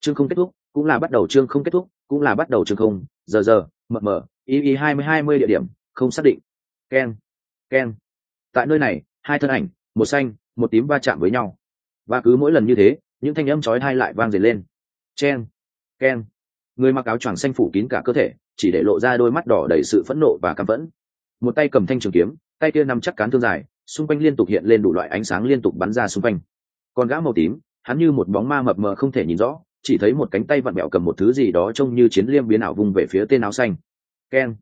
chương không kết thúc cũng là bắt đầu, chương không kết thúc cũng là bắt đầu, chương không giờ mờ y 20 địa điểm không xác định. Keng keng. Tại nơi này hai thân ảnh, một xanh một tím va chạm với nhau, và cứ mỗi lần như thế những thanh âm chói tai lại vang dền lên. Chen keng. Người mặc áo choàng xanh phủ kín cả cơ thể, chỉ để lộ ra đôi mắt đỏ đầy sự phẫn nộ và căm phẫn. Một tay cầm thanh trường kiếm, tay kia nắm chắc cán thương dài, xung quanh liên tục hiện lên đủ loại ánh sáng liên tục bắn ra xung quanh. Còn gã màu tím, hắn như một bóng ma mập mờ không thể nhìn rõ, chỉ thấy một cánh tay vặn vẹo cầm một thứ gì đó trông như chiến liêm biến ảo vung về phía tên áo xanh. Keng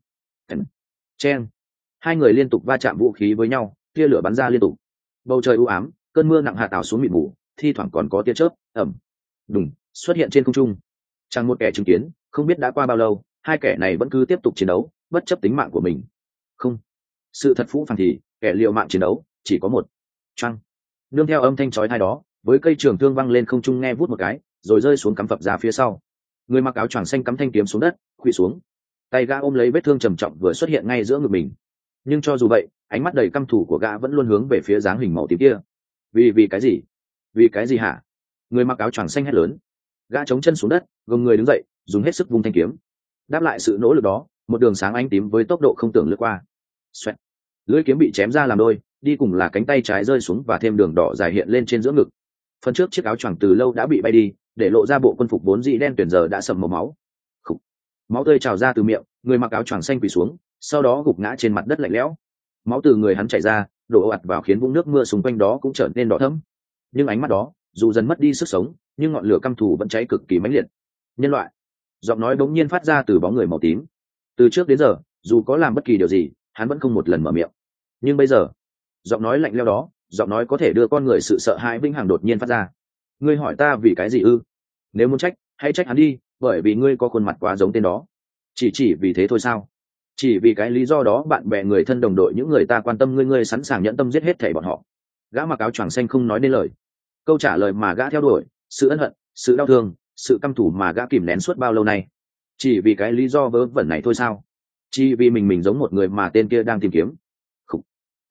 chen. Hai người liên tục va chạm vũ khí với nhau, tia lửa bắn ra liên tục. Bầu trời u ám, cơn mưa nặng hạ ảo xuống mịt mù, thi thoảng còn có tia chớp ẩm đùng xuất hiện trên không trung. Chẳng một kẻ chứng kiến, không biết đã qua bao lâu, hai kẻ này vẫn cứ tiếp tục chiến đấu, bất chấp tính mạng của mình. Không, sự thật phũ phàng thì kẻ liều mạng chiến đấu chỉ có một. Choang. Nương theo âm thanh chói tai đó, với cây trường thương văng lên không trung nghe vút một cái, rồi rơi xuống cắm phập ra phía sau. Người mặc áo choàng xanh cắm thanh kiếm xuống đất, khuỵu xuống. Tay gã ôm lấy vết thương trầm trọng vừa xuất hiện ngay giữa ngực mình. Nhưng cho dù vậy, ánh mắt đầy căm thù của gã vẫn luôn hướng về phía dáng hình màu tím kia. Vì cái gì? Vì cái gì hả? Người mặc áo choàng xanh hét lớn. Gã chống chân xuống đất, gồng người đứng dậy, dùng hết sức vung thanh kiếm. Đáp lại sự nỗ lực đó, một đường sáng ánh tím với tốc độ không tưởng lướt qua. Xoẹt. Lưỡi kiếm bị chém ra làm đôi, đi cùng là cánh tay trái rơi xuống và thêm đường đỏ dài hiện lên trên giữa ngực. Phần trước chiếc áo choàng từ lâu đã bị bay đi, để lộ ra bộ quân phục vốn dĩ đen tuyển giờ đã sầm màu máu. Khủ. Máu tươi trào ra từ miệng, người mặc áo choàng xanh quỳ xuống, sau đó gục ngã trên mặt đất lạnh lẽo. Máu từ người hắn chảy ra, đổ ạt vào khiến vũng nước mưa xung quanh đó cũng trở nên đỏ thẫm. Nhưng ánh mắt đó, dù dần mất đi sức sống, nhưng ngọn lửa căm thù vẫn cháy cực kỳ mãnh liệt. Nhân loại. Giọng nói bỗng nhiên phát ra từ bóng người màu tím. Từ trước đến giờ, dù có làm bất kỳ điều gì, hắn vẫn không một lần mở miệng. Nhưng bây giờ, giọng nói lạnh lẽo đó, giọng nói có thể đưa con người sự sợ hãi vĩnh hằng đột nhiên phát ra. Ngươi hỏi ta vì cái gì ư? Nếu muốn trách, hãy trách hắn đi, bởi vì ngươi có khuôn mặt quá giống tên đó. Chỉ vì thế thôi sao? Chỉ vì cái lý do đó bạn bè người thân đồng đội những người ta quan tâm ngươi sẵn sàng nhẫn tâm giết hết thảy bọn họ. Gã mặc áo choàng xanh không nói nên lời. Câu trả lời mà gã theo đuổi, sự ân hận, sự đau thương, sự căm thù mà gã kìm nén suốt bao lâu nay, chỉ vì cái lý do vớ vẩn này thôi sao? Chỉ vì mình giống một người mà tên kia đang tìm kiếm. Khủ,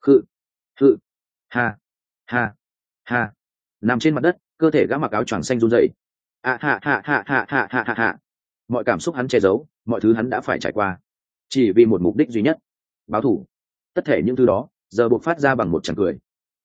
khự ha ha. Nằm trên mặt đất, cơ thể gã mặc áo choàng xanh run rẩy. Ha. Mọi cảm xúc hắn che giấu, mọi thứ hắn đã phải trải qua, chỉ vì một mục đích duy nhất: báo thù. Tất thể những thứ đó giờ buộc phát ra bằng một tràng cười.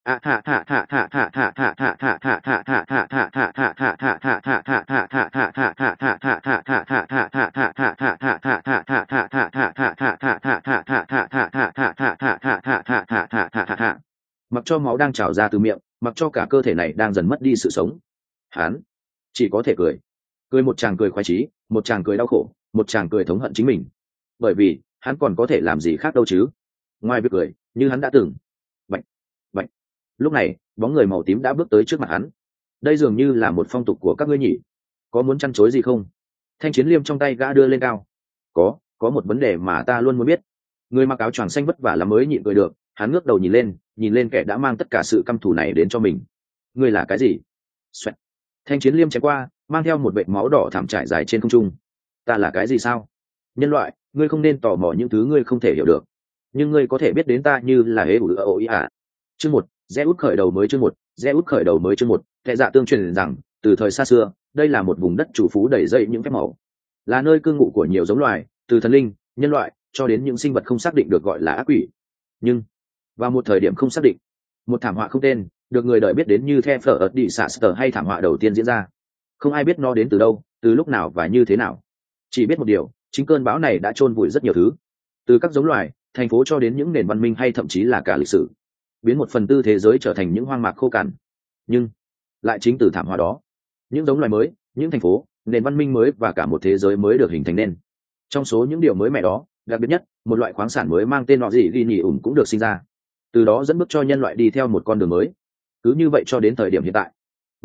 Mặc cho máu đang trào ra từ miệng, mặc cho cả cơ thể này đang dần mất đi sự sống, hắn chỉ có thể cười một tràng cười khoái chí, một tràng cười đau khổ, một tràng cười thống hận chính mình. Bởi vì hắn còn có thể làm gì khác đâu chứ, ngoài việc cười như hắn đã từng. Bạch. Lúc này bóng người màu tím đã bước tới trước mặt hắn. Đây dường như là một phong tục của các ngươi nhỉ? Có muốn chăn chối gì không? Thanh chiến liêm trong tay gã đưa lên cao. Có một vấn đề mà ta luôn muốn biết. Người mặc áo choàng xanh vất vả lắm mới nhịn cười được. Hắn ngước đầu nhìn lên kẻ đã mang tất cả sự căm thù này đến cho mình. Ngươi là cái gì? Xoẹt. Thanh chiến liêm chém qua, mang theo một vệt máu đỏ thảm trải dài trên không trung. Ta là cái gì sao? Nhân loại, ngươi không nên tò mò những thứ ngươi không thể hiểu được. Nhưng ngươi có thể biết đến ta như là hế ủ ồ ý à. Chương 1, Zeus khởi đầu mới. Chương 1, Zeus khởi đầu mới. Chương 1, Kẻ dạ tương truyền rằng, từ thời xa xưa, đây là một vùng đất chủ phú đầy dây những phép màu, là nơi cư ngụ của nhiều giống loài, từ thần linh, nhân loại, cho đến những sinh vật không xác định được gọi là ác quỷ. Nhưng vào một thời điểm không xác định, một thảm họa không tên được người đời biết đến như The Flood Disaster hay thảm họa đầu tiên diễn ra. Không ai biết nó đến từ đâu, từ lúc nào và như thế nào. Chỉ biết một điều, chính cơn bão này đã chôn vùi rất nhiều thứ, từ các giống loài, thành phố cho đến những nền văn minh hay thậm chí là cả lịch sử, biến 1/4 thế giới trở thành những hoang mạc khô cằn. Nhưng lại chính từ thảm họa đó, những giống loài mới, những thành phố, nền văn minh mới và cả một thế giới mới được hình thành nên. Trong số những điều mới mẻ đó, đặc biệt nhất, một loại khoáng sản mới mang tên nọ gì ghi nhì ủng cũng được sinh ra, từ đó dẫn bước cho nhân loại đi theo một con đường mới. Cứ như vậy cho đến thời điểm hiện tại.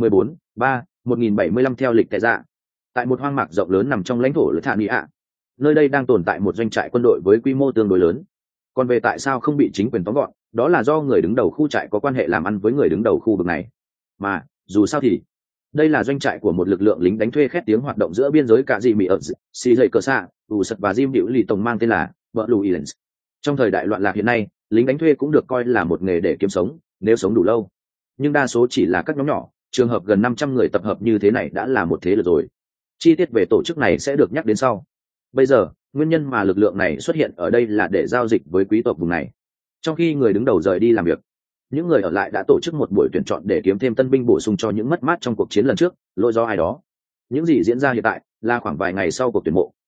14/3/1075 theo lịch Tệ Dạ, tại một hoang mạc rộng lớn nằm trong lãnh thổ Lithania, nơi đây đang tồn tại một doanh trại quân đội với quy mô tương đối lớn. Còn về tại sao không bị chính quyền tóm gọn, đó là do người đứng đầu khu trại có quan hệ làm ăn với người đứng đầu khu vực này. Mà dù sao thì đây là doanh trại của một lực lượng lính đánh thuê khét tiếng hoạt động giữa biên giới cả dị mỹ ở xì dậy cờ xạ ủ sật và diêm điệu lì tổng mang tên là vợ lù Ilens. Trong thời đại loạn lạc hiện nay, lính đánh thuê cũng được coi là một nghề để kiếm sống nếu sống đủ lâu. Nhưng đa số chỉ là các nhóm nhỏ, trường hợp gần 500 người tập hợp như thế này đã là một thế lực rồi. Chi tiết về tổ chức này sẽ được nhắc đến sau. Bây giờ nguyên nhân mà lực lượng này xuất hiện ở đây là để giao dịch với quý tộc vùng này. Trong khi người đứng đầu rời đi làm việc, những người ở lại đã tổ chức một buổi tuyển chọn để kiếm thêm tân binh bổ sung cho những mất mát trong cuộc chiến lần trước, lỗi do ai đó. Những gì diễn ra hiện tại là khoảng vài ngày sau cuộc tuyển mộ.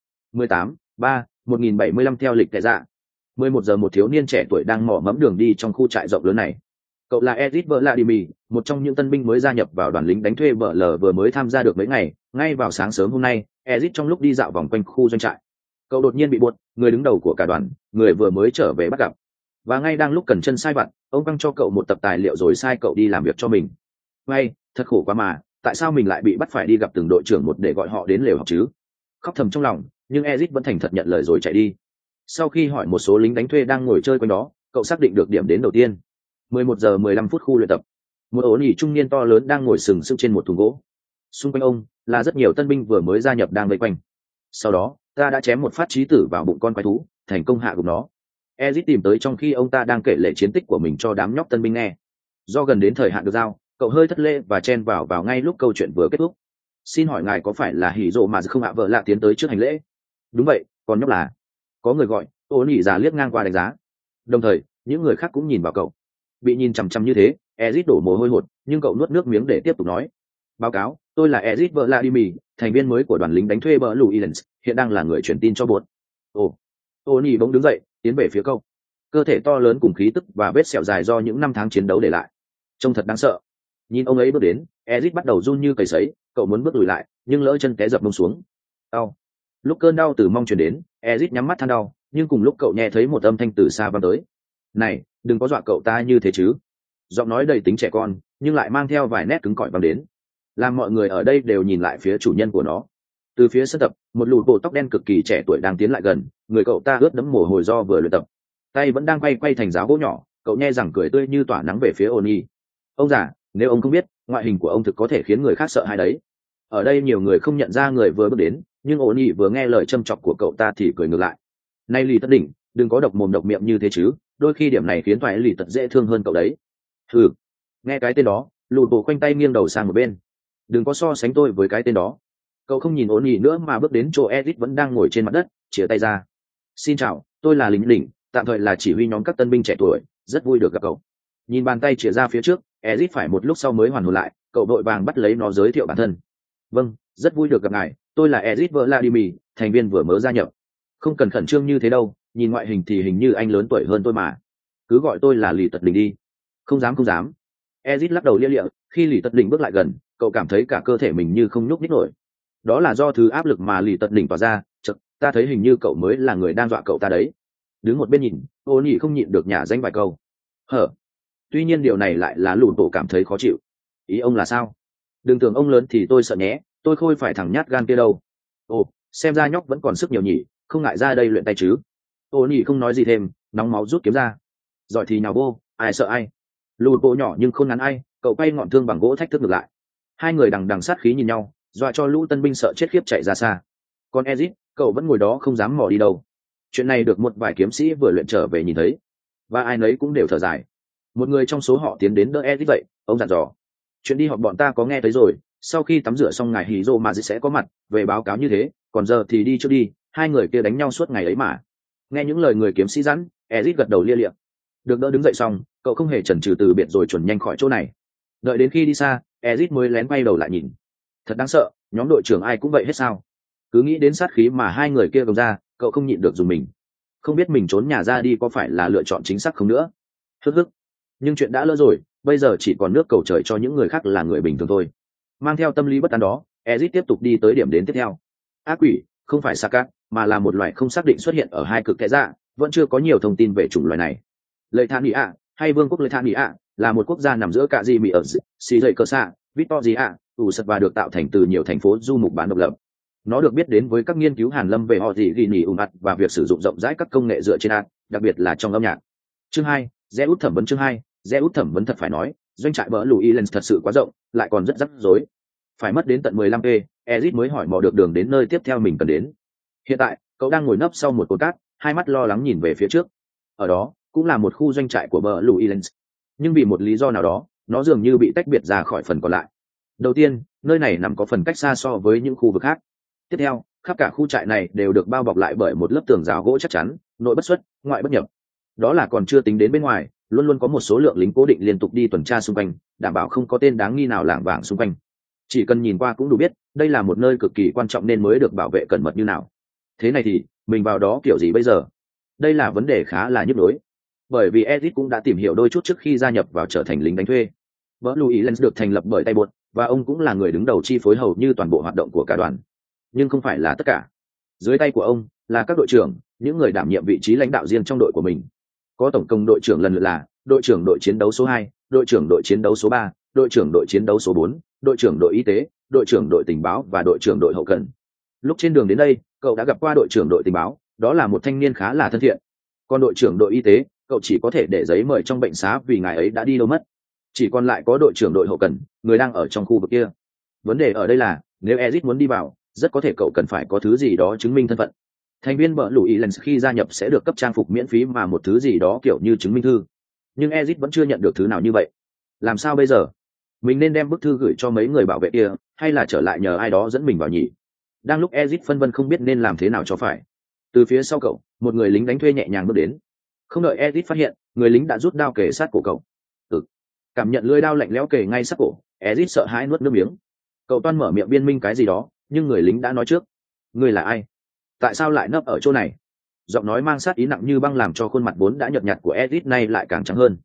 18/3/1075 theo lịch tệ dạ. 11 giờ một thiếu niên trẻ tuổi đang mò mẫm đường đi trong khu trại rộng lớn này. Cậu là Ezit Vladimir, một trong những tân binh mới gia nhập vào đoàn lính đánh thuê BL vừa mới tham gia được mấy ngày. Ngay vào sáng sớm hôm nay, Ezit trong lúc đi dạo vòng quanh khu doanh trại, cậu đột nhiên bị buột, người đứng đầu của cả đoàn, người vừa mới trở về bắt gặp. Và ngay đang lúc cần chân sai vặt, ông căng cho cậu một tập tài liệu rồi sai cậu đi làm việc cho mình. Ngay, thật khổ quá mà, tại sao mình lại bị bắt phải đi gặp từng đội trưởng một để gọi họ đến lều học chứ? Khóc thầm trong lòng, nhưng Ezit vẫn thành thật nhận lời rồi chạy đi. Sau khi hỏi một số lính đánh thuê đang ngồi chơi quanh đó, cậu xác định được điểm đến đầu tiên. 11 giờ 15 phút khu luyện tập. Một ổ nhỉ trung niên to lớn đang ngồi sừng sững trên một thùng gỗ. Xung quanh ông là rất nhiều tân binh vừa mới gia nhập đang vây quanh. Sau đó, ta đã chém một phát chí tử vào bụng con quái thú, thành công hạ gục nó. Ezit tìm tới trong khi ông ta đang kể lể chiến tích của mình cho đám nhóc tân binh nghe. Do gần đến thời hạn được giao, cậu hơi thất lễ và chen vào ngay lúc câu chuyện vừa kết thúc. Xin hỏi ngài có phải là hỉ rộ mà không ạ vợ lạ tiến tới trước hành lễ? Đúng vậy, còn nhóc là... Có người gọi, ô nhỉ già liếc ngang qua đánh giá. Đồng thời, những người khác cũng nhìn vào cậu. Bị nhìn chằm chằm như thế, Ezit đổ mồ hôi hột, nhưng cậu nuốt nước miếng để tiếp tục nói. Báo cáo, tôi là Ezit Vladimir, thành viên mới của đoàn lính đánh thuê Blue Islands, hiện đang là người truyền tin cho bột. Ồ, Tony bỗng đứng dậy, tiến về phía cậu. Cơ thể to lớn cùng khí tức và vết sẹo dài do những năm tháng chiến đấu để lại. Trông thật đáng sợ. Nhìn ông ấy bước đến, Ezit bắt đầu run như cầy sấy, cậu muốn bước lùi lại, nhưng lỡ chân té dập mông xuống. Đau. Lúc cơn đau từ mông truyền đến, Ezit nhắm mắt than đau, nhưng cùng lúc cậu nghe thấy một âm thanh từ xa vang tới. Này, đừng có dọa cậu ta như thế chứ. Giọng nói đầy tính trẻ con, nhưng lại mang theo vài nét cứng cỏi vang đến, làm mọi người ở đây đều nhìn lại phía chủ nhân của nó. Từ phía sân tập, một lùn bộ tóc đen cực kỳ trẻ tuổi đang tiến lại gần, người cậu ta ướt đẫm mồ hôi do vừa luyện tập, tay vẫn đang quay thành giáo gỗ nhỏ. Cậu nhe rằng cười tươi như tỏa nắng về phía Oni. Ông già, nếu ông không biết, ngoại hình của ông thực có thể khiến người khác sợ hãi đấy. Ở đây nhiều người không nhận ra người vừa bước đến, nhưng Oni vừa nghe lời châm chọc của cậu ta thì cười ngược lại. Này lì tất đỉnh, đừng có độc mồm độc miệng như thế chứ, đôi khi điểm này khiến thoại lì tật dễ thương hơn cậu đấy. Thử. Nghe cái tên đó, lùn bộ khoanh tay nghiêng đầu sang một bên. Đừng có so sánh tôi với cái tên đó. Cậu không nhìn Oni nữa mà bước đến chỗ Ezit vẫn đang ngồi trên mặt đất, chìa tay ra. Xin chào, tôi là lính đỉnh, tạm thời là chỉ huy nhóm các tân binh trẻ tuổi, rất vui được gặp cậu. Nhìn bàn tay chìa ra phía trước, Ezit phải một lúc sau mới hoàn hồn lại, cậu vội vàng bắt lấy nó giới thiệu bản thân. Vâng, rất vui được gặp ngài, tôi là Ezit Vladimir, thành viên vừa mới gia nhập. Không cần khẩn trương như thế đâu, nhìn ngoại hình thì hình như anh lớn tuổi hơn tôi mà. Cứ gọi tôi là lì tật đỉnh đi. Không dám không dám. Ezit lắc đầu lia lịa, khi lì tật đỉnh bước lại gần, cậu cảm thấy cả cơ thể mình như không nhúc nhích nổi. Đó là do thứ áp lực mà lì tật đỉnh tỏa ra. Chật, ta thấy hình như cậu mới là người đang dọa cậu ta đấy. Đứng một bên nhìn, ô nhị không nhịn được nhả danh vài câu. Hở. Tuy nhiên điều này lại là lùn tổ cảm thấy khó chịu. Ý ông là sao? Đừng tưởng ông lớn thì tôi sợ nhé, tôi khôi phải thằng nhát gan kia đâu. Ồ, xem ra nhóc vẫn còn sức nhiều nhỉ, không ngại ra đây luyện tay chứ. Ô nhị không nói gì thêm, nóng máu rút kiếm ra. Giỏi thì nhào vô, ai sợ ai. Lùn bộ nhỏ nhưng không ngắn ai, cậu quay ngọn thương bằng gỗ thách thức ngược lại. Hai người đằng đằng sát khí nhìn nhau, dọa cho lũ tân binh sợ chết khiếp chạy ra xa. Còn Ezit, cậu vẫn ngồi đó không dám mò đi đâu. Chuyện này được một vài kiếm sĩ vừa luyện trở về nhìn thấy, và ai nấy cũng đều thở dài. Một người trong số họ tiến đến đỡ Ezit vậy, ông dặn dò. Chuyện đi họp bọn ta có nghe thấy rồi, sau khi tắm rửa xong ngài Hiro mà sẽ có mặt, về báo cáo như thế, còn giờ thì đi trước đi, hai người kia đánh nhau suốt ngày ấy mà. Nghe những lời người kiếm sĩ dặn, Ezit gật đầu lia lịa. Được đỡ đứng dậy xong, cậu không hề chần chừ từ biệt rồi chuẩn nhanh khỏi chỗ này. Đợi đến khi đi xa, Ezit mới lén quay đầu lại nhìn. Thật đáng sợ, nhóm đội trưởng ai cũng vậy hết sao? Cứ nghĩ đến sát khí mà hai người kia gồng ra, cậu không nhịn được dùng mình. Không biết mình trốn nhà ra đi có phải là lựa chọn chính xác không nữa. Hức hức. Nhưng chuyện đã lỡ rồi, bây giờ chỉ còn nước cầu trời cho những người khác là người bình thường thôi. Mang theo tâm lý bất an đó, Ezit tiếp tục đi tới điểm đến tiếp theo. Ác quỷ, không phải Sakat, mà là một loài không xác định xuất hiện ở hai cực kẽ dạ, vẫn chưa có nhiều thông tin về chủng loài này. Lệ Thản Ý ạ, hay Vương quốc Lệ Thản Ý ạ, là một quốc gia nằm giữa cả Di Mỹ ở xì dậy cơ xạ, Victoria, ủ sật và được tạo thành từ nhiều thành phố du mục bán độc lập. Nó được biết đến với các nghiên cứu hàn lâm về họ gì ghi nhì ủng ạt và việc sử dụng rộng rãi các công nghệ dựa trên ạt, đặc biệt là trong âm nhạc. Chương 2, Zeus thẩm vấn. Chương 2, Zeus thẩm vấn. Thật phải nói, doanh trại bờ lùi Lens thật sự quá rộng, lại còn rất rắc rối. Phải mất đến tận 15 p, Ezit mới hỏi mò được đường đến nơi tiếp theo mình cần đến. Hiện tại, cậu đang ngồi nấp sau một cột cát, hai mắt lo lắng nhìn về phía trước. Ở đó, cũng là một khu doanh trại của bờ lùi Lens. Nhưng vì một lý do nào đó, nó dường như bị tách biệt ra khỏi phần còn lại. Đầu tiên, nơi này nằm có phần cách xa so với những khu vực khác. Tiếp theo, khắp cả khu trại này đều được bao bọc lại bởi một lớp tường rào gỗ chắc chắn, nội bất xuất, ngoại bất nhập. Đó là còn chưa tính đến bên ngoài, luôn luôn có một số lượng lính cố định liên tục đi tuần tra xung quanh, đảm bảo không có tên đáng nghi nào lảng vảng xung quanh. Chỉ cần nhìn qua cũng đủ biết, đây là một nơi cực kỳ quan trọng nên mới được bảo vệ cẩn mật như nào. Thế này thì, mình vào đó kiểu gì bây giờ? Đây là vấn đề khá là nhức nhối. Bởi vì Edith cũng đã tìm hiểu đôi chút trước khi gia nhập vào trở thành lính đánh thuê. Vợ Louis Lens được thành lập bởi tay buột, và ông cũng là người đứng đầu chi phối hầu như toàn bộ hoạt động của cả đoàn. Nhưng không phải là tất cả. Dưới tay của ông là các đội trưởng, những người đảm nhiệm vị trí lãnh đạo riêng trong đội của mình. Có tổng công đội trưởng lần lượt là đội trưởng đội chiến đấu số 2, đội trưởng đội chiến đấu số 3, đội trưởng đội chiến đấu số 4, đội trưởng đội y tế, đội trưởng đội tình báo và đội trưởng đội hậu cần. Lúc trên đường đến đây, cậu đã gặp qua đội trưởng đội tình báo, đó là một thanh niên khá là thân thiện. Còn đội trưởng đội y tế, cậu chỉ có thể để giấy mời trong bệnh xá vì ngài ấy đã đi đâu mất. Chỉ còn lại có đội trưởng đội hậu cần, người đang ở trong khu vực kia. Vấn đề ở đây là, nếu Ezit muốn đi vào, rất có thể cậu cần phải có thứ gì đó chứng minh thân phận. Thành viên bợ lũ ý lần khi gia nhập sẽ được cấp trang phục miễn phí mà một thứ gì đó kiểu như chứng minh thư. Nhưng Ezit vẫn chưa nhận được thứ nào như vậy. Làm sao bây giờ? Mình nên đem bức thư gửi cho mấy người bảo vệ kia, hay là trở lại nhờ ai đó dẫn mình vào nhỉ? Đang lúc Ezit phân vân không biết nên làm thế nào cho phải. Từ phía sau cậu, một người lính đánh thuê nhẹ nhàng bước đến. Không đợi Ezit phát hiện, người lính đã rút đao kề sát cổ cậu. Cảm nhận lưỡi đao lạnh lẽo kề ngay sát cổ, Ezit sợ hãi nuốt nước miếng. Cậu toan mở miệng biên minh cái gì đó, nhưng người lính đã nói trước. Người là ai? Tại sao lại nấp ở chỗ này? Giọng nói mang sát ý nặng như băng làm cho khuôn mặt vốn đã nhợt nhạt của Ezit nay lại càng trắng hơn.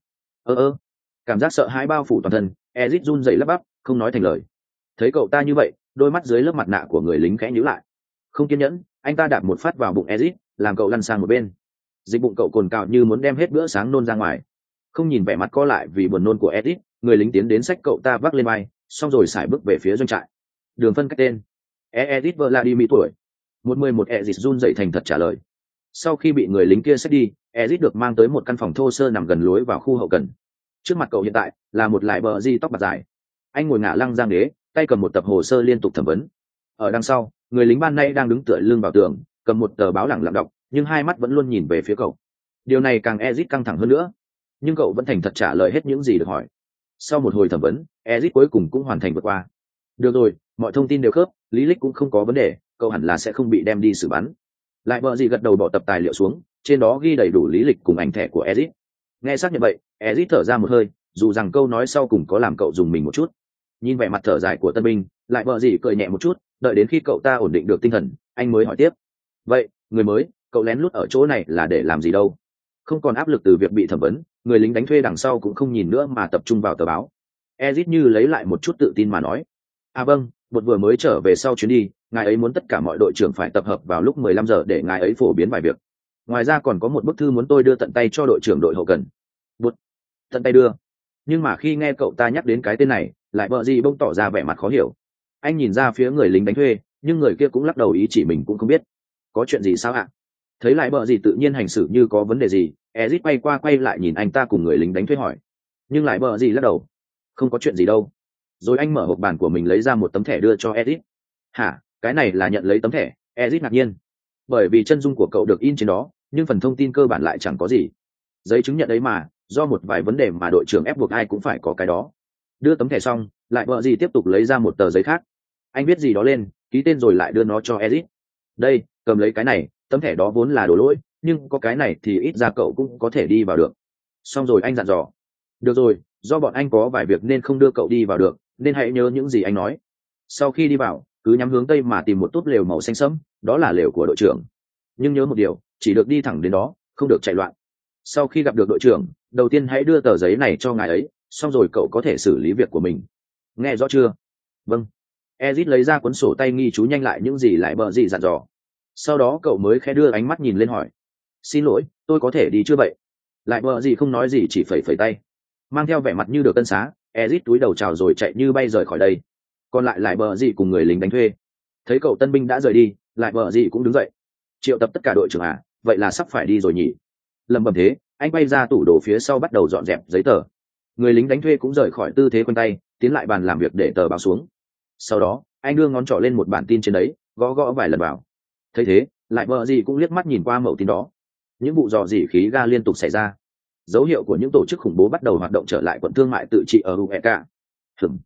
Cảm giác sợ hãi bao phủ toàn thân, Ezit run rẩy lắp bắp, không nói thành lời. Thấy cậu ta như vậy, đôi mắt dưới lớp mặt nạ của người lính khẽ nhíu lại. Không kiên nhẫn, anh ta đạp một phát vào bụng Ezit, làm cậu lăn sang một bên. Dịch bụng cậu cồn cào như muốn đem hết bữa sáng nôn ra ngoài. Không nhìn vẻ mặt co lại vì buồn nôn của Ezit, người lính tiến đến xách cậu ta vác lên vai, xong rồi sải bước về phía doanh trại. Đường phân cách tên. Ezit Vladimir tuổi. 111 Ezit run rẩy thành thật trả lời. Sau khi bị người lính kia xách đi, Ezit được mang tới một căn phòng thô sơ nằm gần lối vào khu hậu cần. Trước mặt cậu hiện tại là một lại bờ di tóc bạc dài. Anh ngồi ngả lưng giang ghế, tay cầm một tập hồ sơ liên tục thẩm vấn. Ở đằng sau, người lính ban nay đang đứng tựa lưng vào tường, cầm một tờ báo lẳng lặng đọc, nhưng hai mắt vẫn luôn nhìn về phía cậu. Điều này càng Ezit căng thẳng hơn nữa. Nhưng cậu vẫn thành thật trả lời hết những gì được hỏi. Sau một hồi thẩm vấn, Ezit cuối cùng cũng hoàn thành vượt qua. Được rồi, mọi thông tin đều khớp, lý lịch cũng không có vấn đề, cậu hẳn là sẽ không bị đem đi xử bắn. Lại vợ gì gật đầu bỏ tập tài liệu xuống, trên đó ghi đầy đủ lý lịch cùng ảnh thẻ của Ezit. Nghe xác nhận vậy, Ezit thở ra một hơi, dù rằng câu nói sau cùng có làm cậu dùng mình một chút. Nhìn vẻ mặt thở dài của tân binh, lại vợ gì cười nhẹ một chút, đợi đến khi cậu ta ổn định được tinh thần, anh mới hỏi tiếp. Vậy, người mới, cậu lén lút ở chỗ này là để làm gì đâu? Không còn áp lực từ việc bị thẩm vấn, người lính đánh thuê đằng sau cũng không nhìn nữa mà tập trung vào tờ báo. Ezit như lấy lại một chút tự tin mà nói. À vâng, bột vừa mới trở về sau chuyến đi, ngài ấy muốn tất cả mọi đội trưởng phải tập hợp vào lúc 15 giờ để ngài ấy phổ biến vài việc. Ngoài ra còn có một bức thư muốn tôi đưa tận tay cho đội trưởng đội hậu cần. Bột, tận tay đưa. Nhưng mà khi nghe cậu ta nhắc đến cái tên này, lại vợ gì bông tỏ ra vẻ mặt khó hiểu. Anh nhìn ra phía người lính đánh thuê, nhưng người kia cũng lắc đầu ý chỉ mình cũng không biết. Có chuyện gì sao ạ? Thấy lại vợ gì tự nhiên hành xử như có vấn đề gì, Ezit quay qua quay lại nhìn anh ta cùng người lính đánh thuê hỏi. Nhưng lại vợ gì lắc đầu. Không có chuyện gì đâu. Rồi anh mở hộp bàn của mình lấy ra một tấm thẻ đưa cho Ezit. Hả, cái này là nhận lấy tấm thẻ? Ezit ngạc nhiên. Bởi vì chân dung của cậu được in trên đó, nhưng phần thông tin cơ bản lại chẳng có gì. Giấy chứng nhận ấy mà, do một vài vấn đề mà đội trưởng ép buộc ai cũng phải có cái đó. Đưa tấm thẻ xong, lại vợ gì tiếp tục lấy ra một tờ giấy khác. Anh viết gì đó lên, ký tên rồi lại đưa nó cho Ezit. Đây, cầm lấy cái này, tấm thẻ đó vốn là đổ lỗi, nhưng có cái này thì ít ra cậu cũng có thể đi vào được. Xong rồi anh dặn dò. Được rồi, do bọn anh có vài việc nên không đưa cậu đi vào được, nên hãy nhớ những gì anh nói. Sau khi đi vào, cứ nhắm hướng tây mà tìm một túp lều màu xanh sẫm, đó là lều của đội trưởng. Nhưng nhớ một điều, chỉ được đi thẳng đến đó, không được chạy loạn. Sau khi gặp được đội trưởng, đầu tiên hãy đưa tờ giấy này cho ngài ấy, xong rồi cậu có thể xử lý việc của mình. Nghe rõ chưa? Vâng. Ezit lấy ra cuốn sổ tay ghi chú nhanh lại những gì lại bờ gì dặn dò. Sau đó cậu mới khẽ đưa ánh mắt nhìn lên hỏi. Xin lỗi, tôi có thể đi chưa vậy? Lại bờ gì không nói gì chỉ phẩy phẩy tay. Mang theo vẻ mặt như được tân xá, Ezit túi đầu chào rồi chạy như bay rời khỏi đây. Còn lại bờ gì cùng người lính đánh thuê. Thấy cậu tân binh đã rời đi, lại bờ gì cũng đứng dậy. Triệu tập tất cả đội trưởng à, vậy là sắp phải đi rồi nhỉ? Lầm bầm thế, anh bay ra tủ đồ phía sau bắt đầu dọn dẹp giấy tờ. Người lính đánh thuê cũng rời khỏi tư thế quanh tay, tiến lại bàn làm việc để tờ báo xuống. Sau đó, anh đưa ngón trỏ lên một bản tin trên đấy, gõ gõ vài lần vào. Thấy thế, lại bờ gì cũng liếc mắt nhìn qua mẩu tin đó. Những vụ dò dỉ khí ga liên tục xảy ra. Dấu hiệu của những tổ chức khủng bố bắt đầu hoạt động trở lại quận thương mại tự trị ở Ueka.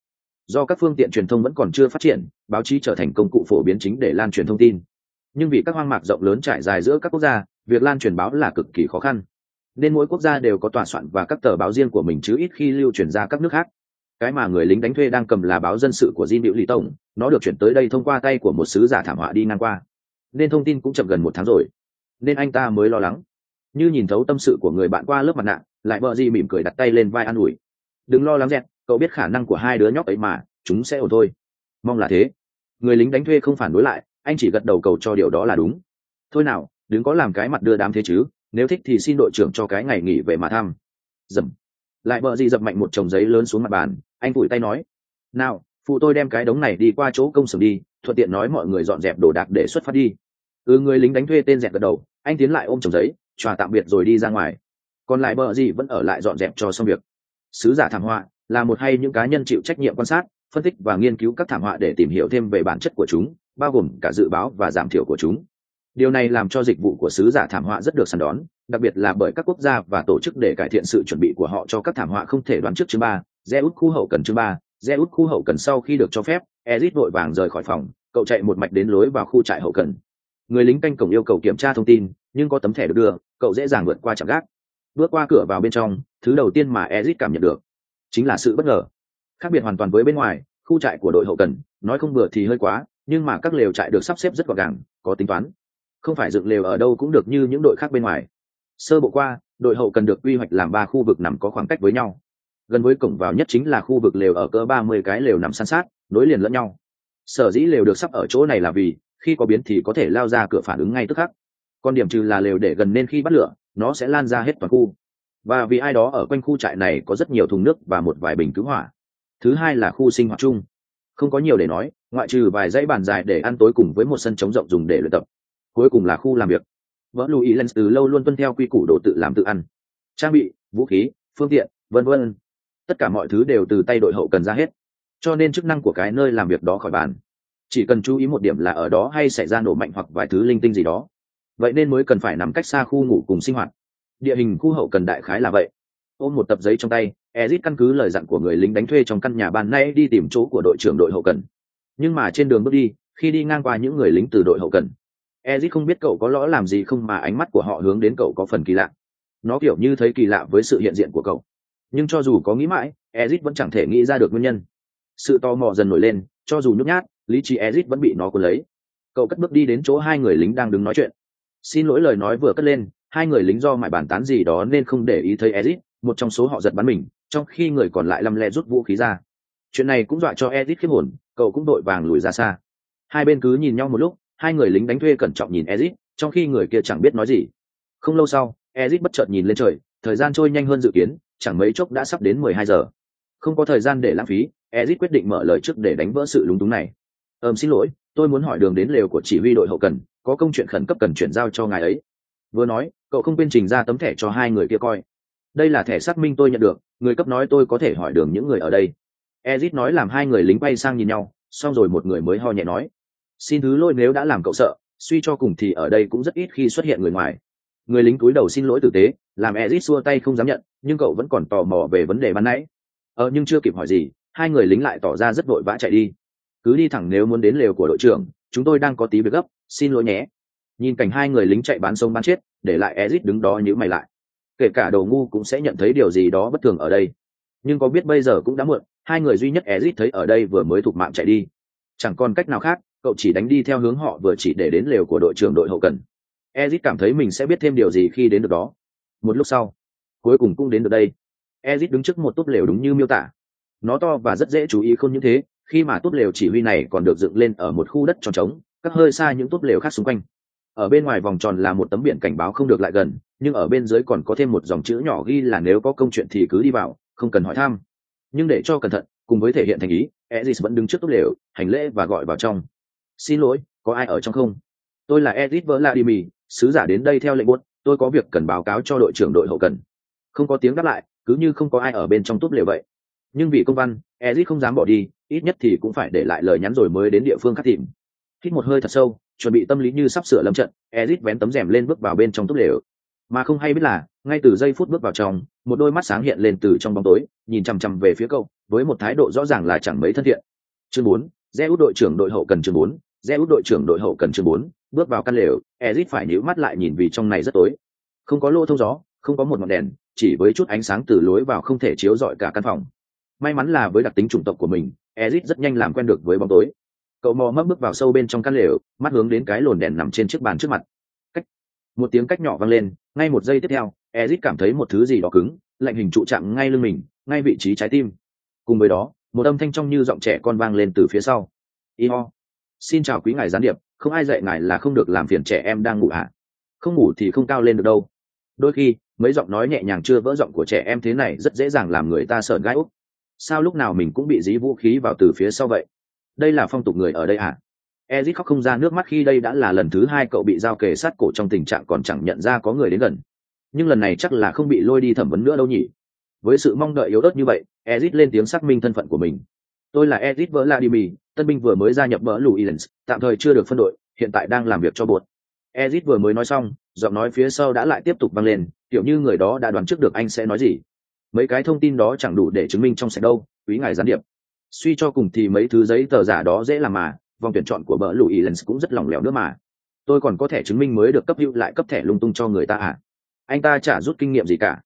Do các phương tiện truyền thông vẫn còn chưa phát triển, báo chí trở thành công cụ phổ biến chính để lan truyền thông tin. Nhưng vì các hoang mạc rộng lớn trải dài giữa các quốc gia, việc lan truyền báo là cực kỳ khó khăn. Nên mỗi quốc gia đều có tòa soạn và các tờ báo riêng của mình chứ ít khi lưu truyền ra các nước khác. Cái mà người lính đánh thuê đang cầm là báo dân sự của Jin Liễu Lý Tổng, nó được chuyển tới đây thông qua tay của một sứ giả thảm họa đi ngang qua. Nên thông tin cũng chậm gần 1 tháng rồi. Nên anh ta mới lo lắng. Như nhìn thấu tâm sự của người bạn qua lớp mặt nạ, lại bờ gì mỉm cười đặt tay lên vai an ủi. Đừng lo lắng Dẹt, cậu biết khả năng của hai đứa nhóc ấy mà, chúng sẽ ổn thôi. Mong là thế. Người lính đánh thuê không phản đối lại, anh chỉ gật đầu cầu cho điều đó là đúng. Thôi nào, đừng có làm cái mặt đưa đám thế chứ, nếu thích thì xin đội trưởng cho cái ngày nghỉ về mà thăm. Dầm. Lại bờ gì dập mạnh một chồng giấy lớn xuống mặt bàn, anh vùi tay nói. Nào, phụ tôi đem cái đống này đi qua chỗ công xưởng đi, thuận tiện nói mọi người dọn dẹp đồ đạc để xuất phát đi. Người lính đánh thuê tên Dẹt gật đầu, anh tiến lại ôm chồng giấy, chào tạm biệt rồi đi ra ngoài. Còn lại bờ gì vẫn ở lại dọn dẹp cho xong việc. Sứ giả thảm họa là một hay những cá nhân chịu trách nhiệm quan sát, phân tích và nghiên cứu các thảm họa để tìm hiểu thêm về bản chất của chúng, bao gồm cả dự báo và giảm thiểu của chúng. Điều này làm cho dịch vụ của sứ giả thảm họa rất được săn đón, đặc biệt là bởi các quốc gia và tổ chức để cải thiện sự chuẩn bị của họ cho các thảm họa không thể đoán trước. Chương 3, Zeus khu hậu cần. Chương 3, Zeus khu hậu cần. Sau khi được cho phép, Ezit vội vàng rời khỏi phòng, cậu chạy một mạch đến lối vào khu trại hậu cần. Người lính canh cổng yêu cầu kiểm tra thông tin, nhưng có tấm thẻ được đưa, cậu dễ dàng vượt qua trạm gác. Bước qua cửa vào bên trong, thứ đầu tiên mà Ezit cảm nhận được chính là sự bất ngờ. Khác biệt hoàn toàn với bên ngoài, khu trại của đội hậu cần, nói không bừa thì hơi quá, nhưng mà các lều trại được sắp xếp rất gọn gàng, có tính toán. Không phải dựng lều ở đâu cũng được như những đội khác bên ngoài. Sơ bộ qua, đội hậu cần được quy hoạch làm 3 khu vực nằm có khoảng cách với nhau. Gần với cổng vào nhất chính là khu vực lều ở cỡ 30 cái lều nằm san sát, nối liền lẫn nhau. Sở dĩ lều được sắp ở chỗ này là vì khi có biến thì có thể lao ra cửa phản ứng ngay tức khắc. Còn điểm trừ là lều để gần nên khi bắt lửa, nó sẽ lan ra hết toàn khu. Và vì ai đó ở quanh khu trại này có rất nhiều thùng nước và một vài bình cứu hỏa. Thứ hai là khu sinh hoạt chung. Không có nhiều để nói, ngoại trừ vài dãy bàn dài để ăn tối cùng với một sân trống rộng dùng để luyện tập. Cuối cùng là khu làm việc. Vỡ Louis Lens từ lâu luôn tuân theo quy củ đồ tự làm tự ăn. Trang bị, vũ khí, phương tiện, vân vân. Tất cả mọi thứ đều từ tay đội hậu cần ra hết. Cho nên chức năng của cái nơi làm việc đó khỏi bàn. Chỉ cần chú ý một điểm là ở đó hay xảy ra nổ mạnh hoặc vài thứ linh tinh gì đó. Vậy nên mới cần phải nằm cách xa khu ngủ cùng sinh hoạt. Địa hình khu hậu cần đại khái là vậy. Ôm một tập giấy trong tay, Ezit căn cứ lời dặn của người lính đánh thuê trong căn nhà ban nay đi tìm chỗ của đội trưởng đội hậu cần. Nhưng mà trên đường bước đi, khi đi ngang qua những người lính từ đội hậu cần, Ezit không biết cậu có lõ làm gì không mà ánh mắt của họ hướng đến cậu có phần kỳ lạ. Nó kiểu như thấy kỳ lạ với sự hiện diện của cậu. Nhưng cho dù có nghĩ mãi, Ezit vẫn chẳng thể nghĩ ra được nguyên nhân. Sự tò mò dần nổi lên, cho dù nhút nhát, lý trí Ezit vẫn bị nó cuốn lấy. Cậu cất bước đi đến chỗ hai người lính đang đứng nói chuyện. Xin lỗi, lời nói vừa cất lên, hai người lính do mải bàn tán gì đó nên không để ý thấy Ezit, một trong số họ giật bắn mình, trong khi người còn lại lăm le rút vũ khí ra. Chuyện này cũng dọa cho Ezit khiếp hồn, cậu cũng đội vàng lùi ra xa. Hai bên cứ nhìn nhau một lúc, hai người lính đánh thuê cẩn trọng nhìn Ezit, trong khi người kia chẳng biết nói gì. Không lâu sau, Ezit bất chợt nhìn lên trời, thời gian trôi nhanh hơn dự kiến, chẳng mấy chốc đã sắp đến 12 giờ. Không có thời gian để lãng phí, Ezit quyết định mở lời trước để đánh vỡ sự lúng túng này. Xin lỗi, tôi muốn hỏi đường đến lều của chỉ huy đội hậu cần, có công chuyện khẩn cấp cần chuyển giao cho ngài ấy. Vừa nói, cậu không quên trình ra tấm thẻ cho hai người kia coi. Đây là thẻ xác minh tôi nhận được, người cấp nói tôi có thể hỏi đường những người ở đây. Ezit nói làm hai người lính bay sang nhìn nhau, xong rồi một người mới ho nhẹ nói. Xin thứ lỗi nếu đã làm cậu sợ, suy cho cùng thì ở đây cũng rất ít khi xuất hiện người ngoài. Người lính cúi đầu xin lỗi tử tế, làm Ezit xua tay không dám nhận, nhưng cậu vẫn còn tò mò về vấn đề ban nãy. Nhưng chưa kịp hỏi gì, hai người lính lại tỏ ra rất vội vã chạy đi. Cứ đi thẳng nếu muốn đến lều của đội trưởng, chúng tôi đang có tí việc gấp, xin lỗi nhé. Nhìn cảnh hai người lính chạy bán sống bán chết, để lại Ezit đứng đó nhíu mày lại. Kể cả đầu ngu cũng sẽ nhận thấy điều gì đó bất thường ở đây. Nhưng có biết bây giờ cũng đã muộn, hai người duy nhất Ezit thấy ở đây vừa mới thục mạng chạy đi. Chẳng còn cách nào khác, cậu chỉ đánh đi theo hướng họ vừa chỉ để đến lều của đội trưởng đội hậu cần. Ezit cảm thấy mình sẽ biết thêm điều gì khi đến được đó. Một lúc sau, cuối cùng cũng đến được đây. Ezit đứng trước một túp lều đúng như miêu tả. Nó to và rất dễ chú ý, không những thế, khi mà túp lều chỉ huy này còn được dựng lên ở một khu đất tròn trống, cách hơi xa những túp lều khác xung quanh. Ở bên ngoài vòng tròn là một tấm biển cảnh báo không được lại gần, nhưng ở bên dưới còn có thêm một dòng chữ nhỏ ghi là nếu có công chuyện thì cứ đi vào, không cần hỏi thăm. Nhưng để cho cẩn thận, cùng với thể hiện thành ý, Ezit vẫn đứng trước túp lều, hành lễ và gọi vào trong. Xin lỗi, có ai ở trong không? Tôi là Ezit Vladimir, sứ giả đến đây theo lệnh buốt, tôi có việc cần báo cáo cho đội trưởng đội hậu cần. Không có tiếng đáp lại, cứ như không có ai ở bên trong túp lều vậy. Nhưng vì công văn, Ezit không dám bỏ đi, ít nhất thì cũng phải để lại lời nhắn rồi mới đến địa phương khác tìm. Hít một hơi thật sâu, chuẩn bị tâm lý như sắp sửa lâm trận, Ezit vén tấm rèm lên bước vào bên trong túp lều. mà không hay biết là ngay từ giây phút bước vào trong, một đôi mắt sáng hiện lên từ trong bóng tối, nhìn chằm chằm về phía cậu với một thái độ rõ ràng là chẳng mấy thân thiện. Chương 4, Zeus đội trưởng đội hậu cần. Chương 4, Zeus đội trưởng đội hậu cần. Chương 4, bước vào căn lều, Ezic phải nhíu mắt lại nhìn vì trong này rất tối, không có lỗ thông gió, không có một ngọn đèn, chỉ với chút ánh sáng từ lối vào không thể chiếu rọi cả căn phòng. May mắn là với đặc tính chủng tộc của mình, Ezic rất nhanh làm quen được với bóng tối. Cậu mò mẫm bước vào sâu bên trong căn lều, mắt hướng đến cái lồn đèn nằm trên chiếc bàn trước mặt. Cách, một tiếng cách nhỏ vang lên, ngay một giây tiếp theo, Ezic cảm thấy một thứ gì đó cứng, lạnh hình trụ chạm ngay lưng mình, ngay vị trí trái tim. Cùng với đó, một âm thanh trong như giọng trẻ con vang lên từ phía sau. "Iho, xin chào quý ngài gián điệp, không ai dạy ngài là không được làm phiền trẻ em đang ngủ hả? Không ngủ thì không cao lên được đâu." Đôi khi, mấy giọng nói nhẹ nhàng chưa vỡ giọng của trẻ em thế này rất dễ dàng làm người ta sởn gai ốc. Sao lúc nào mình cũng bị dí vũ khí vào từ phía sau vậy? Đây là phong tục người ở đây hả? Ezic khóc không ra nước mắt khi đây đã là lần thứ 2 cậu bị dao kề sát cổ trong tình trạng còn chẳng nhận ra có người đến gần. Nhưng lần này chắc là không bị lôi đi thẩm vấn nữa đâu nhỉ? Với sự mong đợi yếu ớt như vậy, Ezic lên tiếng xác minh thân phận của mình. "Tôi là Ezic Vladimir, tân binh vừa mới gia nhập Blue Islands, tạm thời chưa được phân đội, hiện tại đang làm việc cho bột." Ezic vừa mới nói xong, giọng nói phía sau đã lại tiếp tục vang lên, kiểu như người đó đã đoán trước được anh sẽ nói gì. "Mấy cái thông tin đó chẳng đủ để chứng minh trong sạch đâu, quý ngài gián điệp. Suy cho cùng thì mấy thứ giấy tờ giả đó dễ làm mà, vòng tuyển chọn của Blue Islands cũng rất lỏng lẻo nữa mà. Tôi còn có thẻ chứng minh mới được cấp hữu lại cấp thẻ lung tung cho người ta à? Anh ta chả rút kinh nghiệm gì cả.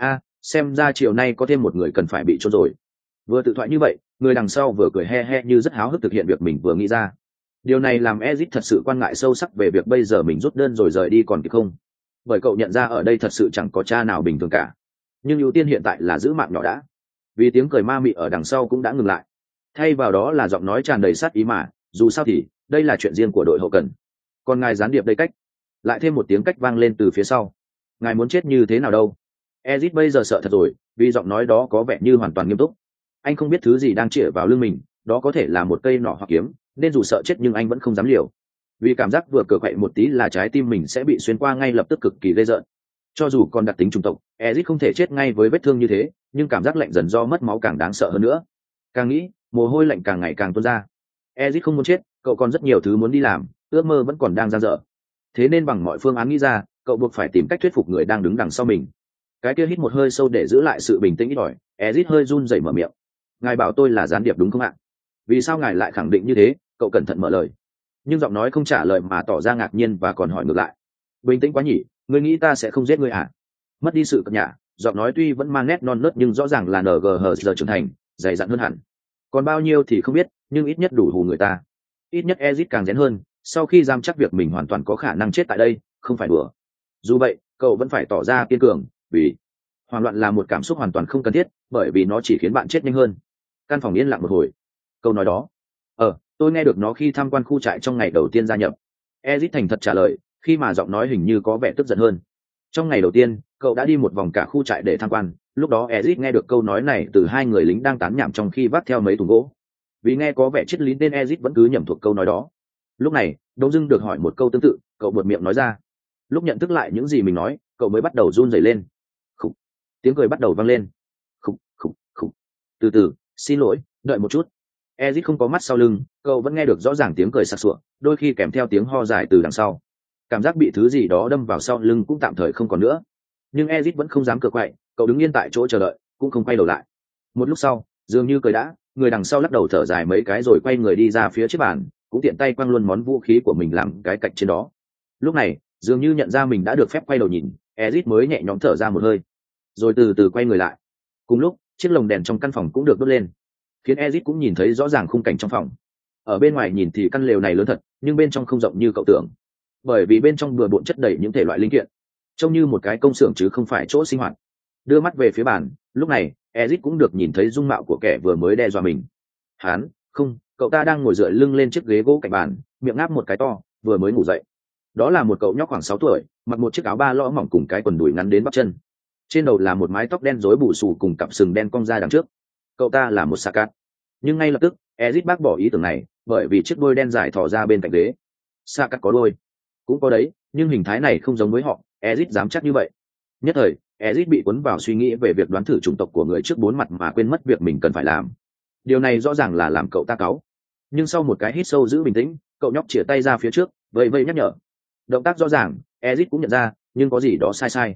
Xem ra chiều nay có thêm một người cần phải bị chôn rồi." Vừa tự thoại như vậy, người đằng sau vừa cười he he như rất háo hức thực hiện việc mình vừa nghĩ ra. Điều này làm Ezic thật sự quan ngại sâu sắc về việc bây giờ mình rút đơn rồi rời đi còn kịp không. Bởi cậu nhận ra ở đây thật sự chẳng có cha nào bình thường cả. Nhưng ưu tiên hiện tại là giữ mạng nhỏ đã. Vì tiếng cười ma mị ở đằng sau cũng đã ngừng lại. Thay vào đó là giọng nói tràn đầy sát ý mà, dù sao thì, đây là chuyện riêng của đội hậu cần. Còn ngài gián điệp đây cách. Lại thêm một tiếng cách vang lên từ phía sau. Ngài muốn chết như thế nào đâu? Ezic bây giờ sợ thật rồi, vì giọng nói đó có vẻ như hoàn toàn nghiêm túc. Anh không biết thứ gì đang chĩa vào lưng mình, đó có thể là một cây nỏ hoặc kiếm, nên dù sợ chết nhưng anh vẫn không dám liều. Vì cảm giác vừa cờ quậy một tí là trái tim mình sẽ bị xuyên qua ngay lập tức cực kỳ ghê rợn. Cho dù còn đặc tính chủng tộc, Ezic không thể chết ngay với vết thương như thế, nhưng cảm giác lạnh dần do mất máu càng đáng sợ hơn nữa. Càng nghĩ, mồ hôi lạnh càng ngày càng tuôn ra. Ezic không muốn chết, cậu còn rất nhiều thứ muốn đi làm, ước mơ vẫn còn đang dang dở. Thế nên bằng mọi phương án nghĩ ra, cậu buộc phải tìm cách thuyết phục người đang đứng đằng sau mình. Cái kia hít một hơi sâu để giữ lại sự bình tĩnh ít ỏi, Ezic hơi run rẩy mở miệng. "Ngài bảo tôi là gián điệp đúng không ạ? Vì sao ngài lại khẳng định như thế?" Cậu cẩn thận mở lời. Nhưng giọng nói không trả lời mà tỏ ra ngạc nhiên và còn hỏi ngược lại. "Bình tĩnh quá nhỉ, ngươi nghĩ ta sẽ không giết ngươi à?" Mất đi sự cập nhả, giọng nói tuy vẫn mang nét non nớt nhưng rõ ràng là NGH giờ trưởng thành, dày dặn hơn hẳn. Còn bao nhiêu thì không biết, nhưng ít nhất đủ hù người ta. Ít nhất Ezic càng rén hơn, sau khi giam chắc việc mình hoàn toàn có khả năng chết tại đây, không phải đùa. Dù vậy, cậu vẫn phải tỏ ra kiên cường, vì hoảng loạn là một cảm xúc hoàn toàn không cần thiết, bởi vì nó chỉ khiến bạn chết nhanh hơn. Căn phòng yên lặng một hồi. Câu nói đó, tôi nghe được nó khi tham quan khu trại trong ngày đầu tiên gia nhập. Ezic thành thật trả lời, khi mà giọng nói hình như có vẻ tức giận hơn. Trong ngày đầu tiên, cậu đã đi một vòng cả khu trại để tham quan. Lúc đó Ezic nghe được câu nói này từ hai người lính đang tán nhảm trong khi vác theo mấy thùng gỗ. Vì nghe có vẻ triết lý nên Ezic vẫn cứ nhẩm thuộc câu nói đó. Lúc này, Đông Dưng được hỏi một câu tương tự, cậu buột miệng nói ra. Lúc nhận thức lại những gì mình nói, cậu mới bắt đầu run rẩy lên. Khục. Tiếng cười bắt đầu vang lên. Khục, khục, khục. Từ từ, xin lỗi, đợi một chút. Ezic không có mắt sau lưng, cậu vẫn nghe được rõ ràng tiếng cười sặc sụa, đôi khi kèm theo tiếng ho dài từ đằng sau. Cảm giác bị thứ gì đó đâm vào sau lưng cũng tạm thời không còn nữa. Nhưng Ezic vẫn không dám cựa quậy, cậu đứng yên tại chỗ chờ đợi, cũng không quay đầu lại. Một lúc sau, dường như cười đã, người đằng sau lắc đầu thở dài mấy cái rồi quay người đi ra phía chiếc bàn, cũng tiện tay quăng luôn món vũ khí của mình làm cái cạnh trên đó. Lúc này, dường như nhận ra mình đã được phép quay đầu nhìn, Ezic mới nhẹ nhõm thở ra một hơi, rồi từ từ quay người lại. Cùng lúc, chiếc lồng đèn trong căn phòng cũng được đốt lên, khiến Ezic cũng nhìn thấy rõ ràng khung cảnh trong phòng. Ở bên ngoài nhìn thì căn lều này lớn thật, nhưng bên trong không rộng như cậu tưởng, bởi vì bên trong bừa bộn chất đầy những thể loại linh kiện, trông như một cái công xưởng chứ không phải chỗ sinh hoạt. Đưa mắt về phía bàn, lúc này Ezic cũng được nhìn thấy dung mạo của kẻ vừa mới đe dọa mình. Cậu ta đang ngồi dựa lưng lên chiếc ghế gỗ cạnh bàn, miệng ngáp một cái to, vừa mới ngủ dậy. Đó là một cậu nhóc khoảng 6 tuổi, mặc một chiếc áo ba lỗ mỏng cùng cái quần đùi ngắn đến bắp chân. Trên đầu là một mái tóc đen rối bù xù cùng cặp sừng đen cong ra đằng trước. Cậu ta là một Sakat. Nhưng ngay lập tức, Ezic bác bỏ ý tưởng này, bởi vì chiếc đuôi đen dài thò ra bên cạnh ghế. Sakat có đuôi, cũng có đấy, nhưng hình thái này không giống với họ, Ezic dám chắc như vậy. Nhất thời, Ezic bị cuốn vào suy nghĩ về việc đoán thử chủng tộc của người trước 4 mặt mà quên mất việc mình cần phải làm. Điều này rõ ràng là làm cậu ta cáu. Nhưng sau một cái hít sâu giữ bình tĩnh, cậu nhóc chìa tay ra phía trước, vẫy vẫy nhắc nhở. Động tác rõ ràng, Ezic cũng nhận ra, nhưng có gì đó sai sai.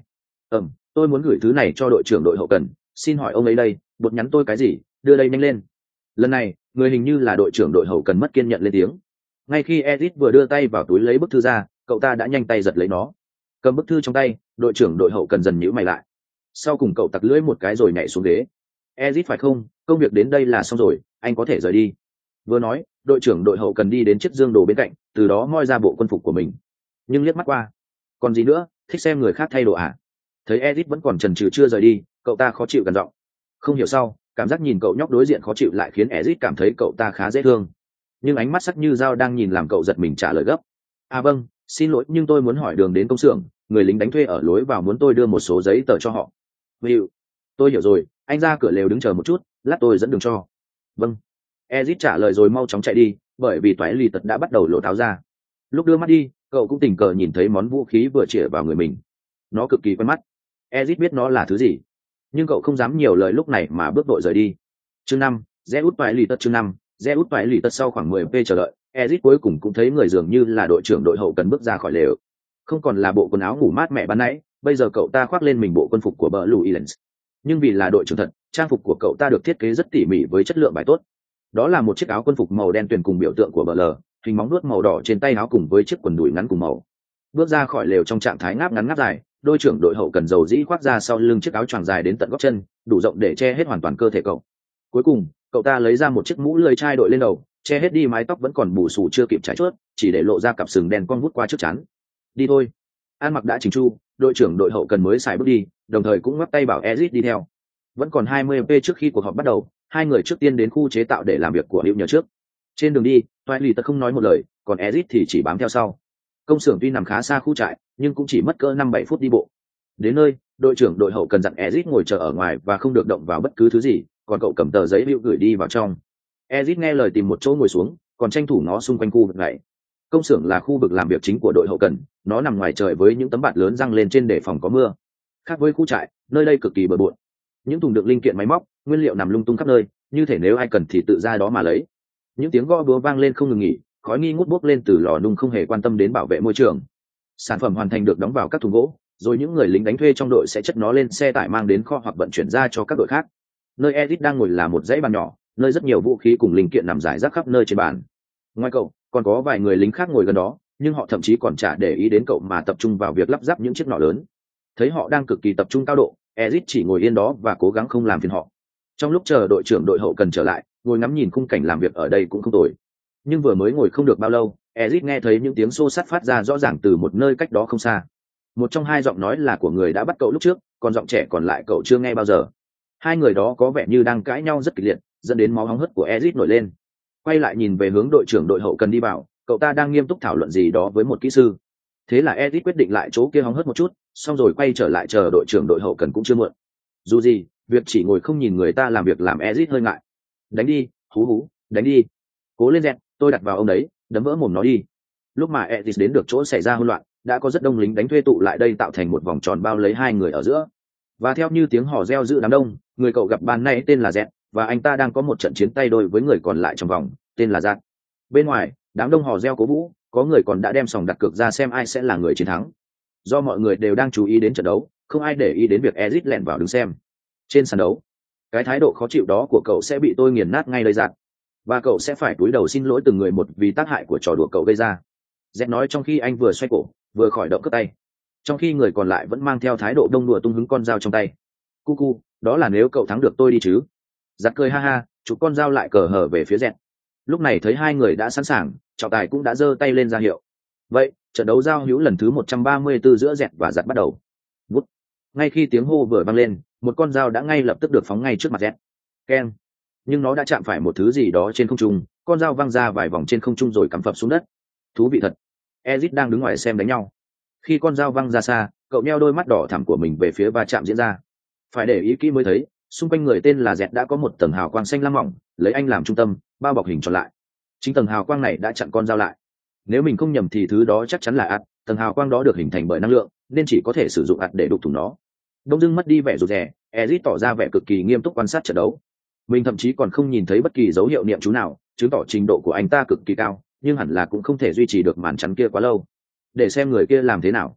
Tôi muốn gửi thứ này cho đội trưởng đội hậu cần, xin hỏi ông ấy đây, bột nhắn tôi cái gì, đưa đây nhanh lên. Lần này người hình như là đội trưởng đội hậu cần mất kiên nhẫn lên tiếng. Ngay khi Ezit vừa đưa tay vào túi lấy bức thư ra, cậu ta đã nhanh tay giật lấy nó. Cầm bức thư trong tay, đội trưởng đội hậu cần dần nhíu mày lại. Sau cùng cậu tặc lưỡi một cái rồi nhảy xuống ghế. Ezit phải không, công việc đến đây là xong rồi, anh có thể rời đi. Vừa nói, đội trưởng đội hậu cần đi đến chiếc dương đồ bên cạnh, từ đó moi ra bộ quân phục của mình. Nhưng liếc mắt qua, còn gì nữa, thích xem người khác thay đồ à? Thấy Ezit vẫn còn chần chừ chưa rời đi, cậu ta khó chịu gần giọng. Không hiểu sao, cảm giác nhìn cậu nhóc đối diện khó chịu lại khiến Ezit cảm thấy cậu ta khá dễ thương. Nhưng ánh mắt sắc như dao đang nhìn làm cậu giật mình trả lời gấp. À vâng, xin lỗi nhưng tôi muốn hỏi đường đến công xưởng, người lính đánh thuê ở lối vào muốn tôi đưa một số giấy tờ cho họ. Will, tôi hiểu rồi, anh ra cửa lều đứng chờ một chút, lát tôi dẫn đường cho. Vâng. Ezit trả lời rồi mau chóng chạy đi, bởi vì toái lì tật đã bắt đầu lộ tháo ra. Lúc đưa mắt đi, cậu cũng tình cờ nhìn thấy món vũ khí vừa chĩa vào người mình. Nó cực kỳ quen mắt. Ezit biết nó là thứ gì, nhưng cậu không dám nhiều lời lúc này mà bước vội rời đi. Chương 5, rẽ út toái lì tật. Chương 5, rẽ út toái lì tật. Sau khoảng 10 phút chờ đợi, Ezit cuối cùng cũng thấy người dường như là đội trưởng đội hậu cần bước ra khỏi lều. Không còn là bộ quần áo ngủ mát mẻ ban nãy, bây giờ cậu ta khoác lên mình bộ quân phục của Blue Islands. Nhưng vì là đội trưởng thật, trang phục của cậu ta được thiết kế rất tỉ mỉ với chất lượng bài tốt. Đó là một chiếc áo quân phục màu đen tuyền cùng biểu tượng của BL, hình móng vuốt màu đỏ trên tay áo cùng với chiếc quần đùi ngắn cùng màu. Bước ra khỏi lều trong trạng thái ngáp ngắn ngáp dài, đội trưởng đội hậu cần dầu dĩ khoác ra sau lưng chiếc áo choàng dài đến tận gót chân, đủ rộng để che hết hoàn toàn cơ thể cậu. Cuối cùng, cậu ta lấy ra một chiếc mũ lưỡi chai đội lên đầu, che hết đi mái tóc vẫn còn bù xù chưa kịp trải chuốt, chỉ để lộ ra cặp sừng đen cong vút qua trước trán. Đi thôi. Ăn mặc đã chỉnh chu, đội trưởng đội hậu cần mới xài bước đi, đồng thời cũng ngoắc tay bảo Ezit đi theo. Vẫn còn 20 phút trước khi cuộc họp bắt đầu, hai người trước tiên đến khu chế tạo để làm việc của Hữu nhờ trước. Trên đường đi, toại lì tật không nói một lời, còn Ezit thì chỉ bám theo sau. Công xưởng tuy nằm khá xa khu trại, nhưng cũng chỉ mất cỡ 5-7 phút đi bộ. Đến nơi, đội trưởng đội hậu cần dặn Ezit ngồi chờ ở ngoài và không được động vào bất cứ thứ gì, còn cậu cầm tờ giấy Hữu gửi đi vào trong. Ezit nghe lời tìm một chỗ ngồi xuống, còn tranh thủ nó xung quanh khu vực này. Công xưởng là khu vực làm việc chính của đội hậu cần, nó nằm ngoài trời với những tấm bạt lớn răng lên trên để phòng có mưa. Khác với khu trại, nơi đây cực kỳ bừa bộn. Những thùng đựng linh kiện máy móc, nguyên liệu nằm lung tung khắp nơi, như thể nếu ai cần thì tự ra đó mà lấy. Những tiếng gõ búa vang lên không ngừng nghỉ, khói nghi ngút bốc lên từ lò nung không hề quan tâm đến bảo vệ môi trường. Sản phẩm hoàn thành được đóng vào các thùng gỗ, rồi những người lính đánh thuê trong đội sẽ chất nó lên xe tải mang đến kho hoặc vận chuyển ra cho các đội khác. Nơi Ezit đang ngồi là một dãy bàn nhỏ, nơi rất nhiều vũ khí cùng linh kiện nằm rải rác khắp nơi trên bàn. Ngoài cậu, còn có vài người lính khác ngồi gần đó, nhưng họ thậm chí còn chả để ý đến cậu mà tập trung vào việc lắp ráp những chiếc nỏ lớn. Thấy họ đang cực kỳ tập trung cao độ, Ezit chỉ ngồi yên đó và cố gắng không làm phiền họ. Trong lúc chờ đội trưởng đội hậu cần trở lại, ngồi ngắm nhìn khung cảnh làm việc ở đây cũng không tồi. Nhưng vừa mới ngồi không được bao lâu, Ezit nghe thấy những tiếng xô xát phát ra rõ ràng từ một nơi cách đó không xa. Một trong hai giọng nói là của người đã bắt cậu lúc trước, còn giọng trẻ còn lại cậu chưa nghe bao giờ. Hai người đó có vẻ như đang cãi nhau rất kịch liệt, dẫn đến máu hóng hớt của Ezit nổi lên. Quay lại nhìn về hướng đội trưởng đội hậu cần đi vào, cậu ta đang nghiêm túc thảo luận gì đó với một kỹ sư. Thế là Ezit quyết định lại chỗ kia hóng hớt một chút, xong rồi quay trở lại chờ đội trưởng đội hậu cần cũng chưa muộn. Dù gì, việc chỉ ngồi không nhìn người ta làm việc làm Ezit hơi ngại. Đánh đi, hú hú, đánh đi. Cố lên Zed, tôi đặt vào ông đấy, đấm vỡ mồm nó đi. Lúc mà Ezit đến được chỗ xảy ra hỗn loạn, đã có rất đông lính đánh thuê tụ lại đây tạo thành một vòng tròn bao lấy hai người ở giữa. Và theo như tiếng hò reo giữa đám đông, người cậu gặp ban nay tên là Zed, và anh ta đang có một trận chiến tay đôi với người còn lại trong vòng, tên là Jack. Bên ngoài, đám đông hò reo cố vũ, có người còn đã đem sòng đặt cược ra xem ai sẽ là người chiến thắng. Do mọi người đều đang chú ý đến trận đấu, không ai để ý đến việc Ezit lẻn vào đứng xem. Trên sàn đấu, cái thái độ khó chịu đó của cậu sẽ bị tôi nghiền nát ngay đây Jack, và cậu sẽ phải cúi đầu xin lỗi từng người một vì tác hại của trò đùa cậu gây ra. Jack nói trong khi anh vừa xoay cổ, vừa khỏi động cất tay, trong khi người còn lại vẫn mang theo thái độ đông đùa tung hứng con dao trong tay. Cu, đó là nếu cậu thắng được tôi đi chứ. Giặt cười ha ha, chụp con dao lại cờ hở về phía Zed. Lúc này thấy hai người đã sẵn sàng, trọng tài cũng đã giơ tay lên ra hiệu. Vậy, trận đấu giao hữu lần thứ 134 giữa Zed và Giặt bắt đầu. Vút. Ngay khi tiếng hô vừa vang lên, một con dao đã ngay lập tức được phóng ngay trước mặt Zed. Keng. Nhưng nó đã chạm phải một thứ gì đó trên không trung, con dao văng ra vài vòng trên không trung rồi cắm phập xuống đất. Thú vị thật. Ezit đang đứng ngoài xem đánh nhau. Khi con dao văng ra xa, cậu nheo đôi mắt đỏ thẳm của mình về phía va chạm diễn ra. Phải để ý kỹ mới thấy, xung quanh người tên là Dẹt đã có một tầng hào quang xanh lam mỏng, lấy anh làm trung tâm, bao bọc hình tròn lại. Chính tầng hào quang này đã chặn con dao lại. Nếu mình không nhầm thì thứ đó chắc chắn là ạt, tầng hào quang đó được hình thành bởi năng lượng, nên chỉ có thể sử dụng ạt để đục thủng nó. Đông dưng mất đi vẻ rụt rè, Ezit tỏ ra vẻ cực kỳ nghiêm túc quan sát trận đấu. Mình thậm chí còn không nhìn thấy bất kỳ dấu hiệu niệm chú nào, chứng tỏ trình độ của anh ta cực kỳ cao, nhưng hẳn là cũng không thể duy trì được màn chắn kia quá lâu. Để xem người kia làm thế nào.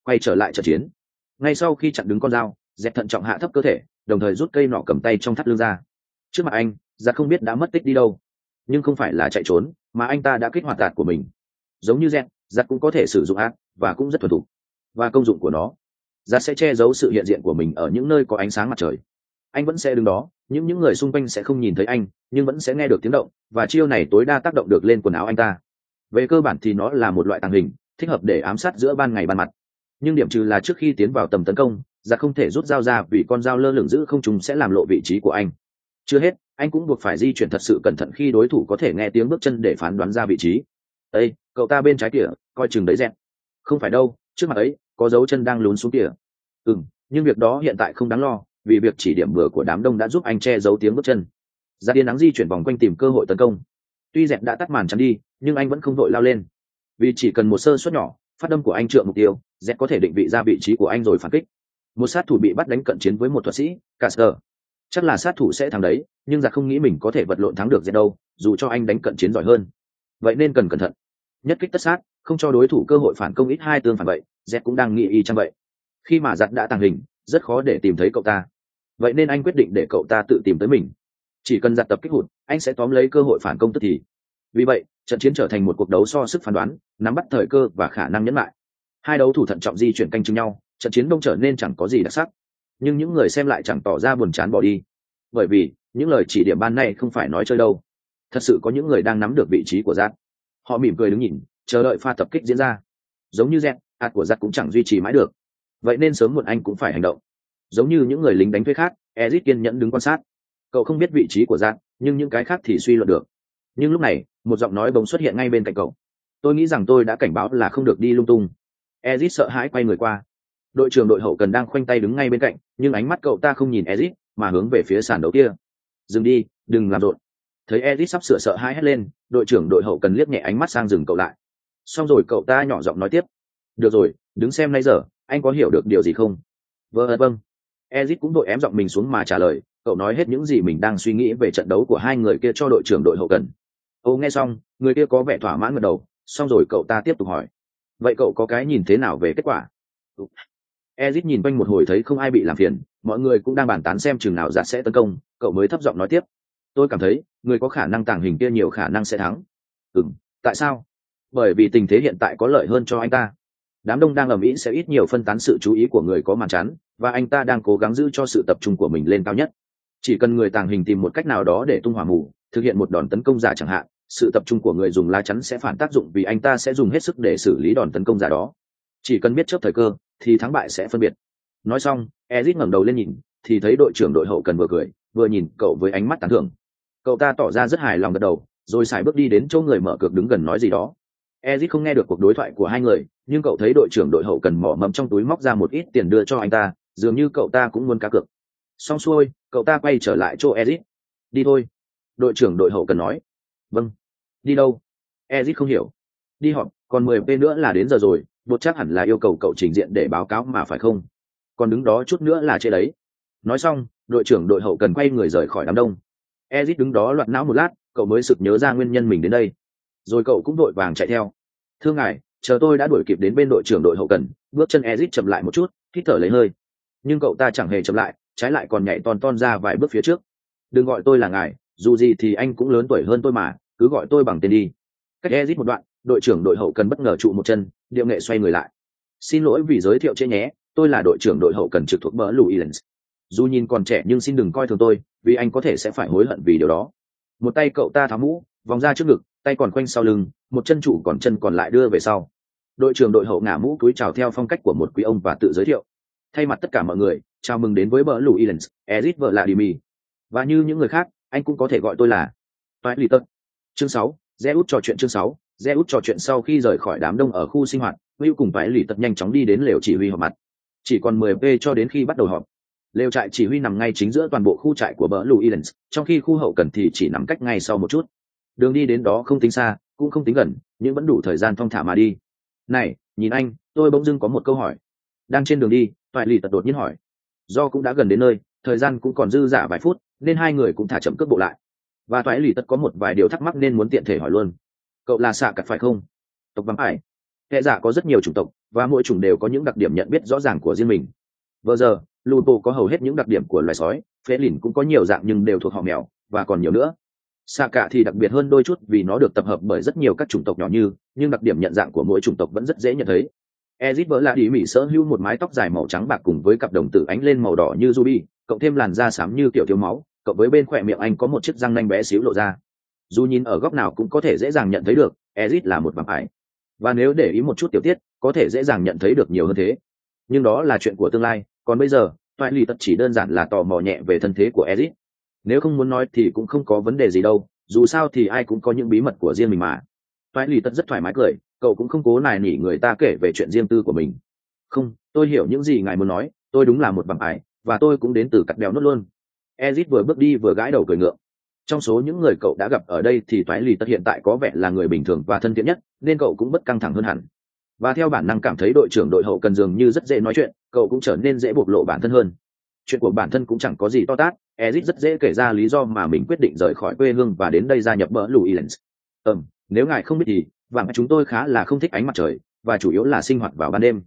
quay trở lại trận chiến. Ngay sau khi chặn đứng con dao, dẹp thận trọng hạ thấp cơ thể, đồng thời rút cây nọ cầm tay trong thắt lưng ra. Trước mặt anh, giặt không biết đã mất tích đi đâu, nhưng không phải là chạy trốn, mà anh ta đã kích hoạt tạt của mình. Giống như dẹp, giặt cũng có thể sử dụng ác và cũng rất thuần thục. Và công dụng của nó, giặt sẽ che giấu sự hiện diện của mình ở những nơi có ánh sáng mặt trời. Anh vẫn sẽ đứng đó, những người xung quanh sẽ không nhìn thấy anh, nhưng vẫn sẽ nghe được tiếng động, và chiêu này tối đa tác động được lên quần áo anh ta. Về cơ bản thì nó là một loại tàng hình, thích hợp để ám sát giữa ban ngày ban mặt. Nhưng điểm trừ là trước khi tiến vào tầm tấn công, giặc không thể rút dao ra vì con dao lơ lửng giữ không trung sẽ làm lộ vị trí của anh. Chưa hết, anh cũng buộc phải di chuyển thật sự cẩn thận khi đối thủ có thể nghe tiếng bước chân để phán đoán ra vị trí. Ê, cậu ta bên trái kìa, coi chừng đấy dẹt. Không phải đâu, trước mặt ấy có dấu chân đang lún xuống kìa. Nhưng việc đó hiện tại không đáng lo, vì việc chỉ điểm bừa của đám đông đã giúp anh che giấu tiếng bước chân. Giặc điên nắng di chuyển vòng quanh tìm cơ hội tấn công. Tuy dẹt đã tắt màn chắn đi, nhưng anh vẫn không vội lao lên, vì chỉ cần một sơ suất nhỏ, phát đâm của anh trượng mục tiêu, dẹt có thể định vị ra vị trí của anh rồi phản kích. Một sát thủ bị bắt đánh cận chiến với một thuật sĩ, Caster, chắc là sát thủ sẽ thắng đấy, nhưng giặc không nghĩ mình có thể vật lộn thắng được dẹt đâu, dù cho anh đánh cận chiến giỏi hơn. Vậy nên cần cẩn thận, nhất kích tất sát, không cho đối thủ cơ hội phản công ít hai tương phản. Vậy dẹt cũng đang nghĩ y chang vậy. Khi mà giặc đã tàng hình, rất khó để tìm thấy cậu ta, vậy nên anh quyết định để cậu ta tự tìm tới mình. Chỉ cần giặc tập kích hụt, anh sẽ tóm lấy cơ hội phản công tức thì. Vì vậy trận chiến trở thành một cuộc đấu so sức phán đoán, nắm bắt thời cơ và khả năng nhẫn lại. Hai đấu thủ thận trọng di chuyển canh chừng nhau, trận chiến đông trở nên chẳng có gì đặc sắc, nhưng những người xem lại chẳng tỏ ra buồn chán bỏ đi, bởi vì những lời chỉ điểm ban nay không phải nói chơi đâu. Thật sự có những người đang nắm được vị trí của giặc. Họ mỉm cười đứng nhìn, chờ đợi pha tập kích diễn ra. Giống như dẹt, hạt của giặc cũng chẳng duy trì mãi được, vậy nên sớm muộn anh cũng phải hành động. Giống như những người lính đánh thuê khác, Ezit kiên nhẫn đứng quan sát. Cậu không biết vị trí của giặc, nhưng những cái khác thì suy luận được. Nhưng lúc này một giọng nói bỗng xuất hiện ngay bên cạnh cậu. Tôi nghĩ rằng tôi đã cảnh báo là không được đi lung tung. Ezit sợ hãi quay người qua. Đội trưởng đội hậu cần đang khoanh tay đứng ngay bên cạnh, nhưng ánh mắt cậu ta không nhìn Ezit mà hướng về phía sàn đấu kia. Dừng đi, đừng làm rộn. Thấy Ezit sắp sửa sợ hãi hét lên, đội trưởng đội hậu cần liếc nhẹ ánh mắt sang dừng cậu lại. Xong rồi cậu ta nhỏ giọng nói tiếp. Được rồi, đứng xem nãy giờ, anh có hiểu được điều gì không? Vâng. Ezit cũng đội ém giọng mình xuống mà trả lời. Cậu nói hết những gì mình đang suy nghĩ về trận đấu của hai người kia cho đội trưởng đội hậu cần. Nghe xong, người kia có vẻ thỏa mãn gật đầu. Xong rồi cậu ta tiếp tục hỏi. Vậy cậu có cái nhìn thế nào về kết quả? Ezit nhìn quanh một hồi thấy không ai bị làm phiền, mọi người cũng đang bàn tán xem chừng nào giặc sẽ tấn công, cậu mới thấp giọng nói tiếp. Tôi cảm thấy người có khả năng tàng hình kia nhiều khả năng sẽ thắng. Tại sao? Bởi vì tình thế hiện tại có lợi hơn cho anh ta. Đám đông đang ầm ĩ sẽ ít nhiều phân tán sự chú ý của người có màn chắn, và anh ta đang cố gắng giữ cho sự tập trung của mình lên cao nhất. Chỉ cần người tàng hình tìm một cách nào đó để tung hỏa mù, thực hiện một đòn tấn công giả chẳng hạn, sự tập trung của người dùng lá chắn sẽ phản tác dụng, vì anh ta sẽ dùng hết sức để xử lý đòn tấn công giả đó. Chỉ cần biết chớp thời cơ thì thắng bại sẽ phân biệt. Nói xong, Ezit ngẩng đầu lên nhìn, thì thấy đội trưởng đội hậu cần vừa cười vừa nhìn cậu với ánh mắt tán thưởng. Cậu ta tỏ ra rất hài lòng gật đầu, rồi sải bước đi đến chỗ người mở cược đứng gần nói gì đó. Ezit không nghe được cuộc đối thoại của hai người, nhưng cậu thấy đội trưởng đội hậu cần mỏ mẫm trong túi móc ra một ít tiền đưa cho anh ta, dường như cậu ta cũng muốn cá cược. Xong xuôi, cậu ta quay trở lại chỗ Ezit. Đi thôi, đội trưởng đội hậu cần nói. Vâng. Đi đâu? Ezit không hiểu. Đi họp, còn 10 p nữa là đến giờ rồi, bột chắc hẳn là yêu cầu cậu trình diện để báo cáo mà phải không? Còn đứng đó chút nữa là trễ đấy. Nói xong, đội trưởng đội hậu cần quay người rời khỏi đám đông. Ezit đứng đó loạn não một lát, cậu mới sực nhớ ra nguyên nhân mình đến đây. Rồi cậu cũng vội vàng chạy theo. Thưa ngài, chờ tôi đã đuổi kịp đến bên đội trưởng đội hậu cần. Bước chân Ezit chậm lại một chút, hít thở lấy hơi. Nhưng cậu ta chẳng hề chậm lại, trái lại còn nhảy ton ra vài bước phía trước. Đừng gọi tôi là ngài, dù gì thì anh cũng lớn tuổi hơn tôi mà, cứ gọi tôi bằng tên đi. Cách Ezit một đoạn, đội trưởng đội hậu cần bất ngờ trụ một chân, điệu nghệ xoay người lại. Xin lỗi vì giới thiệu trễ nhé, tôi là đội trưởng đội hậu cần trực thuộc Blue Islands. Dù nhìn còn trẻ nhưng xin đừng coi thường tôi, vì anh có thể sẽ phải hối hận vì điều đó. Một tay cậu ta tháo mũ, vòng ra trước ngực, tay còn quanh sau lưng, một chân trụ còn chân còn lại đưa về sau. Đội trưởng đội hậu ngả mũ cúi chào theo phong cách của một quý ông và tự giới thiệu. Thay mặt tất cả mọi người, chào mừng đến với Blue Islands, Ezit Vladimir. Và như những người khác, anh cũng có thể gọi tôi là Toại Lì Tật. Chương 6, Zeus trò chuyện. Chương 6, Zeus trò chuyện. Sau khi rời khỏi đám đông ở khu sinh hoạt, Will cùng Toại Lì Tật nhanh chóng đi đến lều chỉ huy họp mặt. Chỉ còn 10 p cho đến khi bắt đầu họp. Lều trại chỉ huy nằm ngay chính giữa toàn bộ khu trại của Blue Islands, trong khi khu hậu cần thì chỉ nằm cách ngay sau một chút. Đường đi đến đó không tính xa, cũng không tính gần, nhưng vẫn đủ thời gian thong thả mà đi. Này, nhìn anh, tôi bỗng dưng có một câu hỏi. Đang trên đường đi, Toại Lì Tật đột nhiên hỏi. Do cũng đã gần đến nơi, thời gian cũng còn dư dả vài phút, nên hai người cũng thả chậm cước bộ lại. Và Toại Lì Tật có một vài điều thắc mắc nên muốn tiện thể hỏi luôn. Cậu là xạ cặt phải không? Tộc vampire. Kẻ dạ có rất nhiều chủng tộc và mỗi chủng đều có những đặc điểm nhận biết rõ ràng của riêng mình. Vừa giờ Lupo có hầu hết những đặc điểm của loài sói, phế lìn cũng có nhiều dạng nhưng đều thuộc họ mèo và còn nhiều nữa. Xạ cả thì đặc biệt hơn đôi chút vì nó được tập hợp bởi rất nhiều các chủng tộc nhỏ nhưng đặc điểm nhận dạng của mỗi chủng tộc vẫn rất dễ nhận thấy. Ezit vỡ là đi mỉ sở hữu một mái tóc dài màu trắng bạc cùng với cặp đồng tử ánh lên màu đỏ như ruby, cộng thêm làn da xám như kiểu thiếu máu, cộng với bên khỏe miệng anh có một chiếc răng nanh bé xíu lộ ra. Dù nhìn ở góc nào cũng có thể dễ dàng nhận thấy được Ezit là một vampire. Và nếu để ý một chút tiểu tiết, có thể dễ dàng nhận thấy được nhiều hơn thế. Nhưng đó là chuyện của tương lai, còn bây giờ, Toại Lì Tật chỉ đơn giản là tò mò nhẹ về thân thế của Ezit. Nếu không muốn nói thì cũng không có vấn đề gì đâu, dù sao thì ai cũng có những bí mật của riêng mình mà. Toại Lì Tật rất thoải mái cười, cậu cũng không cố nài nỉ người ta kể về chuyện riêng tư của mình. Không, tôi hiểu những gì ngài muốn nói, tôi đúng là một vampire, và tôi cũng đến từ cắt đèo nốt luôn. Ezit vừa bước đi vừa gãi đầu cười ngượng. Trong số những người cậu đã gặp ở đây thì Toại Lì Tật hiện tại có vẻ là người bình thường và thân thiện nhất, nên cậu cũng bất căng thẳng hơn hẳn. Và theo bản năng cảm thấy đội trưởng đội hậu cần dường như rất dễ nói chuyện, cậu cũng trở nên dễ bộc lộ bản thân hơn. Chuyện của bản thân cũng chẳng có gì to tát, Ezit rất dễ kể ra lý do mà mình quyết định rời khỏi quê hương và đến đây gia nhập Blue Islands. Nếu ngài không biết thì chúng tôi khá là không thích ánh mặt trời và chủ yếu là sinh hoạt vào ban đêm.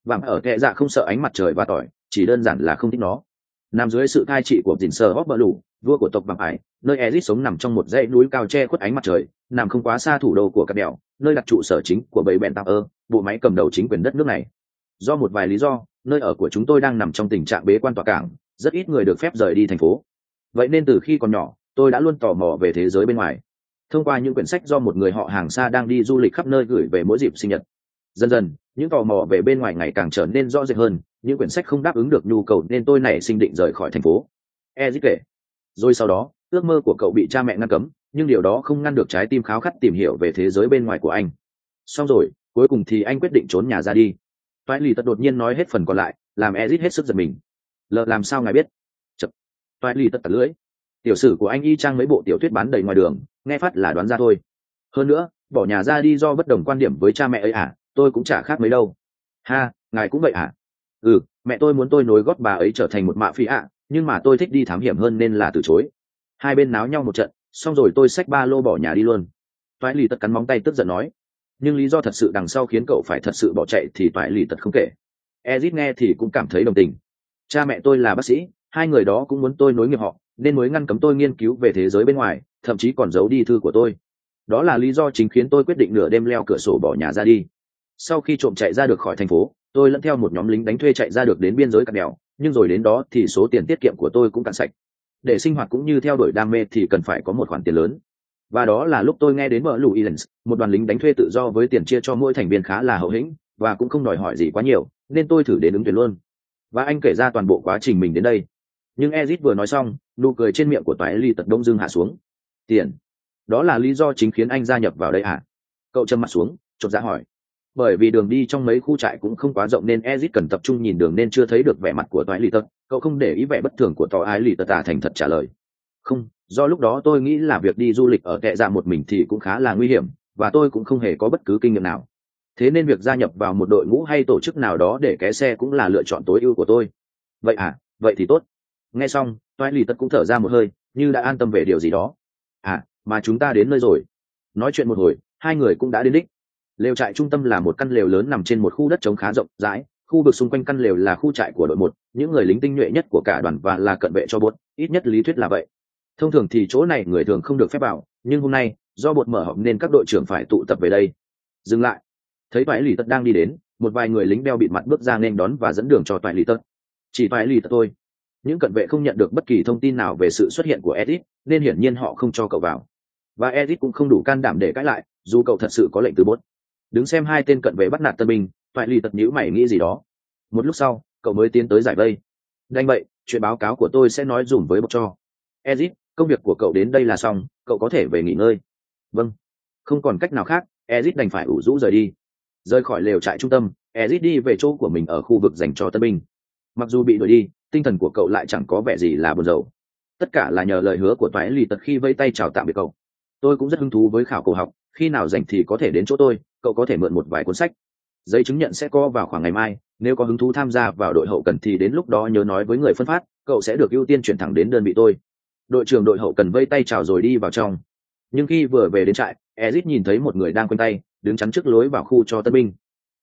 Ở kệ dạ không sợ ánh mặt trời và tỏi, chỉ đơn giản là không thích nó. Nằm dưới sự cai trị của dình sờ hóc Blue, vua của tộc Ải, nơi Ezit sống nằm trong một dãy núi cao che khuất ánh mặt trời, nằm không quá xa thủ đô của các đèo, nơi đặt trụ sở chính của bầy bèn tạm bộ máy cầm đầu chính quyền đất nước này. Do một vài lý do, nơi ở của chúng tôi đang nằm trong tình trạng bế quan tỏa cảng, rất ít người được phép rời đi thành phố. Vậy nên từ khi còn nhỏ, tôi đã luôn tò mò về thế giới bên ngoài. Thông qua những quyển sách do một người họ hàng xa đang đi du lịch khắp nơi gửi về mỗi dịp sinh nhật. Dần dần, những tò mò về bên ngoài ngày càng trở nên rõ rệt hơn, những quyển sách không đáp ứng được nhu cầu nên tôi nảy sinh định rời khỏi thành phố. Ezit kể. Rồi sau đó, ước mơ của cậu bị cha mẹ ngăn cấm, nhưng điều đó không ngăn được trái tim khao khát tìm hiểu về thế giới bên ngoài của anh. Xong rồi, cuối cùng thì anh quyết định trốn nhà ra đi. Toại Lì Tật đột nhiên nói hết phần còn lại, làm Ezit hết sức giật mình. Làm sao ngài biết? Chật. Toại Lì Tật tật lưỡi. Tiểu sử của anh y chang mấy bộ tiểu thuyết bán đầy ngoài đường, nghe phát là đoán ra thôi. Hơn nữa, bỏ nhà ra đi do bất đồng quan điểm với cha mẹ ấy à, tôi cũng chả khác mấy đâu. Ha, ngài cũng vậy à? Mẹ tôi muốn tôi nối gót bà ấy trở thành một mạ phi ạ, nhưng mà tôi thích đi thám hiểm hơn nên là từ chối. Hai bên náo nhau một trận, xong rồi tôi xách ba lô bỏ nhà đi luôn. Toại Lì Tật cắn móng tay tức giận nói. Nhưng lý do thật sự đằng sau khiến cậu phải thật sự bỏ chạy thì Toại Lì Tật không kể. Ezit nghe thì cũng cảm thấy đồng tình. Cha mẹ tôi là bác sĩ, hai người đó cũng muốn tôi nối nghiệp họ, nên mới ngăn cấm tôi nghiên cứu về thế giới bên ngoài, thậm chí còn giấu đi thư của tôi. Đó là lý do chính khiến tôi quyết định nửa đêm leo cửa sổ bỏ nhà ra đi. Sau khi trộm chạy ra được khỏi thành phố, tôi lẫn theo một nhóm lính đánh thuê chạy ra được đến biên giới cắt đèo, nhưng rồi đến đó thì số tiền tiết kiệm của tôi cũng cạn sạch. Để sinh hoạt cũng như theo đuổi đam mê thì cần phải có một khoản tiền lớn. Và đó là lúc tôi nghe đến Blue Islands, một đoàn lính đánh thuê tự do với tiền chia cho mỗi thành viên khá là hậu hĩnh và cũng không đòi hỏi gì quá nhiều, nên tôi thử đến ứng tuyển luôn. Và anh kể ra toàn bộ quá trình mình đến đây. Nhưng Ezit vừa nói xong, nụ cười trên miệng của Toại Lì Tật đông dưng hạ xuống. Tiền? Đó là lý do chính khiến anh gia nhập vào đây à? Cậu trầm mặt xuống, chột dạ hỏi. Bởi vì đường đi trong mấy khu trại cũng không quá rộng nên Ezit cần tập trung nhìn đường nên chưa thấy được vẻ mặt của Toại Lì Tật. Cậu không để ý vẻ bất thường của Toại Lì Tật thành thật trả lời. Không, do lúc đó tôi nghĩ là việc đi du lịch ở kệ dạ một mình thì cũng khá là nguy hiểm, và tôi cũng không hề có bất cứ kinh nghiệm nào. Thế nên việc gia nhập vào một đội ngũ hay tổ chức nào đó để ké xe cũng là lựa chọn tối ưu của tôi. Vậy à, vậy thì tốt. Nghe xong, Toại Lì Tật cũng thở ra một hơi, như đã an tâm về điều gì đó. À, mà chúng ta đến nơi rồi. Nói chuyện một hồi, hai người cũng đã đến đích. Lều trại trung tâm là một căn lều lớn nằm trên một khu đất trống khá rộng rãi. Khu vực xung quanh căn lều là khu trại của đội 1, những người lính tinh nhuệ nhất của cả đoàn và là cận vệ cho Bột, ít nhất lý thuyết là vậy. Thông thường thì chỗ này người thường không được phép vào, nhưng hôm nay do Bột mở họp nên các đội trưởng phải tụ tập về đây. Dừng lại. Thấy Toại Lì Tật đang đi đến, một vài người lính đeo bịt mặt bước ra nên đón và dẫn đường cho Toại Lì Tật. Chỉ Toại Lì Tật thôi. Những cận vệ không nhận được bất kỳ thông tin nào về sự xuất hiện của Ezit, nên hiển nhiên họ không cho cậu vào. Và Ezit cũng không đủ can đảm để cãi lại, dù cậu thật sự có lệnh từ Bột. Đứng xem hai tên cận vệ bắt nạt tân binh, Toại Lì Tật nhíu mày nghĩ gì đó. Một lúc sau, cậu mới tiến tới giải vây. Đành vậy, chuyện báo cáo của tôi sẽ nói dùm với Bột cho. Ezit, công việc của cậu đến đây là xong, cậu có thể về nghỉ ngơi. Vâng. Không còn cách nào khác, Ezit đành phải ủ rũ rời đi. Rời khỏi lều trại trung tâm, Ezit đi về chỗ của mình ở khu vực dành cho tân binh. Mặc dù bị đuổi đi, tinh thần của cậu lại chẳng có vẻ gì là buồn rầu. Tất cả là nhờ lời hứa của Toại Lì Tật khi vẫy tay chào tạm biệt cậu. Tôi cũng rất hứng thú với khảo cổ học, khi nào rảnh thì có thể đến chỗ tôi, cậu có thể mượn một vài cuốn sách. Giấy chứng nhận sẽ có vào khoảng ngày mai, nếu có hứng thú tham gia vào đội hậu cần thì đến lúc đó nhớ nói với người phân phát, cậu sẽ được ưu tiên chuyển thẳng đến đơn vị tôi. Đội trưởng đội hậu cần vẫy tay chào rồi đi vào trong. Nhưng khi vừa về đến trại, Ezit nhìn thấy một người đang quanh tay đứng chắn trước lối vào khu cho tân binh.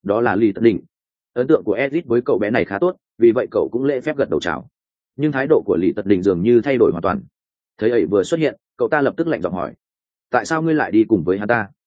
đó là Lý Tật Đỉnh. Ấn tượng của Ezit với cậu bé này khá tốt, vì vậy cậu cũng lễ phép gật đầu chào. Nhưng thái độ của Lý Tật Đỉnh dường như thay đổi hoàn toàn. Thấy ấy vừa xuất hiện, cậu ta lập tức lạnh giọng hỏi: tại sao ngươi lại đi cùng với hắn ta?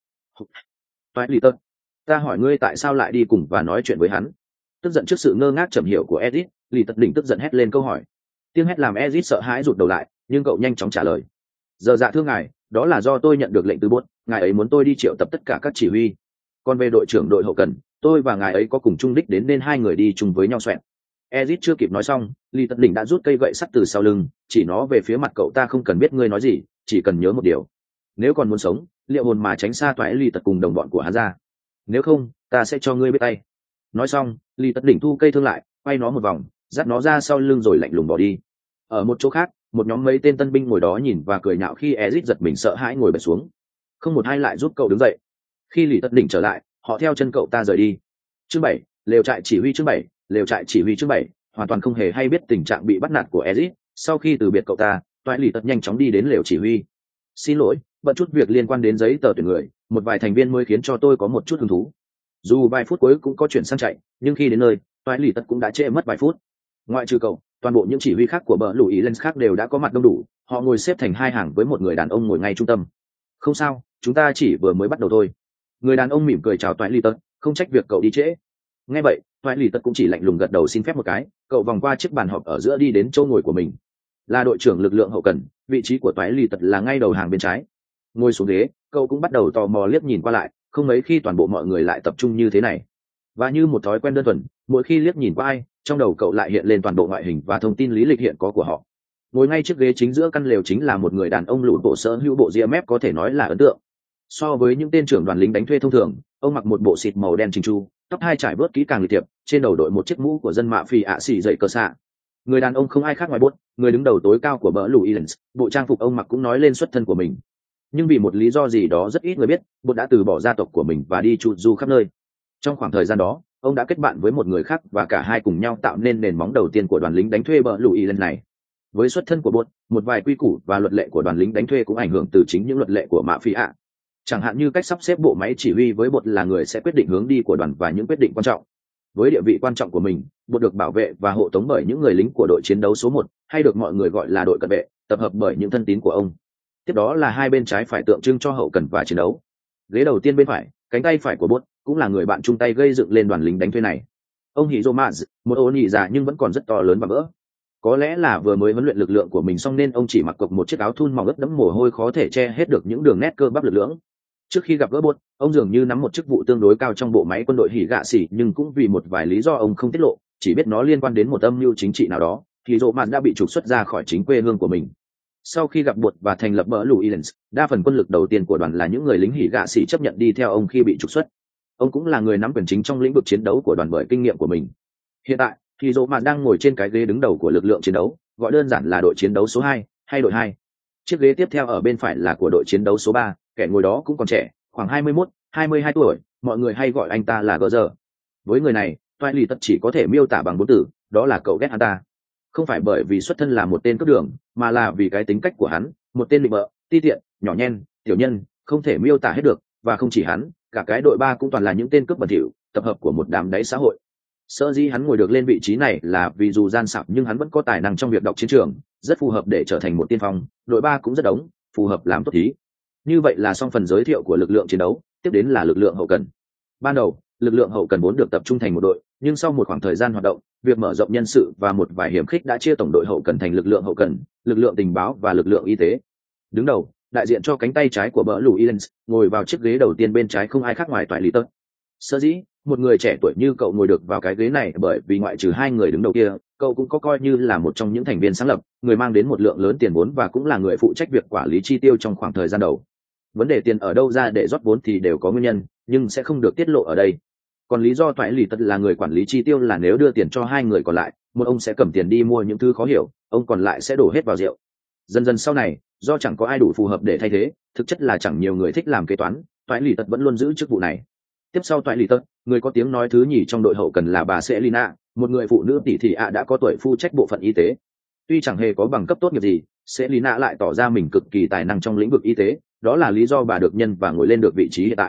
Toại Lý Tật, ta hỏi ngươi tại sao lại đi cùng và nói chuyện với hắn? Tức giận trước sự ngơ ngác chậm hiểu của Ezit, Lý Tật Đỉnh tức giận hét lên câu hỏi. Tiếng hét làm Ezit sợ hãi rụt đầu lại, nhưng cậu nhanh chóng trả lời: giờ dạ thưa ngài, đó là do tôi nhận được lệnh từ bốt, ngài ấy muốn tôi đi triệu tập tất cả các chỉ huy. Còn về đội trưởng đội hậu cần, tôi và ngài ấy có cùng chung đích đến nên hai người đi chung với nhau xoẹn. Ezit chưa kịp nói xong, Lý Tật Đỉnh đã rút cây gậy sắt từ sau lưng, chỉ nó về phía mặt cậu ta. không cần biết ngươi nói gì, chỉ cần nhớ một điều: nếu còn muốn sống, liệu hồn mà tránh xa Toại Lý Tật cùng đồng bọn của hắn ra, nếu không ta sẽ cho ngươi biết tay. Nói xong, Lý Tật Đỉnh thu cây thương lại, quay nó một vòng, dắt nó ra sau lưng rồi lạnh lùng bỏ đi. Ở một chỗ khác, một nhóm mấy tên tân binh ngồi đó nhìn và cười nhạo khi Ezit giật mình sợ hãi ngồi bật xuống. Không một ai lại giúp cậu đứng dậy. Khi Lý Tật Đỉnh trở lại, họ theo chân cậu ta rời đi. Chương 7, lều trại chỉ huy. Chương 7, lều trại chỉ huy. Chương 7, hoàn toàn không hề hay biết tình trạng bị bắt nạt của Ezit. Sau khi từ biệt cậu ta, Toại Lý Tật nhanh chóng đi đến lều chỉ huy. Xin lỗi, bận chút việc liên quan đến giấy tờ tuyển người, một vài thành viên mới khiến cho tôi có một chút hứng thú. Dù vài phút cuối cũng có chuyển sang chạy, nhưng khi đến nơi, Toại Lý Tật cũng đã trễ mất vài phút. Ngoại trừ cậu, toàn bộ những chỉ huy khác của bờ lùi Lens khác đều đã có mặt đông đủ. Họ ngồi xếp thành hai hàng với một người đàn ông ngồi ngay trung tâm. Không sao, chúng ta chỉ vừa mới bắt đầu thôi. Người đàn ông mỉm cười chào Toại Lý Tật, không trách việc cậu đi trễ. Nghe vậy, Toại Lý Tật cũng chỉ lạnh lùng gật đầu xin phép một cái. Cậu vòng qua chiếc bàn họp ở giữa đi đến chỗ ngồi của mình. Là đội trưởng lực lượng hậu cần, vị trí của Toại Lý Tật là ngay đầu hàng bên trái. Ngồi xuống ghế, cậu cũng bắt đầu tò mò liếc nhìn qua lại, không mấy khi toàn bộ mọi người lại tập trung như thế này. Và như một thói quen đơn thuần, mỗi khi liếc nhìn qua ai, trong đầu cậu lại hiện lên toàn bộ ngoại hình và thông tin lý lịch hiện có của họ. Ngồi ngay chiếc ghế chính giữa căn lều chính là một người đàn ông lùn bộ sở hữu bộ ria mép có thể nói là ấn tượng. So với những tên trưởng đoàn lính đánh thuê thông thường, ông mặc một bộ xịt màu đen chỉnh chu, tóc hai trải bớt kỹ càng lịch thiệp, trên đầu đội một chiếc mũ của dân mạ phì ạ xì dậy cờ xạ. Người đàn ông không ai khác ngoài bốt, người đứng đầu tối cao của bờ lùi Lens. Bộ trang phục ông mặc cũng nói lên xuất thân của mình. Nhưng vì một lý do gì đó rất ít người biết, bốt đã từ bỏ gia tộc của mình và đi chu du khắp nơi. Trong khoảng thời gian đó, ông đã kết bạn với một người khác và cả hai cùng nhau tạo nên nền móng đầu tiên của đoàn lính đánh thuê bờ lùi lần này. Với xuất thân của bốt, một vài quy củ và luật lệ của đoàn lính đánh thuê cũng ảnh hưởng từ chính những luật lệ của mạ phi ạ. Chẳng hạn như cách sắp xếp bộ máy chỉ huy với bốt là người sẽ quyết định hướng đi của đoàn và những quyết định quan trọng. Với địa vị quan trọng của mình, bốt được bảo vệ và hộ tống bởi những người lính của đội chiến đấu số 1, hay được mọi người gọi là đội cận vệ, tập hợp bởi những thân tín của ông. Tiếp đó là hai bên trái phải tượng trưng cho hậu cần và chiến đấu. Ghế đầu tiên bên phải, cánh tay phải của bốt, cũng là người bạn chung tay gây dựng lên đoàn lính đánh thuê này. Ông Hizomaz, một ô nhị già nhưng vẫn còn rất to lớn và vỡ. Có lẽ là vừa mới huấn luyện lực lượng của mình xong nên ông chỉ mặc cộc một chiếc áo thun mỏng ướt đẫm mồ hôi khó thể che hết được những đường nét cơ bắp lực lưỡng. Trước khi gặp gỡ bốt, ông dường như nắm một chức vụ tương đối cao trong bộ máy quân đội hỉ gạ xỉ, nhưng cũng vì một vài lý do ông không tiết lộ, chỉ biết nó liên quan đến một âm mưu chính trị nào đó, Hizomaz đã bị trục xuất ra khỏi chính quê hương của mình. Sau khi gặp bột và thành lập bờ lùi Lens, đa phần quân lực đầu tiên của đoàn là những người lính hỉ gạ xỉ chấp nhận đi theo ông khi bị trục xuất. Ông cũng là người nắm quyền chính trong lĩnh vực chiến đấu của đoàn bởi kinh nghiệm của mình. Hiện tại, thì dỗ mà đang ngồi trên cái ghế đứng đầu của lực lượng chiến đấu, gọi đơn giản là đội chiến đấu số 2 hay đội 2. Chiếc ghế tiếp theo ở bên phải là của đội chiến đấu số 3, kẻ ngồi đó cũng còn trẻ, khoảng 21, 22 tuổi, mọi người hay gọi anh ta là gờ giờ. Với người này, Toại Lý Tật chỉ có thể miêu tả bằng 4 từ, đó là cậu ghét hắn ta. Không phải bởi vì xuất thân là một tên cướp đường, mà là vì cái tính cách của hắn, một tên định bợ, ti tiện, nhỏ nhen, tiểu nhân, không thể miêu tả hết được. Và không chỉ hắn, cả cái đội 3 cũng toàn là những tên cướp bẩn thỉu, tập hợp của một đám đáy xã hội. Sở dĩ hắn ngồi được lên vị trí này là vì dù gian xảo nhưng hắn vẫn có tài năng trong việc đọc chiến trường, rất phù hợp để trở thành một tiên phong. Đội 3 cũng rất đống, phù hợp làm tốt thí. Như vậy là xong phần giới thiệu của lực lượng chiến đấu, tiếp đến là lực lượng hậu cần. Ban đầu, lực lượng hậu cần vốn được tập trung thành một đội, nhưng sau một khoảng thời gian hoạt động, việc mở rộng nhân sự và một vài hiểm khích đã chia tổng đội hậu cần thành lực lượng hậu cần, lực lượng tình báo và lực lượng y tế. Đứng đầu, đại diện cho cánh tay trái của bờ lùi Lens, ngồi vào chiếc ghế đầu tiên bên trái không ai khác ngoài Toại Lý Tật. Sở dĩ, một người trẻ tuổi như cậu ngồi được vào cái ghế này bởi vì ngoại trừ hai người đứng đầu kia, cậu cũng có coi như là một trong những thành viên sáng lập, người mang đến một lượng lớn tiền vốn và cũng là người phụ trách việc quản lý chi tiêu trong khoảng thời gian đầu. Vấn đề tiền ở đâu ra để rót vốn thì đều có nguyên nhân, nhưng sẽ không được tiết lộ ở đây. Còn lý do Toại Lý Tật là người quản lý chi tiêu là nếu đưa tiền cho hai người còn lại, một ông sẽ cầm tiền đi mua những thứ khó hiểu, ông còn lại sẽ đổ hết vào rượu. Dần dần sau này, do chẳng có ai đủ phù hợp để thay thế, thực chất là chẳng nhiều người thích làm kế toán, Toại Lý Tật vẫn luôn giữ chức vụ này. Tiếp sau Toại Lý Tật, người có tiếng nói thứ nhì trong đội hậu cần là bà Selina, một người phụ nữ tỷ thị ạ đã có tuổi phụ trách bộ phận y tế. Tuy chẳng hề có bằng cấp tốt nghiệp gì, Selina lại tỏ ra mình cực kỳ tài năng trong lĩnh vực y tế, đó là lý do bà được nhân và ngồi lên được vị trí hiện tại.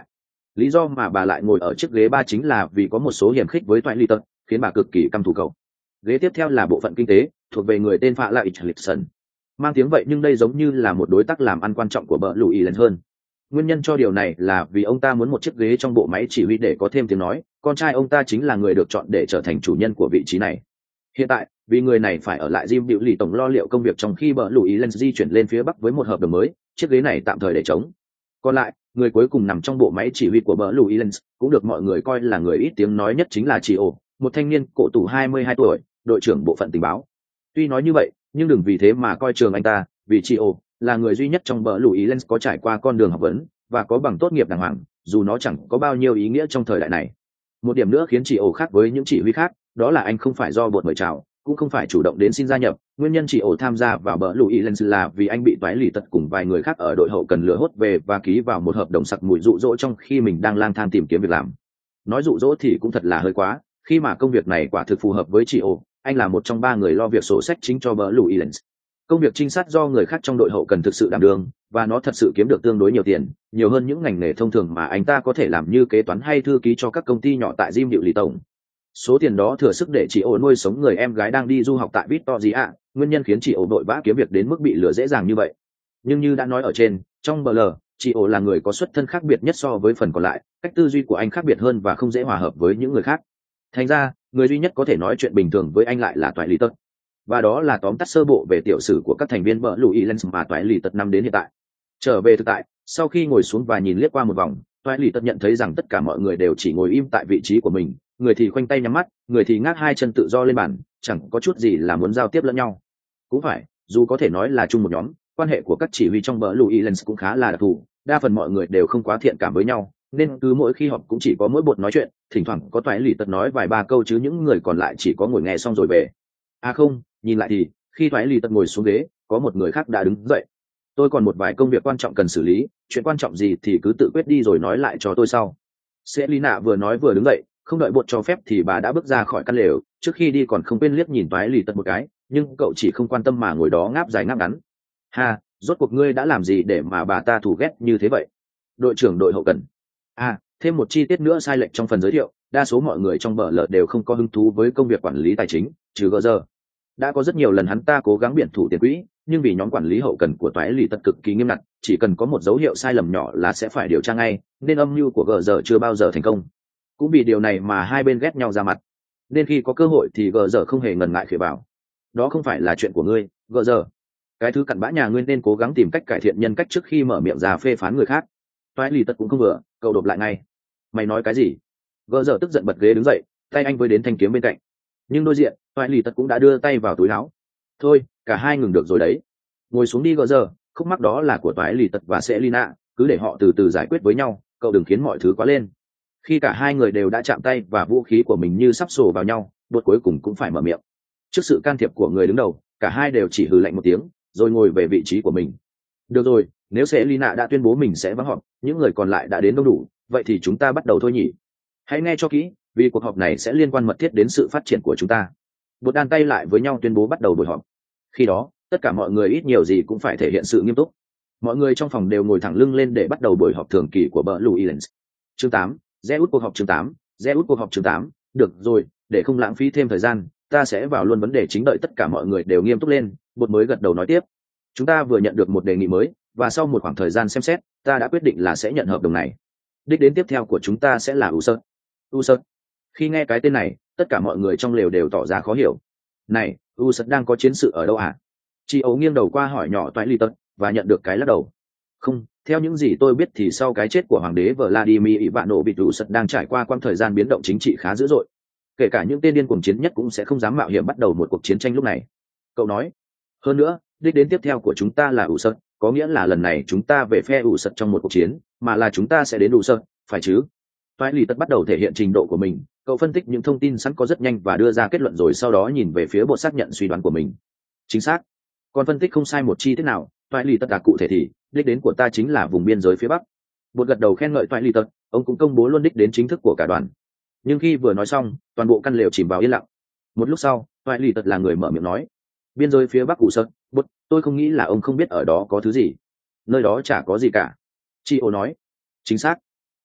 Lý do mà bà lại ngồi ở chiếc ghế ba chính là vì có một số hiểm khích với toại ly tật, khiến bà cực kỳ căm thù cậu. Ghế tiếp theo là bộ phận kinh tế, thuộc về người tên Phạ Lại Richardson. Mang tiếng vậy nhưng đây giống như là một đối tác làm ăn quan trọng của bờ lùi lần hơn. Nguyên nhân cho điều này là vì ông ta muốn một chiếc ghế trong bộ máy chỉ huy để có thêm tiếng nói, con trai ông ta chính là người được chọn để trở thành chủ nhân của vị trí này. Hiện tại, vì người này phải ở lại Jim Diệu Lì tổng lo liệu công việc trong khi bờ lùi lần di chuyển lên phía bắc với một hợp đồng mới, chiếc ghế này tạm thời để trống. Còn lại, người cuối cùng nằm trong bộ máy chỉ huy của bờ lùi lần cũng được mọi người coi là người ít tiếng nói nhất chính là Chio, một thanh niên cổ tủ 22 tuổi, đội trưởng bộ phận tình báo. Tuy nói như vậy, nhưng đừng vì thế mà coi thường anh ta, vì Chio là người duy nhất trong bờ lùi lens có trải qua con đường học vấn và có bằng tốt nghiệp đàng hoàng, dù nó chẳng có bao nhiêu ý nghĩa trong thời đại này. Một điểm nữa khiến Chio khác với những chỉ huy khác, đó là anh không phải do bột mời chào, cũng không phải chủ động đến xin gia nhập. Nguyên nhân Chio tham gia vào bờ lùi lens là vì anh bị toái lì tật cùng vài người khác ở đội hậu cần lừa hốt về và ký vào một hợp đồng sặc mùi dụ dỗ trong khi mình đang lang thang tìm kiếm việc làm. Nói dụ dỗ thì cũng thật là hơi quá, khi mà công việc này quả thực phù hợp với Chio. Anh là một trong 3 người lo việc sổ sách chính cho bờ lùi lens. Công việc trinh sát do người khác trong đội hậu cần thực sự đảm đương, và nó thật sự kiếm được tương đối nhiều tiền, nhiều hơn những ngành nghề thông thường mà anh ta có thể làm như kế toán hay thư ký cho các công ty nhỏ tại Jim Diệu Lì tổng. Số tiền đó thừa sức để chị ổ nuôi sống người em gái đang đi du học tại Victoria, nguyên nhân khiến chị ổ đội vã kiếm việc đến mức bị lừa dễ dàng như vậy. Nhưng như đã nói ở trên, trong BL, chị ổ là người có xuất thân khác biệt nhất so với phần còn lại, cách tư duy của anh khác biệt hơn và không dễ hòa hợp với những người khác. Thành ra, người duy nhất có thể nói chuyện bình thường với anh lại là Toại Lý Tật. Và đó là tóm tắt sơ bộ về tiểu sử của các thành viên bờ lùi lens mà Toại Lý Tật năm đến hiện tại. Trở về thực tại, sau khi ngồi xuống và nhìn liếc qua một vòng, Toại Lý Tật nhận thấy rằng tất cả mọi người đều chỉ ngồi im tại vị trí của mình, người thì khoanh tay nhắm mắt, người thì ngác hai chân tự do lên bàn, chẳng có chút gì là muốn giao tiếp lẫn nhau. Cũng phải, dù có thể nói là chung một nhóm, quan hệ của các chỉ huy trong bờ lùi lens cũng khá là đặc thù, đa phần mọi người đều không quá thiện cảm với nhau, nên cứ mỗi khi họp cũng chỉ có mỗi bột nói chuyện, thỉnh thoảng có Toại Lý Tật nói vài ba câu chứ những người còn lại chỉ có ngồi nghe xong rồi về. À không, nhìn lại thì khi Toại Lý Tật ngồi xuống ghế, có một người khác đã đứng dậy. Tôi còn một vài công việc quan trọng cần xử lý, chuyện quan trọng gì thì cứ tự quyết đi rồi nói lại cho tôi sau. Selina vừa nói vừa đứng dậy, không đợi bột cho phép thì bà đã bước ra khỏi căn lều, trước khi đi còn không quên liếc nhìn Toại Lý Tật một cái, nhưng cậu chỉ không quan tâm mà ngồi đó ngáp dài ngáp ngắn. Ha, rốt cuộc ngươi đã làm gì để mà bà ta thù ghét như thế vậy? Đội trưởng đội hậu cần. À, thêm một chi tiết nữa sai lệch trong phần giới thiệu, đa số mọi người trong bờ lợt đều không có hứng thú với công việc quản lý tài chính, trừ gờ giờ. Đã có rất nhiều lần hắn ta cố gắng biển thủ tiền quỹ, nhưng vì nhóm quản lý hậu cần của Toại Lý Tật cực kỳ nghiêm ngặt, chỉ cần có một dấu hiệu sai lầm nhỏ là sẽ phải điều tra ngay, nên âm mưu của gờ giờ chưa bao giờ thành công. Cũng vì điều này mà hai bên ghét nhau ra mặt, nên khi có cơ hội thì gờ giờ không hề ngần ngại khởi bảo. Đó không phải là chuyện của ngươi, gờ giờ. Cái thứ cặn bã nhà ngươi nên cố gắng tìm cách cải thiện nhân cách trước khi mở miệng ra phê phán người khác. Toại Lý Tật cũng không vừa, cậu đột lại ngay. Mày nói cái gì? Gờ giờ tức giận bật ghế đứng dậy, tay anh với đến thanh kiếm bên cạnh. Nhưng đối diện, Toại Lý Tật cũng đã đưa tay vào túi áo. Thôi, cả hai ngừng được rồi đấy. Ngồi xuống đi gờ giờ, khúc mắc đó là của Toại Lý Tật và Selina, cứ để họ từ từ giải quyết với nhau, cậu đừng khiến mọi thứ quá lên. Khi cả hai người đều đã chạm tay và vũ khí của mình như sắp sổ vào nhau, bột cuối cùng cũng phải mở miệng. Trước sự can thiệp của người đứng đầu, cả hai đều chỉ hừ lạnh một tiếng, rồi ngồi về vị trí của mình. Được rồi, nếu Selina đã tuyên bố mình sẽ vắng họp, những người còn lại đã đến đông đủ, vậy thì chúng ta bắt đầu thôi nhỉ. Hãy nghe cho kỹ, vì cuộc họp này sẽ liên quan mật thiết đến sự phát triển của chúng ta. Bột đan tay lại với nhau tuyên bố bắt đầu buổi họp. Khi đó, tất cả mọi người ít nhiều gì cũng phải thể hiện sự nghiêm túc. Mọi người trong phòng đều ngồi thẳng lưng lên để bắt đầu buổi họp thường kỳ của Blue Islands. Chương 8, Zeus cuộc họp chương 8, Zeus cuộc họp chương 8, được rồi, để không lãng phí thêm thời gian, ta sẽ vào luôn vấn đề chính, đợi tất cả mọi người đều nghiêm túc lên, bột mới gật đầu nói tiếp. Chúng ta vừa nhận được một đề nghị mới, và sau một khoảng thời gian xem xét, ta đã quyết định là sẽ nhận hợp đồng này. Đích đến tiếp theo của chúng ta sẽ là Usert. Usert. Khi nghe cái tên này, tất cả mọi người trong lều đều tỏ ra khó hiểu. Này, Usert đang có chiến sự ở đâu à? Chị ấu nghiêng đầu qua hỏi nhỏ Toại Lý Tật và nhận được cái lắc đầu. Không, theo những gì tôi biết thì sau cái chết của hoàng đế Vladimir Ivanovich Usert đang trải qua quãng thời gian biến động chính trị khá dữ dội. Kể cả những tên điên cuồng chiến nhất cũng sẽ không dám mạo hiểm bắt đầu một cuộc chiến tranh lúc này. Cậu nói. Hơn nữa, đích đến tiếp theo của chúng ta là Usert, có nghĩa là lần này chúng ta về phe Usert trong một cuộc chiến, mà là chúng ta sẽ đến Usert, phải chứ? Toại Lý Tật bắt đầu thể hiện trình độ của mình, cậu phân tích những thông tin sẵn có rất nhanh và đưa ra kết luận, rồi sau đó nhìn về phía bộ xác nhận suy đoán của mình. Chính xác. Còn phân tích không sai một chi tiết nào. Toại Lý Tật cụ thể thì đích đến của ta chính là vùng biên giới phía bắc. Bột gật đầu khen ngợi Toại Lý Tật, ông cũng công bố luôn đích đến chính thức của cả đoàn. Nhưng khi vừa nói xong, toàn bộ căn lều chìm vào yên lặng. Một lúc sau, Toại Lý Tật là người mở miệng nói. Biên giới phía bắc của Sơn, bột, tôi không nghĩ là ông không biết ở đó có thứ gì. Nơi đó chả có gì cả. Chi ô nói. Chính xác.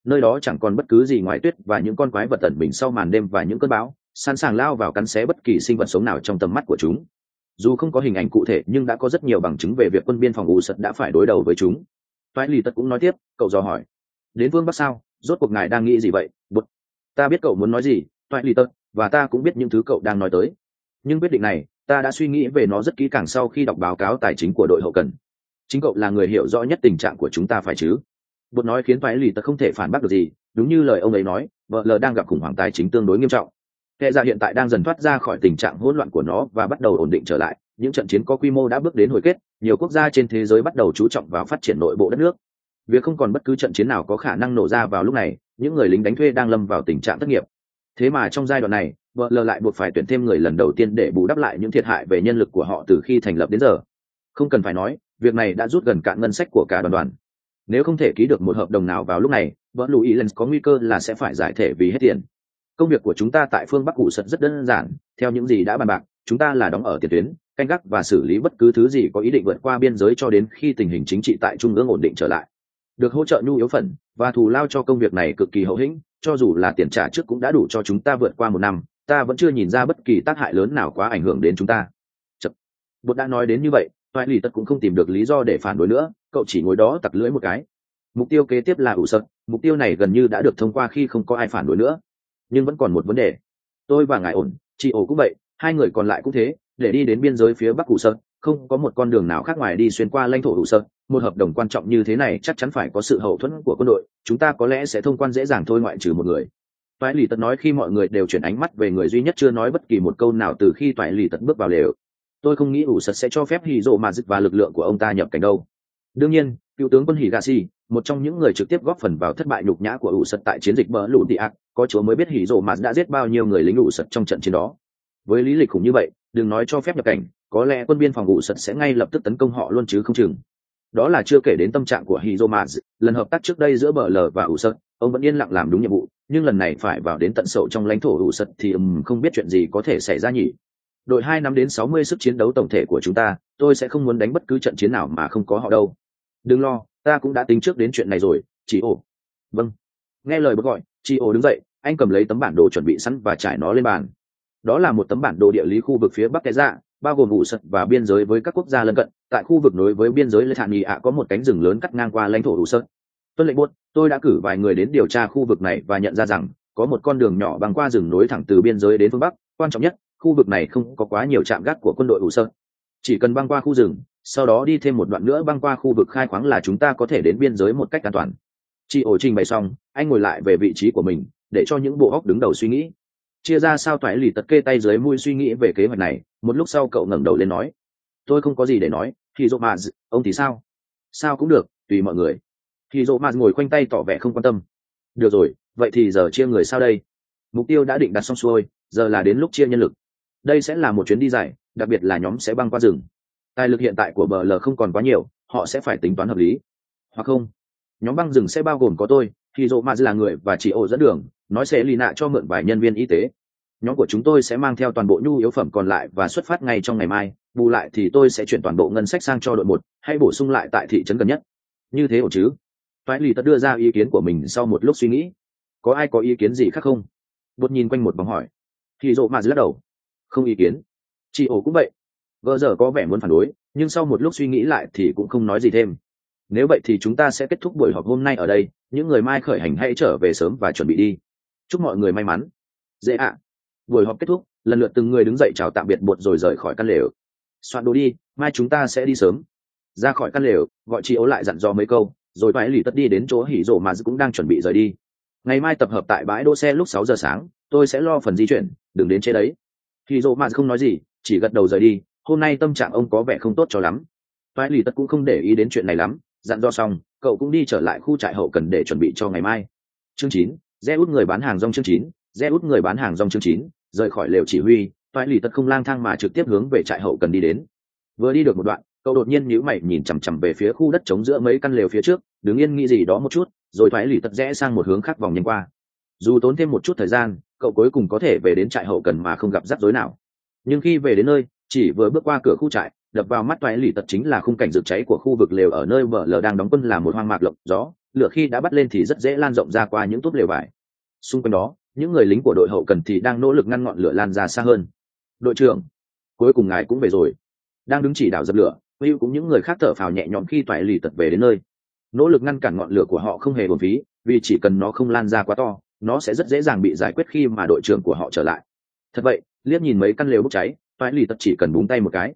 nơi đó chẳng còn bất cứ gì ngoài tuyết và những con quái vật tẩn mình sau màn đêm và những cơn bão sẵn sàng lao vào cắn xé bất kỳ sinh vật sống nào trong tầm mắt của chúng. Dù không có hình ảnh cụ thể nhưng đã có rất nhiều bằng chứng về việc quân biên phòng u sật đã phải đối đầu với chúng. Toại lì tật cũng nói tiếp, cậu dò hỏi, đến phương bắc sao, rốt cuộc ngài đang nghĩ gì vậy? Bụt, ta biết cậu muốn nói gì, Toại lì tật, và ta cũng biết những thứ cậu đang nói tới, nhưng quyết định này ta đã suy nghĩ về nó rất kỹ càng sau khi đọc báo cáo tài chính của đội hậu cần. Chính cậu là người hiểu rõ nhất tình trạng của chúng ta phải chứ? Bụt nói khiến Toại lì tật không thể phản bác được gì. Đúng như lời ông ấy nói, vợ lờ đang gặp khủng hoảng tài chính tương đối nghiêm trọng. Kẻ ra hiện tại đang dần thoát ra khỏi tình trạng hỗn loạn của nó và bắt đầu ổn định trở lại. Những trận chiến có quy mô đã bước đến hồi kết, nhiều quốc gia trên thế giới bắt đầu chú trọng vào phát triển nội bộ đất nước. Việc không còn bất cứ trận chiến nào có khả năng nổ ra vào lúc này, những người lính đánh thuê đang lâm vào tình trạng thất nghiệp. Thế mà trong giai đoạn này, vợ lờ lại buộc phải tuyển thêm người lần đầu tiên để bù đắp lại những thiệt hại về nhân lực của họ từ khi thành lập đến giờ. Không cần phải nói, việc này đã rút gần cạn ngân sách của cả đoàn. Nếu không thể ký được một hợp đồng nào vào lúc này, vợ Louis Lens có nguy cơ là sẽ phải giải thể vì hết tiền. Công việc của chúng ta tại phương Bắc Cụ Sật rất đơn giản, theo những gì đã bàn bạc, chúng ta là đóng ở tiền tuyến, canh gác và xử lý bất cứ thứ gì có ý định vượt qua biên giới cho đến khi tình hình chính trị tại trung ương ổn định trở lại. Được hỗ trợ nhu yếu phẩm và thù lao cho công việc này cực kỳ hậu hĩnh, cho dù là tiền trả trước cũng đã đủ cho chúng ta vượt qua một năm, ta vẫn chưa nhìn ra bất kỳ tác hại lớn nào quá ảnh hưởng đến chúng ta. Chật. Bột đã nói đến như vậy, Toại lì tật cũng không tìm được lý do để phản đối nữa, cậu chỉ ngồi đó tặc lưỡi một cái. Mục tiêu kế tiếp là ủ sật, mục tiêu này gần như đã được thông qua khi không có ai phản đối nữa. Nhưng vẫn còn một vấn đề. Tôi và ngài ổn, chị ổ cũng vậy, hai người còn lại cũng thế, để đi đến biên giới phía bắc ủ sật, không có một con đường nào khác ngoài đi xuyên qua lãnh thổ ủ sật. Một hợp đồng quan trọng như thế này chắc chắn phải có sự hậu thuẫn của quân đội, chúng ta có lẽ sẽ thông quan dễ dàng thôi ngoại trừ một người. Toại lì tật nói khi mọi người đều chuyển ánh mắt về người duy nhất chưa nói bất kỳ một câu nào từ khi Toại lì tật bước vào lều. Tôi không nghĩ ủ sật sẽ cho phép hỉ rộ mà dứt và lực lượng của ông ta nhập cảnh đâu. Đương nhiên, cựu tướng quân Higashi, một trong những người trực tiếp góp phần vào thất bại nhục nhã của ủ sật tại chiến dịch bờ lũ địa ác, có chúa mới biết hỉ rộ mà đã giết bao nhiêu người lính ủ sật trong trận chiến đó. Với lý lịch khủng như vậy, đừng nói cho phép nhập cảnh, có lẽ quân biên phòng ủ sật sẽ ngay lập tức tấn công họ luôn chứ không chừng. Đó là chưa kể đến tâm trạng của Hizomaz. Lần hợp tác trước đây giữa bờ lờ và ủ sật, ông vẫn yên lặng làm đúng nhiệm vụ, nhưng lần này phải vào đến tận sâu trong lãnh thổ ủ sật thì không biết chuyện gì có thể xảy ra nhỉ. Đội 2 năm đến 60 sức chiến đấu tổng thể của chúng ta, tôi sẽ không muốn đánh bất cứ trận chiến nào mà không có họ đâu. Đừng lo, ta cũng đã tính trước đến chuyện này rồi, chị ổ. Vâng. Nghe lời bác gọi, chị ổ đứng dậy, anh cầm lấy tấm bản đồ chuẩn bị sẵn và trải nó lên bàn. Đó là một tấm bản đồ địa lý khu vực phía bắc Kẻ Dạ, bao gồm ủ sật và biên giới với các quốc gia lân cận. Tại khu vực nối với biên giới Lê Thản Nghị ạ có một cánh rừng lớn cắt ngang qua lãnh thổ ủ sật. Tuân lệnh buốt, tôi đã cử vài người đến điều tra khu vực này và nhận ra rằng có một con đường nhỏ băng qua rừng nối thẳng từ biên giới đến phương bắc. Quan trọng nhất, khu vực này không có quá nhiều trạm gác của quân đội ủ sật. Chỉ cần băng qua khu rừng, sau đó đi thêm một đoạn nữa băng qua khu vực khai khoáng là chúng ta có thể đến biên giới một cách an toàn. Chị ổ trình bày xong, anh ngồi lại về vị trí của mình để cho những bộ óc đứng đầu suy nghĩ. Chia ra sao Toại lì tật kê tay dưới mũi suy nghĩ về kế hoạch này. Một lúc sau cậu ngẩng đầu lên nói, tôi không có gì để nói. Hizomaz, ông thì sao? Sao cũng được, tùy mọi người. Hizomaz ngồi khoanh tay tỏ vẻ không quan tâm. Được rồi, vậy thì giờ chia người sao đây? Mục tiêu đã định đặt xong xuôi, giờ là đến lúc chia nhân lực. Đây sẽ là một chuyến đi dài, đặc biệt là nhóm sẽ băng qua rừng. Tài lực hiện tại của BL không còn quá nhiều, họ sẽ phải tính toán hợp lý. Hoặc không, nhóm băng rừng sẽ bao gồm có tôi, Hizomaz là người và chị ổ dẫn đường, nói sẽ lì nạ cho mượn vài nhân viên y tế. Nhóm của chúng tôi sẽ mang theo toàn bộ nhu yếu phẩm còn lại và xuất phát ngay trong ngày mai. Bù lại thì tôi sẽ chuyển toàn bộ ngân sách sang cho đội 1, hay bổ sung lại tại thị trấn gần nhất. Như thế ổn chứ? Toại lì tật đưa ra ý kiến của mình sau một lúc suy nghĩ. Có ai có ý kiến gì khác không? Bột nhìn quanh một vòng hỏi. Thì rộ mà lắc đầu. Không ý kiến. Chị ổ cũng vậy. Gờ giờ có vẻ muốn phản đối, nhưng sau một lúc suy nghĩ lại thì cũng không nói gì thêm. Nếu vậy thì chúng ta sẽ kết thúc buổi họp hôm nay ở đây. Những người mai khởi hành hãy trở về sớm và chuẩn bị đi. Chúc mọi người may mắn. Dễ ạ. Buổi họp kết thúc, lần lượt từng người đứng dậy chào tạm biệt Bột rồi rời khỏi căn lều. Soạn đồ đi, mai chúng ta sẽ đi sớm. Ra khỏi căn lều, gọi chị ấu lại dặn dò mấy câu, rồi Toại lì tật đi đến chỗ hỉ rộ mà cũng đang chuẩn bị rời đi. Ngày mai tập hợp tại bãi đỗ xe lúc 6 giờ sáng, tôi sẽ lo phần di chuyển, đừng đến chế đấy. Hỉ rộ mà không nói gì, chỉ gật đầu rời đi. Hôm nay tâm trạng ông có vẻ không tốt cho lắm. Toại lì tật cũng không để ý đến chuyện này lắm, dặn dò xong, cậu cũng đi trở lại khu trại hậu cần để chuẩn bị cho ngày mai. Chương 9, Zeus người bán hàng rong. Chương 9, Zeus người bán hàng rong. Chương 9, rời khỏi lều chỉ huy, Toại lì tật không lang thang mà trực tiếp hướng về trại hậu cần đi đến. Vừa đi được một đoạn, cậu đột nhiên nhíu mày nhìn chằm chằm về phía khu đất trống giữa mấy căn lều phía trước, đứng yên nghĩ gì đó một chút, rồi Toại lì tật rẽ sang một hướng khác vòng nhanh qua. Dù tốn thêm một chút thời gian, cậu cuối cùng có thể về đến trại hậu cần mà không gặp rắc rối nào. Nhưng khi về đến nơi, chỉ vừa bước qua cửa khu trại, đập vào mắt Toại lì tật chính là khung cảnh rực cháy của khu vực lều ở nơi bờ lờ đang đóng quân là một hoang mạc lộng gió, lửa khi đã bắt lên thì rất dễ lan rộng ra qua những túp lều vải. Xung quanh đó những người lính của đội hậu cần thì đang nỗ lực ngăn ngọn lửa lan ra xa hơn. Đội trưởng, cuối cùng ngài cũng về rồi. Đang đứng chỉ đạo dập lửa, Hữu cũng những người khác thở phào nhẹ nhõm khi toại lì tật về đến nơi. Nỗ lực ngăn cản ngọn lửa của họ không hề uổng phí, vì chỉ cần nó không lan ra quá to, nó sẽ rất dễ dàng bị giải quyết khi mà đội trưởng của họ trở lại. Thật vậy, liếc nhìn mấy căn lều bốc cháy, toại lì tật chỉ cần búng tay một cái,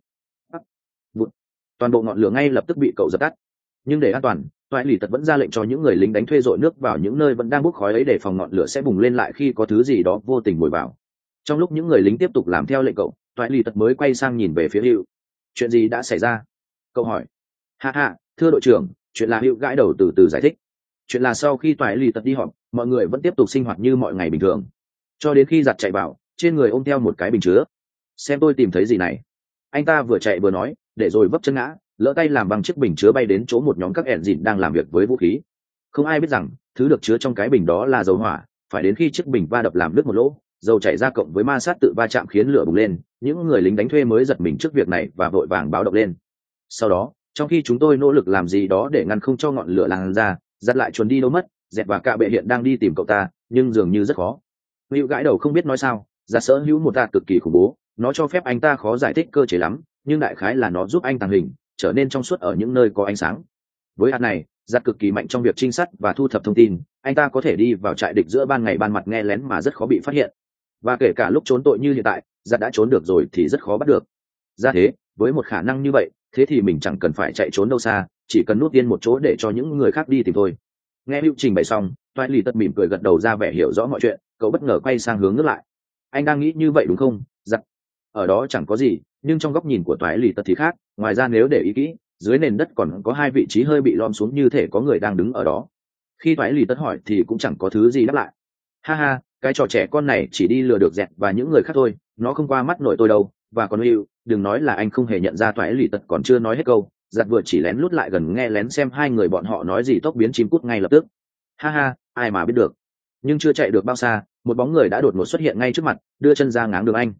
toàn bộ ngọn lửa ngay lập tức bị cậu dập tắt. Nhưng để an toàn, toại lì tật vẫn ra lệnh cho những người lính đánh thuê dội nước vào những nơi vẫn đang bốc khói ấy để phòng ngọn lửa sẽ bùng lên lại khi có thứ gì đó vô tình bồi vào. Trong lúc những người lính tiếp tục làm theo lệnh cậu, toại lì tật mới quay sang nhìn về phía Hữu. Chuyện gì đã xảy ra? Cậu hỏi. Ha, thưa đội trưởng, chuyện là Hữu gãi đầu từ từ giải thích. Chuyện là sau khi toại lì tật đi họp, mọi người vẫn tiếp tục sinh hoạt như mọi ngày bình thường, cho đến khi giặt chạy vào, trên người ôm theo một cái bình chứa. Xem tôi tìm thấy gì này. Anh ta vừa chạy vừa nói, để rồi vấp chân ngã, lỡ tay làm bằng chiếc bình chứa bay đến chỗ một nhóm các ẻn dịn đang làm việc với vũ khí. Không ai biết rằng thứ được chứa trong cái bình đó là dầu hỏa. Phải đến khi chiếc bình va đập làm đứt một lỗ, dầu chảy ra cộng với ma sát tự va chạm khiến lửa bùng lên. Những người lính đánh thuê mới giật mình trước việc này và vội vàng báo động lên. Sau đó, trong khi chúng tôi nỗ lực làm gì đó để ngăn không cho ngọn lửa lan ra, giật lại chuồn đi đâu mất. Dẹt và cạ bệ hiện đang đi tìm cậu ta, nhưng dường như rất khó. Hữu gãi đầu không biết nói sao. Giặt sở hữu một tạt cực kỳ khủng bố, nó cho phép anh ta khó giải thích cơ chế lắm, nhưng đại khái là nó giúp anh tàng hình, trở nên trong suốt ở những nơi có ánh sáng. Với hạt này, giặt cực kỳ mạnh trong việc trinh sát và thu thập thông tin. Anh ta có thể đi vào trại địch giữa ban ngày ban mặt nghe lén mà rất khó bị phát hiện. Và kể cả lúc trốn tội như hiện tại, giặt đã trốn được rồi thì rất khó bắt được. Ra thế, với một khả năng như vậy, thế thì mình chẳng cần phải chạy trốn đâu xa, chỉ cần núp yên một chỗ để cho những người khác đi tìm thôi. Nghe Hữu trình bày xong, toại lì tật mỉm cười gật đầu ra vẻ hiểu rõ mọi chuyện. Cậu bất ngờ quay sang hướng ngược lại. Anh đang nghĩ như vậy đúng không, giặt? Ở đó chẳng có gì, nhưng trong góc nhìn của toại lì tật thì khác. Ngoài ra nếu để ý kỹ, dưới nền đất còn có hai vị trí hơi bị lom xuống như thể có người đang đứng ở đó. Khi toại lì tật hỏi thì cũng chẳng có thứ gì đáp lại. Ha, cái trò trẻ con này chỉ đi lừa được Dẹt và những người khác thôi, nó không qua mắt nổi tôi đâu. Và còn Hữu, đừng nói là anh không hề nhận ra toại lì tật còn chưa nói hết câu, giặt vừa chỉ lén lút lại gần nghe lén xem hai người bọn họ nói gì, tốc biến chim cút ngay lập tức. Ha, ai mà biết được. Nhưng chưa chạy được bao xa, một bóng người đã đột ngột xuất hiện ngay trước mặt, đưa chân ra ngáng đường anh.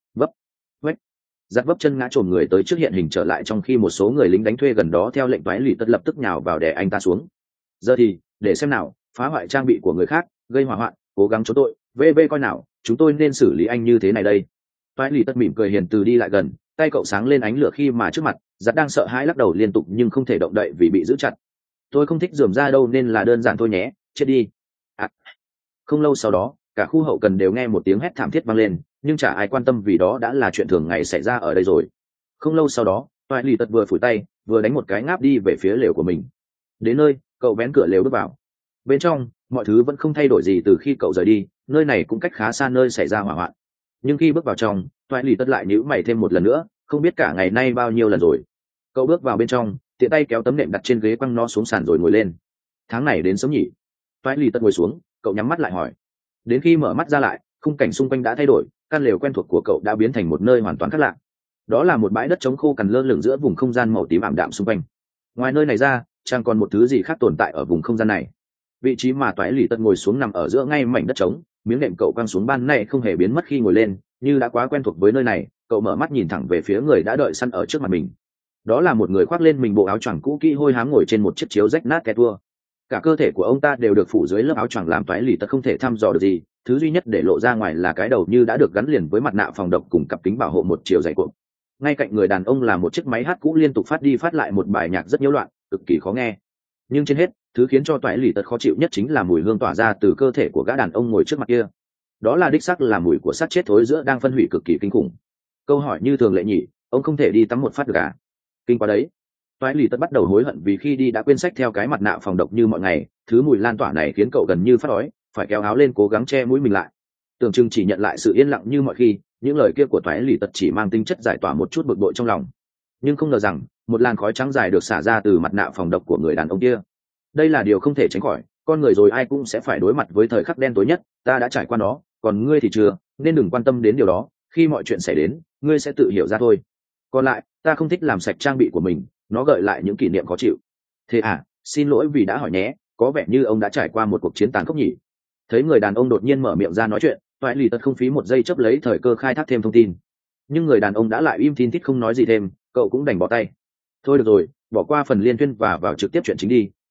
Vấp. Giặt vấp chân ngã trồm người tới trước hiện hình trở lại, trong khi một số người lính đánh thuê gần đó theo lệnh toái lì tất lập tức nhào vào đè anh ta xuống. Giờ thì để xem nào, phá hoại trang bị của người khác, gây hỏa hoạn, cố gắng trốn tội, vb coi nào, chúng tôi nên xử lý anh như thế này đây. Toái lì tất mỉm cười hiền từ đi lại gần, tay cậu sáng lên ánh lửa khi mà trước mặt giặt đang sợ hãi lắc đầu liên tục nhưng không thể động đậy vì bị giữ chặt. Tôi không thích rườm ra đâu nên là đơn giản thôi nhé, chết đi. Không lâu sau đó, cả khu hậu cần đều nghe một tiếng hét thảm thiết vang lên, nhưng chả ai quan tâm vì đó đã là chuyện thường ngày xảy ra ở đây rồi. Không lâu sau đó, toại lì tật vừa phủi tay vừa đánh một cái ngáp đi về phía lều của mình. Đến nơi, cậu vén cửa lều bước vào. Bên trong mọi thứ vẫn không thay đổi gì từ khi cậu rời đi, nơi này cũng cách khá xa nơi xảy ra hỏa hoạn. Nhưng khi bước vào trong, toại lì tật lại nhíu mày thêm một lần nữa, không biết cả ngày nay bao nhiêu lần rồi. Cậu bước vào bên trong, tiện tay kéo tấm nệm đặt trên ghế quăng nó xuống sàn rồi ngồi lên. Tháng này đến sớm nhỉ? Toại lì tật ngồi xuống, cậu nhắm mắt lại hỏi. Đến khi mở mắt ra lại, khung cảnh xung quanh đã thay đổi, căn lều quen thuộc của cậu đã biến thành một nơi hoàn toàn khác lạ. Đó là một bãi đất trống khô cằn lơ lửng giữa vùng không gian màu tím ảm đạm xung quanh. Ngoài nơi này ra, chẳng còn một thứ gì khác tồn tại ở vùng không gian này. Vị trí mà toại lì tật ngồi xuống nằm ở giữa ngay mảnh đất trống, miếng nệm cậu quăng xuống ban này không hề biến mất khi ngồi lên, như đã quá quen thuộc với nơi này. Cậu mở mắt nhìn thẳng về phía người đã đợi sẵn ở trước mặt mình. Đó là một người khoác lên mình bộ áo choàng cũ kỹ hôi hám ngồi trên một chiếc chiếu rách nát ke tua. Cả cơ thể của ông ta đều được phủ dưới lớp áo choàng làm toái lì tật không thể thăm dò được gì, thứ duy nhất để lộ ra ngoài là cái đầu như đã được gắn liền với mặt nạ phòng độc cùng cặp kính bảo hộ một chiều dày cuộn. Ngay cạnh người đàn ông là một chiếc máy hát cũ liên tục phát đi phát lại một bài nhạc rất nhiễu loạn, cực kỳ khó nghe. Nhưng trên hết, thứ khiến cho toái lì tật khó chịu nhất chính là mùi hương tỏa ra từ cơ thể của gã đàn ông ngồi trước mặt kia. Đó là đích xác là mùi của xác chết thối giữa đang phân hủy cực kỳ kinh khủng. Câu hỏi như thường lệ nhỉ, ông không thể đi tắm một phát được à? Kinh quá đấy. Toái lì tật bắt đầu hối hận vì khi đi đã quên xách theo cái mặt nạ phòng độc như mọi ngày. Thứ mùi lan tỏa này khiến cậu gần như phát đói, phải kéo áo lên cố gắng che mũi mình lại. Tưởng chừng chỉ nhận lại sự yên lặng như mọi khi, những lời kia của toái lì tật chỉ mang tính chất giải tỏa một chút bực bội trong lòng. Nhưng không ngờ rằng một làn khói trắng dài được xả ra từ mặt nạ phòng độc của người đàn ông kia. Đây là điều không thể tránh khỏi, con người rồi ai cũng sẽ phải đối mặt với thời khắc đen tối nhất. Ta đã trải qua nó, còn ngươi thì chưa, nên đừng quan tâm đến điều đó. Khi mọi chuyện xảy đến, ngươi sẽ tự hiểu ra thôi. Còn lại, ta không thích làm sạch trang bị của mình, nó gợi lại những kỷ niệm khó chịu. Thế à, xin lỗi vì đã hỏi nhé, có vẻ như ông đã trải qua một cuộc chiến tàn khốc nhỉ? Thấy người đàn ông đột nhiên mở miệng ra nói chuyện, toại lì tật không phí một giây chấp lấy thời cơ khai thác thêm thông tin. Nhưng người đàn ông đã lại im thin thít không nói gì thêm, cậu cũng đành bỏ tay. Thôi được rồi, bỏ qua phần liên thuyên và vào trực tiếp chuyện chính đi.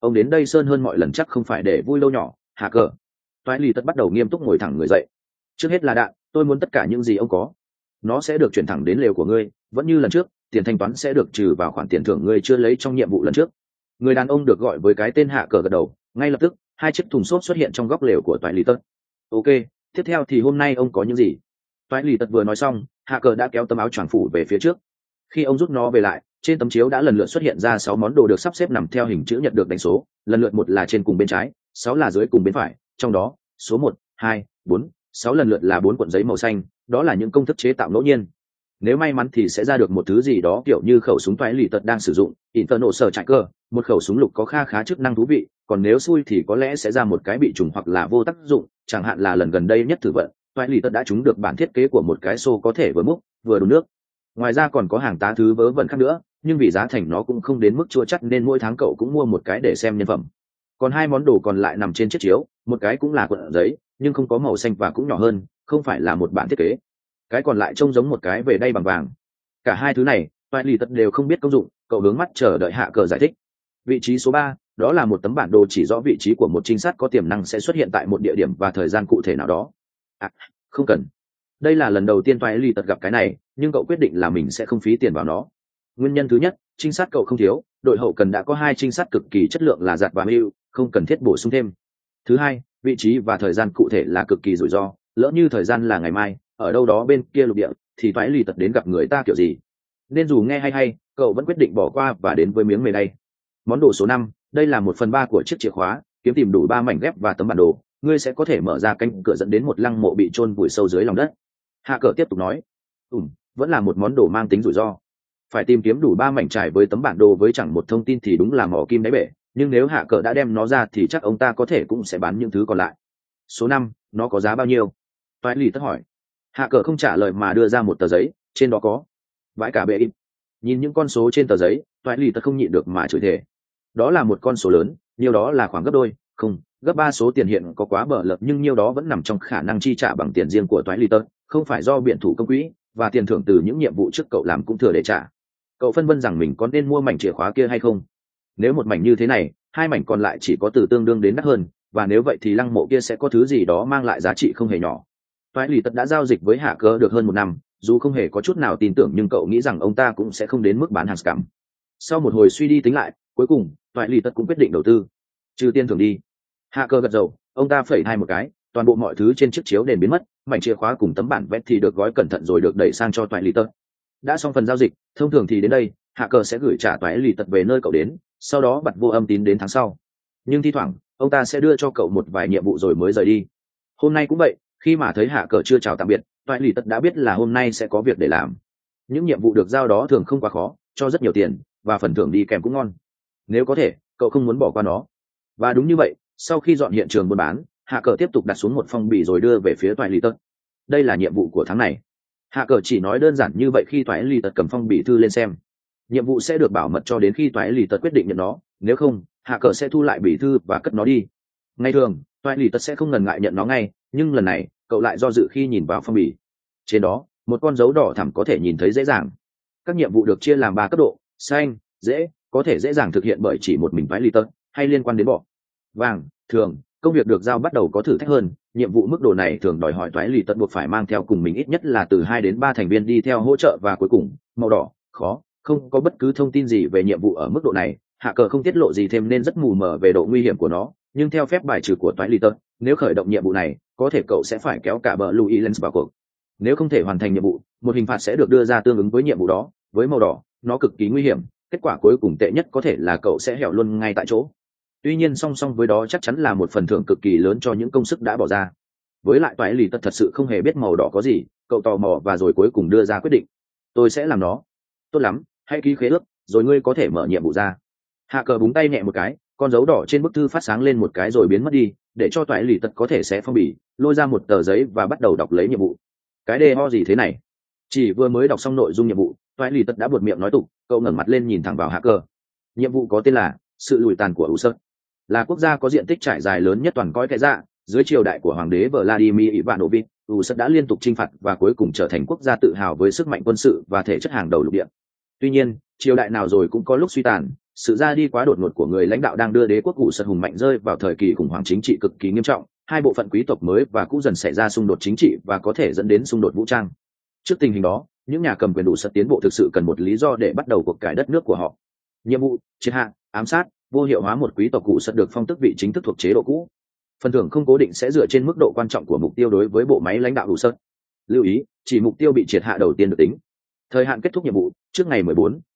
ông đến đây sơn hơn mọi lần chắc không phải để vui lâu nhỏ. Hạ cờ. Toại lì tất bắt đầu nghiêm túc ngồi thẳng người dậy. Trước hết là đạn, tôi muốn tất cả những gì ông có, nó sẽ được chuyển thẳng đến lều của ngươi, vẫn như lần trước, tiền thanh toán sẽ được trừ vào khoản tiền thưởng ngươi chưa lấy trong nhiệm vụ lần trước. Người đàn ông được gọi với cái tên Hạ cờ gật đầu, ngay lập tức hai chiếc thùng xốp xuất hiện trong góc lều của Toại lì tất. Ok, tiếp theo thì hôm nay ông có những gì? Toại lì tất vừa nói xong, Hạ cờ đã kéo tấm áo choàng phủ về phía trước. Khi ông rút nó về lại, trên tấm chiếu đã lần lượt xuất hiện ra 6 món đồ được sắp xếp nằm theo hình chữ nhật được đánh số, lần lượt một là trên cùng bên trái, 6 là dưới cùng bên phải, trong đó số 1, 2, 4, 6 lần lượt là 4 cuộn giấy màu xanh, đó là những công thức chế tạo ngẫu nhiên. Nếu may mắn thì sẽ ra được một thứ gì đó kiểu như khẩu súng Toại lì tật đang sử dụng, Inferno sở trại cơ, một khẩu súng lục có khá chức năng thú vị, còn nếu xui thì có lẽ sẽ ra một cái bị trùng hoặc là vô tác dụng, chẳng hạn là lần gần đây nhất thử vận, Toại lì tật đã trúng được bản thiết kế của một cái xô có thể vừa múc vừa đun nước. Ngoài ra còn có hàng tá thứ vớ vẩn khác nữa, nhưng vì giá thành nó cũng không đến mức chua chắc nên mỗi tháng cậu cũng mua một cái để xem nhân phẩm. Còn hai món đồ còn lại nằm trên chiếc chiếu, một cái cũng là cuộn giấy nhưng không có màu xanh và cũng nhỏ hơn, không phải là một bản thiết kế. Cái còn lại trông giống một cái về đây bằng vàng. Cả hai thứ này Toại lì tật đều không biết công dụng. Cậu hướng mắt chờ đợi Hạ cờ giải thích. Vị trí số 3, đó là một tấm bản đồ chỉ rõ vị trí của một trinh sát có tiềm năng sẽ xuất hiện tại một địa điểm và thời gian cụ thể nào đó. Không cần. Đây là lần đầu tiên Toại lì tật gặp cái này, nhưng cậu quyết định là mình sẽ không phí tiền vào nó. Nguyên nhân thứ nhất, trinh sát cậu không thiếu, đội hậu cần đã có 2 trinh sát cực kỳ chất lượng là Giạt và Mưu, không cần thiết bổ sung thêm. Thứ hai, vị trí và thời gian cụ thể là cực kỳ rủi ro, lỡ như thời gian là ngày mai, ở đâu đó bên kia lục địa, thì Toại lì tật đến gặp người ta kiểu gì. Nên dù nghe hay, cậu vẫn quyết định bỏ qua và đến với miếng mề đây. Món đồ số 5, đây là 1/3 của chiếc chìa khóa, kiếm tìm đủ 3 mảnh ghép và tấm bản đồ, ngươi sẽ có thể mở ra cánh cửa dẫn đến một lăng mộ bị chôn vùi sâu dưới lòng đất. Hạ cờ tiếp tục nói. Vẫn là một món đồ mang tính rủi ro. Phải tìm kiếm đủ 3 mảnh trải với tấm bản đồ với chẳng một thông tin thì đúng là mỏ kim đáy bể, nhưng nếu Hạ cờ đã đem nó ra thì chắc ông ta có thể cũng sẽ bán những thứ còn lại. Số 5, nó có giá bao nhiêu? Toại lì tất hỏi. Hạ cờ không trả lời mà đưa ra một tờ giấy, trên đó có vãi cả bệ in. Nhìn những con số trên tờ giấy, Toại lì tất không nhịn được mà chửi thề. Đó là một con số lớn, nhiều đó là khoảng gấp đôi, không, gấp 3 số tiền hiện có quá bở lợp, nhưng nhiều đó vẫn nằm trong khả năng chi trả bằng tiền riêng của Toại lì tất, không phải do biện thủ công quỹ, và tiền thưởng từ những nhiệm vụ trước cậu làm cũng thừa để trả. Cậu phân vân rằng mình có nên mua mảnh chìa khóa kia hay không. Nếu một mảnh như thế này, 2 mảnh còn lại chỉ có từ tương đương đến đắt hơn, và nếu vậy thì lăng mộ kia sẽ có thứ gì đó mang lại giá trị không hề nhỏ. Toại lì tất đã giao dịch với Hạ cờ được hơn 1 năm, dù không hề có chút nào tin tưởng nhưng cậu nghĩ rằng ông ta cũng sẽ không đến mức bán hàng scam. Sau một hồi suy đi tính lại, cuối cùng Toại lì tất cũng quyết định đầu tư. Trừ tiền thưởng đi. Hạ cờ gật đầu, ông ta phẩy hai một cái, toàn bộ mọi thứ trên chiếc chiếu đèn biến mất, mảnh chìa khóa cùng tấm bản vẽ thì được gói cẩn thận rồi được đẩy sang cho Toại lì tất. Đã xong phần giao dịch, thông thường thì đến đây Hạ cờ sẽ gửi trả Toại lì tất về nơi cậu đến, sau đó bật vô âm tín đến tháng sau. Nhưng thi thoảng ông ta sẽ đưa cho cậu một vài nhiệm vụ rồi mới rời đi. Hôm nay cũng vậy, khi mà thấy Hạ cờ chưa chào tạm biệt, Toại lì tất đã biết là hôm nay sẽ có việc để làm. Những nhiệm vụ được giao đó thường không quá khó, cho rất nhiều tiền, và phần thưởng đi kèm cũng ngon. Nếu có thể, cậu không muốn bỏ qua nó. Và đúng như vậy, sau khi dọn hiện trường buôn bán, Hạ cờ tiếp tục đặt xuống một phong bì rồi đưa về phía Toại lì tất. Đây là nhiệm vụ của tháng này. Hạ cờ chỉ nói đơn giản như vậy khi Toại lì tất cầm phong bì thư lên xem. Nhiệm vụ sẽ được bảo mật cho đến khi Toại lì tất quyết định nhận nó, nếu không, Hạ cờ sẽ thu lại bì thư và cất nó đi. Ngày thường Toại lì tất sẽ không ngần ngại nhận nó ngay, nhưng lần này cậu lại do dự khi nhìn vào phong bì. Trên đó, một con dấu đỏ thẳm có thể nhìn thấy dễ dàng. Các nhiệm vụ được chia làm 3 cấp độ: xanh, dễ, có thể dễ dàng thực hiện bởi chỉ một mình Toại lì tất, hay liên quan đến bỏ, vàng, thường. Công việc được giao bắt đầu có thử thách hơn, nhiệm vụ mức độ này thường đòi hỏi Toại lì tất buộc phải mang theo cùng mình ít nhất là từ 2 đến 3 thành viên đi theo hỗ trợ, và cuối cùng, màu đỏ, khó, không có bất cứ thông tin gì về nhiệm vụ ở mức độ này. Hạ cờ không tiết lộ gì thêm nên rất mù mờ về độ nguy hiểm của nó, nhưng theo phép bài trừ của Toại lì tất, nếu khởi động nhiệm vụ này, có thể cậu sẽ phải kéo cả bờ Louis Lens vào cuộc. Nếu không thể hoàn thành nhiệm vụ, một hình phạt sẽ được đưa ra tương ứng với nhiệm vụ đó. Với màu đỏ, nó cực kỳ nguy hiểm, kết quả cuối cùng tệ nhất có thể là cậu sẽ hẻo luôn ngay tại chỗ. Tuy nhiên song song với đó chắc chắn là một phần thưởng cực kỳ lớn cho những công sức đã bỏ ra. Với lại Toại lì tất thật sự không hề biết màu đỏ có gì, cậu tò mò và rồi cuối cùng đưa ra quyết định. Tôi sẽ làm nó. Tốt lắm, hãy ký khế ước, rồi ngươi có thể mở nhiệm vụ ra. Hạ cờ búng tay nhẹ một cái, con dấu đỏ trên bức thư phát sáng lên một cái rồi biến mất đi, để cho Toại lì tất có thể xé phong bì, lôi ra một tờ giấy và bắt đầu đọc lấy nhiệm vụ. Cái đề ho gì thế này? Chỉ vừa mới đọc xong nội dung nhiệm vụ, Toại lì tất đã buột miệng nói tục. Cậu ngẩng mặt lên nhìn thẳng vào Hạ cờ. Nhiệm vụ có tên là sự lùi tàn của Usert, là quốc gia có diện tích trải dài lớn nhất toàn cõi kệ dạ. Dưới triều đại của hoàng đế Vladimir Ivanovich, Usert đã liên tục chinh phạt và cuối cùng trở thành quốc gia tự hào với sức mạnh quân sự và thể chất hàng đầu lục địa. Tuy nhiên, triều đại nào rồi cũng có lúc suy tàn, Sự ra đi quá đột ngột của người lãnh đạo đang đưa đế quốc ủ sật hùng mạnh rơi vào thời kỳ khủng hoảng chính trị cực kỳ nghiêm trọng, hai bộ phận quý tộc mới và cũ dần xảy ra xung đột chính trị và có thể dẫn đến xung đột vũ trang. Trước tình hình đó, những nhà cầm quyền ủ sật tiến bộ thực sự cần một lý do để bắt đầu cuộc cải đất nước của họ. Nhiệm vụ: triệt hạ, ám sát, vô hiệu hóa một quý tộc ủ sật được phong tước vị chính thức thuộc chế độ cũ. Phần thưởng không cố định sẽ dựa trên mức độ quan trọng của mục tiêu đối với bộ máy lãnh đạo ủ sật. Lưu ý, chỉ mục tiêu bị triệt hạ đầu tiên được tính. Thời hạn kết thúc nhiệm vụ trước ngày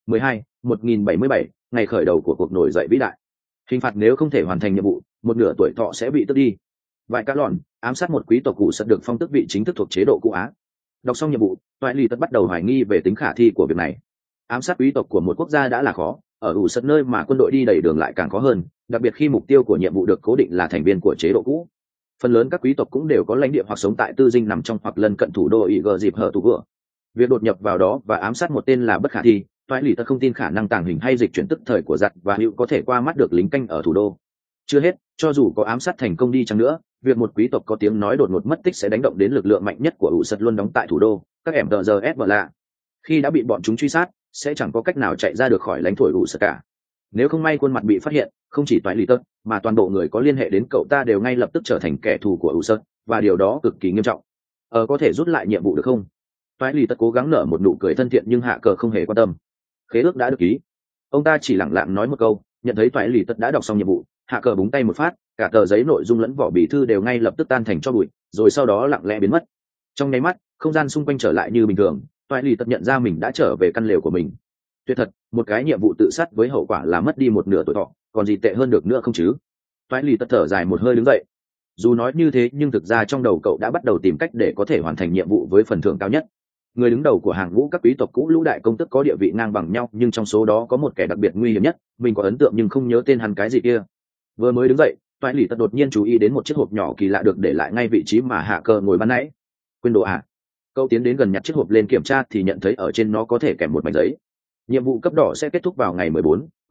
14/12/1077, ngày khởi đầu của cuộc nổi dậy vĩ đại. Hình phạt nếu không thể hoàn thành nhiệm vụ, một nửa tuổi thọ sẽ bị tước đi. Vài cá lòn, ám sát một quý tộc ủ sật được phong tước vị chính thức thuộc chế độ cũ Á. Đọc xong nhiệm vụ, toại lì tất bắt đầu hoài nghi về tính khả thi của việc này. Ám sát quý tộc của một quốc gia đã là khó, ở ủ sật nơi mà quân đội đi đầy đường lại càng khó hơn, đặc biệt khi mục tiêu của nhiệm vụ được cố định là thành viên của chế độ cũ. Phần lớn các quý tộc cũng đều có lãnh địa hoặc sống tại tư dinh nằm trong hoặc lân cận thủ đô ý gờ dịp hở tù vừa. Việc đột nhập vào đó và ám sát một tên là bất khả thi. Toại lì tất không tin khả năng tàng hình hay dịch chuyển tức thời của giặc và hữu có thể qua mắt được lính canh ở thủ đô. Chưa hết, cho dù có ám sát thành công đi chăng nữa, việc một quý tộc có tiếng nói đột ngột mất tích sẽ đánh động đến lực lượng mạnh nhất của ủ sật luôn đóng tại thủ đô, các em tờ giờ ép lạ. Khi đã bị bọn chúng truy sát, sẽ chẳng có cách nào chạy ra được khỏi lãnh thổ ủ sật cả. Nếu không may khuôn mặt bị phát hiện, không chỉ toại lì tất mà toàn bộ người có liên hệ đến cậu ta đều ngay lập tức trở thành kẻ thù của ủ sật, và điều đó cực kỳ nghiêm trọng. Có thể rút lại nhiệm vụ được không? Toại lì tất cố gắng nở một nụ cười thân thiện nhưng hạ cờ không hề quan tâm. Khế ước đã được ký. Ông ta chỉ lẳng lặng nói một câu. Nhận thấy toại lì tất đã đọc xong nhiệm vụ, hạ cờ búng tay một phát, cả tờ giấy nội dung lẫn vỏ bì thư đều ngay lập tức tan thành tro bụi, rồi sau đó lặng lẽ biến mất. Trong nháy mắt, không gian xung quanh trở lại như bình thường. Toại lì tất nhận ra mình đã trở về căn lều của mình. Tuyệt thật, một cái nhiệm vụ tự sát với hậu quả là mất đi một nửa tuổi thọ, còn gì tệ hơn được nữa không chứ? Toại lì tất thở dài một hơi đứng dậy. Dù nói như thế nhưng thực ra trong đầu cậu đã bắt đầu tìm cách để có thể hoàn thành nhiệm vụ với phần thưởng cao nhất. Người đứng đầu của hàng ngũ các quý tộc cũ lũ đại công tức có địa vị ngang bằng nhau, nhưng trong số đó có một kẻ đặc biệt nguy hiểm nhất, mình có ấn tượng nhưng không nhớ tên hắn cái gì kia. Vừa mới đứng dậy, toại lì tất đột nhiên chú ý đến một chiếc hộp nhỏ kỳ lạ được để lại ngay vị trí mà hạ cờ ngồi ban nãy. Quên đồ à? Cậu tiến đến gần nhặt chiếc hộp lên kiểm tra thì nhận thấy ở trên nó có thể kèm một mảnh giấy. Nhiệm vụ cấp đỏ sẽ kết thúc vào ngày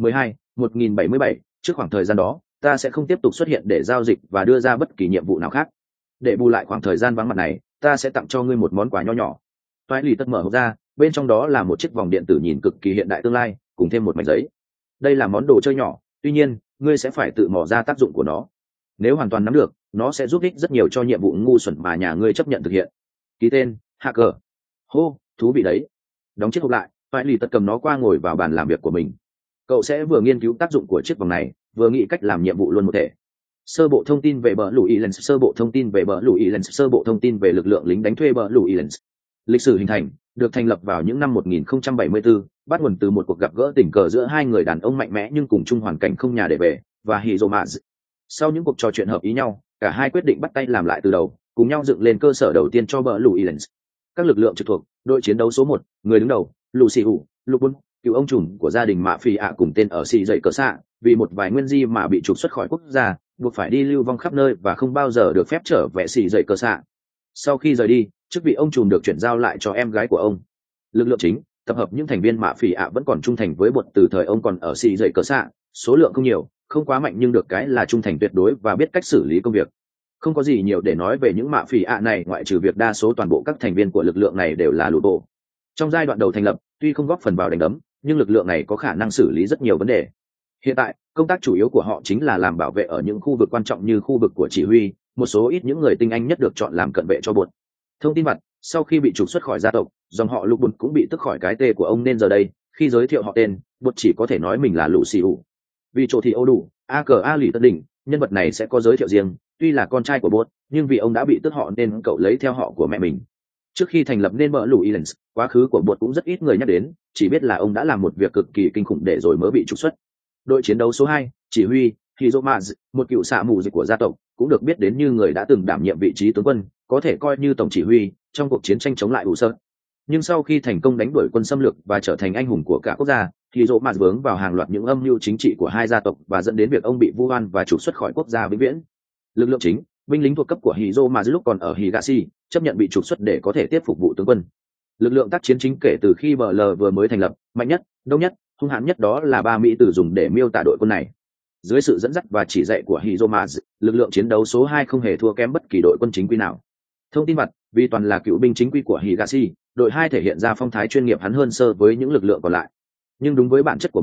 14/12/1077. Trước khoảng thời gian đó, ta sẽ không tiếp tục xuất hiện để giao dịch và đưa ra bất kỳ nhiệm vụ nào khác. Để bù lại khoảng thời gian vắng mặt này, ta sẽ tặng cho ngươi một món quà nho nhỏ. Toại lì tất mở hộp ra, bên trong đó là một chiếc vòng điện tử nhìn cực kỳ hiện đại tương lai, cùng thêm một mảnh giấy. Đây là món đồ chơi nhỏ, tuy nhiên, ngươi sẽ phải tự mò ra tác dụng của nó. Nếu hoàn toàn nắm được, nó sẽ giúp ích rất nhiều cho nhiệm vụ ngu xuẩn mà nhà ngươi chấp nhận thực hiện. Ký tên: Hacker. Hô, thú vị đấy. Đóng chiếc hộp lại, toại lì tất cầm nó qua ngồi vào bàn làm việc của mình. Cậu sẽ vừa nghiên cứu tác dụng của chiếc vòng này, vừa nghĩ cách làm nhiệm vụ luôn một thể. Sơ bộ thông tin về bờ lũ Ilens, sơ bộ thông tin về bờ lũ Ilens, sơ bộ thông tin về lực lượng lính đánh thuê bờ lũ Ilens. Lịch sử hình thành, được thành lập vào những năm 1074, bắt nguồn từ một cuộc gặp gỡ tình cờ giữa hai người đàn ông mạnh mẽ nhưng cùng chung hoàn cảnh không nhà để về, và Hizomaz. Sau những cuộc trò chuyện hợp ý nhau, cả hai quyết định bắt tay làm lại từ đầu, cùng nhau dựng lên cơ sở đầu tiên cho bờ lũ Ilens. Các lực lượng trực thuộc, đội chiến đấu số 1, người đứng đầu, Luciu, Lupun, cựu ông trùm của gia đình Mạ Phi ạ cùng tên ở xì dậy cỡ xạ, vì một vài nguyên di mà bị trục xuất khỏi quốc gia, buộc phải đi lưu vong khắp nơi và không bao giờ được phép trở về xì dậy cỡ xạ. Sau khi rời đi, chức vị ông trùm được chuyển giao lại cho em gái của ông. Lực lượng chính tập hợp những thành viên Mạ Phỉ ạ vẫn còn trung thành với bột từ thời ông còn ở xì dậy cỡ xạ, số lượng không nhiều, không quá mạnh nhưng được cái là trung thành tuyệt đối và biết cách xử lý công việc. Không có gì nhiều để nói về những Mạ Phỉ ạ này ngoại trừ việc đa số toàn bộ các thành viên của lực lượng này đều là lũ bộ. Trong giai đoạn đầu thành lập, tuy không góp phần vào đánh đấm, nhưng lực lượng này có khả năng xử lý rất nhiều vấn đề. Hiện tại, công tác chủ yếu của họ chính là làm bảo vệ ở những khu vực quan trọng như khu vực của chỉ huy, một số ít những người tinh anh nhất được chọn làm cận vệ cho bột. Thông tin vặt, sau khi bị trục xuất khỏi gia tộc, dòng họ Lục Bụt cũng bị tức khỏi cái tên của ông nên giờ đây, khi giới thiệu họ tên, bột chỉ có thể nói mình là Lũ Xì ủ. Vì chỗ thì ô đủ, A lì tân đỉnh, nhân vật này sẽ có giới thiệu riêng, tuy là con trai của bột, nhưng vì ông đã bị tức họ nên cậu lấy theo họ của mẹ mình. Trước khi thành lập nên bờ lũ Ilens, quá khứ của bột cũng rất ít người nhắc đến, chỉ biết là ông đã làm một việc cực kỳ kinh khủng để rồi mới bị trục xuất. Đội chiến đấu số 2, chỉ huy Hizomaz, một cựu xạ mù dịch của gia tộc, cũng được biết đến như người đã từng đảm nhiệm vị trí tướng quân, có thể coi như tổng chỉ huy trong cuộc chiến tranh chống lại ủ sơ. Nhưng sau khi thành công đánh đuổi quân xâm lược và trở thành anh hùng của cả quốc gia, Hizomaz vướng vào hàng loạt những âm mưu chính trị của hai gia tộc và dẫn đến việc ông bị vu oan và trục xuất khỏi quốc gia vĩnh viễn. Lực lượng chính, binh lính thuộc cấp của Hizomaz lúc còn ở Higashi, chấp nhận bị trục xuất để có thể tiếp phục vụ tướng quân. Lực lượng tác chiến chính kể từ khi BL vừa mới thành lập, mạnh nhất, đông nhất, hung hãn nhất đó là 3 Mỹ từ dùng để miêu tả đội quân này. Dưới sự dẫn dắt và chỉ dạy của Hizomaz, lực lượng chiến đấu số 2 không hề thua kém bất kỳ đội quân chính quy nào. Thông tin vặt, vì toàn là cựu binh chính quy của Higashi, đội 2 thể hiện ra phong thái chuyên nghiệp hắn hơn so với những lực lượng còn lại. Nhưng đúng với bản chất của mình,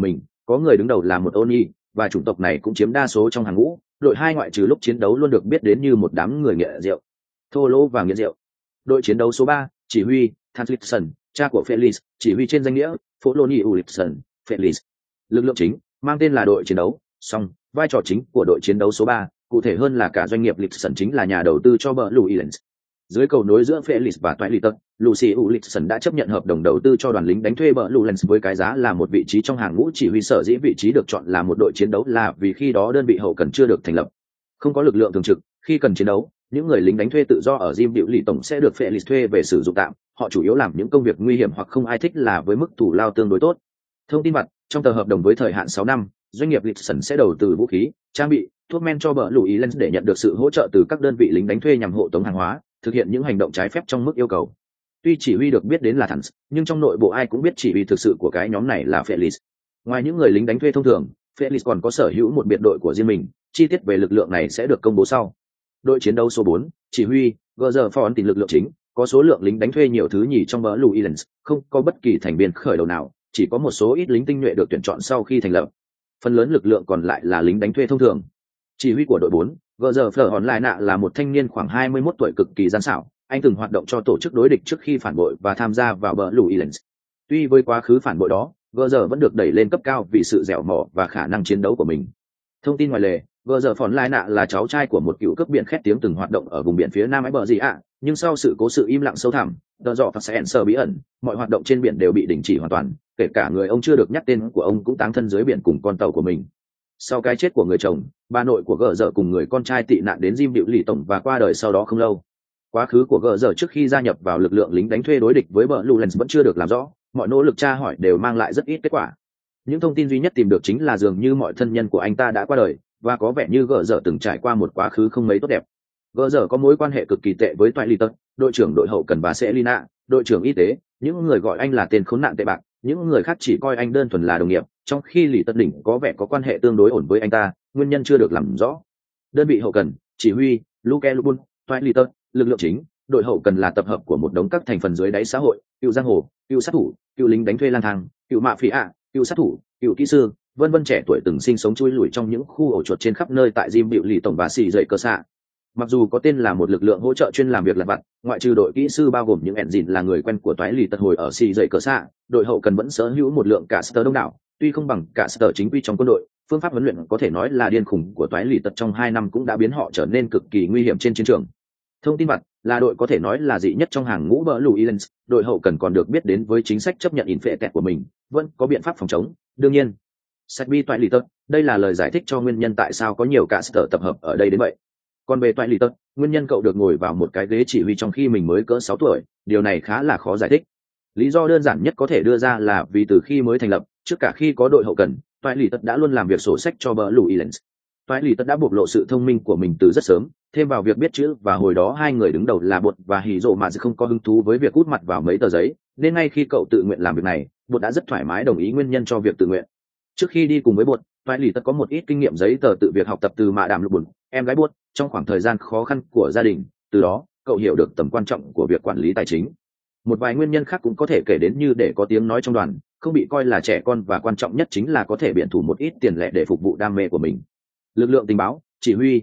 có người đứng đầu là một Oni, và chủng tộc này cũng chiếm đa số trong hàng ngũ. Đội 2 ngoại trừ lúc chiến đấu luôn được biết đến như một đám người nghiện rượu, thô lỗ và nghiện rượu. Đội chiến đấu số 3, chỉ huy Hans Lipson, cha của Felix, chỉ huy trên danh nghĩa Poloni Lipson, Felix. Lực lượng chính mang tên là đội chiến đấu, song vai trò chính của đội chiến đấu số 3, cụ thể hơn là cả doanh nghiệp Lipson chính là nhà đầu tư cho Blue Islands. Dưới cầu nối giữa Felix và Toại Liton, Lucy Ulixson đã chấp nhận hợp đồng đầu tư cho đoàn lính đánh thuê Blue Islands với cái giá là một vị trí trong hàng ngũ chỉ huy. Sở dĩ vị trí được chọn là một đội chiến đấu là vì khi đó đơn vị hậu cần chưa được thành lập, không có lực lượng thường trực. Khi cần chiến đấu, những người lính đánh thuê tự do ở Jim Điệu Lì Tổng sẽ được Felix thuê về sử dụng tạm. Họ chủ yếu làm những công việc nguy hiểm hoặc không ai thích là với mức thù lao tương đối tốt. Thông tin vặt, trong tờ hợp đồng với thời hạn 6 năm, doanh nghiệp Lipson sẽ đầu tư vũ khí, trang bị, thuốc men cho Blue Islands để nhận được sự hỗ trợ từ các đơn vị lính đánh thuê nhằm hộ tống hàng hóa, thực hiện những hành động trái phép trong mức yêu cầu. Tuy chỉ huy được biết đến là Thans, nhưng trong nội bộ ai cũng biết chỉ huy thực sự của cái nhóm này là Felix. Ngoài những người lính đánh thuê thông thường, Felix còn có sở hữu một biệt đội của riêng mình, chi tiết về lực lượng này sẽ được công bố sau. Đội chiến đấu số 4, chỉ huy Gerzer Ford tìm lực lượng chính, có số lượng lính đánh thuê nhiều thứ nhì trong Blue Islands, không có bất kỳ thành viên khởi đầu nào, chỉ có một số ít lính tinh nhuệ được tuyển chọn sau khi thành lập. Phần lớn lực lượng còn lại là lính đánh thuê thông thường. Chỉ huy của đội 4, Gerzer Ford là một thanh niên khoảng 21 tuổi cực kỳ gian xảo. Anh từng hoạt động cho tổ chức đối địch trước khi phản bội và tham gia vào Blue Islands. Tuy với quá khứ phản bội đó, Gerzer vẫn được đẩy lên cấp cao vì sự dẻo mỏ và khả năng chiến đấu của mình. Thông tin ngoài lề, Gerzer Ford là cháu trai của một cựu cướp biển khét tiếng từng hoạt động ở vùng biển phía nam Iberia, nhưng sau sự cố sự im lặng sâu thẳm, đờ dọ và sẹn sờ bí ẩn, mọi hoạt động trên biển đều bị đình chỉ hoàn toàn, kể cả người ông chưa được nhắc tên của ông cũng táng thân dưới biển cùng con tàu của mình. Sau cái chết của người chồng, bà nội của Gerzer cùng người con trai tị nạn đến Jim Điệu Lì Tổng và qua đời sau đó không lâu. Quá khứ của Gerzer trước khi gia nhập vào lực lượng lính đánh thuê đối địch với Blue Islands vẫn chưa được làm rõ, mọi nỗ lực tra hỏi đều mang lại rất ít kết quả. Những thông tin duy nhất tìm được chính là dường như mọi thân nhân của anh ta đã qua đời, và có vẻ như Gerzer từng trải qua một quá khứ không mấy tốt đẹp. Gerzer có mối quan hệ cực kỳ tệ với Toại Liton, đội trưởng đội hậu cần, và Selina, đội trưởng y tế. Những người gọi anh là tên khốn nạn tệ bạc, những người khác chỉ coi anh đơn thuần là đồng nghiệp, trong khi Lý Tân Đỉnh có vẻ có quan hệ tương đối ổn với anh ta, nguyên nhân chưa được làm rõ. Đơn vị hậu cần, chỉ huy Luke Lubun, Toại Liton. Lực lượng chính, đội hậu cần là tập hợp của một đống các thành phần dưới đáy xã hội, cựu giang hồ, cựu sát thủ, cựu lính đánh thuê lang thang, cựu mạ phỉ ạ, cựu sát thủ, cựu kỹ sư, vân vân, trẻ tuổi từng sinh sống chui lủi trong những khu ổ chuột trên khắp nơi tại Jim Điệu Lì Tổng và xì dậy cơ xạ. Mặc dù có tên là một lực lượng hỗ trợ chuyên làm việc lặt vặt, ngoại trừ đội kỹ sư bao gồm những engine là người quen của Toái Lì Tật hồi ở xì dậy cờ xạ, đội hậu cần vẫn sở hữu một lượng caster đông đảo, tuy không bằng caster chính quy trong quân đội. Phương pháp huấn luyện có thể nói là điên khùng của Toái Lì Tật trong 2 năm cũng đã biến họ trở nên cực kỳ nguy hiểm trên chiến trường. Thông tin vặt, là đội có thể nói là dị nhất trong hàng ngũ Blue Islands, đội hậu cần còn được biết đến với chính sách chấp nhận infected của mình, vẫn có biện pháp phòng chống. Đương nhiên, Sabi Toại Lì Tật, đây là lời giải thích cho nguyên nhân tại sao có nhiều caster tập hợp ở đây đến vậy. Còn về Toại Lì Tật, nguyên nhân cậu được ngồi vào một cái ghế chỉ huy trong khi mình mới cỡ 6 tuổi, điều này khá là khó giải thích. Lý do đơn giản nhất có thể đưa ra là vì từ khi mới thành lập, trước cả khi có đội hậu cần, Toại Lì Tật đã luôn làm việc sổ sách cho Blue Islands. Toại Lì Tật đã bộc lộ sự thông minh của mình từ rất sớm, thêm vào việc biết chữ, và hồi đó hai người đứng đầu là Bột và Hỉ Dụ mà không có hứng thú với việc hút mặt vào mấy tờ giấy, nên ngay khi cậu tự nguyện làm việc này, Bột đã rất thoải mái đồng ý nguyên nhân cho việc tự nguyện. Trước khi đi cùng với Bột, Toại Lì Tật có một ít kinh nghiệm giấy tờ tự việc học tập từ mạ đàm Lục Bùn, em gái Bột, trong khoảng thời gian khó khăn của gia đình. Từ đó, cậu hiểu được tầm quan trọng của việc quản lý tài chính. Một vài nguyên nhân khác cũng có thể kể đến như để có tiếng nói trong đoàn, không bị coi là trẻ con, và quan trọng nhất chính là có thể biện thủ một ít tiền lẻ để phục vụ đam mê của mình. Lực lượng tình báo, chỉ huy,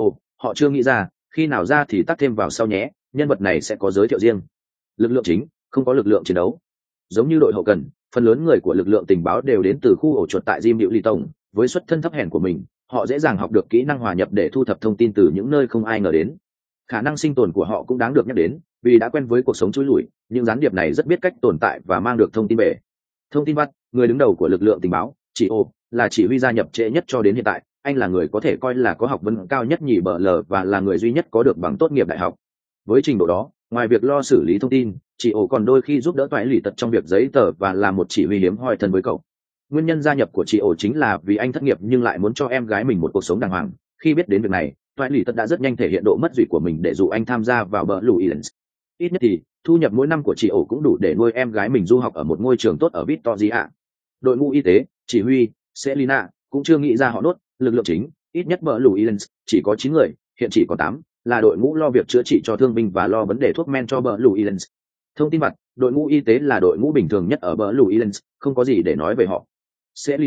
họ chưa nghĩ ra, khi nào ra thì tắt thêm vào sau nhé, nhân vật này sẽ có giới thiệu riêng. Lực lượng chính, không có lực lượng chiến đấu. Giống như đội hậu cần, phần lớn người của lực lượng tình báo đều đến từ khu ổ chuột tại Jim Điệu Lì Tổng, với xuất thân thấp hèn của mình, họ dễ dàng học được kỹ năng hòa nhập để thu thập thông tin từ những nơi không ai ngờ đến. Khả năng sinh tồn của họ cũng đáng được nhắc đến, vì đã quen với cuộc sống chui lủi, những gián điệp này rất biết cách tồn tại và mang được thông tin về. Thông tin vặt, người đứng đầu của lực lượng tình báo, là chỉ huy gia nhập trễ nhất cho đến hiện tại. Anh là người có thể coi là có học vấn cao nhất nhì BL và là người duy nhất có được bằng tốt nghiệp đại học. Với trình độ đó, ngoài việc lo xử lý thông tin, còn đôi khi giúp đỡ Toại Lì Tật trong việc giấy tờ và là một chỉ huy hiếm hoi thân với cậu. Nguyên nhân gia nhập của chính là vì anh thất nghiệp nhưng lại muốn cho em gái mình một cuộc sống đàng hoàng. Khi biết đến việc này, Toại Lì Tật đã rất nhanh thể hiện độ mất dụy của mình để dụ anh tham gia vào Blue Islands. Ít nhất thì thu nhập mỗi năm của cũng đủ để nuôi em gái mình du học ở một ngôi trường tốt ở Victoria. Đội ngũ y tế, chỉ huy Selina cũng chưa nghĩ ra họ nốt. Lực lượng chính, ít nhất Blue Islands chỉ có 9 người, hiện chỉ còn 8, là đội ngũ lo việc chữa trị cho thương binh và lo vấn đề thuốc men cho Blue Islands. Thông tin vặt, đội ngũ y tế là đội ngũ bình thường nhất ở Blue Islands, không có gì để nói về họ. Selina,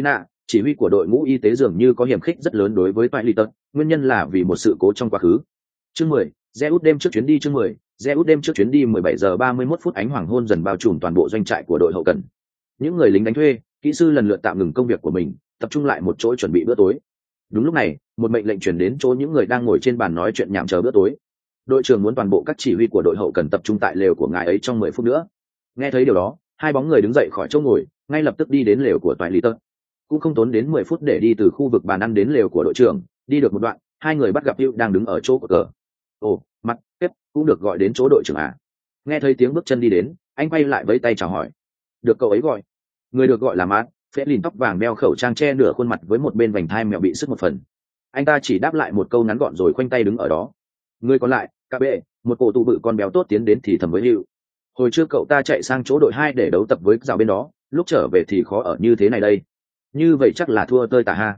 chỉ huy của đội ngũ y tế dường như có hiểm khích rất lớn đối với toại lì tật, nguyên nhân là vì một sự cố trong quá khứ. Chương 10, Zeus đêm trước chuyến đi. Chương 10, Zeus đêm trước chuyến đi. 17 giờ 31 phút ánh hoàng hôn dần bao trùm toàn bộ doanh trại của đội hậu cần. Những người lính đánh thuê, kỹ sư lần lượt tạm ngừng công việc của mình, tập trung lại một chỗ chuẩn bị bữa tối. Đúng lúc này, một mệnh lệnh truyền đến chỗ những người đang ngồi trên bàn nói chuyện nhảm chờ bữa tối. Đội trưởng muốn toàn bộ các chỉ huy của đội hậu cần tập trung tại lều của ngài ấy trong 10 phút nữa. Nghe thấy điều đó, hai bóng người đứng dậy khỏi chỗ ngồi, ngay lập tức đi đến lều của toại lì tật. Cũng không tốn đến 10 phút để đi từ khu vực bàn ăn đến lều của đội trưởng. Đi được một đoạn, hai người bắt gặp Hugh đang đứng ở chỗ của cờ. Ồ, mặt kết cũng được gọi đến chỗ đội trưởng à? Nghe thấy tiếng bước chân đi đến, anh quay lại với tay chào hỏi. Được cậu ấy gọi. Người được gọi là Matt, phễ lìn tóc vàng đeo khẩu trang che nửa khuôn mặt với một bên vành thai mèo bị sứt một phần. Anh ta chỉ đáp lại một câu ngắn gọn rồi khoanh tay đứng ở đó. Người còn lại, cà bệ, một cổ tụ bự con béo tốt tiến đến thì thầm với Hugh. Hồi trước cậu ta chạy sang chỗ đội 2 để đấu tập với rào bên đó, lúc trở về thì khó ở như thế này đây. Như vậy chắc là thua tơi tả ha.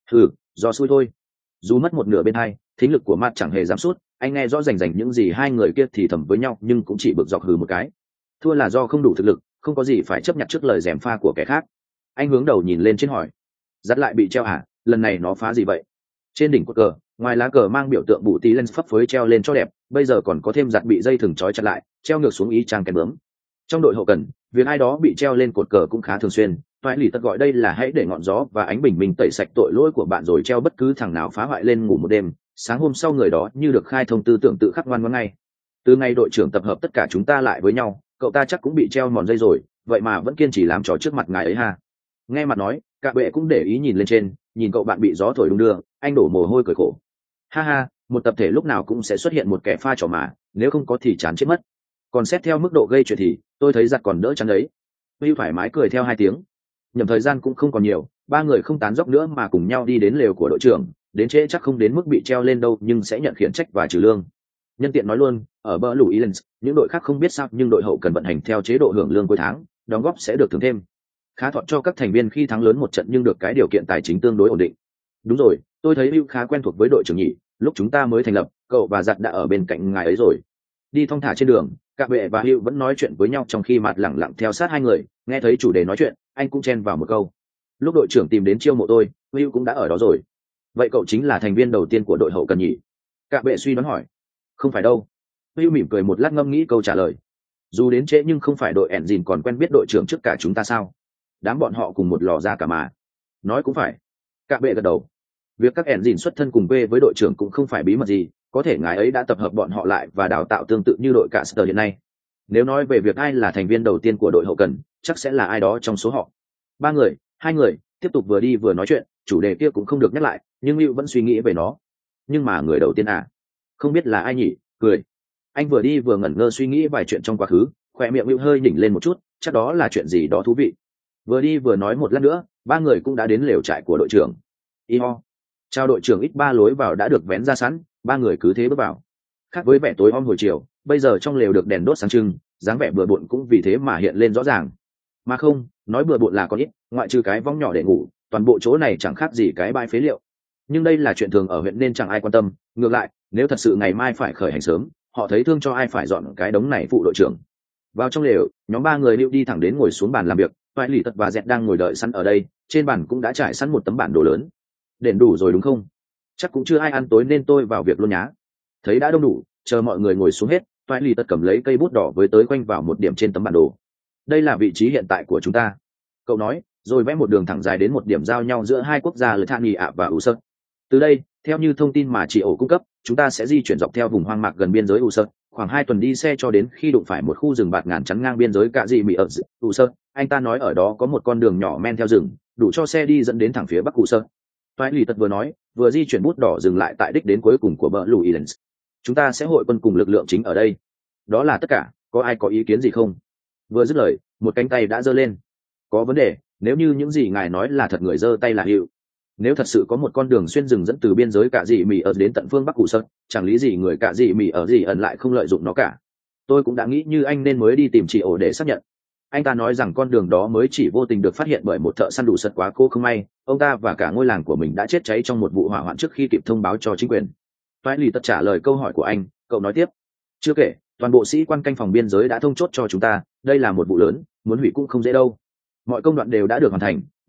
Do xui thôi. Dù mất một nửa bên hai, thính lực của Matt chẳng hề dám sút, anh nghe rõ rành rành những gì hai người kia thì thầm với nhau nhưng cũng chỉ bực dọc hừ một cái. Thua là do không đủ thực lực, không có gì phải chấp nhận trước lời gièm pha của kẻ khác. Anh hướng đầu nhìn lên trên hỏi. Dắt lại bị treo hả? Lần này nó phá gì vậy? Trên đỉnh cột cờ, ngoài lá cờ mang biểu tượng bụ tí lên phấp phới treo lên cho đẹp, bây giờ còn có thêm giặt bị dây thừng trói chặt lại, treo ngược xuống y chang cái bướm. Trong đội hậu cần, việc ai đó bị treo lên cột cờ cũng khá thường xuyên. Toại lì tật gọi đây là hãy để ngọn gió và ánh bình minh tẩy sạch tội lỗi của bạn rồi treo bất cứ thằng nào phá hoại lên ngủ một đêm. Sáng hôm sau người đó như được khai thông tư tưởng tự khắc ngoan ngoãn ngay. Từ ngày đội trưởng tập hợp tất cả chúng ta lại với nhau, cậu ta chắc cũng bị treo mòn dây rồi, vậy mà vẫn kiên trì làm trò trước mặt ngài ấy ha. Nghe mặt nói, cả bệ cũng để ý nhìn lên trên, nhìn cậu bạn bị gió thổi đung đưa, anh đổ mồ hôi cười khổ. Ha ha, một tập thể lúc nào cũng sẽ xuất hiện một kẻ pha trò mà, nếu không có thì chán chết mất. Còn xét theo mức độ gây chuyện thì tôi thấy giặt còn đỡ chán đấy. Huy thoải mái cười theo hai tiếng. Nhầm thời gian cũng không còn nhiều, ba người không tán dóc nữa mà cùng nhau đi đến lều của đội trưởng. Đến trễ chắc không đến mức bị treo lên đâu nhưng sẽ nhận khiển trách và trừ lương. Nhân tiện nói luôn, ở bờ lũ Islands, những đội khác không biết sao nhưng đội hậu cần vận hành theo chế độ hưởng lương cuối tháng, đóng góp sẽ được thưởng thêm. Khá thọt cho các thành viên khi thắng lớn một trận nhưng được cái điều kiện tài chính tương đối ổn định. Đúng rồi, tôi thấy Hugh khá quen thuộc với đội trưởng nhỉ, lúc chúng ta mới thành lập, cậu và giặt đã ở bên cạnh ngài ấy rồi. Đi thong thả trên đường, cả bệ và Hugh vẫn nói chuyện với nhau trong khi mặt lẳng lặng theo sát hai người. Nghe thấy chủ đề nói chuyện, anh cũng chen vào một câu. Lúc đội trưởng tìm đến chiêu mộ tôi, Hugh cũng đã ở đó rồi. Vậy cậu chính là thành viên đầu tiên của đội hậu cần nhỉ? Cả bệ suy đoán hỏi. Không phải đâu. Hugh mỉm cười một lát ngâm nghĩ câu trả lời. Dù đến trễ nhưng không phải đội Engine còn quen biết đội trưởng trước cả chúng ta sao? Đám bọn họ cùng một lò ra cả mà. Nói cũng phải. Cả bệ gật đầu. Việc các Engine xuất thân cùng quê với đội trưởng cũng không phải bí mật gì, có thể ngài ấy đã tập hợp bọn họ lại và đào tạo tương tự như đội Caster hiện nay. Nếu nói về việc ai là thành viên đầu tiên của đội hậu cần, chắc sẽ là ai đó trong số họ. Ba người, hai người, tiếp tục vừa đi vừa nói chuyện, chủ đề kia cũng không được nhắc lại, nhưng Lưu vẫn suy nghĩ về nó. Nhưng mà người đầu tiên à? Không biết là ai nhỉ? Cười. Anh vừa đi vừa ngẩn ngơ suy nghĩ vài chuyện trong quá khứ, khỏe miệng Lưu hơi nhỉnh lên một chút, chắc đó là chuyện gì đó thú vị. Vừa đi vừa nói một lát nữa, ba người cũng đã đến lều trại của đội trưởng. Iho. Chào đội trưởng, ít ba lối vào đã được vén ra sẵn, ba người cứ thế bước vào. Khác với vẻ tối om hồi chiều, bây giờ trong lều được đèn đốt sáng trưng, dáng vẻ bừa bộn cũng vì thế mà hiện lên rõ ràng. Mà không, nói bừa bộn là có ít, ngoại trừ cái vong nhỏ để ngủ, toàn bộ chỗ này chẳng khác gì cái bãi phế liệu. Nhưng đây là chuyện thường ở huyện nên chẳng ai quan tâm, ngược lại, nếu thật sự ngày mai phải khởi hành sớm, họ thấy thương cho ai phải dọn cái đống này phụ đội trưởng. Vào trong lều, nhóm ba người Lưu đi thẳng đến ngồi xuống bàn làm việc, Toại Lì Tật và Dẹt đang ngồi đợi sẵn ở đây, trên bàn cũng đã trải sẵn một tấm bản đồ lớn. Đền đủ rồi đúng không? Chắc cũng chưa ai ăn tối nên tôi vào việc luôn nhá. Thấy đã đông đủ, chờ mọi người ngồi xuống hết, Toại Lì Tật cầm lấy cây bút đỏ với tới quanh vào một điểm trên tấm bản đồ. Đây là vị trí hiện tại của chúng ta, cậu nói, rồi vẽ một đường thẳng dài đến một điểm giao nhau giữa hai quốc gia Lithania và Usert. Từ đây, theo như thông tin mà chị ổ cung cấp, chúng ta sẽ di chuyển dọc theo vùng hoang mạc gần biên giới Usert, khoảng 2 tuần đi xe cho đến khi đụng phải một khu rừng bạt ngàn chắn ngang biên giới cả dị Mỹ ở Usert. Anh ta nói ở đó có một con đường nhỏ men theo rừng, đủ cho xe đi dẫn đến thẳng phía bắc Usert. Toại Lì Tật vừa nói, vừa di chuyển bút đỏ dừng lại tại đích đến cuối cùng của bờ Blue Islands. Chúng ta sẽ hội quân cùng lực lượng chính ở đây. Đó là tất cả, có ai có ý kiến gì không? Vừa dứt lời, một cánh tay đã giơ lên. Có vấn đề, nếu như những gì ngài nói là thật, người giơ tay là Hugh. Nếu thật sự có một con đường xuyên rừng dẫn từ biên giới cả dị Mỹ ở đến tận phương bắc Cụ Sơn, chẳng lý gì người cả dị Mỹ ở gì ẩn lại không lợi dụng nó cả. Tôi cũng đã nghĩ như anh nên mới đi tìm chị ổ để xác nhận. Anh ta nói rằng con đường đó mới chỉ vô tình được phát hiện bởi một thợ săn đủ sật quá cố không may, ông ta và cả ngôi làng của mình đã chết cháy trong một vụ hỏa hoạn trước khi kịp thông báo cho chính quyền. Toại Lì Tật trả lời câu hỏi của anh, cậu nói tiếp. Chưa kể, toàn bộ sĩ quan canh phòng biên giới đã thông chốt cho chúng ta, đây là một vụ lớn, muốn hủy cũng không dễ đâu. Mọi công đoạn đều đã được hoàn thành,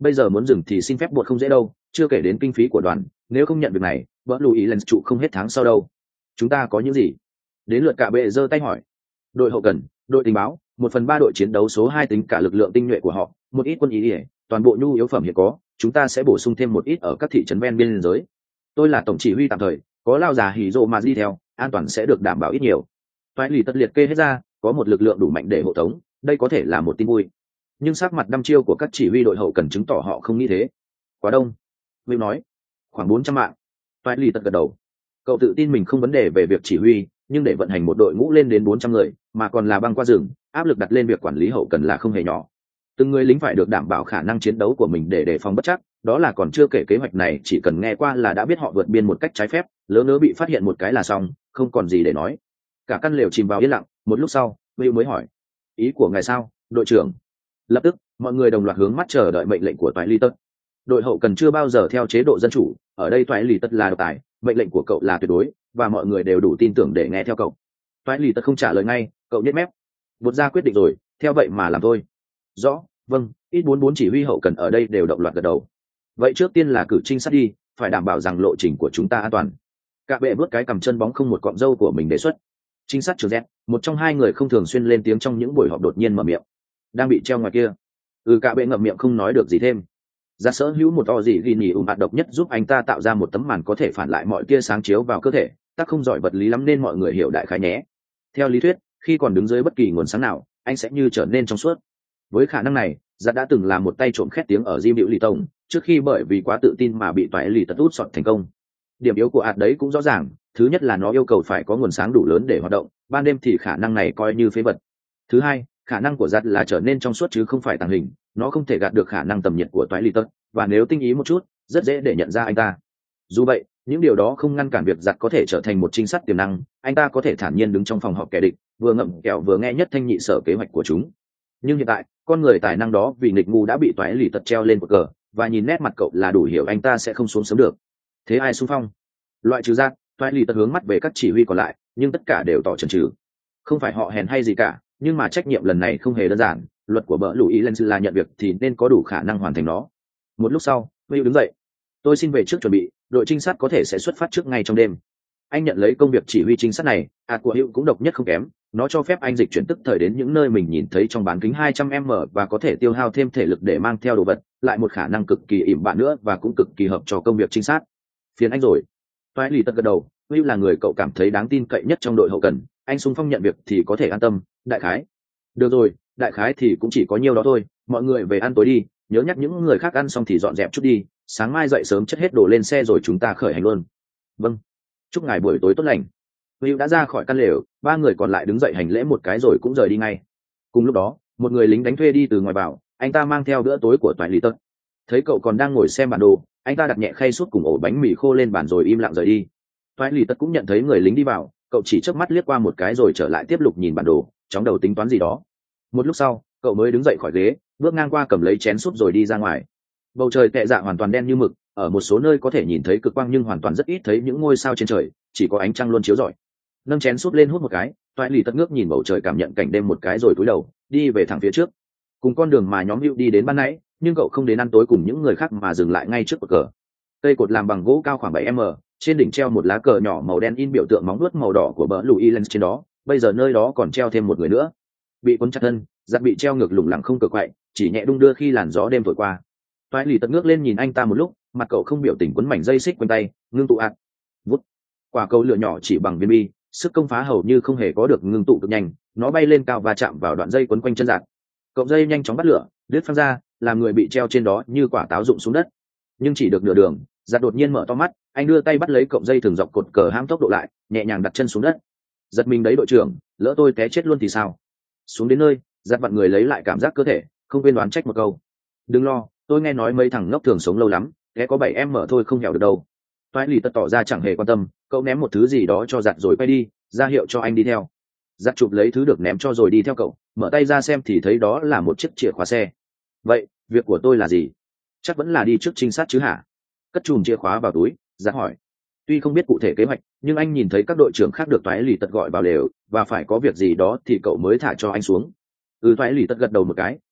bây giờ muốn dừng thì xin phép buộc không dễ đâu, chưa kể đến kinh phí của đoàn, nếu không nhận việc này vỡ lùi ý lần trụ không hết tháng sau đâu. Chúng ta có những gì? Đến lượt cả bệ giơ tay hỏi. Đội hậu cần, đội tình báo, 1/3 đội chiến đấu số 2 tính cả lực lượng tinh nhuệ của họ, một ít quân ý ỉa, toàn bộ nhu yếu phẩm hiện có, chúng ta sẽ bổ sung thêm một ít ở các thị trấn ven biên giới. Tôi là tổng chỉ huy tạm thời, có lao già hỉ rộ mà đi theo, an toàn sẽ được đảm bảo ít nhiều. Toại lì tất liệt kê hết ra, có một lực lượng đủ mạnh để hộ tống, đây có thể là một tin vui. Nhưng sắc mặt đăm chiêu của các chỉ huy đội hậu cần chứng tỏ họ không nghĩ thế. Quá đông. Will nói. Khoảng 400 mạng. Toại lì tất gật đầu. Cậu tự tin mình không vấn đề về việc chỉ huy, nhưng để vận hành một đội ngũ lên đến 400 người, mà còn là băng qua rừng, áp lực đặt lên việc quản lý hậu cần là không hề nhỏ. Từng người lính phải được đảm bảo khả năng chiến đấu của mình để đề phòng bất chắc, đó là còn chưa kể kế hoạch này chỉ cần nghe qua là đã biết họ vượt biên một cách trái phép, lỡ ngớ bị phát hiện một cái là xong, không còn gì để nói. Cả căn lều chìm vào yên lặng, một lúc sau, Will mới hỏi: "Ý của ngài sao, đội trưởng?" Lập tức, mọi người đồng loạt hướng mắt chờ đợi mệnh lệnh của Toại Ly Tất. Đội hậu cần chưa bao giờ theo chế độ dân chủ, ở đây Toại Ly Tất là độc tài, mệnh lệnh của cậu là tuyệt đối, và mọi người đều đủ tin tưởng để nghe theo cậu. Toại Ly Tất không trả lời ngay, cậu nhếch mép. "Vượt ra quyết định rồi, theo vậy mà làm thôi." "Rõ, vâng." Ít 44 chỉ huy hậu cần ở đây đều động loạt gật đầu. "Vậy trước tiên là cử trinh sát đi, phải đảm bảo rằng lộ trình của chúng ta an toàn." Cả bệ vớt cái cầm chân bóng không một cọng râu của mình đề xuất. Trinh sát trưởng Z, một trong hai người không thường xuyên lên tiếng trong những buổi họp đột nhiên mở miệng. "Đang bị treo ngoài kia." Cả bệ ngậm miệng không nói được gì thêm. Ra sở hữu một o gì ghi nhì ủng độc nhất giúp anh ta tạo ra một tấm màn có thể phản lại mọi tia sáng chiếu vào cơ thể, tác không giỏi vật lý lắm nên mọi người hiểu đại khái nhé. Theo lý thuyết, khi còn đứng dưới bất kỳ nguồn sáng nào, anh sẽ như trở nên trong suốt. Với khả năng này, Giặt đã từng là một tay trộm khét tiếng ở Jim Điệu Lì Tổng, trước khi bởi vì quá tự tin mà bị Toại Lì Tật út sọt thành công. Điểm yếu của ạt đấy cũng rõ ràng, thứ nhất là nó yêu cầu phải có nguồn sáng đủ lớn để hoạt động, ban đêm thì khả năng này coi như phế vật. Thứ hai, khả năng của Giặt là trở nên trong suốt chứ không phải tàng hình, nó không thể gạt được khả năng tầm nhiệt của Toại Lì Tật, và nếu tinh ý một chút, rất dễ để nhận ra anh ta. Dù vậy, những điều đó không ngăn cản việc Giặt có thể trở thành một trinh sát tiềm năng, anh ta có thể thản nhiên đứng trong phòng họp kẻ địch, vừa ngậm kẹo vừa nghe nhất thanh nhị sở kế hoạch của chúng. Nhưng hiện tại, con người tài năng đó vì nghịch ngu đã bị Toại Lì Tật treo lên một cờ, và nhìn nét mặt cậu là đủ hiểu anh ta sẽ không xuống sớm được. Thế ai xung phong? Loại trừ Giặt, Toại Lì Tật hướng mắt về các chỉ huy còn lại, nhưng tất cả đều tỏ chần chừ. Không phải họ hèn hay gì cả, nhưng mà trách nhiệm lần này không hề đơn giản, luật của bỡ lùi lên là nhận việc thì nên có đủ khả năng hoàn thành nó. Một lúc sau, Will đứng dậy. "Tôi xin về trước chuẩn bị, đội trinh sát có thể sẽ xuất phát trước ngay trong đêm." Anh nhận lấy công việc chỉ huy trinh sát này, của Hữu cũng độc nhất không kém, nó cho phép anh dịch chuyển tức thời đến những nơi mình nhìn thấy trong bán kính 200m và có thể tiêu hao thêm thể lực để mang theo đồ vật, lại một khả năng cực kỳ ỉm bạn nữa và cũng cực kỳ hợp cho công việc trinh sát. "Phiền anh rồi." Toại Lì Tật gật đầu, Will là người cậu cảm thấy đáng tin cậy nhất trong đội hậu cần, anh xung phong nhận việc thì có thể an tâm. Đại khái. "Được rồi, đại khái thì cũng chỉ có nhiêu đó thôi, mọi người về ăn tối đi, nhớ nhắc những người khác ăn xong thì dọn dẹp chút đi, sáng mai dậy sớm chất hết đồ lên xe rồi chúng ta khởi hành luôn." "Vâng, chúc ngài buổi tối tốt lành." Will đã ra khỏi căn lều, ba người còn lại đứng dậy hành lễ một cái rồi cũng rời đi ngay. Cùng lúc đó, một người lính đánh thuê đi từ ngoài vào, anh ta mang theo bữa tối của Toại Lì Tật. Thấy cậu còn đang ngồi xem bản đồ, anh ta đặt nhẹ khay sút cùng ổ bánh mì khô lên bàn rồi im lặng rời đi. Toại Lì Tật cũng nhận thấy người lính đi vào, cậu chỉ chớp mắt liếc qua một cái rồi trở lại tiếp tục nhìn bản đồ, chóng đầu tính toán gì đó. Một lúc sau, cậu mới đứng dậy khỏi ghế, bước ngang qua cầm lấy chén súp rồi đi ra ngoài. Bầu trời tệ dạ hoàn toàn đen như mực, ở một số nơi có thể nhìn thấy cực quang nhưng hoàn toàn rất ít thấy những ngôi sao trên trời, chỉ có ánh trăng luôn chiếu rọi. Nâng chén súp lên hút một cái, Toại Lì Tật ngước nhìn bầu trời cảm nhận cảnh đêm một cái rồi cúi đầu đi về thẳng phía trước, cùng con đường mà nhóm Hữu đi đến ban nãy, nhưng cậu không đến ăn tối cùng những người khác mà dừng lại ngay trước cột cờ. Cây cột làm bằng gỗ cao khoảng 7m, trên đỉnh treo một lá cờ nhỏ màu đen in biểu tượng móng vuốt màu đỏ của bờ lùi Lens trên đó, bây giờ nơi đó còn treo thêm một người nữa. Bị cuốn chặt thân, Giặt bị treo ngược lủng lẳng không cờ quậy, chỉ nhẹ đung đưa khi làn gió đêm thổi qua. Toại Lì Tật ngước lên nhìn anh ta một lúc, mặt cậu không biểu tình quấn mảnh dây xích quanh tay, ngưng tụ ạt. Vút. Quả cầu lửa nhỏ chỉ bằng viên bi, sức công phá hầu như không hề có được ngưng tụ cực nhanh, nó bay lên cao và chạm vào đoạn dây quấn quanh chân Giặt. Cọng dây nhanh chóng bắt lửa, đứt phăng ra, làm người bị treo trên đó như quả táo rụng xuống đất. Nhưng chỉ được nửa đường, Giặt đột nhiên mở to mắt, anh đưa tay bắt lấy cọng dây thường dọc cột cờ hãm tốc độ lại, nhẹ nhàng đặt chân xuống đất. Giật mình đấy đội trưởng, lỡ tôi té chết luôn thì sao? Xuống đến nơi, Giặt vặn người lấy lại cảm giác cơ thể, không quên đoán trách một câu. "Đừng lo, tôi nghe nói mấy thằng ngốc thường sống lâu lắm, té có 7m thôi không hẻo được đâu." Toại Lì Tật tỏ ra chẳng hề quan tâm, cậu ném một thứ gì đó cho Giặt rồi quay đi, ra hiệu cho anh đi theo. Giặt chụp lấy thứ được ném cho rồi đi theo cậu, mở tay ra xem thì thấy đó là một chiếc chìa khóa xe. "Vậy, việc của tôi là gì?" "Chắc vẫn là đi trước trinh sát chứ hả?" Cất chùm chìa khóa vào túi, Giặt hỏi. Tuy không biết cụ thể kế hoạch, nhưng anh nhìn thấy các đội trưởng khác được Toại Lì Tật gọi vào lều, và phải có việc gì đó thì cậu mới thả cho anh xuống. Toại Lì Tật gật đầu một cái,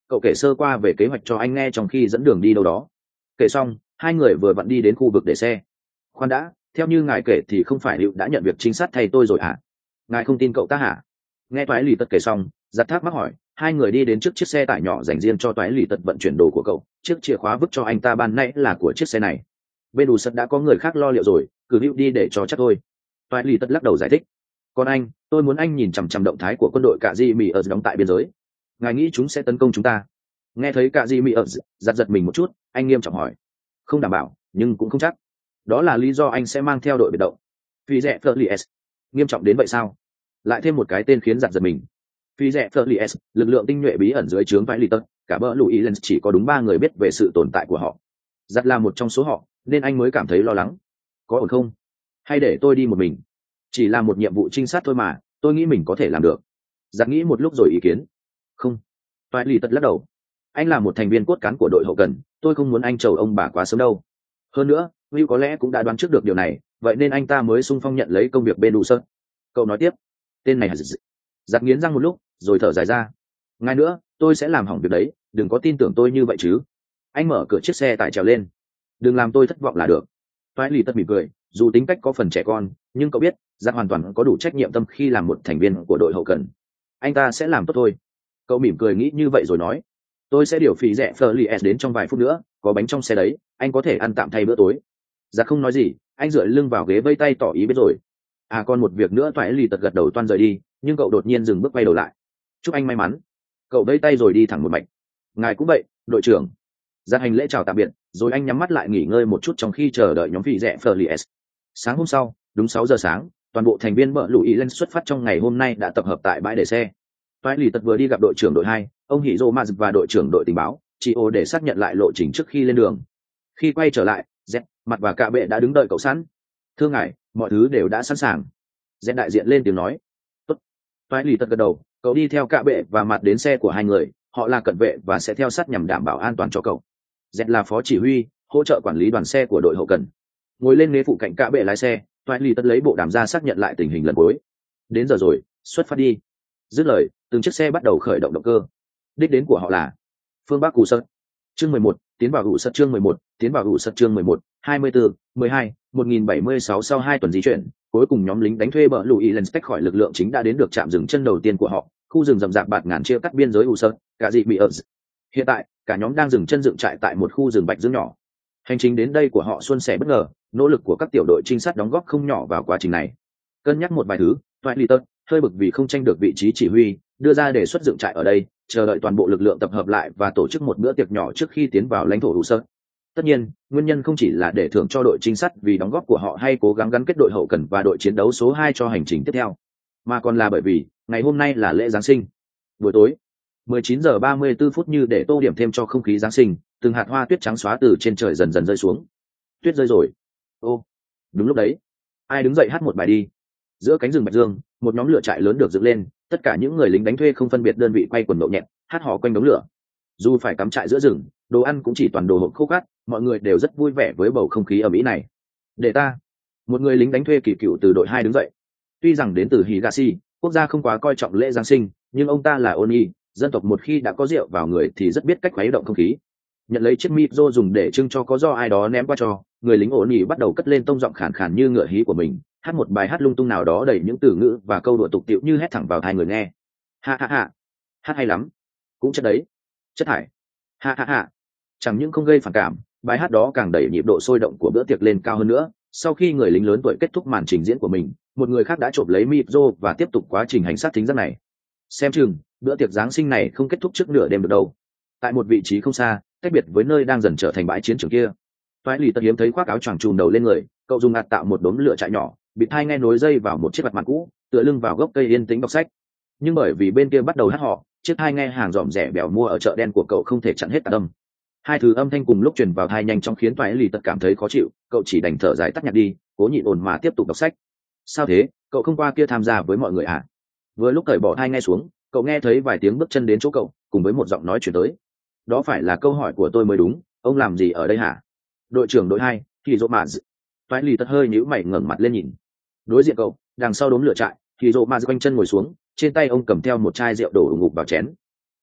cậu kể sơ qua về kế hoạch cho anh nghe trong khi dẫn đường đi đâu đó. Kể xong, hai người vừa vặn đi đến khu vực để xe. Khoan đã, theo như ngài kể thì không phải Liệu đã nhận việc trinh sát thay tôi rồi hả? Ngài không tin cậu ta hả? Nghe Toái Lì Tật kể xong, giặt thác mắc hỏi. Hai người đi đến trước chiếc xe tải nhỏ dành riêng cho Toái Lì Tật vận chuyển đồ của cậu. Chiếc chìa khóa vứt cho anh ta ban nãy là của chiếc xe này. Bên đủ sật đã có người khác lo liệu rồi, cứ Hữu đi để cho chắc thôi. Toái Lì Tật lắc đầu giải thích. Còn anh, tôi muốn anh nhìn chằm chằm động thái của quân đội Cạ Di Mỹ ở đóng tại biên giới. Ngài nghĩ chúng sẽ tấn công chúng ta? Nghe thấy Cạ Di Mỹ ở giật mình một chút, anh nghiêm trọng hỏi. Không đảm bảo, nhưng cũng không chắc. Đó là lý do anh sẽ mang theo đội biệt động. Phi rẻ Flies. Nghiêm trọng đến vậy sao? Lại thêm một cái tên khiến giật mình. Phi rẻ Flies, lực lượng tinh nhuệ bí ẩn dưới trướng Toái Lì Tật, cả bỡ lũ Island chỉ có đúng 3 người biết về sự tồn tại của họ. Giặt là một trong số họ, nên anh mới cảm thấy lo lắng. Có ổn không? Hay để tôi đi một mình? Chỉ là một nhiệm vụ trinh sát thôi mà, tôi nghĩ mình có thể làm được. Giặt nghĩ một lúc rồi ý kiến. Không. Toại Lì Tật lắc đầu. Anh là một thành viên cốt cán của đội hậu cần, tôi không muốn anh chầu ông bà quá sớm đâu. Hơn nữa, Will có lẽ cũng đã đoán trước được điều này, vậy nên anh ta mới xung phong nhận lấy công việc bên đủ sơ. Cậu nói tiếp. Tên này giặt nghiến răng một lúc, rồi thở dài ra. Ngay nữa, tôi sẽ làm hỏng việc đấy, đừng có tin tưởng tôi như vậy chứ. Anh mở cửa chiếc xe tải trèo lên. Đừng làm tôi thất vọng là được. Toại Lì Tật mỉm cười, dù tính cách có phần trẻ con, nhưng cậu biết, giặt hoàn toàn có đủ trách nhiệm tâm khi làm một thành viên của đội hậu cần. Anh ta sẽ làm tốt thôi. Cậu mỉm cười nghĩ như vậy rồi nói. Tôi sẽ điều phí rẻ Flies đến trong vài phút nữa, có bánh trong xe đấy, anh có thể ăn tạm thay bữa tối. Giặt không nói gì, anh dựa lưng vào ghế vây tay tỏ ý biết rồi. À còn một việc nữa. Toại Lì Tật gật đầu toan rời đi, nhưng cậu đột nhiên dừng bước quay đầu lại. Chúc anh may mắn. Cậu vây tay rồi đi thẳng một mạch. Ngài cũng vậy, đội trưởng. Giặt hành lễ chào tạm biệt, rồi anh nhắm mắt lại nghỉ ngơi một chút trong khi chờ đợi nhóm phí rẻ Flies. Sáng hôm sau, đúng 6 giờ sáng, toàn bộ thành viên bờ lũ ý lên xuất phát trong ngày hôm nay đã tập hợp tại bãi để xe. Toại Lì Tật vừa đi gặp đội trưởng đội 2, ông Hiro Maz và đội trưởng đội tình báo, Chio để xác nhận lại lộ trình trước khi lên đường. Khi quay trở lại, Z, Mặt và Cạ Bệ đã đứng đợi cậu sẵn. Thưa ngài, mọi thứ đều đã sẵn sàng. Z đại diện lên tiếng nói. Tốt. Toại Lì Tật gật đầu, cậu đi theo Cạ Bệ và Mặt đến xe của hai người, họ là cận vệ và sẽ theo sát nhằm đảm bảo an toàn cho cậu. Z là phó chỉ huy, hỗ trợ quản lý đoàn xe của đội hậu cần. Ngồi lên ghế phụ cạnh Cạ Bệ lái xe, Toại Lì Tật lấy bộ đàm ra xác nhận lại tình hình lần cuối. Đến giờ rồi, xuất phát đi. Dứt lời, từng chiếc xe bắt đầu khởi động động cơ. Đích đến của họ là phương Bắc Cù Sơn. Chương 11, tiến vào Cù Sơn. Chương 11, tiến vào Cù Sơn. Chương 11, 24, 12, 1076. Sau 2 tuần di chuyển, cuối cùng nhóm lính đánh thuê bờ lũ Island tách khỏi lực lượng chính đã đến được trạm dừng chân đầu tiên của họ, khu rừng rậm rạp bạt ngàn chia cắt biên giới Cù Sơn, cả dị bị ở. Hiện tại, cả nhóm đang dừng chân dựng trại tại một khu rừng bạch dương nhỏ. Hành trình đến đây của họ suôn sẻ bất ngờ, nỗ lực của các tiểu đội trinh sát đóng góp không nhỏ vào quá trình này. Cân nhắc một vài thứ, Toại Lì Tật hơi bực vì không tranh được vị trí chỉ huy, đưa ra đề xuất dựng trại ở đây, chờ đợi toàn bộ lực lượng tập hợp lại và tổ chức một bữa tiệc nhỏ trước khi tiến vào lãnh thổ Hủ Sơn. Tất nhiên, nguyên nhân không chỉ là để thưởng cho đội trinh sát vì đóng góp của họ hay cố gắng gắn kết đội hậu cần và đội chiến đấu số 2 cho hành trình tiếp theo, mà còn là bởi vì ngày hôm nay là lễ Giáng sinh. Buổi tối, 19 giờ 34 phút, như để tô điểm thêm cho không khí Giáng sinh, từng hạt hoa tuyết trắng xóa từ trên trời dần dần rơi xuống. Tuyết rơi rồi. Ô, đúng lúc đấy, ai đứng dậy hát một bài đi. Giữa cánh rừng bạch dương, một nhóm lửa trại lớn được dựng lên, tất cả những người lính đánh thuê không phân biệt đơn vị quay quần nhậu nhẹt, hát hò quanh đống lửa. Dù phải cắm trại giữa rừng, đồ ăn cũng chỉ toàn đồ hộp khô khát, mọi người đều rất vui vẻ với bầu không khí ầm ĩ này. Để ta, một người lính đánh thuê kỳ cựu từ đội 2 đứng dậy. Tuy rằng đến từ Higashi, quốc gia không quá coi trọng lễ Giáng sinh, nhưng ông ta là Oni, dân tộc một khi đã có rượu vào người thì rất biết cách khuấy động không khí. Nhận lấy chiếc micro dùng để trưng cho có do ai đó ném qua cho, người lính Oni bắt đầu cất lên tông giọng khàn khàn như ngựa hí của mình, hát một bài hát lung tung nào đó đầy những từ ngữ và câu đùa tục tĩu như hét thẳng vào tai người nghe. Ha ha ha, hát hay lắm. Cũng chất đấy, chất thải. Ha ha ha. Chẳng những không gây phản cảm, bài hát đó càng đẩy nhịp độ sôi động của bữa tiệc lên cao hơn nữa. Sau khi người lính lớn tuổi kết thúc màn trình diễn của mình, một người khác đã chộp lấy micro và tiếp tục quá trình hành xác thính giác này. Xem chừng bữa tiệc Giáng sinh này không kết thúc trước nửa đêm được đâu. Tại một vị trí không xa, cách biệt với nơi đang dần trở thành bãi chiến trường kia, Toại Lì Tật hiếm thấy khoác áo choàng trùm đầu lên người, cậu dùng ạt tạo một đốm lửa trại nhỏ, bịt hai nghe nối dây vào một chiếc mặt cũ, tựa lưng vào gốc cây yên tĩnh đọc sách. Nhưng bởi vì bên kia bắt đầu hát họ, chiếc hai nghe hàng ròm rẻ bèo mua ở chợ đen của cậu không thể chặn hết tạp âm. Hai thứ âm thanh cùng lúc truyền vào tai nhanh chóng khiến Toại Lì Tật cảm thấy khó chịu, cậu chỉ đành thở dài tắt nhạc đi, cố nhịn ồn mà tiếp tục đọc sách. Sao thế, cậu không qua kia tham gia với mọi người à? Vừa lúc cởi bỏ tai nghe xuống, cậu nghe thấy vài tiếng bước chân đến chỗ cậu, cùng với một giọng nói truyền tới. Đó phải là câu hỏi của tôi mới đúng, ông làm gì ở đây hả? Đội trưởng đội 2, thì rộ mà. Toại Lì Tật hơi nhíu mày ngẩng mặt lên nhìn. Đối diện cậu, đằng sau đốm lửa trại, thì rộ mà quanh chân ngồi xuống, trên tay ông cầm theo một chai rượu đổ ngụp vào chén. Sắc,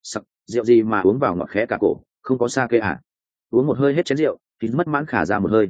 rượu gì mà uống vào ngọt khẽ cả cổ, không có sa kê à? Uống một hơi hết chén rượu thì mất mãn khả ra một hơi.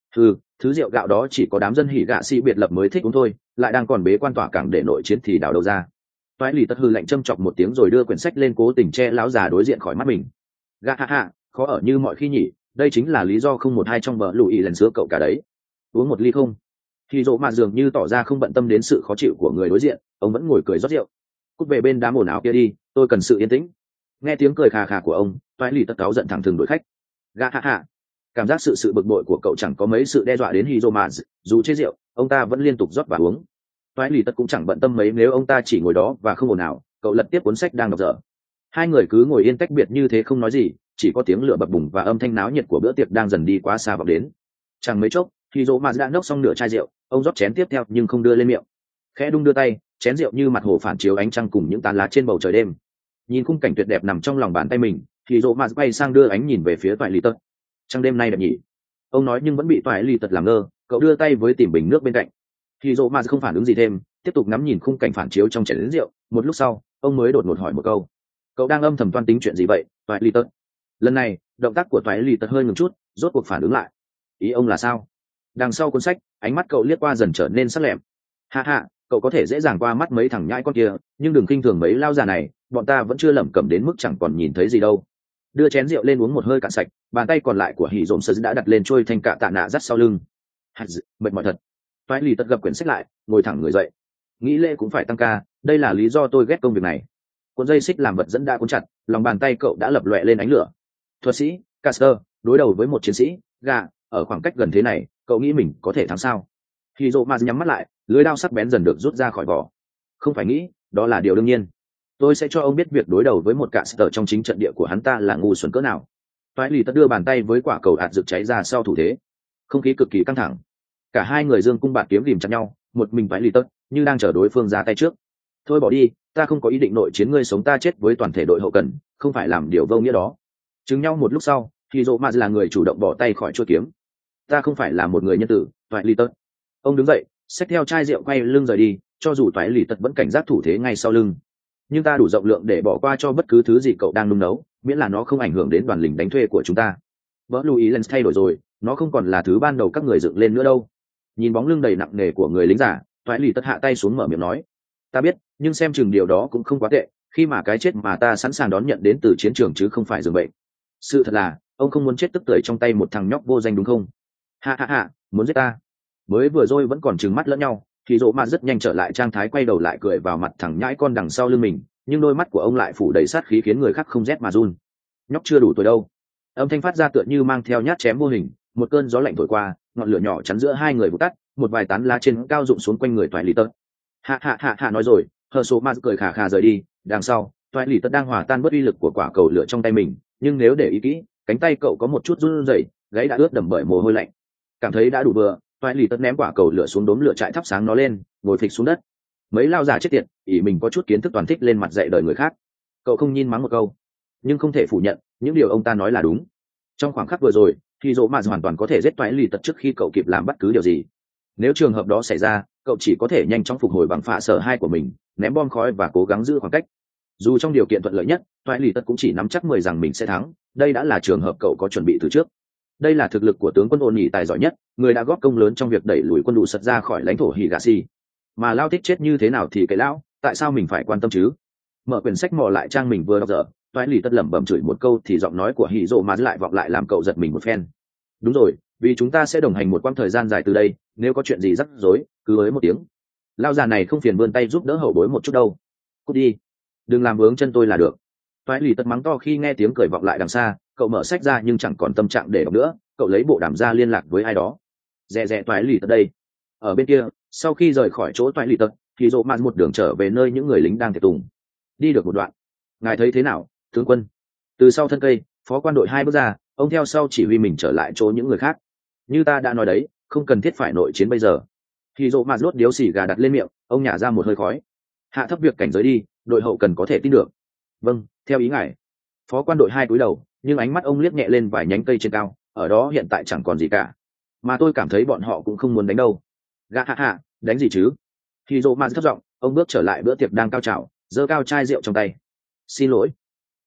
Thứ rượu gạo đó chỉ có đám dân hỉ gạ sĩ biệt lập mới thích uống thôi, lại đang còn bế quan tỏa cảng để nội chiến thì đào đâu ra. Toái lì tất hư lạnh châm chọc một tiếng rồi đưa quyển sách lên, cố tình che lão già đối diện khỏi mắt mình. Gạ hạ hạ, khó ở như mọi khi nhỉ, đây chính là lý do không một hai trong vợ lùi lần sữa cậu cả đấy. Uống một ly không? Thì dỗ mà dường như tỏ ra không bận tâm đến sự khó chịu của người đối diện, ông vẫn ngồi cười rót rượu. Cút về bên đám ồn ào kia đi, tôi cần sự yên tĩnh. Nghe tiếng cười khà khà của ông, toái lì tất cáu giận thẳng thừng đuổi khách. Gạ hạ hạ, cảm giác sự bực bội của cậu chẳng có mấy sự đe dọa đến Hizomaz, dù chế rượu ông ta vẫn liên tục rót và uống. Toái lì tất cũng chẳng bận tâm mấy nếu ông ta chỉ ngồi đó và không ồn nào. Cậu lật tiếp cuốn sách đang đọc dở. Hai người cứ ngồi yên tách biệt như thế không nói gì, chỉ có tiếng lửa bập bùng và âm thanh náo nhiệt của bữa tiệc đang dần đi quá xa vọng đến. Chẳng mấy chốc Hizomaz đã nốc xong nửa chai rượu, ông rót chén tiếp theo nhưng không đưa lên miệng, khẽ đung đưa tay, chén rượu như mặt hồ phản chiếu ánh trăng cùng những tán lá trên bầu trời đêm. Nhìn khung cảnh tuyệt đẹp nằm trong lòng bàn tay mình, Hizomaz quay sang đưa ánh nhìn về phía toại lì tất. Trăng đêm nay đẹp nhỉ? Ông nói nhưng vẫn bị toại lì tật làm ngơ. Cậu đưa tay với tìm bình nước bên cạnh. Thì dỗ mà không phản ứng gì thêm, tiếp tục ngắm nhìn khung cảnh phản chiếu trong chén rượu. Một lúc sau ông mới đột ngột hỏi một câu: cậu đang âm thầm toan tính chuyện gì vậy, toại lì tật? Lần này động tác của toại lì tật hơi ngừng chút, rốt cuộc phản ứng lại. Ý ông là sao? Đằng sau cuốn sách, ánh mắt cậu liếc qua dần trở nên sắc lẹm. Hạ hạ, cậu có thể dễ dàng qua mắt mấy thằng nhãi con kia, nhưng đừng khinh thường mấy lao già này, bọn ta vẫn chưa lẩm cẩm đến mức chẳng còn nhìn thấy gì đâu. Đưa chén rượu lên uống một hơi cạn sạch, bàn tay còn lại của hỉ dồn sơ đã đặt lên trôi thanh cạ tạ nạ dắt sau lưng. Mệt mỏi thật. Toái lì tất gập quyển sách lại, ngồi thẳng người dậy. Nghĩ lễ cũng phải tăng ca, đây là lý do tôi ghét công việc này. Cuộn dây xích làm vật dẫn đã cuốn chặt, lòng bàn tay cậu đã lập lòe lên ánh lửa. Thuật sĩ Caster đối đầu với một chiến sĩ gà ở khoảng cách gần thế này, cậu nghĩ mình có thể thắng sao? Hỉ dồn mà nhắm mắt lại, lưỡi dao sắc bén dần được rút ra khỏi vỏ. Không phải nghĩ, đó là điều đương nhiên. Tôi sẽ cho ông biết việc đối đầu với một Caster trong chính trận địa của hắn ta là ngu xuẩn cỡ nào. Toái lì tất đưa bàn tay với quả cầu hạt rực cháy ra sau thủ thế. Không khí cực kỳ căng thẳng. Cả hai người dương cung bạt kiếm ghìm chặt nhau, một mình toái lì tất như đang chờ đối phương ra tay trước. Thôi bỏ đi, ta không có ý định nội chiến, ngươi sống ta chết với toàn thể đội hậu cần, không phải làm điều vô nghĩa đó. Chứng nhau một lúc sau, thì dỗ mà là người chủ động bỏ tay khỏi chuôi kiếm. Ta không phải là một người nhân tử, toái lì tất. Ông đứng dậy, xách theo chai rượu quay lưng rời đi, cho dù toái lì tất vẫn cảnh giác thủ thế ngay sau lưng. Nhưng ta đủ rộng lượng để bỏ qua cho bất cứ thứ gì cậu đang nung nấu, miễn là nó không ảnh hưởng đến đoàn lính đánh thuê của chúng ta. Vỡ Louis Lens thay đổi rồi, nó không còn là thứ ban đầu các người dựng lên nữa đâu. Nhìn bóng lưng đầy nặng nề của người lính giả, toại lì tất hạ tay xuống mở miệng nói: ta biết, nhưng xem chừng điều đó cũng không quá tệ, khi mà cái chết mà ta sẵn sàng đón nhận đến từ chiến trường chứ không phải giường bệnh. Sự thật là ông không muốn chết tức tưởi trong tay một thằng nhóc vô danh đúng không? Ha ha ha, muốn giết ta? Mới vừa rồi vẫn còn trừng mắt lẫn nhau, thì dỗ mà rất nhanh trở lại trạng thái, quay đầu lại cười vào mặt thằng nhãi con đằng sau lưng mình, nhưng đôi mắt của ông lại phủ đầy sát khí khiến người khác không rét mà run. Nhóc chưa đủ tuổi đâu. Âm thanh phát ra tựa như mang theo nhát chém vô hình, một cơn gió lạnh thổi qua, ngọn lửa nhỏ chắn giữa hai người vụt tắt, một vài tán lá trên cao rụng xuống quanh người toại lì tật. Hạ hạ hạ hạ nói rồi, hờ số ma cười khà khà rời đi. Đằng sau toại lì tật đang hòa tan bớt uy lực của quả cầu lửa trong tay mình, nhưng nếu để ý kỹ, cánh tay cậu có một chút run rẩy, gáy đã ướt đẫm bởi mồ hôi lạnh. Cảm thấy đã đủ vừa, toại lì tật ném quả cầu lửa xuống đốm lửa trại thắp sáng nó lên, ngồi phịch xuống đất. Mấy lao giả chết tiệt, ỷ mình có chút kiến thức toàn thích lên mặt dạy đời người khác. Cậu không nhìn mắng một câu, nhưng không thể phủ nhận những điều ông ta nói là đúng. Trong khoảng khắc vừa rồi, thì dỗ mà hoàn toàn có thể giết toại lì tật trước khi cậu kịp làm bất cứ điều gì. Nếu trường hợp đó xảy ra, cậu chỉ có thể nhanh chóng phục hồi bằng phạ sở hai của mình, ném bom khói và cố gắng giữ khoảng cách. Dù trong điều kiện thuận lợi nhất, toại lì tật cũng chỉ nắm chắc 10 rằng mình sẽ thắng. Đây đã là trường hợp cậu có chuẩn bị từ trước. Đây là thực lực của tướng quân ôn nhị tài giỏi nhất, người đã góp công lớn trong việc đẩy lùi quân đủ sật ra khỏi lãnh thổ Higashi. Mà lao thích chết như thế nào thì cái lão, tại sao mình phải quan tâm chứ? Mở quyển sách mò lại trang mình vừa đọc dở, toại lì tất lẩm bẩm chửi một câu thì giọng nói của hỉ rộ mà lại vọng lại làm cậu giật mình một phen. Đúng rồi, vì chúng ta sẽ đồng hành một quãng thời gian dài từ đây, nếu có chuyện gì rắc rối cứ ới một tiếng. Lao già này không phiền vươn tay giúp đỡ hậu bối một chút đâu. Cút đi, đừng làm vướng chân tôi là được. Toại lì tất mắng to khi nghe tiếng cười vọng lại đằng xa. Cậu mở sách ra nhưng chẳng còn tâm trạng để đọc nữa, cậu lấy bộ đàm ra liên lạc với ai đó. Dè dè toại lì tật đây. Ở bên kia, sau khi rời khỏi chỗ toại lì tật, thì rộ mạn một đường trở về nơi những người lính đang tiệc tùng. Đi được một đoạn, ngài thấy thế nào, tướng quân? Từ sau thân cây, phó quan đội 2 bước ra, ông theo sau chỉ huy mình trở lại chỗ những người khác. Như ta đã nói đấy, không cần thiết phải nội chiến bây giờ. Thì rộ mạn đốt điếu xì gà đặt lên miệng, ông nhả ra một hơi khói. Hạ thấp việc cảnh giới đi, đội hậu cần có thể tin được. Vâng, theo ý ngài. Phó quan đội 2 cúi đầu, nhưng ánh mắt ông liếc nhẹ lên vài nhánh cây trên cao, ở đó hiện tại chẳng còn gì cả, mà tôi cảm thấy bọn họ cũng không muốn đánh đâu. Gạ hạ hạ, đánh gì chứ? Thì dỗ mạn thấp giọng, ông bước trở lại bữa tiệc đang cao trào, giơ cao chai rượu trong tay. Xin lỗi,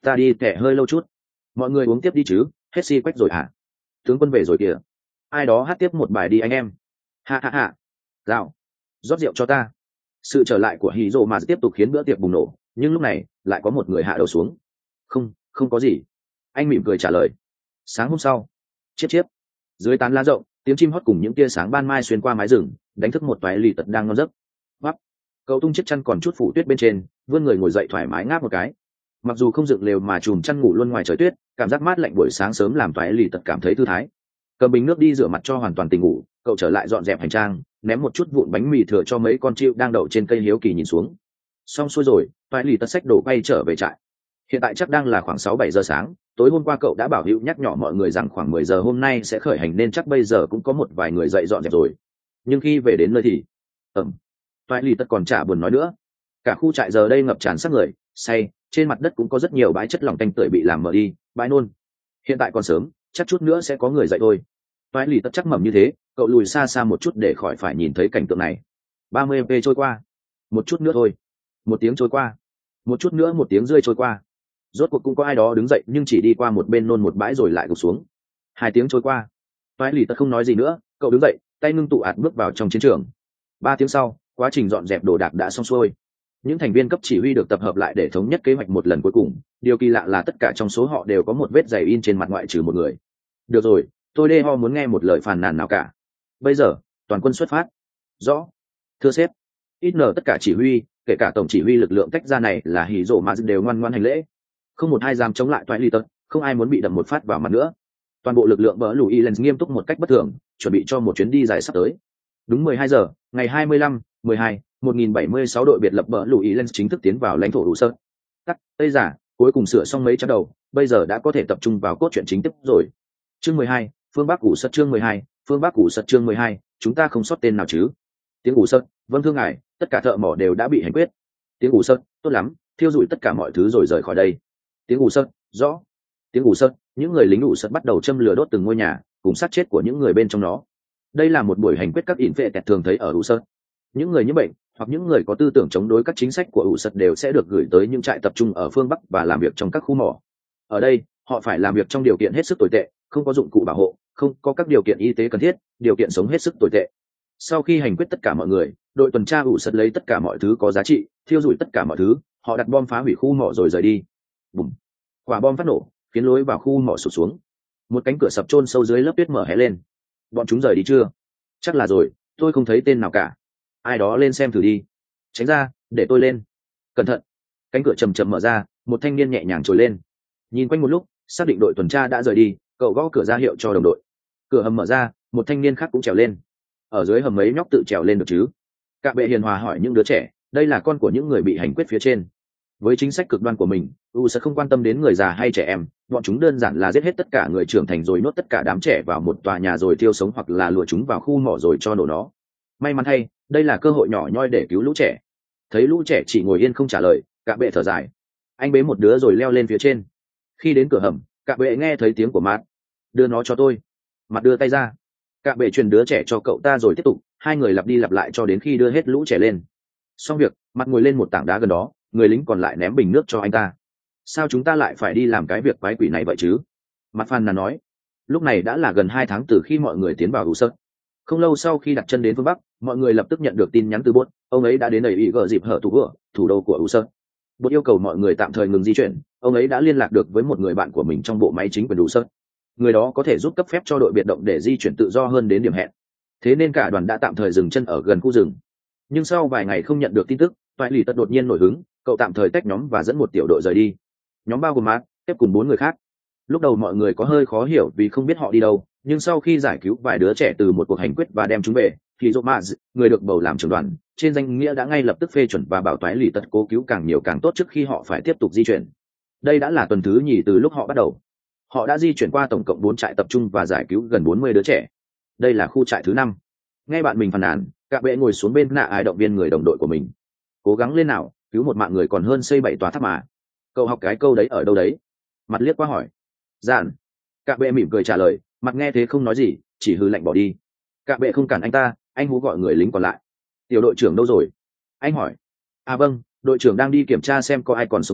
ta đi kẻ hơi lâu chút. Mọi người uống tiếp đi chứ, hết si quách rồi hả? Tướng quân về rồi kìa. Ai đó hát tiếp một bài đi anh em. Ha ha ha. Rào. Rót rượu cho ta. Sự trở lại của hí rồ mà tiếp tục khiến bữa tiệc bùng nổ, nhưng lúc này lại có một người hạ đầu xuống. Không, không có gì. Anh mỉm cười trả lời. Sáng hôm sau, chiếp chiếp, dưới tán lá rộng, tiếng chim hót cùng những tia sáng ban mai xuyên qua mái rừng, đánh thức một toái lì tật đang ngon giấc. Vắp. Cậu tung chiếc chăn còn chút phủ tuyết bên trên, vươn người ngồi dậy thoải mái ngáp một cái. Mặc dù không dựng lều mà chùm chăn ngủ luôn ngoài trời tuyết, cảm giác mát lạnh buổi sáng sớm làm toái lì tật cảm thấy thư thái. Cầm bình nước đi rửa mặt cho hoàn toàn tỉnh ngủ, cậu trở lại dọn dẹp hành trang, ném một chút vụn bánh mì thừa cho mấy con chim đang đậu trên cây hiếu kỳ nhìn xuống. Xong xuôi rồi, toái lì tật xách đồ quay trở về trại. Hiện tại chắc đang là khoảng 6-7 giờ sáng, tối hôm qua cậu đã bảo hữu nhắc nhở mọi người rằng khoảng 10 giờ hôm nay sẽ khởi hành nên chắc bây giờ cũng có một vài người dậy dọn dẹp rồi. Nhưng khi về đến nơi thì toại lì tất còn chả buồn nói nữa. Cả khu trại giờ đây ngập tràn xác người, say, trên mặt đất cũng có rất nhiều bãi chất lỏng tanh tưởi bị làm mở đi, bãi nôn. Hiện tại còn sớm, chắc chút nữa sẽ có người dậy thôi. Toại lì tất chắc mẩm như thế, cậu lùi xa xa một chút để khỏi phải nhìn thấy cảnh tượng này. 30 p trôi qua, một chút nữa thôi, một tiếng trôi qua, một chút nữa 1 tiếng rưỡi trôi qua. Rốt cuộc cũng có ai đó đứng dậy nhưng chỉ đi qua một bên nôn một bãi rồi lại gục xuống. 2 tiếng trôi qua, toại lì tất không nói gì nữa, cậu đứng dậy, tay ngưng tụ ạt bước vào trong chiến trường. 3 tiếng sau, quá trình dọn dẹp đồ đạc đã xong xuôi. Những thành viên cấp chỉ huy được tập hợp lại để thống nhất kế hoạch một lần cuối cùng. Điều kỳ lạ là tất cả trong số họ đều có một vết giày in trên mặt ngoại trừ một người. Được rồi, tôi đê ho muốn nghe một lời phàn nàn nào cả. Bây giờ, toàn quân xuất phát. Rõ. Thưa sếp. Ít nở tất cả chỉ huy, kể cả tổng chỉ huy lực lượng tách ra này là hỉ rộ mà đều ngoan ngoãn hành lễ. Không một ai dám chống lại toại ly tật, không ai muốn bị đập một phát vào mặt nữa. Toàn bộ lực lượng bờ lùi lên nghiêm túc một cách bất thường, chuẩn bị cho một chuyến đi dài sắp tới. Đúng 12 giờ, ngày 25/12, 1076 đội biệt lập bờ lùi lên chính thức tiến vào lãnh thổ đủ sơn. Cắt, tây giả, cuối cùng sửa xong mấy trang đầu, bây giờ đã có thể tập trung vào cốt truyện chính thức rồi. Chương 12, phương Bắc Củ Sật chương 12, phương Bắc Củ Sật chương 12, chúng ta không sót tên nào chứ? Tiếng Củ Sật, vâng thưa ngài, tất cả thợ mỏ đều đã bị hành quyết. Tiếng Củ Sật, tốt lắm, thiêu rụi tất cả mọi thứ rồi rời khỏi đây. Tiếng Củ Sật, rõ. Tiếng Củ Sật, những người lính Củ Sật bắt đầu châm lửa đốt từng ngôi nhà, cùng sát chết của những người bên trong nó. Đây là một buổi hành quyết các ỉn vệ tẹt thường thấy ở Củ Sật. Những người nhiễm bệnh hoặc những người có tư tưởng chống đối các chính sách của Củ Sật đều sẽ được gửi tới những trại tập trung ở phương Bắc và làm việc trong các khu mỏ. Ở đây, họ phải làm việc trong điều kiện hết sức tồi tệ, không có dụng cụ bảo hộ, không có các điều kiện y tế cần thiết, điều kiện sống hết sức tồi tệ. Sau khi hành quyết tất cả mọi người, đội tuần tra Củ Sật lấy tất cả mọi thứ có giá trị, thiêu rụi tất cả mọi thứ, họ đặt bom phá hủy khu mỏ rồi rời đi. Bùm! Quả bom phát nổ, khiến lối vào khu mỏ sụp xuống. Một cánh cửa sập chôn sâu dưới lớp tuyết mở hé lên. Bọn chúng rời đi chưa? Chắc là rồi, tôi không thấy tên nào cả. Ai đó lên xem thử đi. Tránh ra, để tôi lên. Cẩn thận! Cánh cửa chầm chậm mở ra, một thanh niên nhẹ nhàng trồi lên. Nhìn quanh một lúc, xác định đội tuần tra đã rời đi, cậu gõ cửa ra hiệu cho đồng đội. Cửa hầm mở ra, một thanh niên khác cũng trèo lên. Ở dưới hầm mấy nhóc tự trèo lên được chứ? Cạ bệ hiền hòa hỏi những đứa trẻ, đây là con của những người bị hành quyết phía trên. Với chính sách cực đoan của mình, u sẽ không quan tâm đến người già hay trẻ em, bọn chúng đơn giản là giết hết tất cả người trưởng thành rồi nhốt tất cả đám trẻ vào một tòa nhà rồi thiêu sống hoặc là lùa chúng vào khu mỏ rồi cho nổ nó. May mắn thay, đây là cơ hội nhỏ nhoi để cứu lũ trẻ. Thấy lũ trẻ chỉ ngồi yên không trả lời, cạ bệ thở dài. Anh bế một đứa rồi leo lên phía trên. Khi đến cửa hầm, cạ bệ nghe thấy tiếng của Mặt. Đưa nó cho tôi. Mặt đưa tay ra. Cạ bệ truyền đứa trẻ cho cậu ta rồi tiếp tục, hai người lặp đi lặp lại cho đến khi đưa hết lũ trẻ lên. Xong việc, Mặt ngồi lên một tảng đá gần đó, người lính còn lại ném bình nước cho anh ta. Sao chúng ta lại phải đi làm cái việc quái quỷ này vậy chứ? Mặt phàn nàn nói. Lúc này đã là gần 2 tháng từ khi mọi người tiến vào Hủ Sật. Không lâu sau khi đặt chân đến phương Bắc, mọi người lập tức nhận được tin nhắn từ Bốt, ông ấy đã đến đầy ý gờ dịp hở thủ đô của Hủ Sật. Bốt yêu cầu mọi người tạm thời ngừng di chuyển, ông ấy đã liên lạc được với một người bạn của mình trong bộ máy chính quyền Hủ Sật. Người đó có thể giúp cấp phép cho đội biệt động để di chuyển tự do hơn đến điểm hẹn. Thế nên cả đoàn đã tạm thời dừng chân ở gần khu rừng. Nhưng sau vài ngày không nhận được tin tức, toại lì tật đột nhiên nổi hứng, cậu tạm thời tách nhóm và dẫn một tiểu đội rời đi. Nhóm bao gồm Mát, tiếp cùng 4 người khác. Lúc đầu mọi người có hơi khó hiểu vì không biết họ đi đâu, nhưng sau khi giải cứu vài đứa trẻ từ một cuộc hành quyết và đem chúng về, thì Mát, người được bầu làm trưởng đoàn, trên danh nghĩa đã ngay lập tức phê chuẩn và bảo toại lì tật cố cứu càng nhiều càng tốt trước khi họ phải tiếp tục di chuyển. Đây đã là tuần thứ nhì từ lúc họ bắt đầu. Họ đã di chuyển qua tổng cộng 4 trại tập trung và giải cứu gần 40 đứa trẻ. Đây là khu trại thứ 5. Nghe bạn mình phàn nàn, cạ bệ ngồi xuống bên nạ ai động viên người đồng đội của mình. Cố gắng lên nào, cứu một mạng người còn hơn xây 7 tòa tháp mà. Cậu học cái câu đấy ở đâu đấy? Mặt liếc qua hỏi. Dạn. Cạ bệ mỉm cười trả lời, Mặt nghe thế không nói gì, chỉ hừ lạnh bỏ đi. Cạ bệ không cản anh ta, anh hú gọi người lính còn lại. Tiểu đội trưởng đâu rồi? Anh hỏi. À vâng, đội trưởng đang đi kiểm tra xem có ai còn sống không,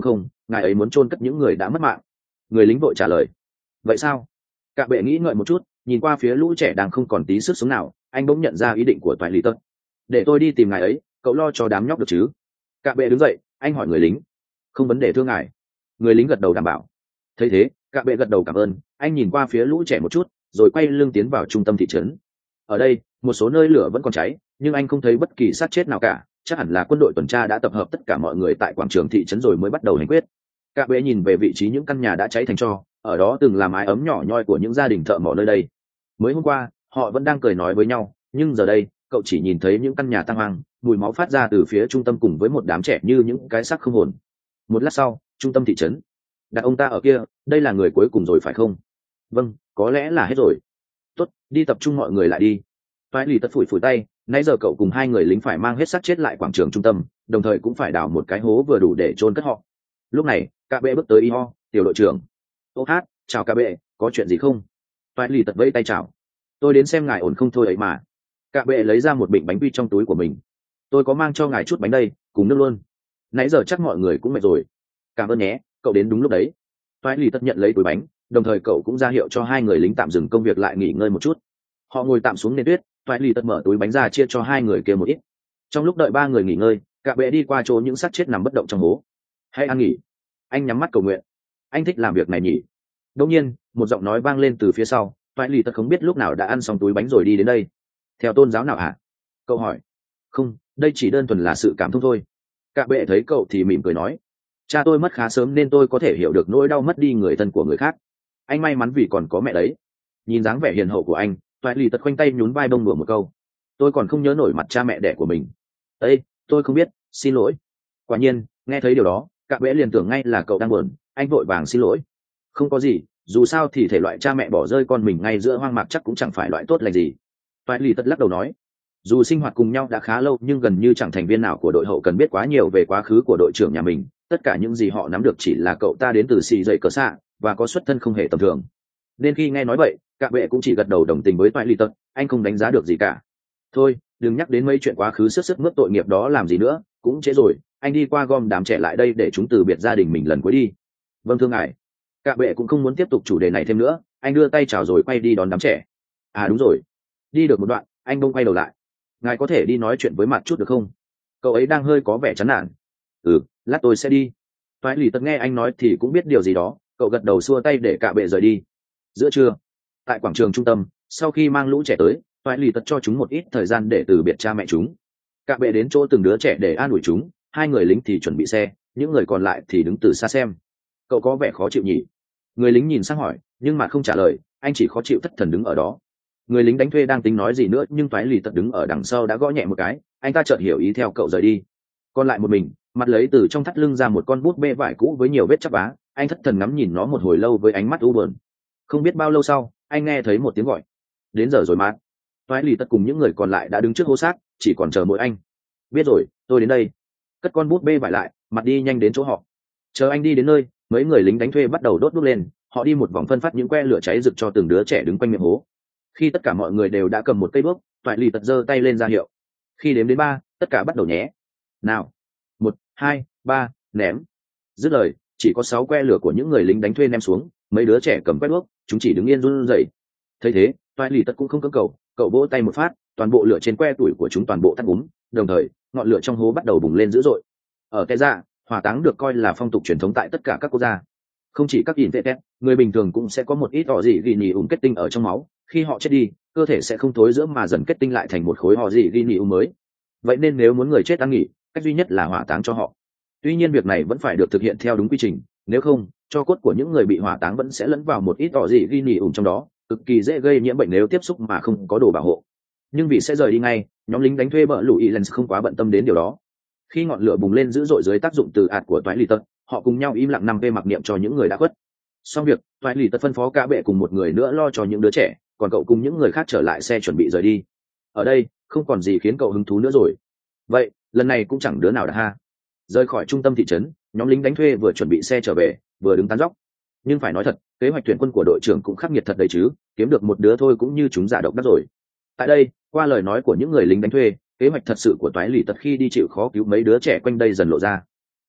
ngài ấy muốn chôn cất những người đã mất mạng. Người lính vội trả lời. Vậy sao? Cả bệ nghĩ ngợi một chút, nhìn qua phía lũ trẻ đang không còn tí sức sống nào, anh bỗng nhận ra ý định của toại lì tật. Để tôi đi tìm ngài ấy, cậu lo cho đám nhóc được chứ? Cả bệ đứng dậy, anh hỏi người lính. Không vấn đề thưa ngài. Người lính gật đầu đảm bảo. Thấy thế, cả bệ gật đầu cảm ơn, anh nhìn qua phía lũ trẻ một chút, rồi quay lưng tiến vào trung tâm thị trấn. Ở đây, một số nơi lửa vẫn còn cháy, nhưng anh không thấy bất kỳ xác chết nào cả, chắc hẳn là quân đội tuần tra đã tập hợp tất cả mọi người tại quảng trường thị trấn rồi mới bắt đầu hành quyết. Cả bệ nhìn về vị trí những căn nhà đã cháy thành tro, ở đó từng là mái ấm nhỏ nhoi của những gia đình thợ mỏ nơi đây. Mới hôm qua, họ vẫn đang cười nói với nhau, nhưng giờ đây, cậu chỉ nhìn thấy những căn nhà tang hoang, mùi máu phát ra từ phía trung tâm cùng với một đám trẻ như những cái xác không hồn. Một lát sau, trung tâm thị trấn. Đặt ông ta ở kia, đây là người cuối cùng rồi phải không? Vâng, có lẽ là hết rồi. Tốt, đi tập trung mọi người lại đi. Toại lì tật phủi phủi tay, nãy giờ cậu cùng hai người lính phải mang hết xác chết lại quảng trường trung tâm, đồng thời cũng phải đào một cái hố vừa đủ để chôn cất họ. Lúc này, cả bệ bước tới y ho, tiểu đội trưởng. Ô hát, chào cả bệ, có chuyện gì không? Toại lì tật vẫy tay chào. Tôi đến xem ngài ổn không thôi ấy mà. Cả bệ lấy ra một bịch bánh quy trong túi của mình. Tôi có mang cho ngài chút bánh đây, cùng nước luôn. Nãy giờ chắc mọi người cũng mệt rồi. Cảm ơn nhé, cậu đến đúng lúc đấy. Toại lì tật nhận lấy túi bánh, đồng thời cậu cũng ra hiệu cho hai người lính tạm dừng công việc lại nghỉ ngơi một chút. Họ ngồi tạm xuống nền tuyết, Toại lì tật mở túi bánh ra chia cho hai người kia một ít. Trong lúc đợi ba người nghỉ ngơi, cả bệ đi qua chỗ những xác chết nằm bất động trong hố. Hãy ăn nghỉ. Anh nhắm mắt cầu nguyện. Anh thích làm việc này nhỉ? Đột nhiên, một giọng nói vang lên từ phía sau. Toại lì tật không biết lúc nào đã ăn xong túi bánh rồi đi đến đây. Theo tôn giáo nào hả? Cậu hỏi. Không, đây chỉ đơn thuần là sự cảm thông thôi. Cả bệ thấy cậu thì mỉm cười nói. Cha tôi mất khá sớm nên tôi có thể hiểu được nỗi đau mất đi người thân của người khác. Anh may mắn vì còn có mẹ đấy. Nhìn dáng vẻ hiền hậu của anh, Toại lì tật khoanh tay nhún vai bông bừa một câu. Tôi còn không nhớ nổi mặt cha mẹ đẻ của mình. Ê, tôi không biết, xin lỗi. Quả nhiên, nghe thấy điều đó, cả bẽ liền tưởng ngay là cậu đang buồn, anh vội vàng xin lỗi. Không có gì, dù sao thì thể loại cha mẹ bỏ rơi con mình ngay giữa hoang mạc chắc cũng chẳng phải loại tốt lành gì. Toại lì tật lắc đầu nói. Dù sinh hoạt cùng nhau đã khá lâu nhưng gần như chẳng thành viên nào của đội hậu cần biết quá nhiều về quá khứ của đội trưởng nhà mình. Tất cả những gì họ nắm được chỉ là cậu ta đến từ xì dậy cờ xạ và có xuất thân không hề tầm thường. Nên khi nghe nói vậy, cả bệ cũng chỉ gật đầu đồng tình với Toại lì tật, anh không đánh giá được gì cả. Thôi, đừng nhắc đến mấy chuyện quá khứ sức mướt tội nghiệp đó làm gì nữa, cũng trễ rồi, anh đi qua gom đám trẻ lại đây để chúng từ biệt gia đình mình lần cuối đi. Vâng thưa ngài. Cả bệ cũng không muốn tiếp tục chủ đề này thêm nữa, anh đưa tay chào rồi quay đi đón đám trẻ. À đúng rồi. Đi được một đoạn, anh bỗng quay đầu lại. Ngài có thể đi nói chuyện với mặt chút được không? Cậu ấy đang hơi có vẻ chán nản. Ừ, lát tôi sẽ đi. Toại lì tật nghe anh nói thì cũng biết điều gì đó, cậu gật đầu xua tay để cả bệ rời đi. Giữa trưa, tại quảng trường trung tâm, sau khi mang lũ trẻ tới, Toại lì tật cho chúng một ít thời gian để từ biệt cha mẹ chúng. Cả bệ đến chỗ từng đứa trẻ để an ủi chúng, hai người lính thì chuẩn bị xe, những người còn lại thì đứng từ xa xem. Cậu có vẻ khó chịu nhỉ? Người lính nhìn sang hỏi, nhưng mà không trả lời, anh chỉ khó chịu thất thần đứng ở đó. Người lính đánh thuê đang tính nói gì nữa nhưng Toại lì tật đứng ở đằng sau đã gõ nhẹ một cái, anh ta chợt hiểu ý theo cậu rời đi. Còn lại một mình, mặt lấy từ trong thắt lưng ra một con bút bê vải cũ với nhiều vết chắp vá, anh thất thần ngắm nhìn nó một hồi lâu với ánh mắt u buồn. Không biết bao lâu sau, anh nghe thấy một tiếng gọi. Đến giờ rồi mà. Toại lì tật cùng những người còn lại đã đứng trước hố xác, chỉ còn chờ mỗi anh. Biết rồi, tôi đến đây. Cất con bút bê vải lại, mặt đi nhanh đến chỗ họ. Chờ anh đi đến nơi, mấy người lính đánh thuê bắt đầu đốt đuốc lên, họ đi một vòng phân phát những que lửa cháy rực cho từng đứa trẻ đứng quanh miệng hố. Khi tất cả mọi người đều đã cầm một cây đuốc, Toại lì tật giơ tay lên ra hiệu. Khi đếm đến 3, tất cả bắt đầu nhé. Nào, 1, 2, 3, ném. Dứt lời, chỉ có 6 que lửa của những người lính đánh thuê ném xuống, mấy đứa trẻ cầm que đuốc, chúng chỉ đứng yên run rẩy. Thấy thế, Toại lì tật cũng không cưỡng cầu, cậu vỗ tay một phát, toàn bộ lửa trên que tuổi của chúng toàn bộ tắt úm, đồng thời ngọn lửa trong hố bắt đầu bùng lên dữ dội. Ở Tệ Dạ, hỏa táng được coi là phong tục truyền thống tại tất cả các quốc gia. Không chỉ các Invetep, người bình thường cũng sẽ có một ít tỏ dị ghi nhì kết tinh ở trong máu, khi họ chết đi, cơ thể sẽ không thối rữa mà dần kết tinh lại thành một khối họ dị ghi nhì mới. Vậy nên nếu muốn người chết ăn nghỉ, cách duy nhất là hỏa táng cho họ. Tuy nhiên việc này vẫn phải được thực hiện theo đúng quy trình, nếu không, tro cốt của những người bị hỏa táng vẫn sẽ lẫn vào một ít tỏ dị ghi nhì trong đó, cực kỳ dễ gây nhiễm bệnh nếu tiếp xúc mà không có đồ bảo hộ. Nhưng vì sẽ rời đi ngay, nhóm lính đánh thuê bợ lũ Lens không quá bận tâm đến điều đó. Khi ngọn lửa bùng lên dữ dội dưới tác dụng từ ạt của Toại lì tật, họ cùng nhau im lặng 5 mặc niệm cho những người đã khuất. Xong việc, Toại lì tật phân phó cả bệ cùng một người nữa lo cho những đứa trẻ, còn cậu cùng những người khác trở lại xe chuẩn bị rời đi. Ở đây không còn gì khiến cậu hứng thú nữa rồi. Vậy lần này cũng chẳng đứa nào đã ha. Rời khỏi trung tâm thị trấn, nhóm lính đánh thuê vừa chuẩn bị xe trở về, vừa đứng tán dóc. Nhưng phải nói thật, kế hoạch tuyển quân của đội trưởng cũng khắc nghiệt thật đấy chứ, kiếm được một đứa thôi cũng như chúng giả độc đắc rồi. Tại đây, qua lời nói của những người lính đánh thuê, kế hoạch thật sự của Toại lì tật khi đi chịu khó cứu mấy đứa trẻ quanh đây dần lộ ra.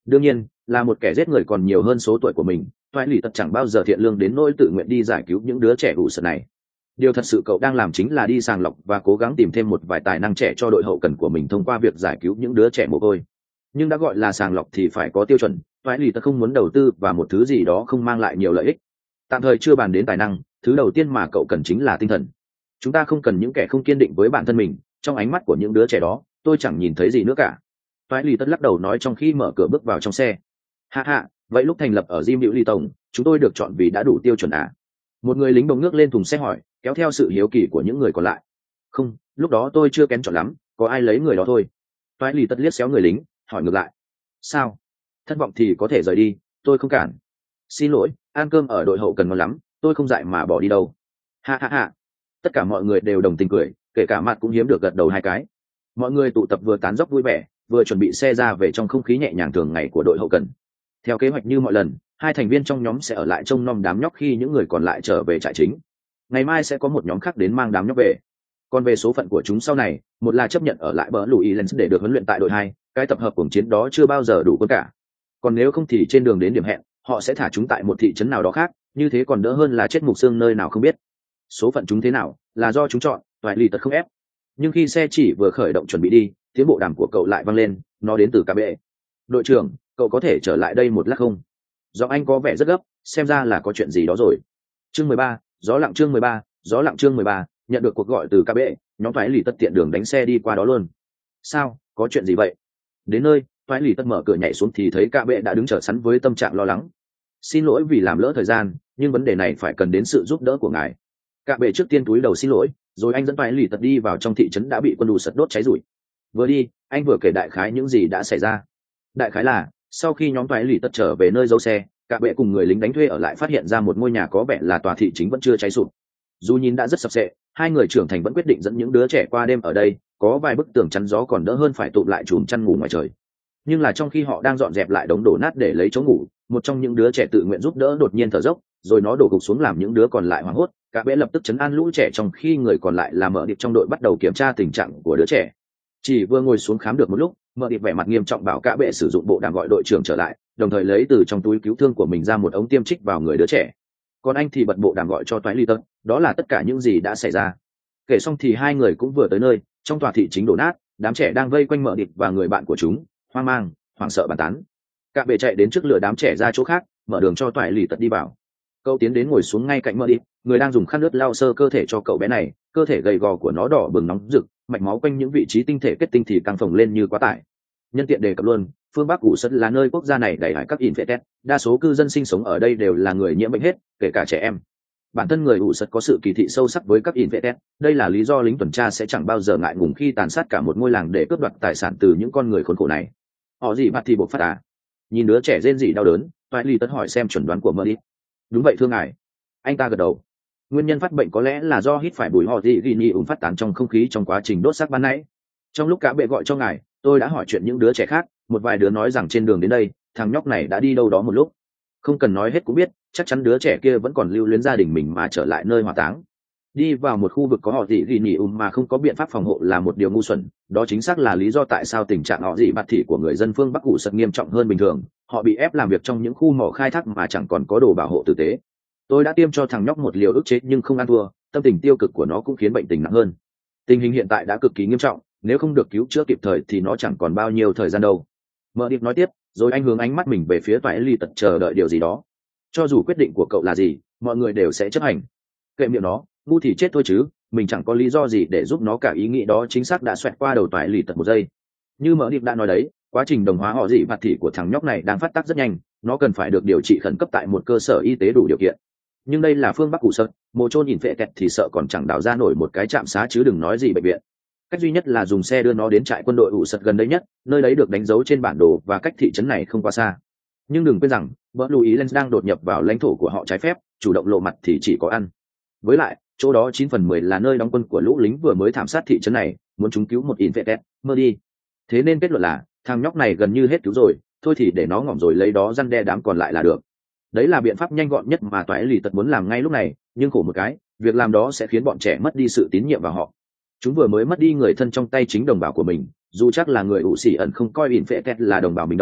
đương nhiên là một kẻ giết người còn nhiều hơn số tuổi của mình. Toại lì tật chẳng bao giờ thiện lương đến nỗi tự nguyện đi giải cứu những đứa trẻ ủ sợ này. Điều thật sự cậu đang làm chính là đi sàng lọc và cố gắng tìm thêm một vài tài năng trẻ cho đội hậu cần của mình thông qua việc giải cứu những đứa trẻ mồ côi. Nhưng đã gọi là sàng lọc thì phải có tiêu chuẩn. Toại lì tật không muốn đầu tư vào một thứ gì đó không mang lại nhiều lợi ích. Tạm thời chưa bàn đến tài năng, thứ đầu tiên mà cậu cần chính là tinh thần. Chúng ta không cần những kẻ không kiên định với bản thân mình. Trong ánh mắt của những đứa trẻ đó, tôi chẳng nhìn thấy gì nữa cả. Toại lì tật lắc đầu nói trong khi mở cửa bước vào trong xe. Hạ hạ, vậy lúc thành lập ở Jim Hữu Ly Tổng, chúng tôi được chọn vì đã đủ tiêu chuẩn à? Một người lính bỗng ngước lên thùng xe hỏi, kéo theo sự hiếu kỳ của những người còn lại. Không, lúc đó tôi chưa kén chọn lắm, có ai lấy người đó thôi. Toại lì tất liếc xéo người lính, hỏi ngược lại. Sao? Thất vọng thì có thể rời đi, tôi không cản. Xin lỗi, ăn cơm ở đội hậu cần ngon lắm, tôi không dại mà bỏ đi đâu. Ha ha ha. Tất cả mọi người đều đồng tình cười, kể cả Mặt cũng hiếm được gật đầu hai cái. Mọi người tụ tập vừa tán dóc vui vẻ, vừa chuẩn bị xe ra về trong không khí nhẹ nhàng thường ngày của đội hậu cần. Theo kế hoạch như mọi lần, hai thành viên trong nhóm sẽ ở lại trông nom đám nhóc khi những người còn lại trở về trại chính. Ngày mai sẽ có một nhóm khác đến mang đám nhóc về. Còn về số phận của chúng sau này, một là chấp nhận ở lại bờ lùi Lens để được huấn luyện tại đội 2, cái tập hợp cuồng chiến đó chưa bao giờ đủ quân cả. Còn nếu không thì trên đường đến điểm hẹn, họ sẽ thả chúng tại một thị trấn nào đó khác, như thế còn đỡ hơn là chết mục xương nơi nào không biết. Số phận chúng thế nào là do chúng chọn, Toại lì tật không ép. Nhưng khi xe chỉ vừa khởi động chuẩn bị đi, tiếng bộ đàm của cậu lại vang lên, nó đến từ cả bệ. Đội trưởng, cậu có thể trở lại đây một lát không? Giọng anh có vẻ rất gấp, xem ra là có chuyện gì đó rồi. Chương 13, gió lặng chương 13, gió lặng chương 13, nhận được cuộc gọi từ ca bệ, nhóm Toại lì tất tiện đường đánh xe đi qua đó luôn. Sao, có chuyện gì vậy? Đến nơi, Toại lì tất mở cửa nhảy xuống thì thấy ca bệ đã đứng chờ sẵn với tâm trạng lo lắng. Xin lỗi vì làm lỡ thời gian, nhưng vấn đề này phải cần đến sự giúp đỡ của ngài. Ca bệ trước tiên túi đầu xin lỗi, rồi anh dẫn Toại lì tất đi vào trong thị trấn đã bị quân đủ sật đốt cháy rụi. Vừa đi, anh vừa kể đại khái những gì đã xảy ra. Đại khái là sau khi nhóm Toại lì tất trở về nơi giấu xe, cả bệ cùng người lính đánh thuê ở lại phát hiện ra một ngôi nhà có vẻ là tòa thị chính vẫn chưa cháy sụp. Dù nhìn đã rất sập sệ, hai người trưởng thành vẫn quyết định dẫn những đứa trẻ qua đêm ở đây, có vài bức tường chắn gió còn đỡ hơn phải tụm lại chùm chăn ngủ ngoài trời. Nhưng là trong khi họ đang dọn dẹp lại đống đổ nát để lấy chỗ ngủ, một trong những đứa trẻ tự nguyện giúp đỡ đột nhiên thở dốc, rồi nó đổ gục xuống làm những đứa còn lại hoảng hốt. Cả bệ lập tức trấn an lũ trẻ trong khi người còn lại là Mợ Điệp trong đội bắt đầu kiểm tra tình trạng của đứa trẻ. Chỉ vừa ngồi xuống khám được một lúc, Mợ Điệp vẻ mặt nghiêm trọng bảo cả bệ sử dụng bộ đàm gọi đội trưởng trở lại, đồng thời lấy từ trong túi cứu thương của mình ra một ống tiêm trích vào người đứa trẻ. Còn anh thì bật bộ đàm gọi cho Toại lì tật, đó là tất cả những gì đã xảy ra. Kể xong thì hai người cũng vừa tới nơi, trong tòa thị chính đổ nát, đám trẻ đang vây quanh Mợ Điệp và người bạn của chúng, hoang mang, hoảng sợ bàn tán. Cả bệ chạy đến trước lửa đám trẻ ra chỗ khác, mở đường cho Toại lì tật đi vào. Cậu tiến đến ngồi xuống ngay cạnh Mợ Điệp, người đang dùng khăn ướt lau sơ cơ thể cho cậu bé này, cơ thể gầy gò của nó đỏ bừng nóng rực, mạch máu quanh những vị trí tinh thể kết tinh thì căng phồng lên như quá tải. Nhân tiện đề cập luôn, phương Bắc ủ sất là nơi quốc gia này đầy hải các infected, đa số cư dân sinh sống ở đây đều là người nhiễm bệnh hết, kể cả trẻ em. Bản thân người ủ sất có sự kỳ thị sâu sắc với các infected, đây là lý do lính tuần tra sẽ chẳng bao giờ ngại ngùng khi tàn sát cả một ngôi làng để cướp đoạt tài sản từ những con người khốn khổ này. Họ gì bắt thì buộc phát à? Nhìn đứa trẻ rên rỉ đau đớn, Toại lì tất hỏi xem chuẩn đoán của Mơ. Đúng vậy thưa ngài. Anh ta gật đầu. Nguyên nhân phát bệnh có lẽ là do hít phải bụi họ gì ghi phát tán trong không khí trong quá trình đốt xác ban nãy. Trong lúc cả bệ gọi cho ngài, tôi đã hỏi chuyện những đứa trẻ khác, một vài đứa nói rằng trên đường đến đây, thằng nhóc này đã đi đâu đó một lúc. Không cần nói hết cũng biết, chắc chắn đứa trẻ kia vẫn còn lưu luyến gia đình mình mà trở lại nơi hỏa táng. Đi vào một khu vực có họ gì ghi mà không có biện pháp phòng hộ là một điều ngu xuẩn, đó chính xác là lý do tại sao tình trạng họ gì bạt thị của người dân phương Bắc ủ sật nghiêm trọng hơn bình thường. Họ bị ép làm việc trong những khu mỏ khai thác mà chẳng còn có đồ bảo hộ tử tế. Tôi đã tiêm cho thằng nhóc một liều ức chế nhưng không ăn thua, tâm tình tiêu cực của nó cũng khiến bệnh tình nặng hơn. Tình hình hiện tại đã cực kỳ nghiêm trọng, nếu không được cứu chữa kịp thời thì nó chẳng còn bao nhiêu thời gian đâu. Mợ Điệp nói tiếp, rồi anh hướng ánh mắt mình về phía Toại lì tật chờ đợi điều gì đó. Cho dù quyết định của cậu là gì, mọi người đều sẽ chấp hành. Kệ miệng nó, ngu thì chết thôi chứ, mình chẳng có lý do gì để giúp nó cả. Ý nghĩ đó chính xác đã xoẹt qua đầu Toại lì tật một giây. Như Mợ Điệp đã nói đấy, quá trình đồng hóa họ dị bạt thị của thằng nhóc này đang phát tác rất nhanh, nó cần phải được điều trị khẩn cấp tại một cơ sở y tế đủ điều kiện. Nhưng đây là phương Bắc ủ sật, mồ chôn nhìn phệ kẹt thì sợ còn chẳng đào ra nổi một cái trạm xá chứ đừng nói gì bệnh viện. Cách duy nhất là dùng xe đưa nó đến trại quân đội ủ sật gần đây nhất, nơi đấy được đánh dấu trên bản đồ và cách thị trấn này không quá xa. Nhưng đừng quên rằng vợ Louis Lenz đang đột nhập vào lãnh thổ của họ trái phép, chủ động lộ mặt thì chỉ có ăn. Với lại chỗ đó 9/10 là nơi đóng quân của lũ lính vừa mới thảm sát thị trấn này, muốn chúng cứu một infected mơ đi. Thế nên kết luận là thằng nhóc này gần như hết cứu rồi, thôi thì để nó ngỏm rồi lấy đó răn đe đám còn lại là được. Đấy là biện pháp nhanh gọn nhất mà Toại lì tật muốn làm ngay lúc này, nhưng khổ một cái, việc làm đó sẽ khiến bọn trẻ mất đi sự tín nhiệm vào họ. Chúng vừa mới mất đi người thân trong tay chính đồng bào của mình, dù chắc là người ủ xỉ ẩn không coi infected là đồng bào mình đâu,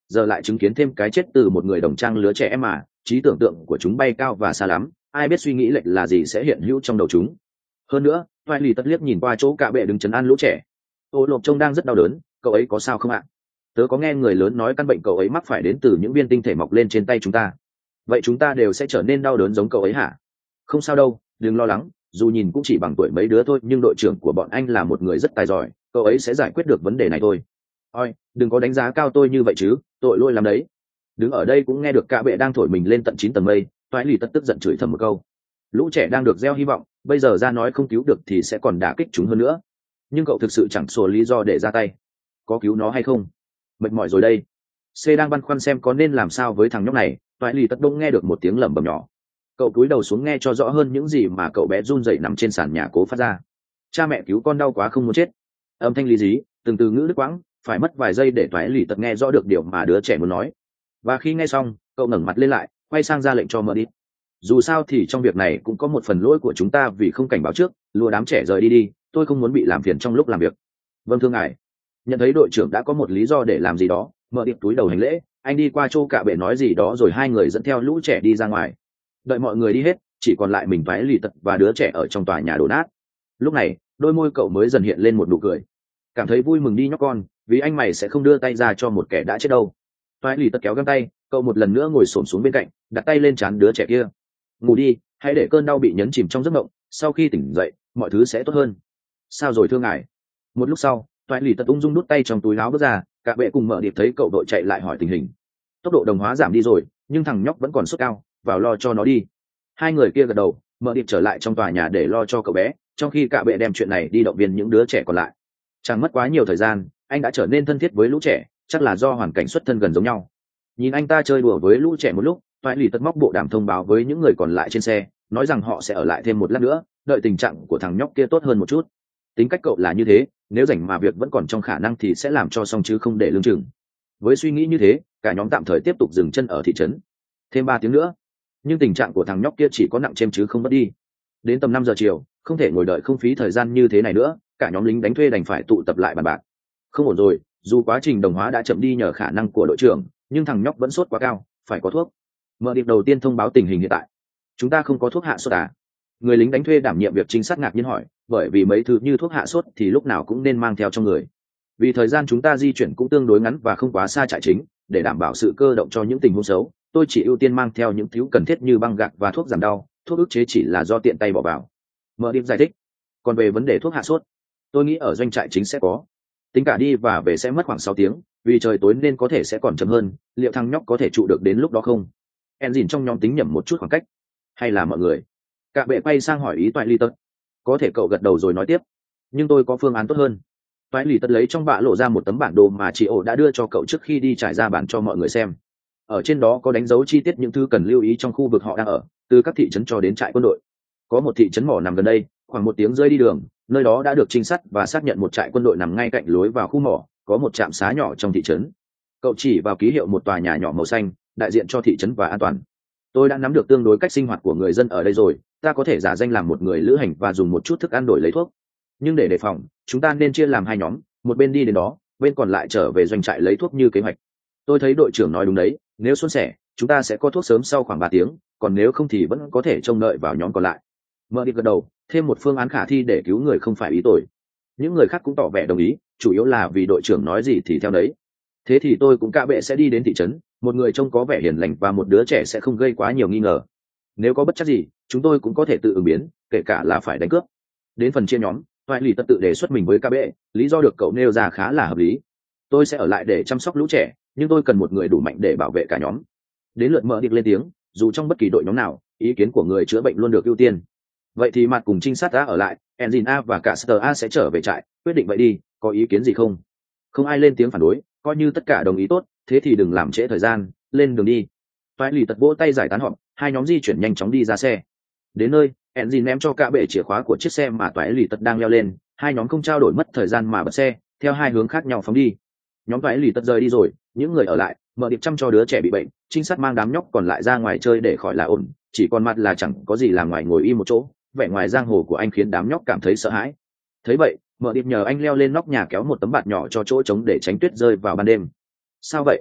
giờ lại chứng kiến thêm cái chết từ một người đồng trang lứa trẻ em mà trí tưởng tượng của chúng bay cao và xa lắm, ai biết suy nghĩ lệch là gì sẽ hiện hữu trong đầu chúng. Hơn nữa, vai lì tất liếc nhìn qua chỗ cạ bệ đứng trấn an lũ trẻ. Ô lộp trông đang rất đau đớn, cậu ấy có sao không ạ? Tớ có nghe người lớn nói căn bệnh cậu ấy mắc phải đến từ những viên tinh thể mọc lên trên tay chúng ta. Vậy chúng ta đều sẽ trở nên đau đớn giống cậu ấy hả? Không sao đâu, đừng lo lắng, dù nhìn cũng chỉ bằng tuổi mấy đứa thôi, nhưng đội trưởng của bọn anh là một người rất tài giỏi, cậu ấy sẽ giải quyết được vấn đề này thôi. Ôi, đừng có đánh giá cao tôi như vậy chứ, tội lỗi lắm đấy. Đứng ở đây cũng nghe được cạ bệ đang thổi mình lên tận 9 tầng mây, toái lì tất tức giận chửi thầm một câu. Lũ trẻ đang được gieo hy vọng, bây giờ ra nói không cứu được thì sẽ còn đả kích chúng hơn nữa. Nhưng cậu thực sự chẳng sổ lý do để ra tay. Có cứu nó hay không? Mệt mỏi rồi đây. C đang băn khoăn xem có nên làm sao với thằng nhóc này, toái lì tất đông nghe được một tiếng lẩm bẩm nhỏ. Cậu cúi đầu xuống nghe cho rõ hơn những gì mà cậu bé run rẩy nằm trên sàn nhà cố phát ra. Cha mẹ cứu con đau quá không muốn chết. Âm thanh lý dí, từng từ ngữ đứt quãng, phải mất vài giây để toái lì tất nghe rõ được điều mà đứa trẻ muốn nói. Và khi nghe xong, cậu ngẩng mặt lên lại, quay sang ra lệnh cho mở đi. Dù sao thì trong việc này cũng có một phần lỗi của chúng ta vì không cảnh báo trước, lùa đám trẻ rời đi, tôi không muốn bị làm phiền trong lúc làm việc. Vâng thưa ngài. Nhận thấy đội trưởng đã có một lý do để làm gì đó, mở điệp túi đầu hành lễ, anh đi qua chỗ cạ bệ nói gì đó rồi hai người dẫn theo lũ trẻ đi ra ngoài. Đợi mọi người đi hết, chỉ còn lại mình toái lì tật và đứa trẻ ở trong tòa nhà đổ nát. Lúc này đôi môi cậu mới dần hiện lên một nụ cười, cảm thấy vui mừng đi nhóc con, vì anh mày sẽ không đưa tay ra cho một kẻ đã chết đâu. Toái lì tật kéo găng tay, cậu một lần nữa ngồi xổm xuống bên cạnh, đặt tay lên trán đứa trẻ kia. Ngủ đi, hãy để cơn đau bị nhấn chìm trong giấc mộng, sau khi tỉnh dậy mọi thứ sẽ tốt hơn. Sao rồi thưa ngài? Một lúc sau, toại lì tật ung dung đút tay trong túi áo bước ra, cả bệ cùng mở điệp thấy cậu đội chạy lại hỏi tình hình. Tốc độ đồng hóa giảm đi rồi, nhưng thằng nhóc vẫn còn sốt cao, vào lo cho nó đi. Hai người kia gật đầu, mở điệp trở lại trong tòa nhà để lo cho cậu bé, trong khi cả bệ đem chuyện này đi động viên những đứa trẻ còn lại. Chẳng mất quá nhiều thời gian, anh đã trở nên thân thiết với lũ trẻ, chắc là do hoàn cảnh xuất thân gần giống nhau. Nhìn anh ta chơi đùa với lũ trẻ một lúc, toại lì tật móc bộ đàm thông báo với những người còn lại trên xe, nói rằng họ sẽ ở lại thêm một lát nữa, đợi tình trạng của thằng nhóc kia tốt hơn một chút. Tính cách cậu là như thế, nếu rảnh mà việc vẫn còn trong khả năng thì sẽ làm cho xong chứ không để lương chừng. Với suy nghĩ như thế, cả nhóm tạm thời tiếp tục dừng chân ở thị trấn thêm 3 tiếng nữa, nhưng tình trạng của thằng nhóc kia chỉ có nặng chêm chứ không mất đi. Đến tầm 5 giờ chiều, không thể ngồi đợi không phí thời gian như thế này nữa, cả nhóm lính đánh thuê đành phải tụ tập lại bàn bạc. Không ổn rồi, dù quá trình đồng hóa đã chậm đi nhờ khả năng của đội trưởng, nhưng thằng nhóc vẫn sốt quá cao, phải có thuốc. Mở điệp đầu tiên thông báo tình hình hiện tại. Chúng ta không có thuốc hạ sốt à? Người lính đánh thuê đảm nhiệm việc trinh sát ngạc nhiên hỏi, bởi vì mấy thứ như thuốc hạ sốt thì lúc nào cũng nên mang theo trong người. Vì thời gian chúng ta di chuyển cũng tương đối ngắn và không quá xa trại chính, để đảm bảo sự cơ động cho những tình huống xấu, tôi chỉ ưu tiên mang theo những thứ cần thiết như băng gạc và thuốc giảm đau, thuốc ức chế chỉ là do tiện tay bỏ vào. Mở điệp giải thích. Còn về vấn đề thuốc hạ sốt, tôi nghĩ ở doanh trại chính sẽ có. Tính cả đi và về sẽ mất khoảng 6 tiếng, vì trời tối nên có thể sẽ còn chậm hơn, liệu thằng nhóc có thể trụ được đến lúc đó không? Engine trong nhóm tính nhẩm một chút khoảng cách. Hay là mọi người? Cả bệ quay sang hỏi ý toại ly tật. Có thể cậu gật đầu rồi nói tiếp. Nhưng tôi có phương án tốt hơn. Toại ly tật lấy trong bạ lộ ra một tấm bản đồ mà chị ổ đã đưa cho cậu trước khi đi trải ra bản cho mọi người xem. Ở trên đó có đánh dấu chi tiết những thứ cần lưu ý trong khu vực họ đang ở, từ các thị trấn cho đến trại quân đội. Có một thị trấn mỏ nằm gần đây, khoảng 1 tiếng rơi đi đường, nơi đó đã được trinh sát và xác nhận một trại quân đội nằm ngay cạnh lối vào khu mỏ, có một trạm xá nhỏ trong thị trấn. Cậu chỉ vào ký hiệu một tòa nhà nhỏ màu xanh, đại diện cho thị trấn và an toàn. Tôi đã nắm được tương đối cách sinh hoạt của người dân ở đây rồi, ta có thể giả danh làm một người lữ hành và dùng một chút thức ăn đổi lấy thuốc. Nhưng để đề phòng, chúng ta nên chia làm 2 nhóm, một bên đi đến đó, bên còn lại trở về doanh trại lấy thuốc như kế hoạch. Tôi thấy đội trưởng nói đúng đấy, nếu suôn sẻ, chúng ta sẽ có thuốc sớm sau khoảng 3 tiếng, còn nếu không thì vẫn có thể trông đợi vào nhóm còn lại. Mở đi gật đầu, thêm một phương án khả thi để cứu người không phải ý tôi. Những người khác cũng tỏ vẻ đồng ý, chủ yếu là vì đội trưởng nói gì thì theo đấy. Thế thì tôi cũng cả bệ sẽ đi đến thị trấn, một người trông có vẻ hiền lành và một đứa trẻ sẽ không gây quá nhiều nghi ngờ. Nếu có bất chắc gì, chúng tôi cũng có thể tự ứng biến, kể cả là phải đánh cướp. Đến phần chia nhóm, toại lì tật tự đề xuất mình với cả bệ, lý do được cậu nêu ra khá là hợp lý. Tôi sẽ ở lại để chăm sóc lũ trẻ, nhưng tôi cần một người đủ mạnh để bảo vệ cả nhóm. Đến lượt mở điệp lên tiếng, dù trong bất kỳ đội nhóm nào, ý kiến của người chữa bệnh luôn được ưu tiên. Vậy thì mặt cùng trinh sát A ở lại, Engine A và cả Star A sẽ trở về trại, quyết định vậy đi, có ý kiến gì không? Không ai lên tiếng phản đối, coi như tất cả đồng ý tốt, thế thì đừng làm trễ thời gian, lên đường đi. Toại lì tật vỗ tay giải tán họp, hai nhóm di chuyển nhanh chóng đi ra xe. Đến nơi, Engine ném cho cả bệ chìa khóa của chiếc xe mà toại lì tật đang leo lên, hai nhóm không trao đổi mất thời gian mà bật xe, theo hai hướng khác nhau phóng đi. Nhóm toại lì tật rời đi rồi, những người ở lại, mở điệp chăm cho đứa trẻ bị bệnh, trinh sát mang đám nhóc còn lại ra ngoài chơi để khỏi là ổn, chỉ còn mặt là chẳng có gì làm ngoài ngồi im một chỗ. Vẻ ngoài giang hồ của anh khiến đám nhóc cảm thấy sợ hãi. Thấy vậy, mở điệp nhờ anh leo lên nóc nhà kéo một tấm bạt nhỏ cho chỗ trống để tránh tuyết rơi vào ban đêm. Sao vậy?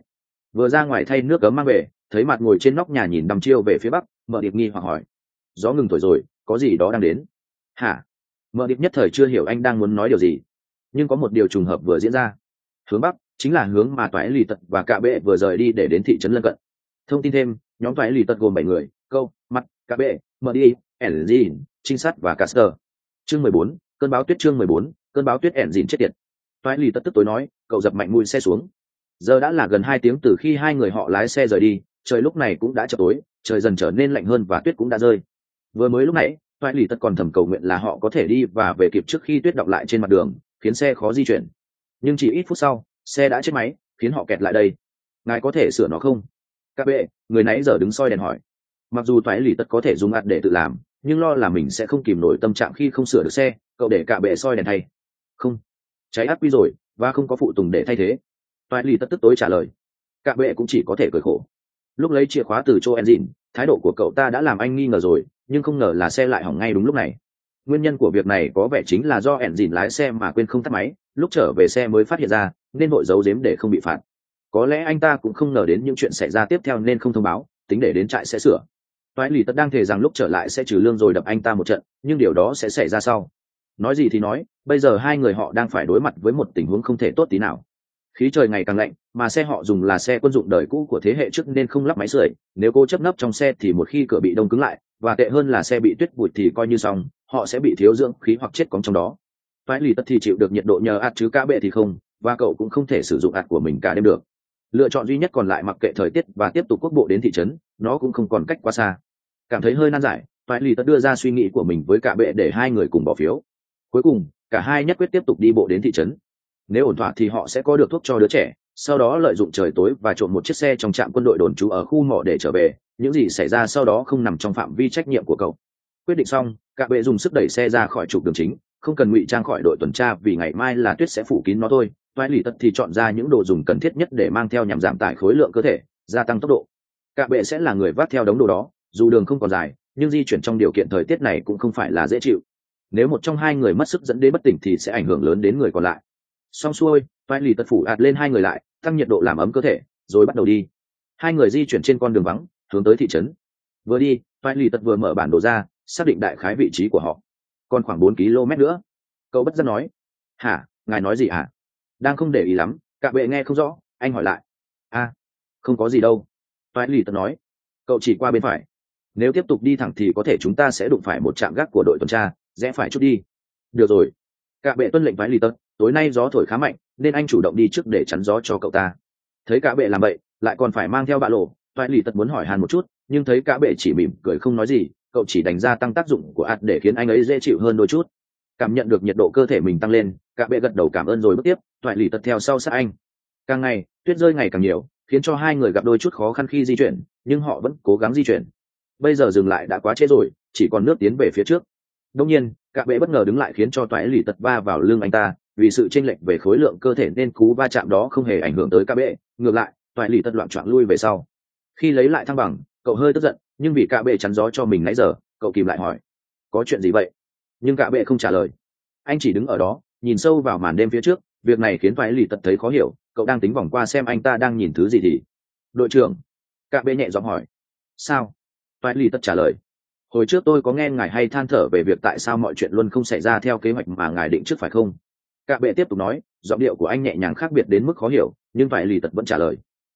vừa ra ngoài thay nước cấm mang về, thấy mặt ngồi trên nóc nhà nhìn đăm chiêu về phía bắc, Mở Điệp nghi hoặc hỏi: gió ngừng thổi rồi, có gì đó đang đến? Hả? Mở Điệp nhất thời chưa hiểu anh đang muốn nói điều gì, nhưng có một điều trùng hợp vừa diễn ra. Hướng bắc chính là hướng mà toái lì tật và cạ bệ vừa rời đi để đến thị trấn lân cận. Thông tin thêm, nhóm toái lì tật gồm 7 người: Câu, Mặt, cạ bệ, Mở đi, Enzin, trinh sát và Caster. Chương 14, cơn báo tuyết. Chương 14, cơn báo tuyết. Enzin chết tiệt. Toái lì tật tức tối nói, cậu dập mạnh mùi xe xuống. Giờ đã là gần 2 tiếng từ khi hai người họ lái xe rời đi, trời lúc này cũng đã chập tối, trời dần trở nên lạnh hơn và tuyết cũng đã rơi. Vừa mới lúc nãy, toại lì tất còn thầm cầu nguyện là họ có thể đi và về kịp trước khi tuyết đọng lại trên mặt đường, khiến xe khó di chuyển. Nhưng chỉ ít phút sau, xe đã chết máy, khiến họ kẹt lại đây. Ngài có thể sửa nó không? Các bệ, người nãy giờ đứng soi đèn hỏi. Mặc dù toại lì tất có thể dùng ạt để tự làm, nhưng lo là mình sẽ không kìm nổi tâm trạng khi không sửa được xe, cậu để cả bệ soi đèn thay. Không, cháy ác quy rồi và không có phụ tùng để thay thế. Toại lì tất tức tối trả lời. Cả bệ cũng chỉ có thể cười khổ. Lúc lấy chìa khóa từ chỗ engine, thái độ của cậu ta đã làm anh nghi ngờ rồi, nhưng không ngờ là xe lại hỏng ngay đúng lúc này. Nguyên nhân của việc này có vẻ chính là do engine lái xe mà quên không tắt máy, lúc trở về xe mới phát hiện ra, nên vội giấu giếm để không bị phạt. Có lẽ anh ta cũng không ngờ đến những chuyện xảy ra tiếp theo nên không thông báo, tính để đến trại sẽ sửa. Toái lì tất đang thề rằng lúc trở lại sẽ trừ lương rồi đập anh ta một trận, nhưng điều đó sẽ xảy ra sau. Nói gì thì nói, bây giờ hai người họ đang phải đối mặt với một tình huống không thể tốt tí nào. Khí trời ngày càng lạnh, mà xe họ dùng là xe quân dụng đời cũ của thế hệ trước nên không lắp máy sưởi. Nếu cô chấp nấp trong xe thì một khi cửa bị đông cứng lại, và tệ hơn là xe bị tuyết bụi thì coi như xong, họ sẽ bị thiếu dưỡng khí hoặc chết cóng trong đó. Toái lì tất thì chịu được nhiệt độ nhờ ạt chứ cả bệ thì không, và cậu cũng không thể sử dụng ạt của mình cả đêm được. Lựa chọn duy nhất còn lại mặc kệ thời tiết và tiếp tục quốc bộ đến thị trấn, nó cũng không còn cách quá xa. Cảm thấy hơi nan giải, toái lì tất đưa ra suy nghĩ của mình với cả bệ để hai người cùng bỏ phiếu. Cuối cùng, cả hai nhất quyết tiếp tục đi bộ đến thị trấn. Nếu ổn thỏa thì họ sẽ có được thuốc cho đứa trẻ, sau đó lợi dụng trời tối và trộm một chiếc xe trong trạm quân đội đồn trú ở khu mỏ để trở về. Những gì xảy ra sau đó không nằm trong phạm vi trách nhiệm của cậu. Quyết định xong, cả bệ dùng sức đẩy xe ra khỏi trục đường chính, không cần ngụy trang khỏi đội tuần tra vì ngày mai là tuyết sẽ phủ kín nó thôi. Toái lì tất thì chọn ra những đồ dùng cần thiết nhất để mang theo nhằm giảm tải khối lượng cơ thể, gia tăng tốc độ. Cả bệ sẽ là người vác theo đống đồ đó, dù đường không còn dài, nhưng di chuyển trong điều kiện thời tiết này cũng không phải là dễ chịu. Nếu một trong hai người mất sức dẫn đến bất tỉnh thì sẽ ảnh hưởng lớn đến người còn lại. Xong xuôi, toại lì tật phủ ạt lên hai người lại, tăng nhiệt độ làm ấm cơ thể, rồi bắt đầu đi. Hai người di chuyển trên con đường vắng, hướng tới thị trấn. Vừa đi, toại lì tật vừa mở bản đồ ra, xác định đại khái vị trí của họ. Còn khoảng 4 km nữa. Cậu bất giác nói. Hả, ngài nói gì hả? Đang không để ý lắm, cả bệ nghe không rõ, anh hỏi lại. Không có gì đâu. Toại lì tật nói. Cậu chỉ qua bên phải. Nếu tiếp tục đi thẳng thì có thể chúng ta sẽ đụng phải một trạm gác của đội tuần tra, rẽ phải chút đi. Được rồi. Cả bệ tuân lệnh toại lì tật. Tối nay gió thổi khá mạnh nên anh chủ động đi trước để chắn gió cho cậu ta. Thấy cả bệ làm vậy lại còn phải mang theo bạ lộ, toại lì tật muốn hỏi han một chút, nhưng thấy cả bệ chỉ mỉm cười không nói gì, cậu chỉ đánh ra tăng tác dụng của ạt để khiến anh ấy dễ chịu hơn đôi chút. Cảm nhận được nhiệt độ cơ thể mình tăng lên, cả bệ gật đầu cảm ơn rồi bước tiếp, toại lì tật theo sau sát anh. Càng ngày tuyết rơi ngày càng nhiều, khiến cho hai người gặp đôi chút khó khăn khi di chuyển, nhưng họ vẫn cố gắng di chuyển. Bây giờ dừng lại đã quá trễ rồi, chỉ còn nước tiến về phía trước. Đương nhiên, cả bệ bất ngờ đứng lại khiến cho toại lì tật va vào lưng anh ta. Vì sự chênh lệch về khối lượng cơ thể nên cú va chạm đó không hề ảnh hưởng tới cả bệ, ngược lại, toại lì tật loạng choạng lui về sau. Khi lấy lại thăng bằng, cậu hơi tức giận, nhưng vì cả bệ chắn gió cho mình nãy giờ, cậu kìm lại hỏi: có chuyện gì vậy? Nhưng cả bệ không trả lời. Anh chỉ đứng ở đó, nhìn sâu vào màn đêm phía trước. Việc này khiến toại lì tật thấy khó hiểu, cậu đang tính vòng qua xem anh ta đang nhìn thứ gì thì. Đội trưởng. Cả bệ nhẹ giọng hỏi. Sao? Toại lì tật trả lời. Hồi trước tôi có nghe ngài hay than thở về việc tại sao mọi chuyện luôn không xảy ra theo kế hoạch mà ngài định trước phải không? Cả bệ tiếp tục nói, giọng điệu của anh nhẹ nhàng khác biệt đến mức khó hiểu, nhưng toại lì tật vẫn trả lời.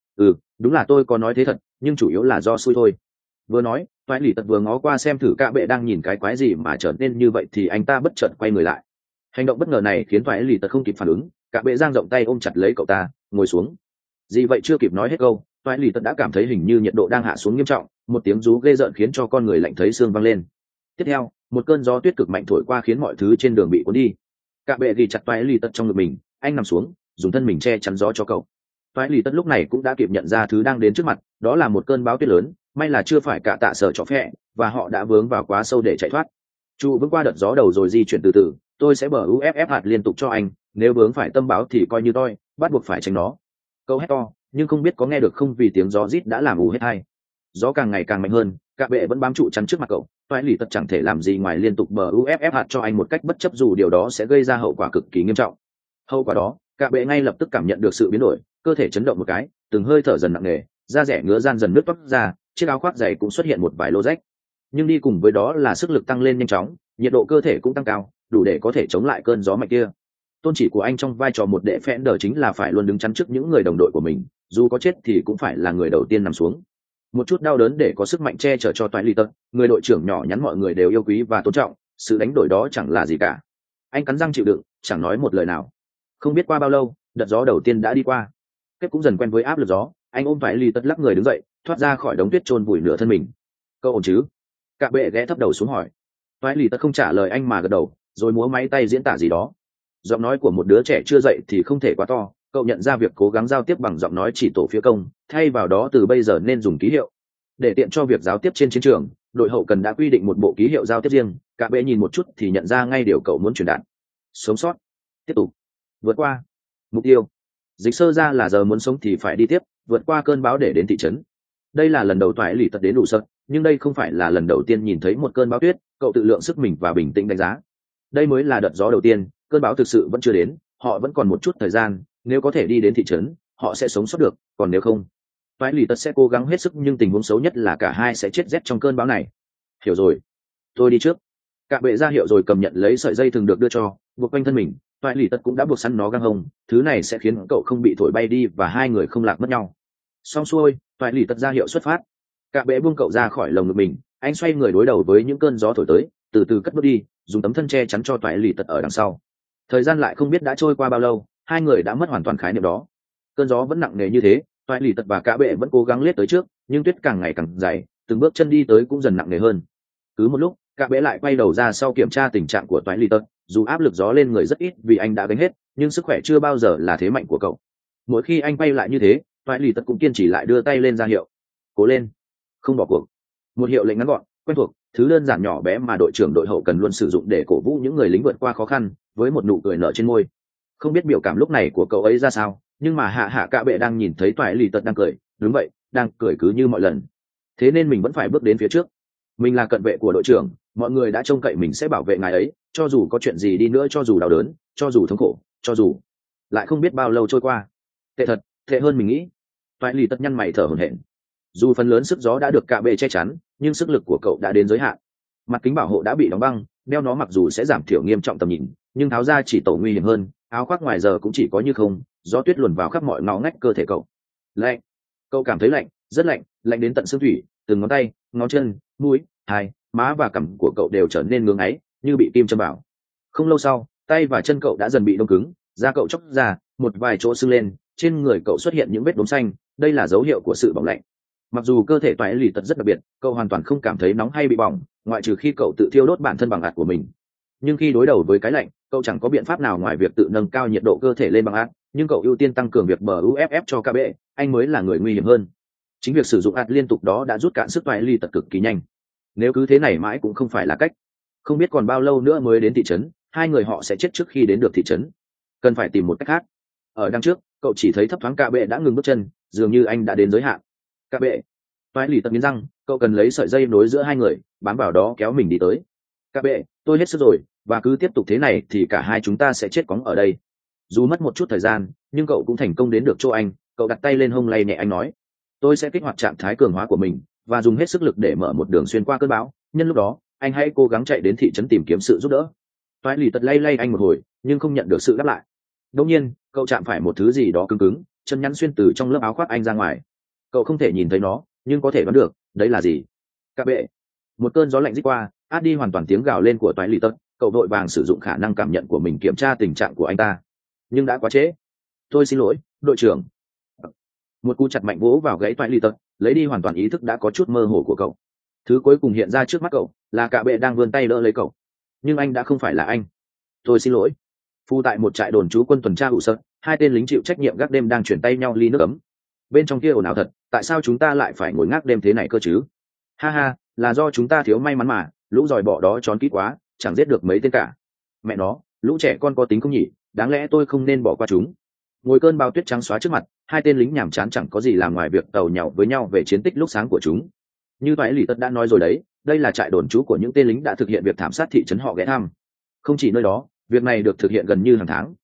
Đúng là tôi có nói thế thật, nhưng chủ yếu là do xui thôi. Vừa nói, toại lì tật vừa ngó qua xem thử cả bệ đang nhìn cái quái gì mà trở nên như vậy thì anh ta bất chợt quay người lại. Hành động bất ngờ này khiến toại lì tật không kịp phản ứng, cả bệ giang rộng tay ôm chặt lấy cậu ta, ngồi xuống. Gì vậy chưa kịp nói hết câu, toại lì tật đã cảm thấy hình như nhiệt độ đang hạ xuống nghiêm trọng, một tiếng rú ghê rợn khiến cho con người lạnh thấy xương văng lên. Tiếp theo, một cơn gió tuyết cực mạnh thổi qua khiến mọi thứ trên đường bị cuốn đi. Cả bệ ghi chặt toại lì tật trong ngực mình, anh nằm xuống, dùng thân mình che chắn gió cho cậu. Toại lì tật lúc này cũng đã kịp nhận ra thứ đang đến trước mặt, đó là một cơn bão tuyết lớn. May là chưa phải cả tạ sở chó phẹ, và họ đã vướng vào quá sâu để chạy thoát. Chu vững qua đợt gió đầu rồi di chuyển từ từ, tôi sẽ bờ uff hạt liên tục cho anh, nếu vướng phải tâm báo thì coi như tôi bắt buộc phải tránh nó. Cậu hét to, nhưng không biết có nghe được không vì tiếng gió rít đã làm ù hết hai. Gió càng ngày càng mạnh hơn, cả bệ vẫn bám trụ chắn trước mặt cậu. Toại lì tật chẳng thể làm gì ngoài liên tục bờ uff hạt cho anh một cách bất chấp dù điều đó sẽ gây ra hậu quả cực kỳ nghiêm trọng. Hậu quả đó, cả bệ ngay lập tức cảm nhận được sự biến đổi, cơ thể chấn động một cái, từng hơi thở dần nặng nề, da rẻ ngứa gian dần nứt toát ra, chiếc áo khoác dày cũng xuất hiện một vài lỗ rách. Nhưng đi cùng với đó là sức lực tăng lên nhanh chóng, nhiệt độ cơ thể cũng tăng cao, đủ để có thể chống lại cơn gió mạnh kia. Tôn chỉ của anh trong vai trò một đệ phẽn đờ chính là phải luôn đứng chắn trước những người đồng đội của mình, dù có chết thì cũng phải là người đầu tiên nằm xuống. Một chút đau đớn để có sức mạnh che chở cho toại lì tật, người đội trưởng nhỏ nhắn mọi người đều yêu quý và tôn trọng, sự đánh đổi đó chẳng là gì cả. Anh cắn răng chịu đựng, chẳng nói một lời nào. Không biết qua bao lâu, đợt gió đầu tiên đã đi qua. Kết cũng dần quen với áp lực gió, anh ôm toại lì tật lắc người đứng dậy, thoát ra khỏi đống tuyết chôn vùi nửa thân mình. Cậu ổn chứ? Cả bệ ghé thấp đầu xuống hỏi. Toại lì tật không trả lời anh mà gật đầu, rồi múa máy tay diễn tả gì đó. Giọng nói của một đứa trẻ chưa dậy thì không thể quá to, cậu nhận ra việc cố gắng giao tiếp bằng giọng nói chỉ tổ phía công, thay vào đó từ bây giờ nên dùng ký hiệu để tiện cho việc giao tiếp trên chiến trường. Đội hậu cần đã quy định một bộ ký hiệu giao tiếp riêng. Cả bệ nhìn một chút thì nhận ra ngay điều cậu muốn truyền đạt: sống sót, tiếp tục, vượt qua, mục tiêu. Dịch sơ ra là giờ muốn sống thì phải đi tiếp, vượt qua cơn bão để đến thị trấn. Đây là lần đầu toại lì tật đến đủ sật, nhưng đây không phải là lần đầu tiên nhìn thấy một cơn bão tuyết. Cậu tự lượng sức mình và bình tĩnh đánh giá. Đây mới là đợt gió đầu tiên, cơn bão thực sự vẫn chưa đến, họ vẫn còn một chút thời gian. Nếu có thể đi đến thị trấn, họ sẽ sống sót được, còn nếu không, toại lì tật sẽ cố gắng hết sức, nhưng tình huống xấu nhất là cả hai sẽ chết rét trong cơn bão này. Hiểu rồi, tôi đi trước. Cả bệ ra hiệu rồi cầm nhận lấy sợi dây thường được đưa cho, buộc quanh thân mình. Toại lì tật cũng đã buộc sẵn nó găng hông, thứ này sẽ khiến cậu không bị thổi bay đi và hai người không lạc mất nhau. Xong xuôi, toại lì tật ra hiệu xuất phát. Cả bệ buông cậu ra khỏi lồng ngực mình, anh xoay người đối đầu với những cơn gió thổi tới, từ từ cất bước đi, dùng tấm thân che chắn cho toại lì tật ở đằng sau. Thời gian lại không biết đã trôi qua bao lâu, hai người đã mất hoàn toàn khái niệm đó. Cơn gió vẫn nặng nề như thế, toại lì tật và cả bệ vẫn cố gắng lết tới trước, nhưng tuyết càng ngày càng dày, từng bước chân đi tới cũng dần nặng nề hơn. Cứ một lúc, cả bệ lại quay đầu ra sau kiểm tra tình trạng của toại lì tật. Dù áp lực gió lên người rất ít vì anh đã gánh hết, nhưng sức khỏe chưa bao giờ là thế mạnh của cậu. Mỗi khi anh quay lại như thế, toại lì tật cũng kiên trì lại đưa tay lên ra hiệu: cố lên, không bỏ cuộc. Một hiệu lệnh ngắn gọn, quen thuộc, thứ đơn giản nhỏ bé mà đội trưởng đội hậu cần luôn sử dụng để cổ vũ những người lính vượt qua khó khăn, với một nụ cười nở trên môi. Không biết biểu cảm lúc này của cậu ấy ra sao, nhưng mà hạ cả bệ đang nhìn thấy toại lì tật đang cười. Đúng vậy, đang cười cứ như mọi lần. Thế nên mình vẫn phải bước đến phía trước. Mình là cận vệ của đội trưởng, mọi người đã trông cậy mình sẽ bảo vệ ngài ấy, cho dù có chuyện gì đi nữa, cho dù đau đớn, cho dù thống khổ, cho dù... Lại không biết bao lâu trôi qua. Tệ thật, tệ hơn mình nghĩ. Toại lì tật nhăn mày thở hổn hển. Dù phần lớn sức gió đã được cả bệ che chắn, nhưng sức lực của cậu đã đến giới hạn. Mặt kính bảo hộ đã bị đóng băng, đeo nó mặc dù sẽ giảm thiểu nghiêm trọng tầm nhìn, nhưng tháo ra chỉ tổ nguy hiểm hơn. Áo khoác ngoài giờ cũng chỉ có như không, gió tuyết luồn vào khắp mọi ngõ ngách cơ thể cậu. Lạnh, cậu cảm thấy lạnh, rất lạnh, lạnh đến tận xương thủy. Từng ngón tay, ngón chân, mũi, hai, má và cằm của cậu đều trở nên ngưỡng ấy, như bị kim châm vào. Không lâu sau, tay và chân cậu đã dần bị đông cứng, da cậu chóc ra, một vài chỗ sưng lên, trên người cậu xuất hiện những vết đốm xanh. Đây là dấu hiệu của sự bỏng lạnh. Mặc dù cơ thể toại lì tật rất đặc biệt, cậu hoàn toàn không cảm thấy nóng hay bị bỏng, ngoại trừ khi cậu tự thiêu đốt bản thân bằng ạt của mình. Nhưng khi đối đầu với cái lạnh, cậu chẳng có biện pháp nào ngoài việc tự nâng cao nhiệt độ cơ thể lên bằng ạt. Nhưng cậu ưu tiên tăng cường việc buff cho KB, anh mới là người nguy hiểm hơn. Chính việc sử dụng ạt liên tục đó đã rút cạn sức toại lì tật cực kỳ nhanh. Nếu cứ thế này mãi cũng không phải là cách. Không biết còn bao lâu nữa mới đến thị trấn, hai người họ sẽ chết trước khi đến được thị trấn. Cần phải tìm một cách khác. Ở đằng trước, cậu chỉ thấy thấp thoáng KB đã ngừng bước chân, dường như anh đã đến giới hạn. KB, toại lì tật nghiến răng, cậu cần lấy sợi dây nối giữa hai người, bám vào đó kéo mình đi tới. KB, tôi hết sức rồi, và cứ tiếp tục thế này thì cả hai chúng ta sẽ chết cóng ở đây. Dù mất một chút thời gian, nhưng cậu cũng thành công đến được chỗ anh. Cậu đặt tay lên hông lay nhẹ anh nói: tôi sẽ kích hoạt trạng thái cường hóa của mình và dùng hết sức lực để mở một đường xuyên qua cơn bão. Nhân lúc đó, anh hãy cố gắng chạy đến thị trấn tìm kiếm sự giúp đỡ. Toại lì tật lay lay anh một hồi, nhưng không nhận được sự đáp lại. Đột nhiên, cậu chạm phải một thứ gì đó cứng cứng, chân nhắn xuyên từ trong lớp áo khoác anh ra ngoài. Cậu không thể nhìn thấy nó, nhưng có thể đoán được đấy là gì. Cà bệ. Một cơn gió lạnh rít qua, át đi hoàn toàn tiếng gào lên của toại lì tật. Cậu vội vàng sử dụng khả năng cảm nhận của mình kiểm tra tình trạng của anh ta, nhưng đã quá trễ. Tôi xin lỗi, đội trưởng. Một cú chặt mạnh vỗ vào gãy toại lì tật, lấy đi hoàn toàn ý thức đã có chút mơ hồ của cậu. Thứ cuối cùng hiện ra trước mắt cậu là cà bệ đang vươn tay đỡ lấy cậu, nhưng anh đã không phải là anh. Tôi xin lỗi. Phu tại một trại đồn trú quân tuần tra hụ sợ, hai tên lính chịu trách nhiệm gác đêm đang chuyển tay nhau ly nước ấm. Bên trong kia ồn ào thật, tại sao chúng ta lại phải ngồi ngác đêm thế này cơ chứ? Ha ha, là do chúng ta thiếu may mắn mà, lũ giòi bọ đó trốn kỹ quá, chẳng giết được mấy tên cả. Mẹ nó, lũ trẻ con có tính không nhỉ? Đáng lẽ tôi không nên bỏ qua chúng. Ngồi cơn bao tuyết trắng xóa trước mặt, hai tên lính nhàm chán chẳng có gì làm ngoài việc tàu nhậu với nhau về chiến tích lúc sáng của chúng. Như toại lì tật đã nói rồi đấy, đây là trại đồn trú của những tên lính đã thực hiện việc thảm sát thị trấn họ ghé thăm. Không chỉ nơi đó, việc này được thực hiện gần như hàng tháng,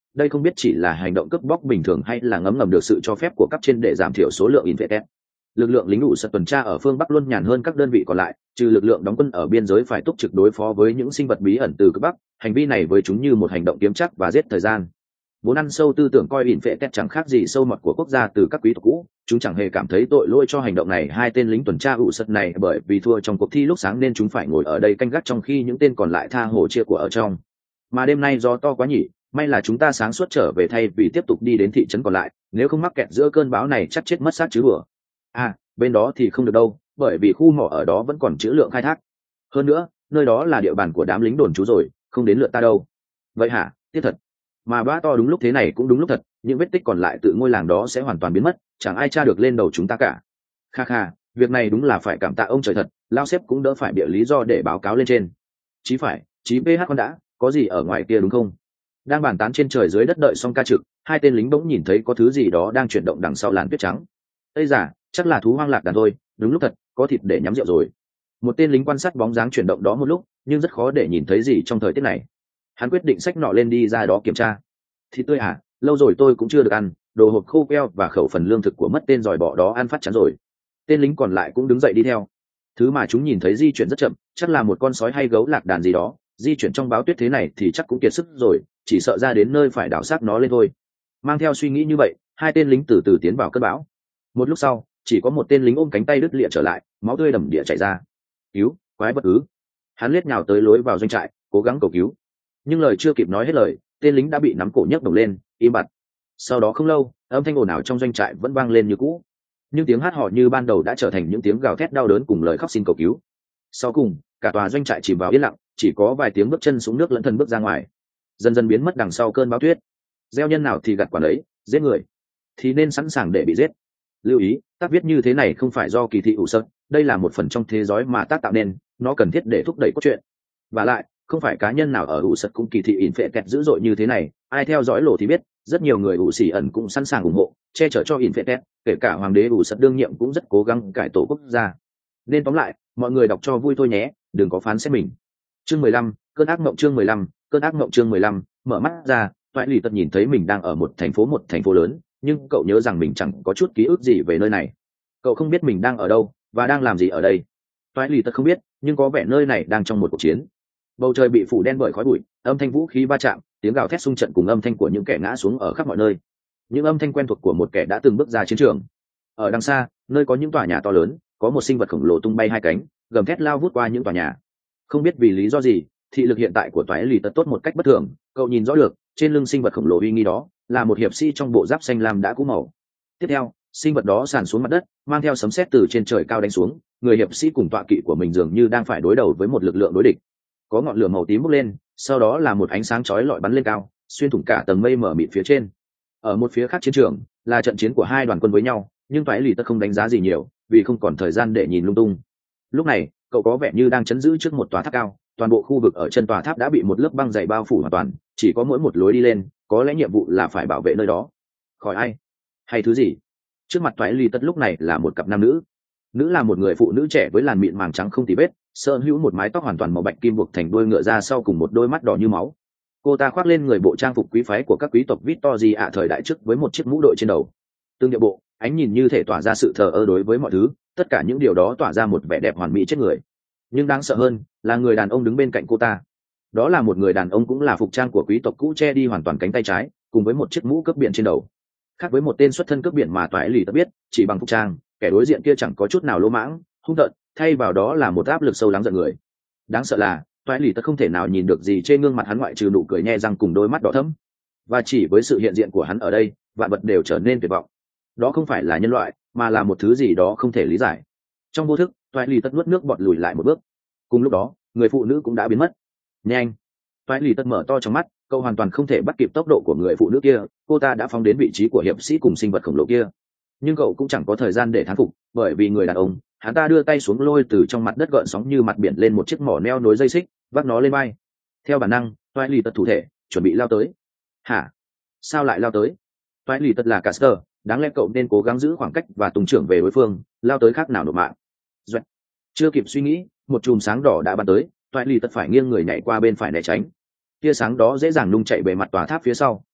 đây không biết chỉ là hành động cướp bóc bình thường hay là ngấm ngầm được sự cho phép của cấp trên để giảm thiểu số lượng infected. Lực lượng lính ủ sật tuần tra ở phương Bắc luôn nhàn hơn các đơn vị còn lại, trừ lực lượng đóng quân ở biên giới phải túc trực đối phó với những sinh vật bí ẩn từ cực Bắc, hành vi này với chúng như một hành động kiếm chắc và giết thời gian. Vốn ăn sâu tư tưởng coi infected chẳng khác gì sâu mọt của quốc gia từ các quý tộc cũ, chúng chẳng hề cảm thấy tội lỗi cho hành động này hai tên lính tuần tra ủ sật này, bởi vì thua trong cuộc thi lúc sáng nên chúng phải ngồi ở đây canh gác trong khi những tên còn lại tha hồ chia của ở trong. Mà đêm nay gió to quá nhỉ, may là chúng ta sáng suốt trở về thay vì tiếp tục đi đến thị trấn còn lại, nếu không mắc kẹt giữa cơn bão này chắc chết mất xác chứ bừa. Bên đó thì không được đâu, bởi vì khu mỏ ở đó vẫn còn trữ lượng khai thác. Hơn nữa, nơi đó là địa bàn của đám lính đồn trú rồi, không đến lượt ta đâu. Vậy hả? Tiếc thật. Mà bão to đúng lúc thế này cũng đúng lúc thật, những vết tích còn lại tự ngôi làng đó sẽ hoàn toàn biến mất, chẳng ai tra được lên đầu chúng ta cả. Kha kha, việc này đúng là phải cảm tạ ông trời thật, lao sếp cũng đỡ phải bịa lý do để báo cáo lên trên. Chí phải, chí PH con đã, có gì ở ngoài kia đúng không? Đang bàn tán trên trời dưới đất đợi xong ca trực, hai tên lính bỗng nhìn thấy có thứ gì đó đang chuyển động đằng sau làn tuyết trắng. Ây da, chắc là thú hoang lạc đàn thôi, đúng lúc thật, có thịt để nhắm rượu rồi. Một tên lính quan sát bóng dáng chuyển động đó một lúc, nhưng rất khó để nhìn thấy gì trong thời tiết này. Hắn quyết định xách nọ lên đi ra đó kiểm tra. Thịt tươi à, lâu rồi tôi cũng chưa được ăn, đồ hộp khô keo và khẩu phần lương thực của mất tên giỏi bọ đó ăn phát chán rồi. Tên lính còn lại cũng đứng dậy đi theo. Thứ mà chúng nhìn thấy di chuyển rất chậm, chắc là một con sói hay gấu lạc đàn gì đó, di chuyển trong báo tuyết thế này thì chắc cũng kiệt sức rồi, chỉ sợ ra đến nơi phải đào xác nó lên thôi. Mang theo suy nghĩ như vậy, hai tên lính từ từ tiến vào cơn bão. Một lúc sau, chỉ có một tên lính ôm cánh tay đứt lịa trở lại, máu tươi đầm địa chảy ra. Cứu, quái vật ứ. Hắn liếc nhào tới lối vào doanh trại, cố gắng cầu cứu. Nhưng lời chưa kịp nói hết lời, tên lính đã bị nắm cổ nhấc đầu lên, im bặt. Sau đó không lâu, âm thanh ồn ào trong doanh trại vẫn vang lên như cũ, nhưng tiếng hát họ như ban đầu đã trở thành những tiếng gào thét đau đớn cùng lời khóc xin cầu cứu. Sau cùng, cả tòa doanh trại chìm vào yên lặng, chỉ có vài tiếng bước chân xuống nước lẫn thân bước ra ngoài, dần dần biến mất đằng sau cơn bão tuyết. Gieo nhân nào thì gặt quả đấy, giết người thì nên sẵn sàng để bị giết. Lưu ý, tác viết như thế này không phải do kỳ thị ủ sật, đây là một phần trong thế giới mà tác tạo nên, nó cần thiết để thúc đẩy cốt truyện. Và lại, không phải cá nhân nào ở ủ sật cũng kỳ thị ỉn phệ kẹt dữ dội như thế này, ai theo dõi lộ thì biết, rất nhiều người ủ xỉ ẩn cũng sẵn sàng ủng hộ, che chở cho ỉn phệ kẹt, kể cả hoàng đế ủ sật đương nhiệm cũng rất cố gắng cải tổ quốc gia. Nên tóm lại, mọi người đọc cho vui thôi nhé, đừng có phán xét mình. Chương 15, cơn ác mộng. Chương 15, cơn ác mộng. Chương 15, mở mắt ra, Toại Lì Tật nhìn thấy mình đang ở một thành phố lớn, nhưng cậu nhớ rằng mình chẳng có chút ký ức gì về nơi này. Cậu không biết mình đang ở đâu và đang làm gì ở đây. Toại Lì Tật không biết, nhưng có vẻ nơi này đang trong một cuộc chiến. Bầu trời bị phủ đen bởi khói bụi, âm thanh vũ khí va chạm, tiếng gào thét xung trận cùng âm thanh của những kẻ ngã xuống ở khắp mọi nơi. Những âm thanh quen thuộc của một kẻ đã từng bước ra chiến trường. Ở đằng xa, nơi có những tòa nhà to lớn, có một sinh vật khổng lồ tung bay hai cánh, gầm thét lao vút qua những tòa nhà. Không biết vì lý do gì, thị lực hiện tại của Toại Lì Tật tốt một cách bất thường, cậu nhìn rõ được, trên lưng sinh vật khổng lồ uy nghi đó là một hiệp sĩ trong bộ giáp xanh lam đã cũ màu. Tiếp theo, sinh vật đó sàn xuống mặt đất, mang theo sấm sét từ trên trời cao đánh xuống, người hiệp sĩ cùng tọa kỵ của mình dường như đang phải đối đầu với một lực lượng đối địch. Có ngọn lửa màu tím bốc lên, sau đó là một ánh sáng chói lọi bắn lên cao, xuyên thủng cả tầng mây mờ mịt phía trên. Ở một phía khác chiến trường là trận chiến của hai đoàn quân với nhau, nhưng Toại Lì Tật không đánh giá gì nhiều, vì không còn thời gian để nhìn lung tung. Lúc này, cậu có vẻ như đang chấn giữ trước một tòa tháp cao, toàn bộ khu vực ở chân tòa tháp đã bị một lớp băng dày bao phủ hoàn toàn, chỉ có mỗi một lối đi lên, có lẽ nhiệm vụ là phải bảo vệ nơi đó khỏi ai hay thứ gì. Trước mặt Toại Lì Tật lúc này là một cặp nam nữ. Nữ là một người phụ nữ trẻ với làn mịn màng trắng không tì vết, sở hữu một mái tóc hoàn toàn màu bạch kim buộc thành đuôi ngựa ra sau cùng một đôi mắt đỏ như máu. Cô ta khoác lên người bộ trang phục quý phái của các quý tộc Victoria thời đại trước với một chiếc mũ đội trên đầu. Tương điệu bộ, ánh nhìn như thể tỏa ra sự thờ ơ đối với mọi thứ, tất cả những điều đó tỏa ra một vẻ đẹp hoàn mỹ chết người. Nhưng đáng sợ hơn là người đàn ông đứng bên cạnh cô ta. Đó là một người đàn ông cũng là phục trang của quý tộc cũ, che đi hoàn toàn cánh tay trái, cùng với một chiếc mũ cướp biển trên đầu. Khác với một tên xuất thân cướp biển mà Toại Lì Tật biết, chỉ bằng phục trang, kẻ đối diện kia chẳng có chút nào lỗ mãng, hung tợn, thay vào đó là một áp lực sâu lắng giận người. Đáng sợ là Toại Lì Tật không thể nào nhìn được gì trên gương mặt hắn ngoại trừ nụ cười nhe răng cùng đôi mắt đỏ thẫm. Và chỉ với sự hiện diện của hắn ở đây, vạn vật đều trở nên tuyệt vọng. Đó không phải là nhân loại, mà là một thứ gì đó không thể lý giải. Trong vô thức, Toại Lì Tật nuốt nước bọt lùi lại một bước. Cùng lúc đó, người phụ nữ cũng đã biến mất. Nhanh! Toại Lì Tật mở to trong mắt, cậu hoàn toàn không thể bắt kịp tốc độ của người phụ nữ kia. Cô ta đã phóng đến vị trí của hiệp sĩ cùng sinh vật khổng lồ kia. Nhưng cậu cũng chẳng có thời gian để thán phục, bởi vì người đàn ông, hắn ta đưa tay xuống lôi từ trong mặt đất gợn sóng như mặt biển lên một chiếc mỏ neo nối dây xích, vác nó lên vai. Theo bản năng, Toại Lì Tật thủ thể, chuẩn bị lao tới. Hả? Sao lại lao tới? Toại Lì Tật là caster, đáng lẽ cậu nên cố gắng giữ khoảng cách và tung trưởng về đối phương, lao tới khác nào nộp mạng. Doẹt. Chưa kịp suy nghĩ, một chùm sáng đỏ đã bắn tới, Toại Lì Tật phải nghiêng người nhảy qua bên phải né tránh. Tia sáng đó dễ dàng nung chạy bề mặt tòa tháp phía sau,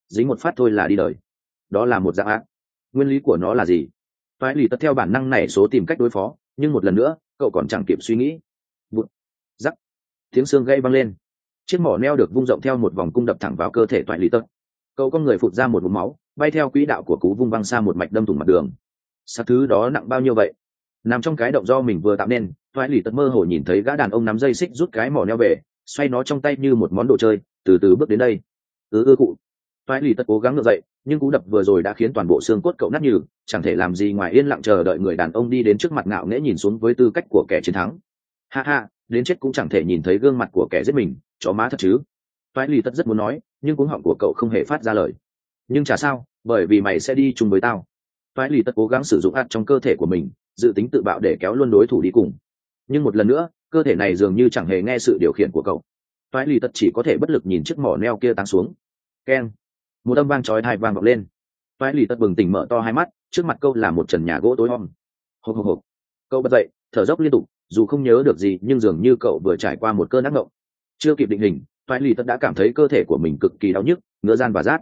dính một phát thôi là đi đời. Đó là một dạng ác. Nguyên lý của nó là gì? Toái lì tất theo bản năng này số tìm cách đối phó, nhưng một lần nữa cậu còn chẳng kịp suy nghĩ. Vụt, rắc, tiếng xương gãy văng lên. Chiếc mỏ neo được vung rộng theo một vòng cung đập thẳng vào cơ thể toại lì tất. Cậu con người phụt ra một vũng máu, bay theo quỹ đạo của cú vung văng xa một mạch đâm thủng mặt đường. Sao thứ đó nặng bao nhiêu vậy? Nằm trong cái động do mình vừa tạo nên, toại lì tất mơ hồ nhìn thấy gã đàn ông nắm dây xích rút cái mỏ neo về, xoay nó trong tay như một món đồ chơi, từ từ bước đến đây. Cụ. Toại lì tất cố gắng ngược dậy, nhưng cú đập vừa rồi đã khiến toàn bộ xương cốt cậu nát nhừ, chẳng thể làm gì ngoài yên lặng chờ đợi người đàn ông đi đến trước mặt ngạo nghễ nhìn xuống với tư cách của kẻ chiến thắng. Ha ha, đến chết cũng chẳng thể nhìn thấy gương mặt của kẻ giết mình, chó má thật chứ. Toại lì tất rất muốn nói, nhưng cuống họng của cậu không hề phát ra lời. Nhưng chả sao, bởi vì mày sẽ đi chung với tao. Toại lì tất cố gắng sử dụng ạt trong cơ thể của mình, dự tính tự bạo để kéo luôn đối thủ đi cùng. Nhưng một lần nữa, cơ thể này dường như chẳng hề nghe sự điều khiển của cậu. Toại lì tất chỉ có thể bất lực nhìn chiếc mỏ neo kia táng xuống. Keng, một âm vang chói tai vang vọng lên. Toại lì tất bừng tỉnh mở to hai mắt, trước mặt cậu là một trần nhà gỗ tối om. Hộc hộc hộc. Cậu bật dậy, thở dốc liên tục, dù không nhớ được gì nhưng dường như cậu vừa trải qua một cơn ác mộng. Chưa kịp định hình, toại lì tất đã cảm thấy cơ thể của mình cực kỳ đau nhức, ngứa ran và rát.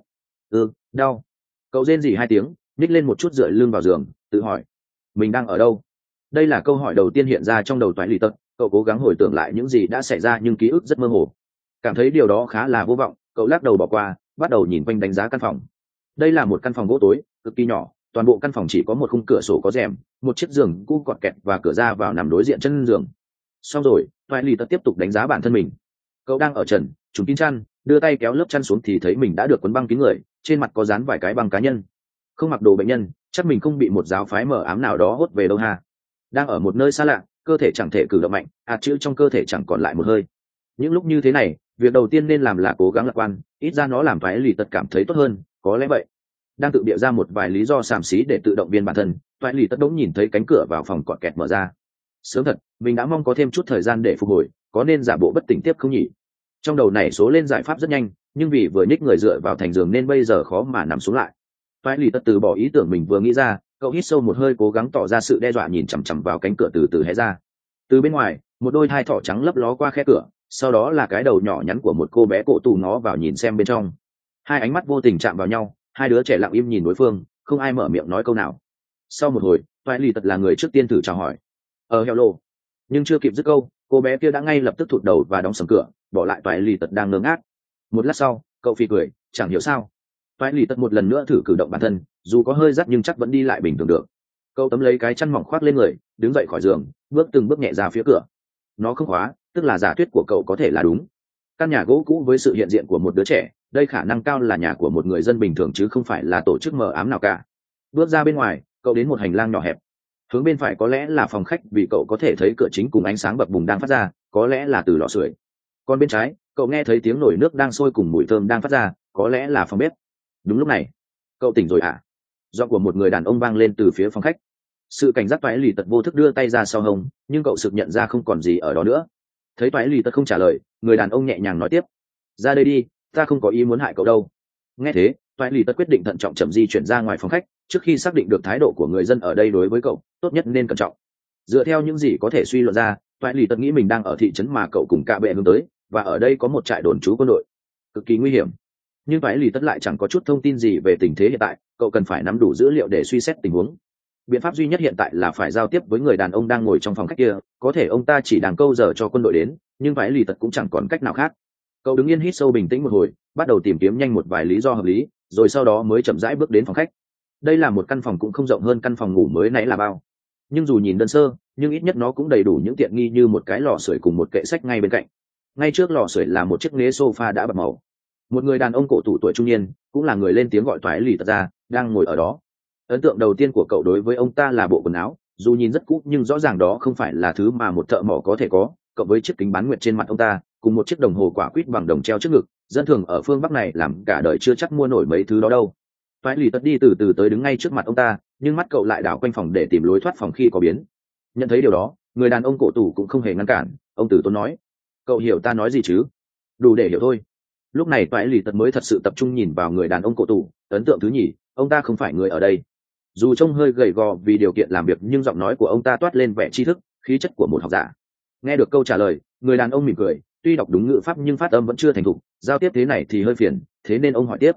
Đau. Cậu rên rỉ hai tiếng, nhích lên một chút dựa lưng vào giường, tự hỏi mình đang ở đâu. Đây là câu hỏi đầu tiên hiện ra trong đầu toại lì tất. Cậu cố gắng hồi tưởng lại những gì đã xảy ra nhưng ký ức rất mơ hồ. Cảm thấy điều đó khá là vô vọng, cậu lắc đầu bỏ qua, bắt đầu nhìn quanh đánh giá căn phòng. Đây là một căn phòng gỗ tối, cực kỳ nhỏ, toàn bộ căn phòng chỉ có một khung cửa sổ có rèm, một chiếc giường cũ cọt kẹt và cửa ra vào nằm đối diện chân giường. Xong rồi, toại lì tất tiếp tục đánh giá bản thân mình. Cậu đang ở trần, trùm kín chăn, đưa tay kéo lớp chăn xuống thì thấy mình đã được quấn băng kín người, trên mặt có dán vài cái băng cá nhân. Không mặc đồ bệnh nhân, chắc mình không bị một giáo phái mờ ám nào đó hốt về đâu ha. Đang ở một nơi xa lạ, cơ thể chẳng thể cử động mạnh, chữ trong cơ thể chẳng còn lại một hơi. Những lúc như thế này, việc đầu tiên nên làm là cố gắng lạc quan, ít ra nó làm toại lì tất cảm thấy tốt hơn, có lẽ vậy. Đang tự bịa ra một vài lý do xàm xí để tự động viên bản thân, toại lì tất đống nhìn thấy cánh cửa vào phòng cọt kẹt mở ra. Sớm thật, mình đã mong có thêm chút thời gian để phục hồi, có nên giả bộ bất tỉnh tiếp không nhỉ? Trong đầu nảy số lên giải pháp rất nhanh, nhưng vì vừa nhích người dựa vào thành giường nên bây giờ khó mà nằm xuống lại. Toại lì tất từ bỏ ý tưởng mình vừa nghĩ ra, cậu hít sâu một hơi cố gắng tỏ ra sự đe dọa nhìn chằm chằm vào cánh cửa từ từ hé ra. Từ bên ngoài, một đôi thai thỏ trắng lấp ló qua khe cửa, sau đó là cái đầu nhỏ nhắn của một cô bé cổ tù nó vào nhìn xem bên trong. Hai ánh mắt vô tình chạm vào nhau, hai đứa trẻ lặng im nhìn đối phương, không ai mở miệng nói câu nào. Sau một hồi, toại lì tất là người trước tiên thử chào hỏi. Hello. Nhưng chưa kịp dứt câu, cô bé kia đã ngay lập tức thụt đầu và đóng sầm cửa, bỏ lại toại lì tất đang ngơ ngác. Một lát sau, cậu phì cười, chẳng hiểu sao. Toại lì tất một lần nữa thử cử động bản thân, dù có hơi rắt nhưng chắc vẫn đi lại bình thường được. Cậu tấm lấy cái chăn mỏng khoác lên người, đứng dậy khỏi giường, bước từng bước nhẹ ra phía cửa. Nó không khóa, tức là giả thuyết của cậu có thể là đúng. Căn nhà gỗ cũ với sự hiện diện của một đứa trẻ, đây khả năng cao là nhà của một người dân bình thường chứ không phải là tổ chức mờ ám nào cả. Bước ra bên ngoài, cậu đến một hành lang nhỏ hẹp. Hướng bên phải có lẽ là phòng khách vì cậu có thể thấy cửa chính cùng ánh sáng bập bùng đang phát ra, có lẽ là từ lò sưởi. Còn bên trái, cậu nghe thấy tiếng nồi nước đang sôi cùng mùi thơm đang phát ra, có lẽ là phòng bếp. Đúng lúc này, cậu tỉnh rồi à? Giọng của một người đàn ông vang lên từ phía phòng khách. Sự cảnh giác toại lì tật vô thức đưa tay ra sau hông, nhưng cậu sực nhận ra không còn gì ở đó nữa. Thấy toại lì tật không trả lời, người đàn ông nhẹ nhàng nói tiếp: ra đây đi, ta không có ý muốn hại cậu đâu. Nghe thế, toại lì tật quyết định thận trọng chậm di chuyển ra ngoài phòng khách, trước khi xác định được thái độ của người dân ở đây đối với cậu, tốt nhất nên cẩn trọng. Dựa theo những gì có thể suy luận ra, toại lì tật nghĩ mình đang ở thị trấn mà cậu cùng cạ bệ hướng tới, và ở đây có một trại đồn trú quân đội cực kỳ nguy hiểm. Nhưng toại lì tật lại chẳng có chút thông tin gì về tình thế hiện tại, cậu cần phải nắm đủ dữ liệu để suy xét tình huống. Biện pháp duy nhất hiện tại là phải giao tiếp với người đàn ông đang ngồi trong phòng khách kia, có thể ông ta chỉ đang câu giờ cho quân đội đến, nhưng toại lì tật cũng chẳng còn cách nào khác. Cậu đứng yên hít sâu bình tĩnh một hồi, bắt đầu tìm kiếm nhanh một vài lý do hợp lý, rồi sau đó mới chậm rãi bước đến phòng khách. Đây là một căn phòng cũng không rộng hơn căn phòng ngủ mới nãy là bao, nhưng dù nhìn đơn sơ, nhưng ít nhất nó cũng đầy đủ những tiện nghi như một cái lò sưởi cùng một kệ sách ngay bên cạnh. Ngay trước lò sưởi là một chiếc ghế sofa đã bạc màu. Một người đàn ông cổ tủ tuổi trung niên, cũng là người lên tiếng gọi toại lì tật ra, đang ngồi ở đó. Ấn tượng đầu tiên của cậu đối với ông ta là bộ quần áo, dù nhìn rất cũ nhưng rõ ràng đó không phải là thứ mà một thợ mỏ có thể có, cộng với chiếc kính bán nguyệt trên mặt ông ta, cùng một chiếc đồng hồ quả quýt bằng đồng treo trước ngực, dân thường ở phương Bắc này làm cả đời chưa chắc mua nổi mấy thứ đó đâu. Toại lì tật đi từ từ tới đứng ngay trước mặt ông ta, nhưng mắt cậu lại đảo quanh phòng để tìm lối thoát phòng khi có biến. Nhận thấy điều đó, người đàn ông cổ tủ cũng không hề ngăn cản, ông tử tốn nói: cậu hiểu ta nói gì chứ? Đủ để hiểu thôi. Lúc này toại lì tật mới thật sự tập trung nhìn vào người đàn ông cổ tủ. Ấn tượng thứ nhì, ông ta không phải người ở đây. Dù trông hơi gầy gò vì điều kiện làm việc nhưng giọng nói của ông ta toát lên vẻ tri thức, khí chất của một học giả. Nghe được câu trả lời, người đàn ông mỉm cười, tuy đọc đúng ngữ pháp nhưng phát âm vẫn chưa thành thục, giao tiếp thế này thì hơi phiền, thế nên ông hỏi tiếp: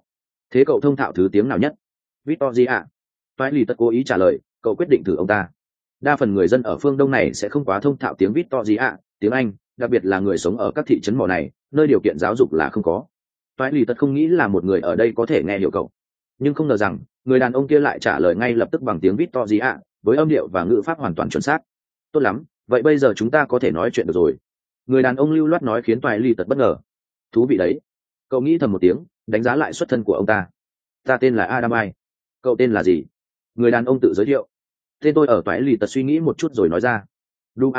Thế cậu thông thạo thứ tiếng nào nhất? Victory ạ. Toại lì tất cố ý trả lời, cậu quyết định thử ông ta. Đa phần người dân ở phương Đông này sẽ không quá thông thạo tiếng Victory ạ, tiếng Anh, đặc biệt là người sống ở các thị trấn mỏ này, nơi điều kiện giáo dục là không có. Toại lì tất không nghĩ là một người ở đây có thể nghe hiểu cậu, nhưng không ngờ rằng người đàn ông kia lại trả lời ngay lập tức bằng tiếng Victory ạ, với âm điệu và ngữ pháp hoàn toàn chuẩn xác. Tốt lắm, vậy bây giờ chúng ta có thể nói chuyện được rồi. Người đàn ông lưu loát nói khiến Toại lì tất bất ngờ. Thú vị đấy. Cậu nghĩ thầm một tiếng, đánh giá lại xuất thân của ông ta. Ta tên là Adam Ai. Cậu tên là gì? Người đàn ông tự giới thiệu. Tên tôi ở Toại lì tật suy nghĩ một chút rồi nói ra. Đu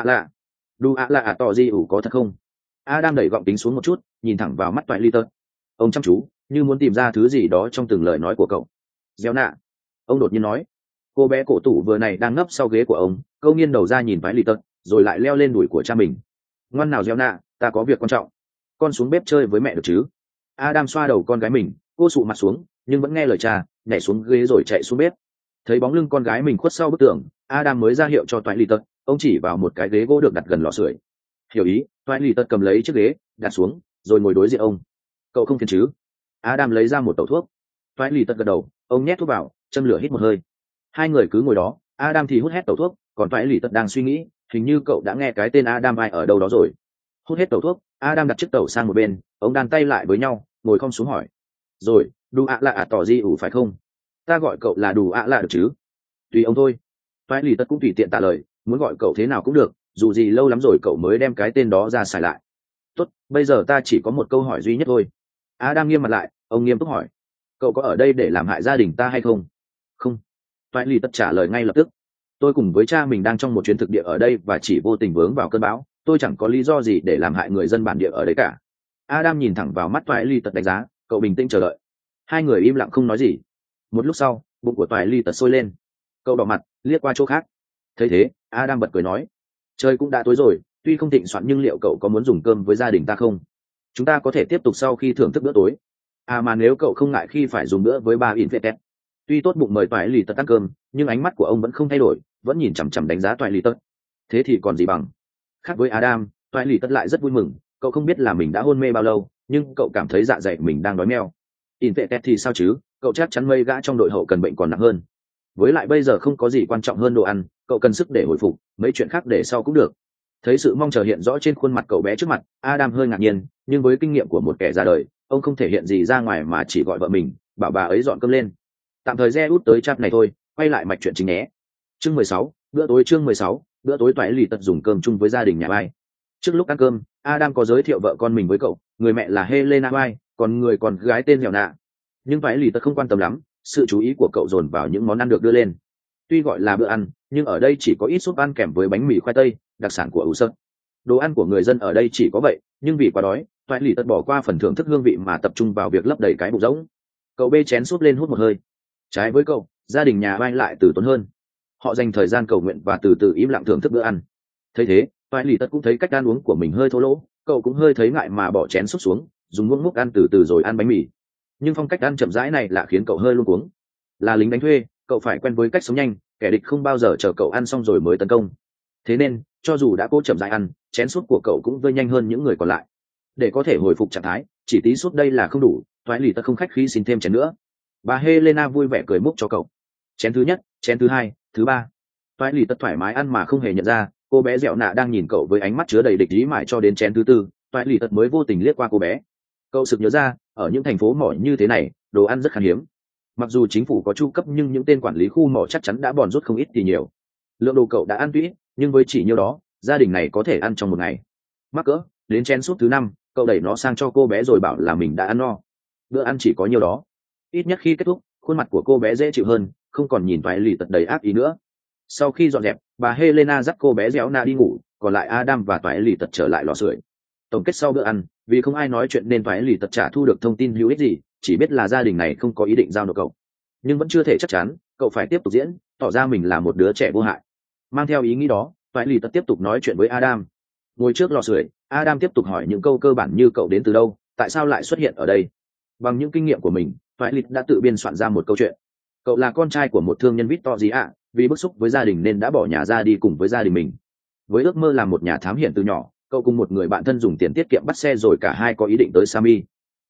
ạ lạ à, tỏ gì ủ có thật không? Adam đẩy gọng kính xuống một chút, nhìn thẳng vào mắt Toại lì tật. Ông chăm chú, như muốn tìm ra thứ gì đó trong từng lời nói của cậu. Gieo nạ. Ông đột nhiên nói. Cô bé cổ tủ vừa này đang nấp sau ghế của ông, câu nghiêng đầu ra nhìn Toại lì tật, rồi lại leo lên đùi của cha mình. Ngoan nào gieo nạ, ta có việc quan trọng. Con xuống bếp chơi với mẹ được chứ? Adam xoa đầu con gái mình, cô sụ mặt xuống, nhưng vẫn nghe lời cha, nhảy xuống ghế rồi chạy xuống bếp. Thấy bóng lưng con gái mình khuất sau bức tường, Adam mới ra hiệu cho Toại lì tật. Ông chỉ vào một cái ghế gỗ được đặt gần lò sưởi. Hiểu ý, Toại lì tật cầm lấy chiếc ghế, đặt xuống, rồi ngồi đối diện ông. Cậu không phiền chứ? Adam lấy ra một tẩu thuốc. Toại lì tật gật đầu, ông nhét thuốc vào, châm lửa hít một hơi. Hai người cứ ngồi đó, Adam thì hút hết tẩu thuốc, còn Toại lì tật đang suy nghĩ, hình như cậu đã nghe cái tên Adam Ai ở đâu đó rồi. Hút hết tẩu thuốc, Adam đặt chiếc tẩu sang một bên, ông đan tay lại với nhau, ngồi khom xuống hỏi. Rồi, Đủ ạ lạ à tỏ gì ủ phải không? Ta gọi cậu là Đủ ạ lạ được chứ? Tùy ông thôi. Toại lì tật cũng tùy tiện trả lời, muốn gọi cậu thế nào cũng được, dù gì lâu lắm rồi cậu mới đem cái tên đó ra xài lại. Tốt, bây giờ ta chỉ có một câu hỏi duy nhất thôi. Adam nghiêm mặt lại, ông nghiêm túc hỏi. Cậu có ở đây để làm hại gia đình ta hay không? Không. Toại lì tật trả lời ngay lập tức. Tôi cùng với cha mình đang trong một chuyến thực địa ở đây và chỉ vô tình vướng vào cơn bão. Tôi chẳng có lý do gì để làm hại người dân bản địa ở đấy cả. Adam nhìn thẳng vào mắt Toại lì tật đánh giá, cậu bình tĩnh chờ đợi. Hai người im lặng không nói gì. Một lúc sau, bụng của Toại lì tật sôi lên. Cậu đỏ mặt, liếc qua chỗ khác. Thấy thế, Adam bật cười nói. Trời cũng đã tối rồi, tuy không thịnh soạn nhưng liệu cậu có muốn dùng cơm với gia đình ta không? Chúng ta có thể tiếp tục sau khi thưởng thức bữa tối. À mà nếu cậu không ngại khi phải dùng bữa với ba Invetet. Tuy tốt bụng mời Toại lì tật ăn cơm, nhưng ánh mắt của ông vẫn không thay đổi, vẫn nhìn chằm chằm đánh giá Toại lì tật. Thế thì còn gì bằng? Khác với Adam, Toại lì tật lại rất vui mừng. Cậu không biết là mình đã hôn mê bao lâu, nhưng cậu cảm thấy dạ dày mình đang đói meo. Invetet thì sao chứ? Cậu chắc chắn mấy gã trong đội hậu cần bệnh còn nặng hơn. Với lại bây giờ không có gì quan trọng hơn đồ ăn, cậu cần sức để hồi phục, mấy chuyện khác để sau cũng được. Thấy sự mong chờ hiện rõ trên khuôn mặt cậu bé trước mặt, Adam hơi ngạc nhiên, nhưng với kinh nghiệm của một kẻ ra đời, ông không thể hiện gì ra ngoài mà chỉ gọi vợ mình, bảo bà ấy dọn cơm lên. Tạm thời re út tới chat này thôi, quay lại mạch chuyện chính nhé. Chương 16, bữa tối. Chương 16, bữa tối. Toại lì tật dùng cơm chung với gia đình nhà Bai. Trước lúc ăn cơm, Adam có giới thiệu vợ con mình với cậu, người mẹ là Helena Bai, còn người con gái tên Hẻo Nạ. Nhưng Toại lì tật không quan tâm lắm, sự chú ý của cậu dồn vào những món ăn được đưa lên. Tuy gọi là bữa ăn, nhưng ở đây chỉ có ít súp ăn kèm với bánh mì khoai tây, đặc sản của ủ sơn. Đồ ăn của người dân ở đây chỉ có vậy, nhưng vì quá đói, Toại lì tật bỏ qua phần thưởng thức hương vị mà tập trung vào việc lấp đầy cái bụng rỗng. Cậu bê chén súp lên hút một hơi. Trái với cậu, gia đình nhà Bai lại từ tốn hơn. Họ dành thời gian cầu nguyện và từ từ im lặng thưởng thức bữa ăn. Thấy thế, Toại lì tật cũng thấy cách ăn uống của mình hơi thô lỗ, cậu cũng hơi thấy ngại mà bỏ chén súp xuống, dùng muỗng múc ăn từ từ rồi ăn bánh mì. Nhưng phong cách ăn chậm rãi này lại khiến cậu hơi luống cuống. Là lính đánh thuê, cậu phải quen với cách sống nhanh, kẻ địch không bao giờ chờ cậu ăn xong rồi mới tấn công. Thế nên, cho dù đã cố chậm rãi ăn, chén súp của cậu cũng vơi nhanh hơn những người còn lại. Để có thể hồi phục trạng thái, chỉ tí súp đây là không đủ, Toại lì tật không khách khí xin thêm chén nữa. Bà Helena vui vẻ cười múc cho cậu. Chén thứ nhất, chén thứ hai, thứ ba. Toại lì tật thoải mái ăn mà không hề nhận ra, cô bé dẹo nạ đang nhìn cậu với ánh mắt chứa đầy địch ý mãi cho đến chén thứ tư, Toại lì tật mới vô tình liếc qua cô bé. Cậu sực nhớ ra, ở những thành phố mỏ như thế này, đồ ăn rất khan hiếm. Mặc dù chính phủ có chu cấp nhưng những tên quản lý khu mỏ chắc chắn đã bòn rút không ít thì nhiều. Lượng đồ cậu đã ăn tuy ít, nhưng với chỉ nhiêu đó, gia đình này có thể ăn trong một ngày. Mắc cỡ, đến chén súp thứ năm, cậu đẩy nó sang cho cô bé rồi bảo là mình đã ăn no. Bữa ăn chỉ có nhiêu đó. Ít nhất khi kết thúc, khuôn mặt của cô bé dễ chịu hơn, không còn nhìn Toại lì tật đầy ác ý nữa. Sau khi dọn dẹp, bà Helena dắt cô bé Dẻo Na đi ngủ, còn lại Adam và Toại lì tật trở lại lò sưởi. Tổng kết sau bữa ăn, vì không ai nói chuyện nên Toại lì tật chả thu được thông tin hữu ích gì, chỉ biết là gia đình này không có ý định giao nộp cậu. Nhưng vẫn chưa thể chắc chắn, cậu phải tiếp tục diễn, tỏ ra mình là một đứa trẻ vô hại. Mang theo ý nghĩ đó, Toại lì tật tiếp tục nói chuyện với Adam. Ngồi trước lò sưởi, Adam tiếp tục hỏi những câu cơ bản như cậu đến từ đâu, tại sao lại xuất hiện ở đây. Bằng những kinh nghiệm của mình, Toại lì đã tự biên soạn ra một câu chuyện. Cậu là con trai của một thương nhân Victory ạ, vì bức xúc với gia đình nên đã bỏ nhà ra đi cùng với gia đình mình. Với ước mơ làm một nhà thám hiểm từ nhỏ, cậu cùng một người bạn thân dùng tiền tiết kiệm bắt xe rồi cả hai có ý định tới Sami.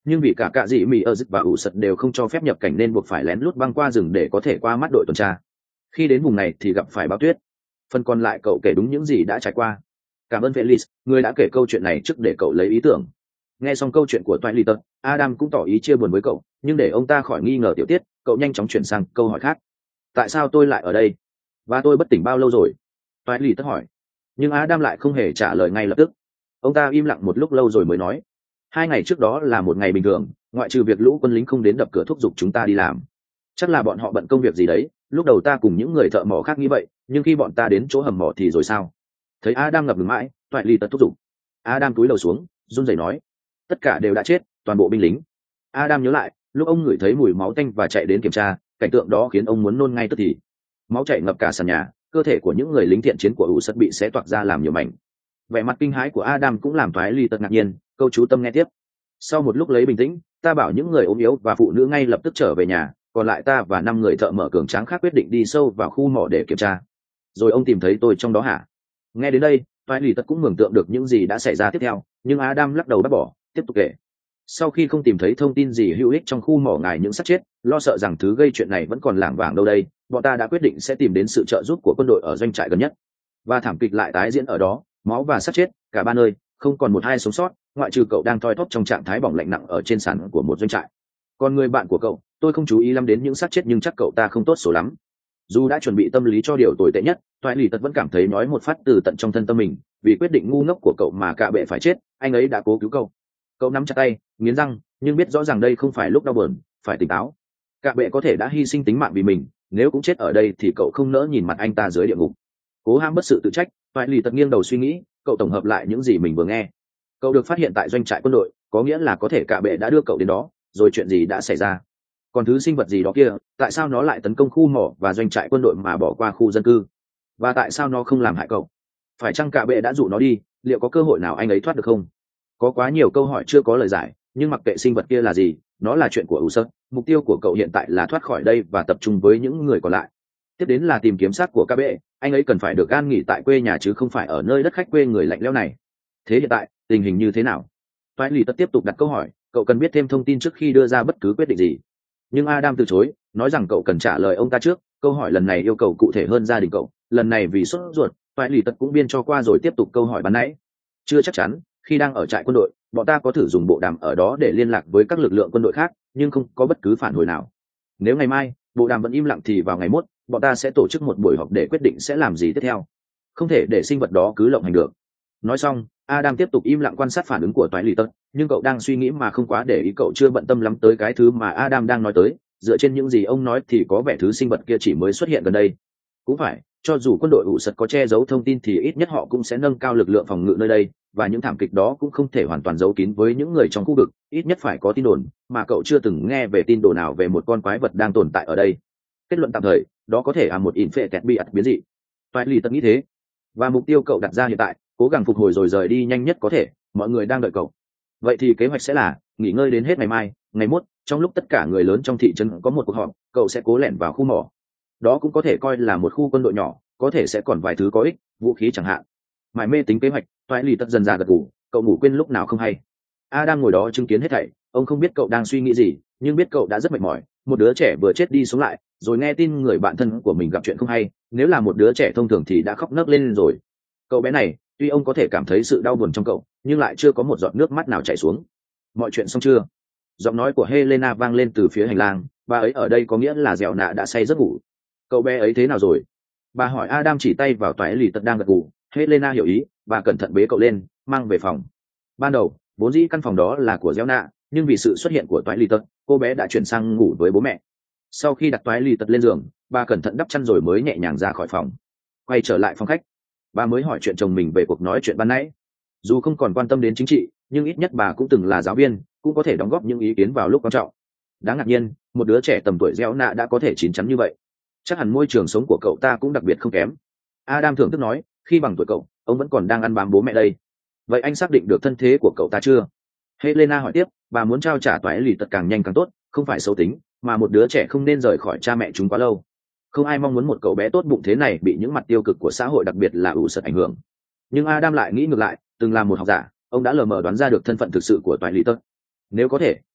nhưng vì cả cạ dị mỹ ở dịch và ủ sật đều không cho phép nhập cảnh nên buộc phải lén lút băng qua rừng để có thể qua mắt đội tuần tra. Khi đến vùng này thì gặp phải bão tuyết. Phần còn lại cậu kể đúng những gì đã trải qua. Cảm ơn Felix, người đã kể câu chuyện này trước để cậu lấy ý tưởng. Nghe xong câu chuyện của Twilight, Adam cũng tỏ ý chia buồn với cậu, nhưng để ông ta khỏi nghi ngờ tiểu tiết, cậu nhanh chóng chuyển sang câu hỏi khác. Tại sao tôi lại ở đây? Và tôi bất tỉnh bao lâu rồi? Twilight hỏi. Nhưng Adam lại không hề trả lời ngay lập tức. Ông ta im lặng một lúc lâu rồi mới nói. 2 ngày trước đó là một ngày bình thường, ngoại trừ việc lũ quân lính không đến đập cửa thúc giục chúng ta đi làm. Chắc là bọn họ bận công việc gì đấy, lúc đầu ta cùng những người thợ mỏ khác nghĩ vậy, nhưng khi bọn ta đến chỗ hầm mỏ thì rồi sao? Thấy Adam ngập ngừng mãi, Twilight thúc giục. Adam cúi đầu xuống, run rẩy nói. Tất cả đều đã chết, toàn bộ binh lính. Adam nhớ lại, lúc ông ngửi thấy mùi máu tanh và chạy đến kiểm tra, cảnh tượng đó khiến ông muốn nôn ngay tức thì. Máu chảy ngập cả sàn nhà, cơ thể của những người lính thiện chiến của Usat bị xé toạc ra làm nhiều mảnh. Vẻ mặt kinh hãi của Adam cũng làm Twilight ngạc nhiên, câu chú tâm nghe tiếp. Sau một lúc lấy bình tĩnh, ta bảo những người ốm yếu và phụ nữ ngay lập tức trở về nhà, còn lại ta và 5 người thợ mở cường tráng khác quyết định đi sâu vào khu mỏ để kiểm tra. Rồi ông tìm thấy tôi trong đó hả? Nghe đến đây, Twilight cũng mường tượng được những gì đã xảy ra tiếp theo, nhưng Adam lắc đầu bác bỏ, tiếp tục kể. Sau khi không tìm thấy thông tin gì hữu ích trong khu mỏ ngài những xác chết, lo sợ rằng thứ gây chuyện này vẫn còn lảng vảng đâu đây, bọn ta đã quyết định sẽ tìm đến sự trợ giúp của quân đội ở doanh trại gần nhất. Và thảm kịch lại tái diễn ở đó, máu và xác chết, cả ba nơi, không còn một ai sống sót, ngoại trừ cậu đang thoi thóp trong trạng thái bỏng lạnh nặng ở trên sàn của một doanh trại. Còn người bạn của cậu, tôi không chú ý lắm đến những xác chết nhưng chắc cậu ta không tốt số lắm. Dù đã chuẩn bị tâm lý cho điều tồi tệ nhất, Twilight vẫn cảm thấy nói một phát từ tận trong thân tâm mình, vì quyết định ngu ngốc của cậu mà cả bệ phải chết, anh ấy đã cố cứu cậu. Cậu nắm chặt tay, nghiến răng, nhưng biết rõ ràng đây không phải lúc đau buồn, phải tỉnh táo. Cả bệ có thể đã hy sinh tính mạng vì mình, nếu cũng chết ở đây thì cậu không nỡ nhìn mặt anh ta dưới địa ngục. Cố ham bất sự tự trách, Twilight nghiêng đầu suy nghĩ, cậu tổng hợp lại những gì mình vừa nghe. Cậu được phát hiện tại doanh trại quân đội, có nghĩa là có thể cả bệ đã đưa cậu đến đó, rồi chuyện gì đã xảy ra? Còn thứ sinh vật gì đó kia, tại sao nó lại tấn công khu mỏ và doanh trại quân đội mà bỏ qua khu dân cư? Và tại sao nó không làm hại cậu? Phải chăng cả bệ đã dụ nó đi, liệu có cơ hội nào anh ấy thoát được không? Có quá nhiều câu hỏi chưa có lời giải, nhưng mặc kệ sinh vật kia là gì, nó là chuyện của Usat. Mục tiêu của cậu hiện tại là thoát khỏi đây và tập trung với những người còn lại. Tiếp đến là tìm kiếm xác của cả bệ, anh ấy cần phải được an nghỉ tại quê nhà chứ không phải ở nơi đất khách quê người lạnh lẽo này. Thế hiện tại, tình hình như thế nào? Twilight tiếp tục đặt câu hỏi, cậu cần biết thêm thông tin trước khi đưa ra bất cứ quyết định gì. Nhưng Adam từ chối, nói rằng cậu cần trả lời ông ta trước, câu hỏi lần này yêu cầu cụ thể hơn gia đình cậu, lần này vì sốt ruột, Twilight cũng biên cho qua rồi tiếp tục câu hỏi ban nãy. Chưa chắc chắn, khi đang ở trại quân đội, bọn ta có thử dùng bộ đàm ở đó để liên lạc với các lực lượng quân đội khác, nhưng không có bất cứ phản hồi nào. Nếu ngày mai, bộ đàm vẫn im lặng thì vào ngày mốt, bọn ta sẽ tổ chức một buổi họp để quyết định sẽ làm gì tiếp theo. Không thể để sinh vật đó cứ lộng hành được. Nói xong, Adam tiếp tục im lặng quan sát phản ứng của Twilight, nhưng cậu đang suy nghĩ mà không quá để ý, cậu chưa bận tâm lắm tới cái thứ mà Adam đang nói tới. Dựa trên những gì ông nói thì có vẻ thứ sinh vật kia chỉ mới xuất hiện gần đây. Cũng phải, cho dù quân đội Usat có che giấu thông tin thì ít nhất họ cũng sẽ nâng cao lực lượng phòng ngự nơi đây, và những thảm kịch đó cũng không thể hoàn toàn giấu kín với những người trong khu vực, ít nhất phải có tin đồn, mà cậu chưa từng nghe về tin đồn nào về một con quái vật đang tồn tại ở đây. Kết luận tạm thời, đó có thể là một infected bị biến dị. Twilight nghĩ thế, và mục tiêu cậu đặt ra hiện tại, cố gắng phục hồi rồi rời đi nhanh nhất có thể, mọi người đang đợi cậu. Vậy thì kế hoạch sẽ là nghỉ ngơi đến hết ngày mai, ngày mốt, trong lúc tất cả người lớn trong thị trấn có một cuộc họp, cậu sẽ cố lẻn vào khu mỏ. Đó cũng có thể coi là một khu quân đội nhỏ, có thể sẽ còn vài thứ có ích, vũ khí chẳng hạn. Mải mê tính kế hoạch, Twilight dần ra gật gù, cậu ngủ quên lúc nào không hay. Adam ngồi đó chứng kiến hết thảy, ông không biết cậu đang suy nghĩ gì, nhưng biết cậu đã rất mệt mỏi, một đứa trẻ vừa chết đi sống lại, rồi nghe tin người bạn thân của mình gặp chuyện không hay, nếu là một đứa trẻ thông thường thì đã khóc nấc lên rồi. Cậu bé này, tuy ông có thể cảm thấy sự đau buồn trong cậu, nhưng lại chưa có một giọt nước mắt nào chảy xuống. Mọi chuyện xong chưa? Giọng nói của Helena vang lên từ phía hành lang, bà ấy ở đây có nghĩa là dẻo nạ đã say giấc ngủ. Cậu bé ấy thế nào rồi? Bà hỏi. Adam chỉ tay vào Twilight đang gật gù. Helena hiểu ý, bà cẩn thận bế cậu lên, mang về phòng. Ban đầu, vốn dĩ căn phòng đó là của dẻo nạ, nhưng vì sự xuất hiện của Twilight, cô bé đã chuyển sang ngủ với bố mẹ. Sau khi đặt Twilight lên giường, bà cẩn thận đắp chăn rồi mới nhẹ nhàng ra khỏi phòng. Quay trở lại phòng khách, bà mới hỏi chuyện chồng mình về cuộc nói chuyện ban nãy. Dù không còn quan tâm đến chính trị, nhưng ít nhất bà cũng từng là giáo viên, cũng có thể đóng góp những ý kiến vào lúc quan trọng. Đáng ngạc nhiên, một đứa trẻ tầm tuổi dẻo nạ đã có thể chín chắn như vậy. Chắc hẳn môi trường sống của cậu ta cũng đặc biệt không kém. Adam thưởng thức nói, khi bằng tuổi cậu, ông vẫn còn đang ăn bám bố mẹ đây. Vậy anh xác định được thân thế của cậu ta chưa? Helena hỏi tiếp, bà muốn trao trả Twilight càng nhanh càng tốt, không phải xấu tính, mà một đứa trẻ không nên rời khỏi cha mẹ chúng quá lâu. Không ai mong muốn một cậu bé tốt bụng thế này bị những mặt tiêu cực của xã hội, đặc biệt là Usat ảnh hưởng. Nhưng Adam lại nghĩ ngược lại, từng là một học giả, ông đã lờ mờ đoán ra được thân phận thực sự của Twilight. Nếu có thể,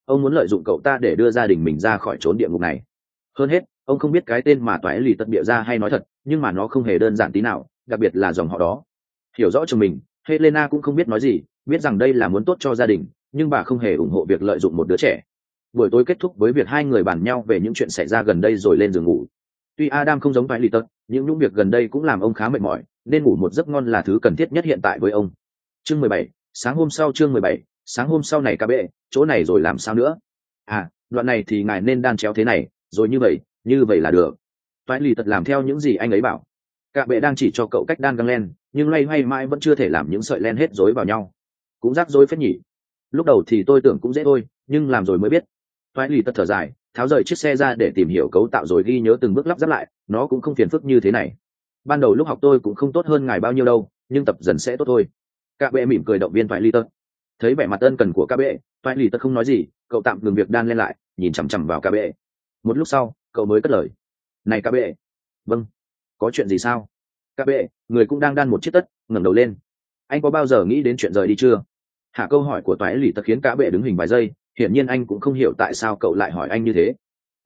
ông muốn lợi dụng cậu ta để đưa gia đình mình ra khỏi chốn địa ngục này. Hơn hết, ông không biết cái tên mà toái lì tật bịa ra hay nói thật, nhưng mà nó không hề đơn giản tí nào, đặc biệt là dòng họ đó. Hiểu rõ chồng mình, Helena cũng không biết nói gì, biết rằng đây là muốn tốt cho gia đình, nhưng bà không hề ủng hộ việc lợi dụng một đứa trẻ. Buổi tối kết thúc với việc hai người bàn nhau về những chuyện xảy ra gần đây rồi lên giường ngủ. Tuy Adam không giống toái lì tật, nhưng những việc gần đây cũng làm ông khá mệt mỏi, nên ngủ một giấc ngon là thứ cần thiết nhất hiện tại với ông. Chương 17, sáng hôm sau. Chương 17, sáng hôm sau này, ca bệ, chỗ này rồi làm sao nữa? À, đoạn này thì ngài nên đan chéo thế này, rồi như vậy là được. Toái lì tật làm theo những gì anh ấy bảo. Cả bệ đang chỉ cho cậu cách đan găng len, nhưng loay hoay mãi vẫn chưa thể làm những sợi len hết rối vào nhau. Cũng rắc rối phết nhỉ. Lúc đầu thì tôi tưởng cũng dễ thôi, nhưng làm rồi mới biết. Toái lì tật thở dài, tháo rời chiếc xe ra để tìm hiểu cấu tạo rồi ghi nhớ từng bước lắp ráp lại, nó cũng không phiền phức như thế này. Ban đầu lúc học tôi cũng không tốt hơn ngài bao nhiêu đâu, nhưng tập dần sẽ tốt thôi. Cả bệ mỉm cười động viên Toái lì tật. Thấy vẻ mặt ân cần của cả bệ, Toái lì tật không nói gì, cậu tạm ngừng việc đan lên lại, nhìn chằm chằm vào cả bệ. Một lúc sau, cậu mới cất lời. Này cả bệ. Vâng. Có chuyện gì sao? Cả bệ, người cũng đang đan một chiếc tất, ngẩng đầu lên. Anh có bao giờ nghĩ đến chuyện rời đi chưa? Hạ câu hỏi của Toái lì tật khiến cả bệ đứng hình vài giây, hiển nhiên anh cũng không hiểu tại sao cậu lại hỏi anh như thế.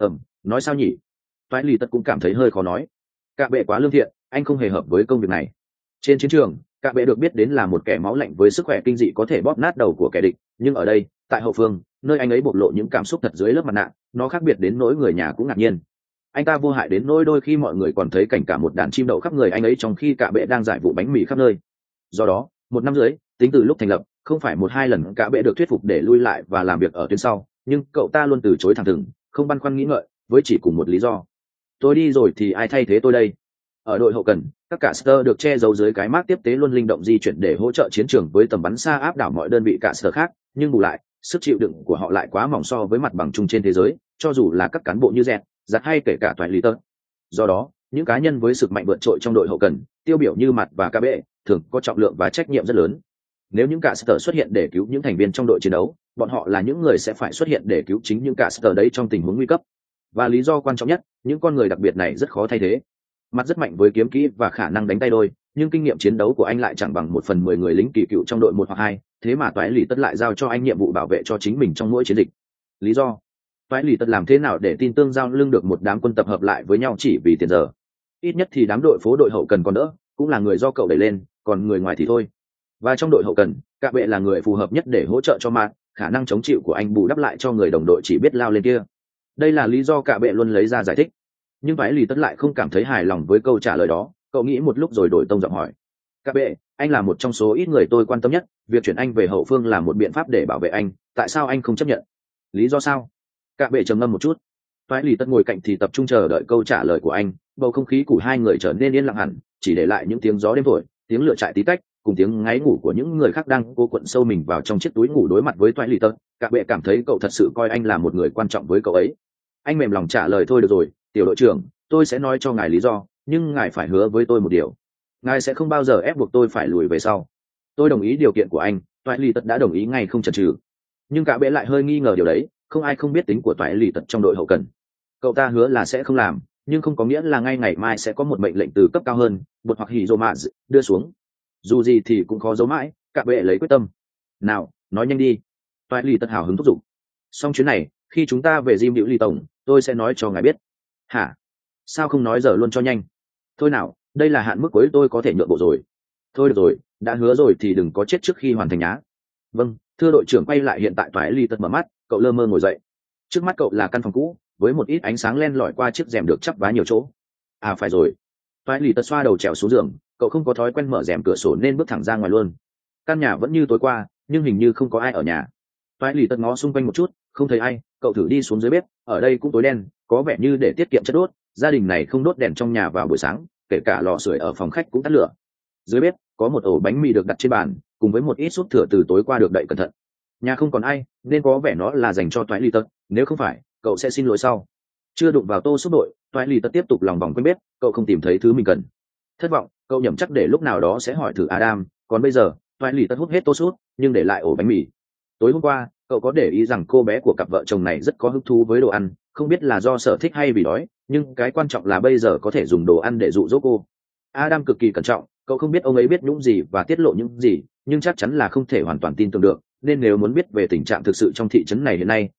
Nói sao nhỉ? Toái lì tật cũng cảm thấy hơi khó nói. Cả bệ quá lương thiện, anh không hề hợp với công việc này. Trên chiến trường, cả bệ được biết đến là một kẻ máu lạnh với sức khỏe kinh dị có thể bóp nát đầu của kẻ địch, nhưng ở đây, tại hậu phương, nơi anh ấy bộc lộ những cảm xúc thật dưới lớp mặt nạ, nó khác biệt đến nỗi người nhà cũng ngạc nhiên. Anh ta vô hại đến nỗi đôi khi mọi người còn thấy cảnh cả một đàn chim đậu khắp người anh ấy trong khi cả bệ đang giải vụ bánh mì khắp nơi. Do đó, một năm dưới, tính từ lúc thành lập, không phải một hai lần cả bệ được thuyết phục để lui lại và làm việc ở tuyến sau, nhưng cậu ta luôn từ chối thẳng thừng, không băn khoăn nghĩ ngợi, với chỉ cùng một lý do: tôi đi rồi thì ai thay thế tôi đây? Ở đội hậu cần, các caster được che giấu dưới cái mác tiếp tế luôn linh động di chuyển để hỗ trợ chiến trường với tầm bắn xa áp đảo mọi đơn vị caster khác, nhưng bù lại, sức chịu đựng của họ lại quá mỏng so với mặt bằng chung trên thế giới, cho dù là các cán bộ như Zed, giặt hay kể cả Toái lì tật. Do đó, những cá nhân với sức mạnh vượt trội trong đội hậu cần, tiêu biểu như Mặt và KB, thường có trọng lượng và trách nhiệm rất lớn. Nếu những caster xuất hiện để cứu những thành viên trong đội chiến đấu, bọn họ là những người sẽ phải xuất hiện để cứu chính những caster đấy trong tình huống nguy cấp. Và lý do quan trọng nhất, những con người đặc biệt này rất khó thay thế. Mặt rất mạnh với kiếm kỹ và khả năng đánh tay đôi, nhưng kinh nghiệm chiến đấu của anh lại chẳng bằng 1/10 người lính kỳ cựu trong đội 1 hoặc 2, thế mà Toái lì tất lại giao cho anh nhiệm vụ bảo vệ cho chính mình trong mỗi chiến dịch. Lý do: Toái lì tất làm thế nào để tin tương giao lưng được một đám quân tập hợp lại với nhau chỉ vì tiền giờ? Ít nhất thì đám đội phố đội hậu cần còn đỡ, cũng là người do cậu đẩy lên, còn người ngoài thì thôi. Và trong đội hậu cần, cả bệ là người phù hợp nhất để hỗ trợ cho Mạc, khả năng chống chịu của anh bù đắp lại cho người đồng đội chỉ biết lao lên kia. Đây là lý do cả bệ luôn lấy ra giải thích. Nhưng Toái lì tất lại không cảm thấy hài lòng với câu trả lời đó, cậu nghĩ một lúc rồi đổi tông giọng hỏi: cả bệ, anh là một trong số ít người tôi quan tâm nhất, việc chuyển anh về hậu phương là một biện pháp để bảo vệ anh, tại sao anh không chấp nhận? Lý do sao? Cả bệ trầm ngâm một chút. Toái lì tất ngồi cạnh thì tập trung chờ đợi câu trả lời của anh, bầu không khí của hai người trở nên yên lặng hẳn, chỉ để lại những tiếng gió đêm thổi, tiếng lửa trại tí tách, cùng tiếng ngáy ngủ của những người khác đang cố quặn sâu mình vào trong chiếc túi ngủ. Đối mặt với Toái lì tất, cả bệ cảm thấy cậu thật sự coi anh là một người quan trọng với cậu ấy. Anh mềm lòng trả lời: thôi được rồi, tiểu đội trưởng, tôi sẽ nói cho ngài lý do, nhưng ngài phải hứa với tôi một điều: ngài sẽ không bao giờ ép buộc tôi phải lùi về sau. Tôi đồng ý điều kiện của anh. Toại lì tật đã đồng ý ngay không chần chừ. Nhưng cả bệ lại hơi nghi ngờ điều đấy, không ai không biết tính của Toại lì tật trong đội hậu cần. Cậu ta hứa là sẽ không làm, nhưng không có nghĩa là ngay ngày mai sẽ có một mệnh lệnh từ cấp cao hơn, bột hoặc hỉ rô mạ đưa xuống. Dù gì thì cũng khó giấu mãi, cả bệ lấy quyết tâm. Nào, nói nhanh đi. Toại lì tật hào hứng thúc giục. Xong chuyến này, khi chúng ta về Jim Hữu Ly tổng, tôi sẽ nói cho ngài biết. Hả? Sao không nói giờ luôn cho nhanh? Thôi nào, đây là hạn mức cuối, tôi có thể nhượng bộ rồi. Thôi được rồi, đã hứa rồi thì đừng có chết trước khi hoàn thành nhá. Vâng, thưa đội trưởng. Quay lại hiện tại. Toái lì tật mở mắt, cậu lơ mơ ngồi dậy. Trước mắt cậu là căn phòng cũ, với một ít ánh sáng len lỏi qua chiếc rèm được chắp vá nhiều chỗ. À phải rồi. Toái lì tật xoa đầu trèo xuống giường, cậu không có thói quen mở rèm cửa sổ nên bước thẳng ra ngoài luôn. Căn nhà vẫn như tối qua, nhưng hình như không có ai ở nhà. Toái lì tật ngó xung quanh một chút, không thấy ai, cậu thử đi xuống dưới bếp, ở đây cũng tối đen, có vẻ như để tiết kiệm chất đốt, gia đình này không đốt đèn trong nhà vào buổi sáng, kể cả lò sưởi ở phòng khách cũng tắt lửa. Dưới bếp có một ổ bánh mì được đặt trên bàn, cùng với một ít súp thừa từ tối qua được đậy cẩn thận. Nhà không còn ai, nên có vẻ nó là dành cho Toái lì tật, nếu không phải, cậu sẽ xin lỗi sau. Chưa đụng vào tô súp đội, Toái lì tật tiếp tục lòng vòng quanh bếp, cậu không tìm thấy thứ mình cần. Thất vọng, cậu nhẩm chắc để lúc nào đó sẽ hỏi thử Adam, còn bây giờ, Toái lì tật hút hết tô súp, nhưng để lại ổ bánh mì. Tối hôm qua, cậu có để ý rằng cô bé của cặp vợ chồng này rất có hứng thú với đồ ăn, không biết là do sở thích hay vì đói, nhưng cái quan trọng là bây giờ có thể dùng đồ ăn để dụ dỗ cô. Adam cực kỳ cẩn trọng, cậu không biết ông ấy biết những gì và tiết lộ những gì, nhưng chắc chắn là không thể hoàn toàn tin tưởng được, nên nếu muốn biết về tình trạng thực sự trong thị trấn này hiện nay,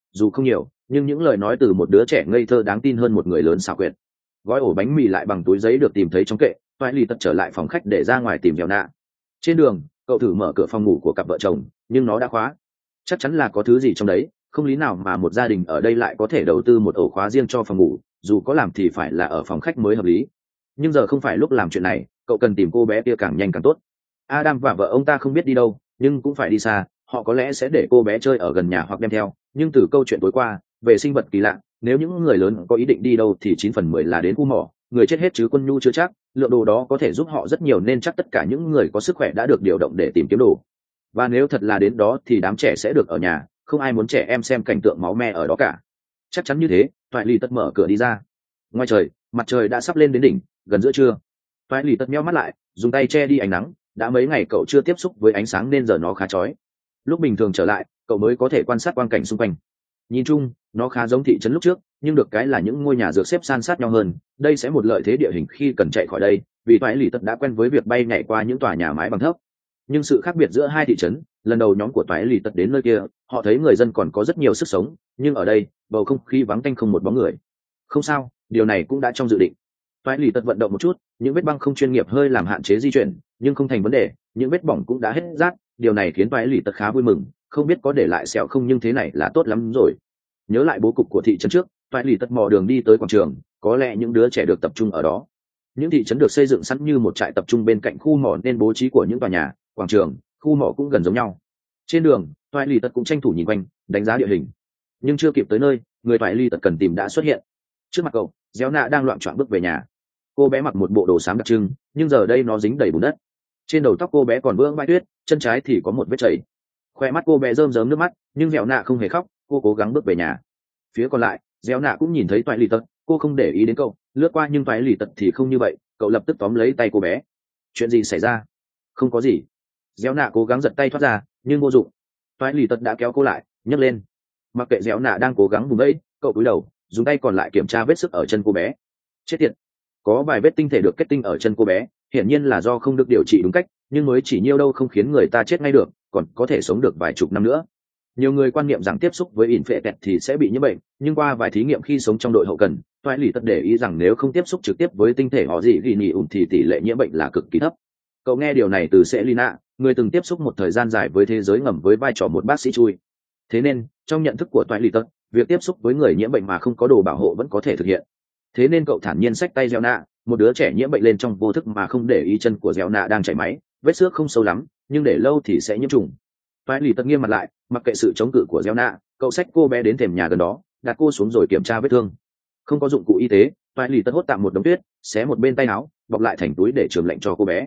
dù không nhiều nhưng những lời nói từ một đứa trẻ ngây thơ đáng tin hơn một người lớn xảo quyệt. Gói ổ bánh mì lại bằng túi giấy được tìm thấy trong kệ, toại lì tật trở lại phòng khách để ra ngoài tìm dẻo nạ. Trên đường cậu thử mở cửa phòng ngủ của cặp vợ chồng nhưng nó đã khóa. Chắc chắn là có thứ gì trong đấy, không lý nào mà một gia đình ở đây lại có thể đầu tư một ổ khóa riêng cho phòng ngủ, dù có làm thì phải là ở phòng khách mới hợp lý. Nhưng giờ không phải lúc làm chuyện này, cậu cần tìm cô bé kia càng nhanh càng tốt. Adam và vợ ông ta không biết đi đâu, nhưng cũng phải đi xa, họ có lẽ sẽ để cô bé chơi ở gần nhà hoặc đem theo. Nhưng từ câu chuyện tối qua về sinh vật kỳ lạ, nếu những người lớn có ý định đi đâu thì 9/10 là đến khu mỏ, người chết hết chứ quân nhu chưa chắc, lượng đồ đó có thể giúp họ rất nhiều nên chắc tất cả những người có sức khỏe đã được điều động để tìm kiếm đồ. Và nếu thật là đến đó thì đám trẻ sẽ được ở nhà, không ai muốn trẻ em xem cảnh tượng máu me ở đó cả. Chắc chắn như thế, Toại Lì Tật mở cửa đi ra. Ngoài trời, mặt trời đã sắp lên đến đỉnh, gần giữa trưa. Toại Lì Tật nheo mắt lại, dùng tay che đi ánh nắng, đã mấy ngày cậu chưa tiếp xúc với ánh sáng nên giờ nó khá chói. Lúc bình thường trở lại, cậu mới có thể quan sát quang cảnh xung quanh. Nhìn chung, nó khá giống thị trấn lúc trước, nhưng được cái là những ngôi nhà dược xếp san sát nhau hơn. Đây sẽ một lợi thế địa hình khi cần chạy khỏi đây, vì Toại Lì Tật đã quen với việc bay nhảy qua những tòa nhà mái bằng thấp. Nhưng sự khác biệt giữa hai thị trấn, lần đầu nhóm của Toại Lì Tật đến nơi kia, họ thấy người dân còn có rất nhiều sức sống, nhưng ở đây, bầu không khí vắng tanh không một bóng người. Không sao, điều này cũng đã trong dự định. Toại Lì Tật vận động một chút, những vết băng không chuyên nghiệp hơi làm hạn chế di chuyển, nhưng không thành vấn đề, những vết bỏng cũng đã hết rát. Điều này khiến Toại Lì Tật khá vui mừng, không biết có để lại sẹo không nhưng thế này là tốt lắm rồi. Nhớ lại bố cục của thị trấn trước, Toại Lì Tật mò đường đi tới quảng trường, có lẽ những đứa trẻ được tập trung ở đó. Những thị trấn được xây dựng sẵn như một trại tập trung bên cạnh khu mỏ nên bố trí của những tòa nhà, quảng trường, khu mỏ cũng gần giống nhau. Trên đường, Toại Lì Tật cũng tranh thủ nhìn quanh, đánh giá địa hình. Nhưng chưa kịp tới nơi, người Toại Lì Tật cần tìm đã xuất hiện. Trước mặt cậu, Déo Nạ đang loạng choạng bước về nhà. Cô bé mặc một bộ đồ xám đặc trưng, nhưng giờ đây nó dính đầy bùn đất. Trên đầu tóc cô bé còn vương bãi tuyết, chân trái thì có một vết chảy. Khoe mắt cô bé rơm rớm nước mắt, nhưng Déo Nạ không hề khóc, cô cố gắng bước về nhà. Phía còn lại, Déo Nạ cũng nhìn thấy Toại Lì Tật, cô không để ý đến cậu, lướt qua nhưng Toại Lì Tật thì không như vậy, cậu lập tức tóm lấy tay cô bé. Chuyện gì xảy ra? Không có gì. Déo Nạ cố gắng giật tay thoát ra, nhưng vô dụng. Toại Lì Tật đã kéo cô lại, nhấc lên. Mặc kệ Déo Nạ đang cố gắng vùng ấy, cậu cúi đầu, dùng tay còn lại kiểm tra vết sức ở chân cô bé. Chết tiệt, có vài vết tinh thể được kết tinh ở chân cô bé, hiển nhiên là do không được điều trị đúng cách, nhưng mới chỉ nhiêu đâu không khiến người ta chết ngay được, còn có thể sống được vài chục năm nữa. Nhiều người quan niệm rằng tiếp xúc với infected thì sẽ bị nhiễm bệnh, nhưng qua vài thí nghiệm khi sống trong đội hậu cần, Toại Lì Tật để ý rằng nếu không tiếp xúc trực tiếp với tinh thể họ gì ghi nhị ủn thì tỷ lệ nhiễm bệnh là cực kỳ thấp. Cậu nghe điều này từ Selina, người từng tiếp xúc một thời gian dài với thế giới ngầm với vai trò một bác sĩ chui. Thế nên, trong nhận thức của Toại Lì Tật, việc tiếp xúc với người nhiễm bệnh mà không có đồ bảo hộ vẫn có thể thực hiện. Thế nên cậu thản nhiên xách tay Déo Nạ, một đứa trẻ nhiễm bệnh lên trong vô thức mà không để ý chân của Déo Nạ đang chảy máy, vết xước không sâu lắm, nhưng để lâu thì sẽ nhiễm trùng. Toại Lì Tật nghiêm mặt lại, mặc kệ sự chống cự của Déo Nạ, cậu xách cô bé đến thềm nhà gần đó, đặt cô xuống rồi kiểm tra vết thương. Không có dụng cụ y tế, Toại Lì Tật hốt tạm một đống tuyết, xé một bên tay áo, bọc lại thành túi để chườm lạnh cho cô bé.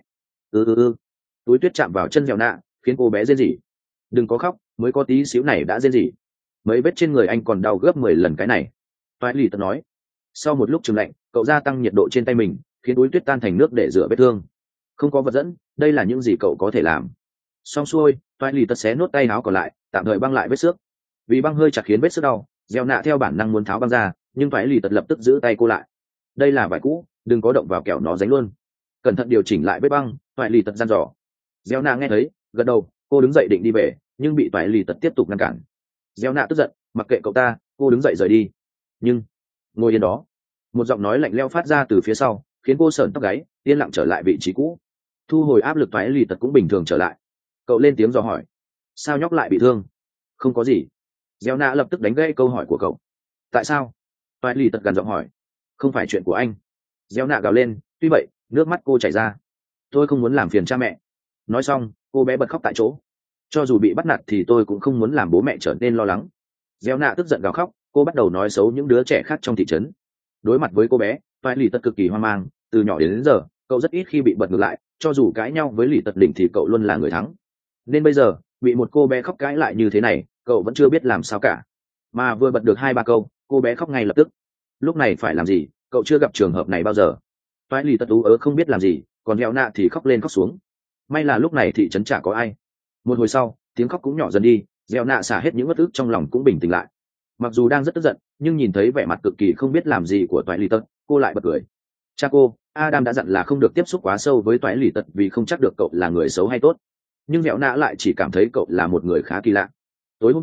Túi tuyết chạm vào chân Déo Nạ, khiến cô bé rên rỉ. Đừng có khóc, mới có tí xíu này đã rên rỉ. Mấy vết trên người anh còn đau gấp 10 lần cái này. Toại Lì Tật nói. Sau một lúc chườm lạnh, cậu gia tăng nhiệt độ trên tay mình, khiến túi tuyết tan thành nước để rửa vết thương. Không có vật dẫn, đây là những gì cậu có thể làm. Xong xuôi, Toại Lì Tật xé nốt tay áo còn lại, tạm thời băng lại vết xước. Vì băng hơi chặt khiến vết xước đau, Déo Nạ theo bản năng muốn tháo băng ra, nhưng Toại Lì Tật lập tức giữ tay cô lại. Đây là vải cũ, đừng có động vào kẻo nó dính luôn. Cẩn thận điều chỉnh lại vết băng, Toại Lì Tật dặn dò. Déo Nạ nghe thấy, gật đầu, cô đứng dậy định đi về, nhưng bị Toại Lì Tật tiếp tục ngăn cản. Déo Nạ tức giận, mặc kệ cậu ta, cô đứng dậy rời đi. Nhưng ngồi yên đó. Một giọng nói lạnh lẽo phát ra từ phía sau, khiến cô sởn tóc gáy, yên lặng trở lại vị trí cũ. Thu hồi áp lực Toại Lì Tật cũng bình thường trở lại. Cậu lên tiếng dò hỏi, sao nhóc lại bị thương? Không có gì. Déo Nạ lập tức đánh gãy câu hỏi của cậu. Tại sao? Toại Lì Tật gần giọng hỏi. Không phải chuyện của anh. Déo Nạ gào lên, tuy vậy nước mắt cô chảy ra. Tôi không muốn làm phiền cha mẹ. Nói xong, cô bé bật khóc tại chỗ. Cho dù bị bắt nạt thì tôi cũng không muốn làm bố mẹ trở nên lo lắng. Déo Nạ tức giận gào khóc, cô bắt đầu nói xấu những đứa trẻ khác trong thị trấn. Đối mặt với cô bé, Toại Lì Tật cực kỳ hoang mang, từ nhỏ đến giờ cậu rất ít khi bị bật ngược lại, cho dù cãi nhau với Lì Tật đỉnh thì cậu luôn là người thắng. Nên bây giờ bị một cô bé khóc cãi lại như thế này, cậu vẫn chưa biết làm sao cả. Mà vừa bật được 2-3 câu, cô bé khóc ngay lập tức. Lúc này phải làm gì? Cậu chưa gặp trường hợp này bao giờ. Toại Lì Tật ú ớ không biết làm gì, còn Déo Nạ thì khóc lên khóc xuống. May là lúc này thị trấn chả có ai. Một hồi sau, tiếng khóc cũng nhỏ dần đi, Déo Nạ xả hết những uất ức trong lòng cũng bình tĩnh lại. Mặc dù đang rất tức giận, nhưng nhìn thấy vẻ mặt cực kỳ không biết làm gì của Toại Lì Tật, cô lại bật cười. Cha cô, Adam đã dặn là không được tiếp xúc quá sâu với Toại Lì Tật vì không chắc được cậu là người xấu hay tốt. Nhưng Déo Nạ lại chỉ cảm thấy cậu là một người khá kỳ lạ. Tối hôm qua,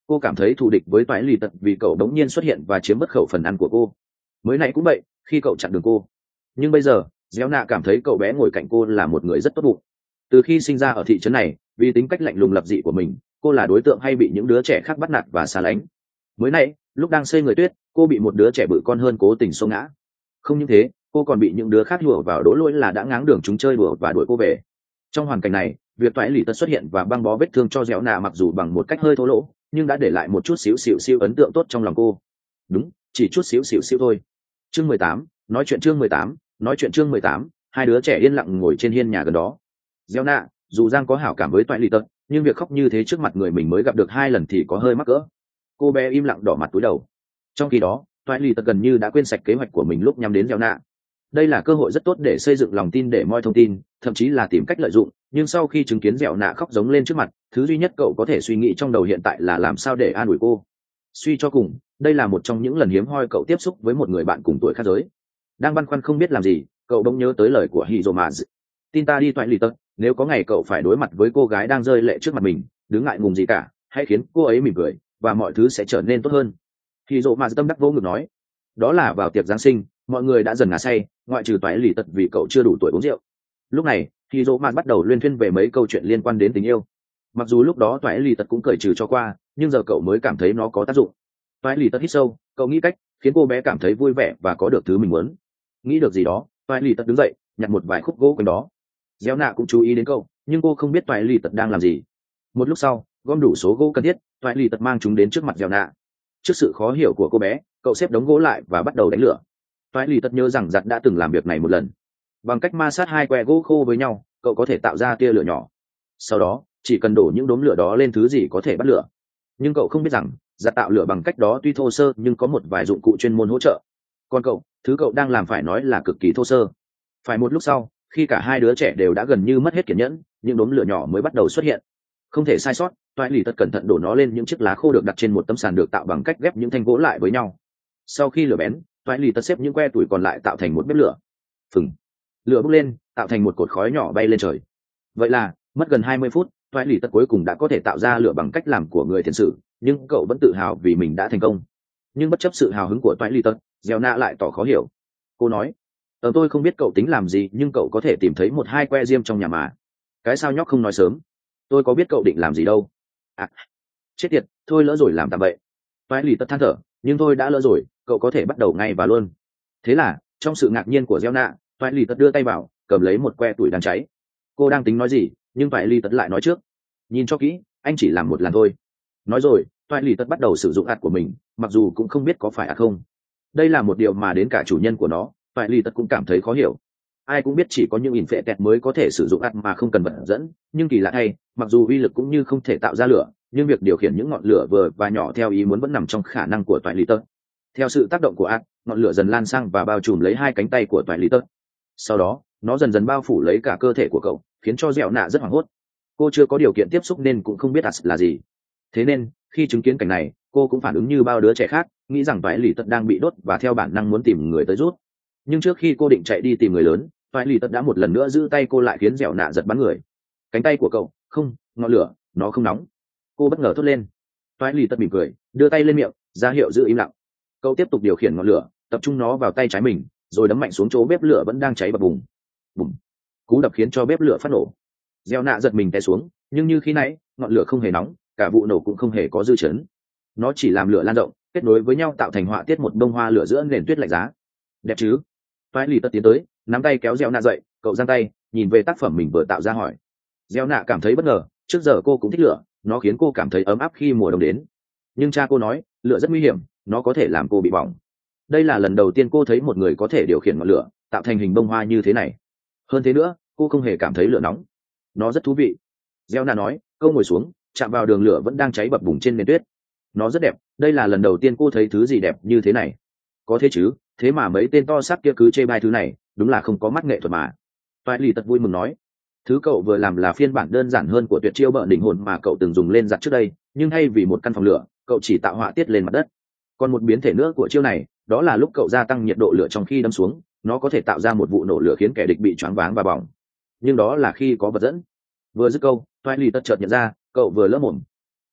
cô cảm thấy thù địch với toại lì tật vì cậu đống nhiên xuất hiện và chiếm mất khẩu phần ăn của cô. Mới nãy cũng vậy, khi cậu chặn đường cô, nhưng bây giờ gieo nạ cảm thấy cậu bé ngồi cạnh cô là một người rất tốt bụng. Từ khi sinh ra ở thị trấn này, vì tính cách lạnh lùng lập dị của mình, cô là đối tượng hay bị những đứa trẻ khác bắt nạt và xa lánh. Mới nãy lúc đang xây người tuyết, cô bị một đứa trẻ bự con hơn cố tình xô ngã. Không những thế, cô còn bị những đứa khác đùa vào đổ lỗi là đã ngáng đường chúng chơi đùa và đuổi cô về. Trong hoàn cảnh này, việc toại lì tật xuất hiện và băng bó vết thương cho dẻo nạ mặc dù bằng một cách hơi thô lỗ, nhưng đã để lại một chút xíu xíu xíu ấn tượng tốt trong lòng cô. Đúng, chỉ chút xíu xíu xíu thôi. Chương 18, nói chuyện chương 18, nói chuyện chương 18, hai đứa trẻ yên lặng ngồi trên hiên nhà gần đó. Dẻo nạ, dù Giang có hảo cảm với toại lì tật, nhưng việc khóc như thế trước mặt người mình mới gặp được 2 lần thì có hơi mắc cỡ. Cô bé im lặng đỏ mặt cúi đầu. Trong khi đó, toại lì tật gần như đã quên sạch kế hoạch của mình lúc nhắm đến dẻo nạ. Đây là cơ hội rất tốt để xây dựng lòng tin để moi thông tin, thậm chí là tìm cách lợi dụng, nhưng sau khi chứng kiến dẻo nạ khóc giống lên trước mặt, thứ duy nhất cậu có thể suy nghĩ trong đầu hiện tại là làm sao để an ủi cô. Suy cho cùng, đây là một trong những lần hiếm hoi cậu tiếp xúc với một người bạn cùng tuổi khác giới. Đang băn khoăn không biết làm gì, cậu bỗng nhớ tới lời của Hizomaz. Tin ta đi toại lì tật, nếu có ngày cậu phải đối mặt với cô gái đang rơi lệ trước mặt mình, đừng ngại ngùng gì cả, hãy khiến cô ấy mỉm cười, và mọi thứ sẽ trở nên tốt hơn. Hizomaz tâm đắc vô ngực nói. Đó là vào tiệc Giáng sinh, mọi người đã dần ngả say, ngoại trừ toại lì tật vì cậu chưa đủ tuổi uống rượu. Lúc này, Hizomaz bắt đầu luyên thuyên về mấy câu chuyện liên quan đến tình yêu. Mặc dù lúc đó toại lì tật cũng cởi trừ cho qua, nhưng giờ cậu mới cảm thấy nó có tác dụng. Toại lì tật hít sâu, cậu nghĩ cách khiến cô bé cảm thấy vui vẻ và có được thứ mình muốn. Nghĩ được gì đó, toại lì tật đứng dậy, nhặt một vài khúc gỗ quanh đó. Gieo nạ cũng chú ý đến cậu, nhưng cô không biết toại lì tật đang làm gì. Một lúc sau, gom đủ số gỗ cần thiết, toại lì tật mang chúng đến trước mặt gieo nạ. Trước sự khó hiểu của cô bé, cậu xếp đống gỗ lại và bắt đầu đánh lửa. Toại lì tật nhớ rằng giặt đã từng làm việc này một lần. Bằng cách ma sát 2 que gỗ khô với nhau, cậu có thể tạo ra tia lửa nhỏ. Sau đó, chỉ cần đổ những đốm lửa đó lên thứ gì có thể bắt lửa. Nhưng cậu không biết rằng giặt tạo lửa bằng cách đó tuy thô sơ nhưng có một vài dụng cụ chuyên môn hỗ trợ. Còn cậu, thứ cậu đang làm phải nói là cực kỳ thô sơ. Phải một lúc sau, khi cả hai đứa trẻ đều đã gần như mất hết kiên nhẫn, những đốm lửa nhỏ mới bắt đầu xuất hiện. Không thể sai sót, toại lì tật cẩn thận đổ nó lên những chiếc lá khô được đặt trên một tấm sàn được tạo bằng cách ghép những thanh gỗ lại với nhau. Sau khi lửa bén, toại lì tật xếp những que tuổi còn lại tạo thành một bếp lửa. Phừng, lửa bốc lên, tạo thành một cột khói nhỏ bay lên trời. Vậy là mất gần 20 phút, toại lì tật cuối cùng đã có thể tạo ra lửa bằng cách làm của người thiền sử, nhưng cậu vẫn tự hào vì mình đã thành công. Nhưng bất chấp sự hào hứng của toại lì tật, gieo nạ lại tỏ khó hiểu. Cô nói, tôi không biết cậu tính làm gì, nhưng cậu có thể tìm thấy 1-2 que diêm trong nhà mà. Cái sao nhóc không nói sớm? Tôi có biết cậu định làm gì đâu. À, chết tiệt, thôi lỡ rồi làm tạm vậy. Toại lì tật than thở, nhưng thôi đã lỡ rồi, cậu có thể bắt đầu ngay và luôn. Thế là trong sự ngạc nhiên của gieo nạ, toại lì tật đưa tay vào, cầm lấy một que tuổi đang cháy. Cô đang tính nói gì, nhưng toại lì tật lại nói trước, nhìn cho kỹ, anh chỉ làm một lần thôi. Nói rồi, toại lì tật bắt đầu sử dụng ạt của mình, mặc dù cũng không biết có phải ạt không. Đây là một điều mà đến cả chủ nhân của nó, toại lì tật cũng cảm thấy khó hiểu. Ai cũng biết chỉ có những phệ tẹt mới có thể sử dụng ạt mà không cần vật dẫn, nhưng kỳ lạ thay, mặc dù uy lực cũng như không thể tạo ra lửa, nhưng việc điều khiển những ngọn lửa vừa và nhỏ theo ý muốn vẫn nằm trong khả năng của toại lì tật. Theo sự tác động của ạt, ngọn lửa dần lan sang và bao trùm lấy 2 cánh tay của toại lì tật. Sau đó, nó dần dần bao phủ lấy cả cơ thể của cậu, khiến cho dẻo nạ rất hoảng hốt. Cô chưa có điều kiện tiếp xúc nên cũng không biết ạt là gì. Thế nên khi chứng kiến cảnh này, cô cũng phản ứng như bao đứa trẻ khác, nghĩ rằng toại lì tật đang bị đốt và theo bản năng muốn tìm người tới rút. Nhưng trước khi cô định chạy đi tìm người lớn, toại lì tật đã một lần nữa giữ tay cô lại, khiến dẻo nạ giật bắn người. Cánh tay của cậu, không, ngọn lửa, nó không nóng. Cô bất ngờ thốt lên. Toại lì tật mỉm cười, đưa tay lên miệng, ra hiệu giữ im lặng. Cậu tiếp tục điều khiển ngọn lửa, tập trung nó vào tay trái mình, rồi đấm mạnh xuống chỗ bếp lửa vẫn đang cháy bập bùng. Bùng, cú đập khiến cho bếp lửa phát nổ. Gieo nạ giật mình té xuống, nhưng như khi nãy, ngọn lửa không hề nóng, cả vụ nổ cũng không hề có dư chấn. Nó chỉ làm lửa lan rộng, kết nối với nhau tạo thành họa tiết một bông hoa lửa giữa nền tuyết lạnh giá. Đẹp chứ? Toại lì tật tiến tới, nắm tay kéo Gieo nạ dậy, cậu giang tay, nhìn về tác phẩm mình vừa tạo ra hỏi. Gieo nạ cảm thấy bất ngờ, trước giờ cô cũng thích lửa, nó khiến cô cảm thấy ấm áp khi mùa đông đến. Nhưng cha cô nói, lửa rất nguy hiểm, nó có thể làm cô bị bỏng. Đây là lần đầu tiên cô thấy một người có thể điều khiển ngọn lửa, tạo thành hình bông hoa như thế này. Hơn thế nữa, cô không hề cảm thấy lửa nóng. Nó rất thú vị. Gieo nạ nói, cô ngồi xuống, chạm vào đường lửa vẫn đang cháy bập bùng trên nền tuyết. Nó rất đẹp, đây là lần đầu tiên cô thấy thứ gì đẹp như thế này. Có thế chứ, thế mà mấy tên to xác kia cứ chê bai thứ này, đúng là không có mắt nghệ thuật mà. Toại lì tật vui mừng nói, thứ cậu vừa làm là phiên bản đơn giản hơn của tuyệt chiêu bợ đỉnh hồn mà cậu từng dùng lên giặt trước đây, nhưng thay vì một căn phòng lửa, cậu chỉ tạo họa tiết lên mặt đất. Còn một biến thể nữa của chiêu này, đó là lúc cậu gia tăng nhiệt độ lửa trong khi đâm xuống, nó có thể tạo ra một vụ nổ lửa khiến kẻ địch bị choáng váng và bỏng. Nhưng đó là khi có vật dẫn. Vừa dứt câu, toại lì tật chợt nhận ra, cậu vừa lỡ mồm.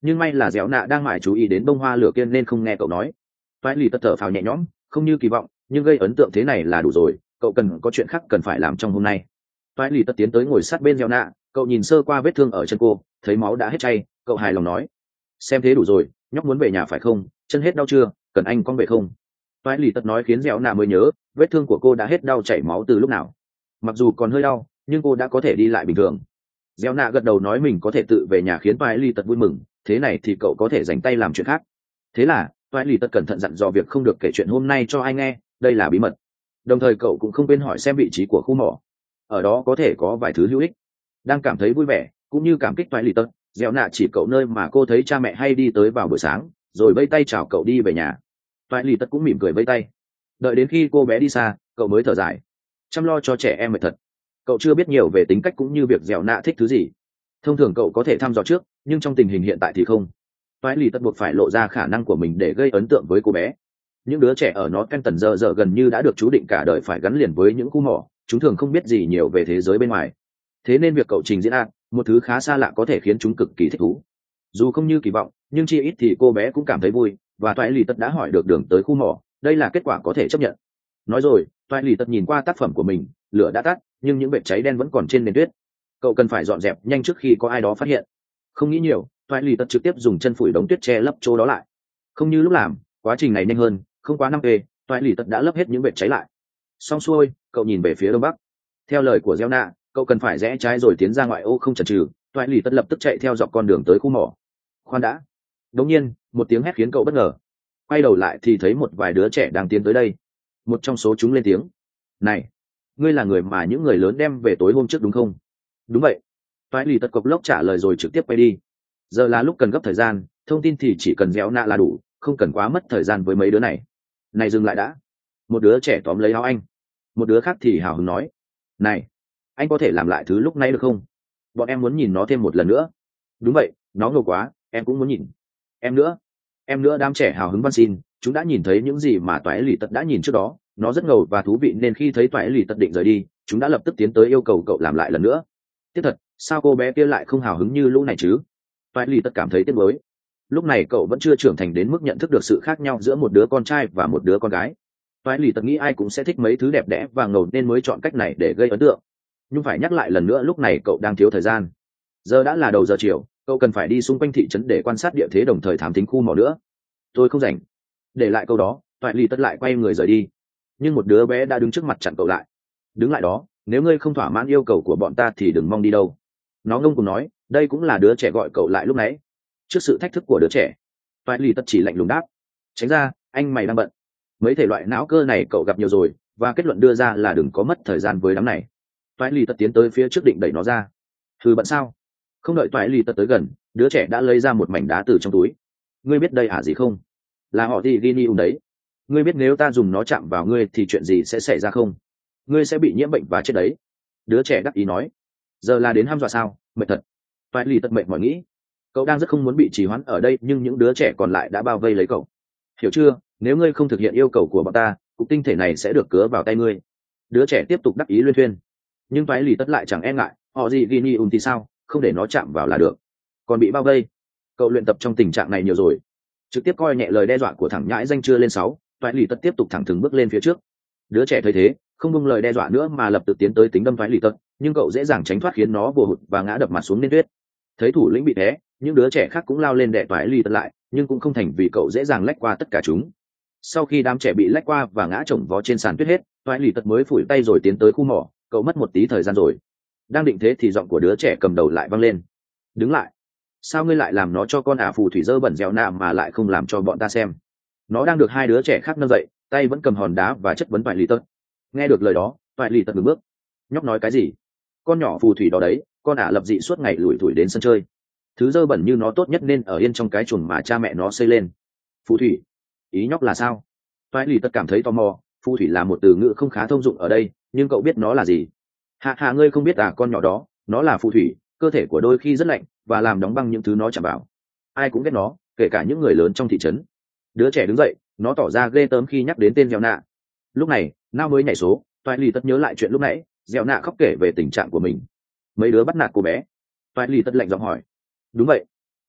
nhưng may là dẻo nạ đang mải chú ý đến bông hoa lửa kia nên không nghe cậu nói. Toại lì tật thở phào nhẹ nhõm, không như kỳ vọng nhưng gây ấn tượng thế này là đủ rồi, cậu cần có chuyện khác cần phải làm trong hôm nay. Toại lì tật tiến tới ngồi sát bên dẻo nạ, cậu nhìn sơ qua vết thương ở chân cô, thấy máu đã hết chay, cậu hài lòng nói: xem thế đủ rồi, nhóc muốn về nhà phải không, chân hết đau chưa, cần anh con về không? Toại lì tật nói khiến dẻo nạ mới nhớ vết thương của cô đã hết đau chảy máu từ lúc nào. Mặc dù còn hơi đau nhưng cô đã có thể đi lại bình thường. Dẻo nạ gật đầu nói mình có thể tự về nhà khiến toại lì tật vui mừng, thế này thì cậu có thể dành tay làm chuyện khác. Thế là toại lì tật cẩn thận dặn dò việc không được kể chuyện hôm nay cho ai nghe, đây là bí mật. Đồng thời cậu cũng không quên hỏi xem vị trí của khu mỏ, ở đó có thể có vài thứ hữu ích. Đang cảm thấy vui vẻ cũng như cảm kích toại lì tật, dẻo nạ chỉ cậu nơi mà cô thấy cha mẹ hay đi tới vào buổi sáng, rồi vẫy tay chào cậu đi về nhà. Toại lì tật cũng mỉm cười vẫy tay. Đợi đến khi cô bé đi xa, cậu mới thở dài, chăm lo cho trẻ em mệt thật. Cậu chưa biết nhiều về tính cách cũng như việc dẻo nạ thích thứ gì. Thông thường cậu có thể thăm dò trước, nhưng trong tình hình hiện tại thì không. Toại lì tật buộc phải lộ ra khả năng của mình để gây ấn tượng với cô bé. Những đứa trẻ ở nó Kenton giờ gần như đã được chú định cả đời phải gắn liền với những khu mỏ, chúng thường không biết gì nhiều về thế giới bên ngoài. Thế nên việc cậu trình diễn một thứ khá xa lạ có thể khiến chúng cực kỳ thích thú. Dù không như kỳ vọng nhưng chi ít thì cô bé cũng cảm thấy vui, và toại lì tật đã hỏi được đường tới khu mỏ, đây là kết quả có thể chấp nhận. Nói rồi toại lì tật nhìn qua tác phẩm của mình, lửa đã tắt nhưng những vệt cháy đen vẫn còn trên nền tuyết. Cậu cần phải dọn dẹp nhanh trước khi có ai đó phát hiện. Không nghĩ nhiều, toại lì tật trực tiếp dùng chân phủi đống tuyết che lấp chỗ đó lại. Không như lúc làm, quá trình này nhanh hơn, không quá 5 p, toại lì tật đã lấp hết những vệt cháy lại. Xong xuôi, cậu nhìn về phía đông bắc. Theo lời của gieo nạ, cậu cần phải rẽ trái rồi tiến ra ngoại ô không chần chừ. Toại lì tật lập tức chạy theo dọc con đường tới khu mỏ. Khoan đã! Đột nhiên một tiếng hét khiến cậu bất ngờ. Quay đầu lại thì thấy một vài đứa trẻ đang tiến tới đây. Một trong số chúng lên tiếng: này, ngươi là người mà những người lớn đem về tối hôm trước đúng không? Đúng vậy. Toại lì tật cộc lốc trả lời rồi trực tiếp quay đi. Giờ là lúc cần gấp thời gian, thông tin thì chỉ cần gieo nạ là đủ, không cần quá mất thời gian với mấy đứa này. Này dừng lại đã! Một đứa trẻ tóm lấy áo anh. Một đứa khác thì hào hứng nói: này, anh có thể làm lại thứ lúc nãy được không? Bọn em muốn nhìn nó thêm một lần nữa. Đúng vậy, nó ngầu quá, em cũng muốn nhìn. Em nữa. Em nữa. Đám trẻ hào hứng van xin. Chúng đã nhìn thấy những gì mà toại lì tật đã nhìn trước đó, nó rất ngầu và thú vị, nên khi thấy toại lì tật định rời đi, chúng đã lập tức tiến tới yêu cầu cậu làm lại lần nữa. Tiếc thật, sao cô bé kia lại không hào hứng như lũ này chứ? Toại lì tật cảm thấy tiếc nuối. Lúc này cậu vẫn chưa trưởng thành đến mức nhận thức được sự khác nhau giữa một đứa con trai và một đứa con gái. Toại lì tật nghĩ ai cũng sẽ thích mấy thứ đẹp đẽ và ngầu nên mới chọn cách này để gây ấn tượng. Nhưng phải nhắc lại lần nữa, lúc này cậu đang thiếu thời gian. Giờ đã là đầu giờ chiều, cậu cần phải đi xung quanh thị trấn để quan sát địa thế, đồng thời thám thính khu mỏ nữa. Tôi không rảnh. Để lại câu đó, toại lì tất lại quay người rời đi. Nhưng một đứa bé đã đứng trước mặt chặn cậu lại. Đứng lại đó, nếu ngươi không thỏa mãn yêu cầu của bọn ta thì đừng mong đi đâu. Nó ngông cuồng nói. Đây cũng là đứa trẻ gọi cậu lại lúc nãy. Trước sự thách thức của đứa trẻ, toại lì tất chỉ lạnh lùng đáp: tránh ra, anh mày đang bận. Mấy thể loại não cơ này cậu gặp nhiều rồi, và kết luận đưa ra là đừng có mất thời gian với đám này. Toại lì tất tiến tới phía trước định đẩy nó ra. Thư bận sao? Không đợi toại lì tất tới gần, đứa trẻ đã lấy ra một mảnh đá từ trong túi. Ngươi biết đây gì không? Là họ thì ghi đấy. Ngươi biết nếu ta dùng nó chạm vào ngươi thì chuyện gì sẽ xảy ra không? Ngươi sẽ bị nhiễm bệnh và chết đấy. Đứa trẻ đắc ý nói. Giờ là đến hăm dọa sao? Mệt thật. Toại lì tất mệt mỏi nghĩ. Cậu đang rất không muốn bị trì hoãn ở đây, nhưng những đứa trẻ còn lại đã bao vây lấy cậu. Hiểu chưa? Nếu ngươi không thực hiện yêu cầu của bọn ta, cục tinh thể này sẽ được cứa vào tay ngươi. Đứa trẻ tiếp tục đắc ý luyên thuyên. Nhưng toại lì tất lại chẳng e ngại. Họ gì ghi thì sao? Không để nó chạm vào là được. Còn bị bao vây. Cậu luyện tập trong tình trạng này nhiều rồi. Trực tiếp coi nhẹ lời đe dọa của thằng nhãi danh chưa lên 6, toại lì tất tiếp tục thẳng thừng bước lên phía trước. Đứa trẻ thấy thế, không buông lời đe dọa nữa mà lập tức tiến tới tính đâm toại lì tất, nhưng cậu dễ dàng tránh thoát khiến nó bùa hụt và ngã đập mặt xuống nền tuyết. Thấy thủ lĩnh bị thế, những đứa trẻ khác cũng lao lên đè toại lì tất lại, nhưng cũng không thành vì cậu dễ dàng lách qua tất cả chúng. Sau khi đám trẻ bị lách qua và ngã chồng vó trên sàn tuyết hết, toại lì tất mới phủi tay rồi tiến tới khu mỏ. Cậu mất một tí thời gian rồi. Đang định thế thì giọng của đứa trẻ cầm đầu lại vang lên. Đứng lại. Sao ngươi lại làm nó cho con phù thủy dơ bẩn dẻo nạ mà lại không làm cho bọn ta xem? Nó đang được hai đứa trẻ khác nâng dậy, tay vẫn cầm hòn đá và chất vấn toại lì tất. Nghe được lời đó, toại lì tất ngừng bước. Nhóc nói cái gì? Con nhỏ phù thủy đó đấy, con lập dị suốt ngày lủi thủi đến sân chơi. Thứ dơ bẩn như nó tốt nhất nên ở yên trong cái chuồng mà cha mẹ nó xây lên. Phù thủy? Ý nhóc là sao? Toại lì tất cảm thấy tò mò. Phù thủy là một từ ngữ không khá thông dụng ở đây, nhưng cậu biết nó là gì? Hạ ngươi không biết con nhỏ đó, nó là phù thủy, cơ thể của đôi khi rất lạnh và làm đóng băng những thứ nó chạm vào. Ai cũng ghét nó, kể cả những người lớn trong thị trấn. Đứa trẻ đứng dậy, nó tỏ ra ghê tởm khi nhắc đến tên gieo nạ. Lúc này nao mới nhảy số, toại lì tất nhớ lại chuyện lúc nãy, gieo nạ khóc kể về tình trạng của mình. Mấy đứa bắt nạt cô bé. Toại lì tất lạnh giọng hỏi. Đúng vậy.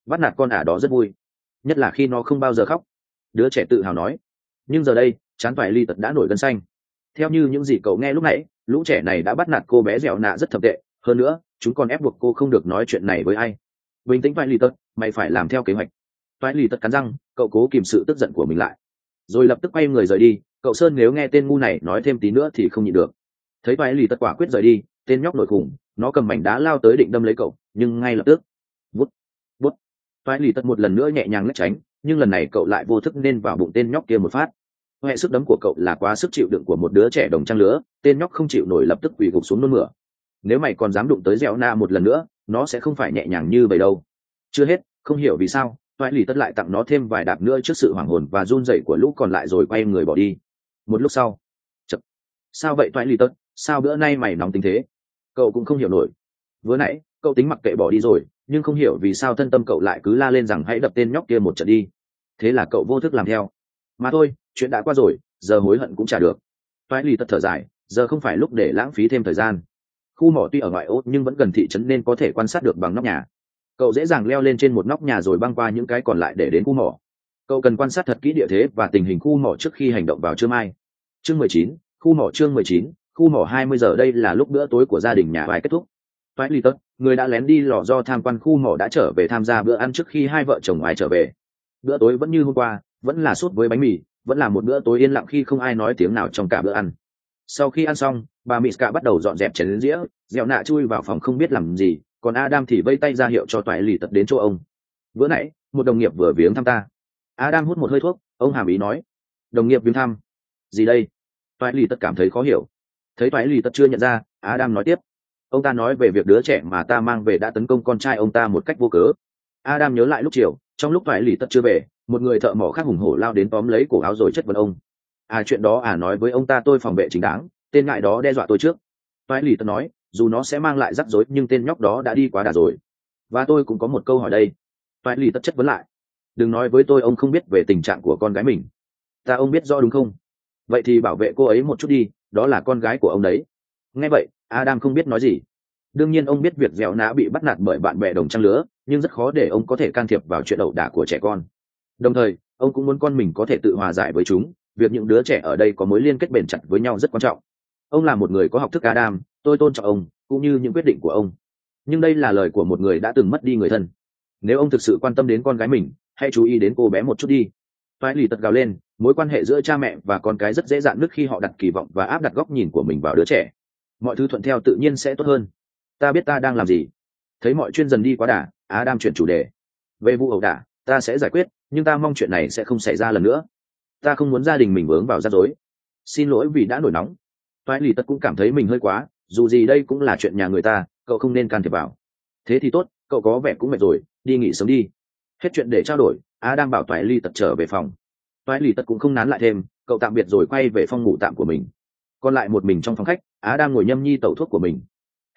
bắt nạt con ả đó rất vui, nhất là khi nó không bao giờ khóc. Đứa trẻ tự hào nói. Nhưng giờ đây chán phải ly tật đã nổi gân xanh. Theo như những gì cậu nghe lúc nãy, lũ trẻ này đã bắt nạt cô bé dẻo nạ rất thậm tệ, hơn nữa chúng còn ép buộc cô không được nói chuyện này với ai. Bình tĩnh phải ly tật, mày phải làm theo kế hoạch. Phải ly tật cắn răng, cậu cố kìm sự tức giận của mình lại, rồi lập tức quay người rời đi. Cậu Sơn nếu nghe tên ngu này nói thêm tí nữa thì không nhịn được. Thấy phải ly tật quả quyết rời đi, tên nhóc nổi khủng, nó cầm mảnh đá lao tới định đâm lấy cậu, nhưng ngay lập tức vút vút, phải ly tật một lần nữa nhẹ nhàng né tránh, nhưng lần này cậu lại vô thức nên vào bụng tên nhóc kia một phát. Hệ sức đấm của cậu là quá sức chịu đựng của một đứa trẻ đồng trang lứa, tên nhóc không chịu nổi lập tức quỳ gục xuống nôn mửa. Nếu mày còn dám đụng tới dẻo na một lần nữa, nó sẽ không phải nhẹ nhàng như vậy đâu. Chưa hết, không hiểu vì sao toại lì tất lại tặng nó thêm vài đạp nữa trước sự hoảng hồn và run rẩy của lũ còn lại rồi quay người bỏ đi. Một lúc sau, chật, sao vậy toại lì tất, sao bữa nay mày nóng tính thế? Cậu cũng không hiểu nổi. Vừa nãy cậu tính mặc kệ bỏ đi rồi, nhưng không hiểu vì sao thân tâm cậu lại cứ la lên rằng hãy đập tên nhóc kia một trận đi. Thế là cậu vô thức làm theo. Mà thôi, chuyện đã qua rồi, giờ hối hận cũng chả được. Toại lì tất thở dài, giờ không phải lúc để lãng phí thêm thời gian. Khu mỏ tuy ở ngoại ô nhưng vẫn gần thị trấn nên có thể quan sát được bằng nóc nhà. Cậu dễ dàng leo lên trên một nóc nhà rồi băng qua những cái còn lại để đến khu mỏ. Cậu cần quan sát thật kỹ địa thế và tình hình khu mỏ trước khi hành động vào trưa mai. Chương 19, khu mỏ. Chương 19, khu mỏ. 20 giờ đây là lúc bữa tối của gia đình nhà Vài kết thúc. Toại lì tất, người đã lén đi lò do tham quan khu mỏ đã trở về tham gia bữa ăn trước khi hai vợ chồng Vài trở về. Bữa tối vẫn như hôm qua, vẫn là súp với bánh mì, vẫn là một bữa tối yên lặng khi không ai nói tiếng nào trong cả bữa ăn. Sau khi ăn xong, bà Miska bắt đầu dọn dẹp chén dĩa, dẻo nạ chui vào phòng không biết làm gì, còn Adam thì vây tay ra hiệu cho toại lì tật đến chỗ ông. Bữa nãy một đồng nghiệp vừa viếng thăm ta. Adam hút một hơi thuốc, ông hàm ý nói. Đồng nghiệp viếng thăm gì đây? Toại lì tật cảm thấy khó hiểu. Thấy toại lì tật chưa nhận ra, Adam nói tiếp. Ông ta nói về việc đứa trẻ mà ta mang về đã tấn công con trai ông ta một cách vô cớ. Adam nhớ lại lúc chiều, trong lúc toại lì tật chưa về, một người thợ mỏ khác hùng hổ lao đến tóm lấy cổ áo rồi chất vấn ông. Chuyện đó nói với ông ta tôi phòng vệ chính đáng, tên ngại đó đe dọa tôi trước. Toại lì tật nói, dù nó sẽ mang lại rắc rối nhưng tên nhóc đó đã đi quá đà rồi. Và tôi cũng có một câu hỏi đây. Toại lì tất chất vấn lại. Đừng nói với tôi ông không biết về tình trạng của con gái mình. Ông biết rõ đúng không? Vậy thì bảo vệ cô ấy một chút đi, đó là con gái của ông đấy. Nghe vậy, Adam không biết nói gì. Đương nhiên ông biết việc dẻo nã bị bắt nạt bởi bạn bè đồng trang lứa, nhưng rất khó để ông có thể can thiệp vào chuyện ẩu đả của trẻ con. Đồng thời, ông cũng muốn con mình có thể tự hòa giải với chúng. Việc những đứa trẻ ở đây có mối liên kết bền chặt với nhau rất quan trọng. Ông là một người có học thức, Adam, tôi tôn trọng ông cũng như những quyết định của ông, nhưng đây là lời của một người đã từng mất đi người thân. Nếu ông thực sự quan tâm đến con gái mình, hãy chú ý đến cô bé một chút đi. Toại lì tật gào lên, mối quan hệ giữa cha mẹ và con cái rất dễ dạn nứt khi họ đặt kỳ vọng và áp đặt góc nhìn của mình vào đứa trẻ. Mọi thứ thuận theo tự nhiên sẽ tốt hơn. Ta biết ta đang làm gì. Thấy mọi chuyện dần đi quá đà, Adam chuyển chủ đề. Về vụ ẩu đả, ta sẽ giải quyết, nhưng ta mong chuyện này sẽ không xảy ra lần nữa. Ta không muốn gia đình mình vướng vào rắc rối. Xin lỗi vì đã nổi nóng. Toại lì tật cũng cảm thấy mình hơi quá, dù gì đây cũng là chuyện nhà người ta, cậu không nên can thiệp vào. Thế thì tốt, cậu có vẻ cũng mệt rồi, đi nghỉ sớm đi. Hết chuyện để trao đổi, Adam bảo toại lì tật trở về phòng. Toại lì tật cũng không nán lại thêm, cậu tạm biệt rồi quay về phòng ngủ tạm của mình. Còn lại một mình trong phòng khách, Adam ngồi nhâm nhi tẩu thuốc của mình.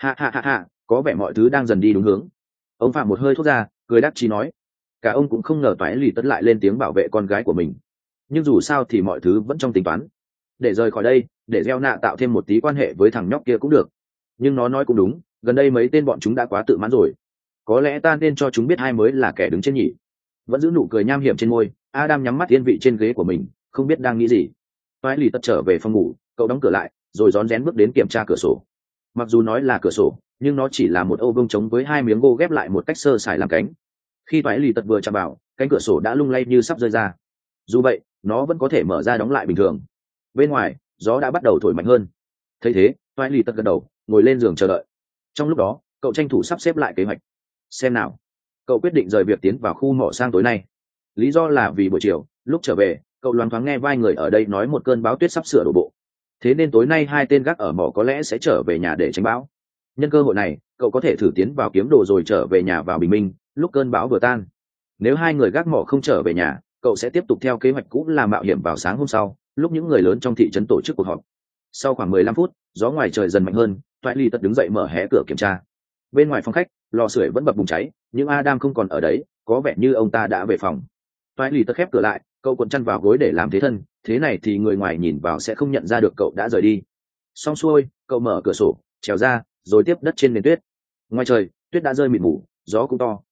Ha, có vẻ mọi thứ đang dần đi đúng hướng. Ông phạm một hơi thuốc ra, cười đắc chí nói. Cả ông cũng không ngờ toại lì tật lại lên tiếng bảo vệ con gái của mình. Nhưng dù sao thì mọi thứ vẫn trong tính toán. Để rời khỏi đây, để gieo nạ tạo thêm một tí quan hệ với thằng nhóc kia cũng được. Nhưng nó nói cũng đúng, gần đây mấy tên bọn chúng đã quá tự mãn rồi. Có lẽ ta nên cho chúng biết ai mới là kẻ đứng trên nhỉ. Vẫn giữ nụ cười nham hiểm trên môi, Adam nhắm mắt yên vị trên ghế của mình, không biết đang nghĩ gì. Toại lì tật trở về phòng ngủ, cậu đóng cửa lại, rồi rón rén bước đến kiểm tra cửa sổ. Mặc dù nói là cửa sổ, nhưng nó chỉ là một ô vuông trống với hai miếng gỗ ghép lại một cách sơ sài làm cánh. Khi toại lì tật vừa chạm vào, cánh cửa sổ đã lung lay như sắp rơi ra. Dù vậy, nó vẫn có thể mở ra đóng lại bình thường. Bên ngoài, gió đã bắt đầu thổi mạnh hơn. Thấy thế, toại lì tật gật đầu, ngồi lên giường chờ đợi. Trong lúc đó, cậu tranh thủ sắp xếp lại kế hoạch. Xem nào, cậu quyết định rời việc tiến vào khu mỏ sang tối nay. Lý do là vì buổi chiều, lúc trở về, cậu loáng thoáng nghe vai người ở đây nói một cơn bão tuyết sắp sửa đổ bộ. Thế nên tối nay hai tên gác ở mỏ có lẽ sẽ trở về nhà để tránh bão. Nhân cơ hội này, cậu có thể thử tiến vào kiếm đồ rồi trở về nhà vào bình minh, lúc cơn bão vừa tan. Nếu hai người gác mỏ không trở về nhà, cậu sẽ tiếp tục theo kế hoạch cũ là mạo hiểm vào sáng hôm sau, lúc những người lớn trong thị trấn tổ chức cuộc họp. Sau khoảng 15 phút, gió ngoài trời dần mạnh hơn, toại lì tật đứng dậy mở hé cửa kiểm tra. Bên ngoài phòng khách, lò sưởi vẫn bập bùng cháy, nhưng Adam không còn ở đấy, có vẻ như ông ta đã về phòng. Toại lì tật khép cửa lại, cậu cuộn chăn vào gối để làm thế thân, thế này thì người ngoài nhìn vào sẽ không nhận ra được cậu đã rời đi. Xong xuôi, cậu mở cửa sổ, trèo ra, rồi tiếp đất trên nền tuyết. Ngoài trời, tuyết đã rơi mịt mù, gió cũng to,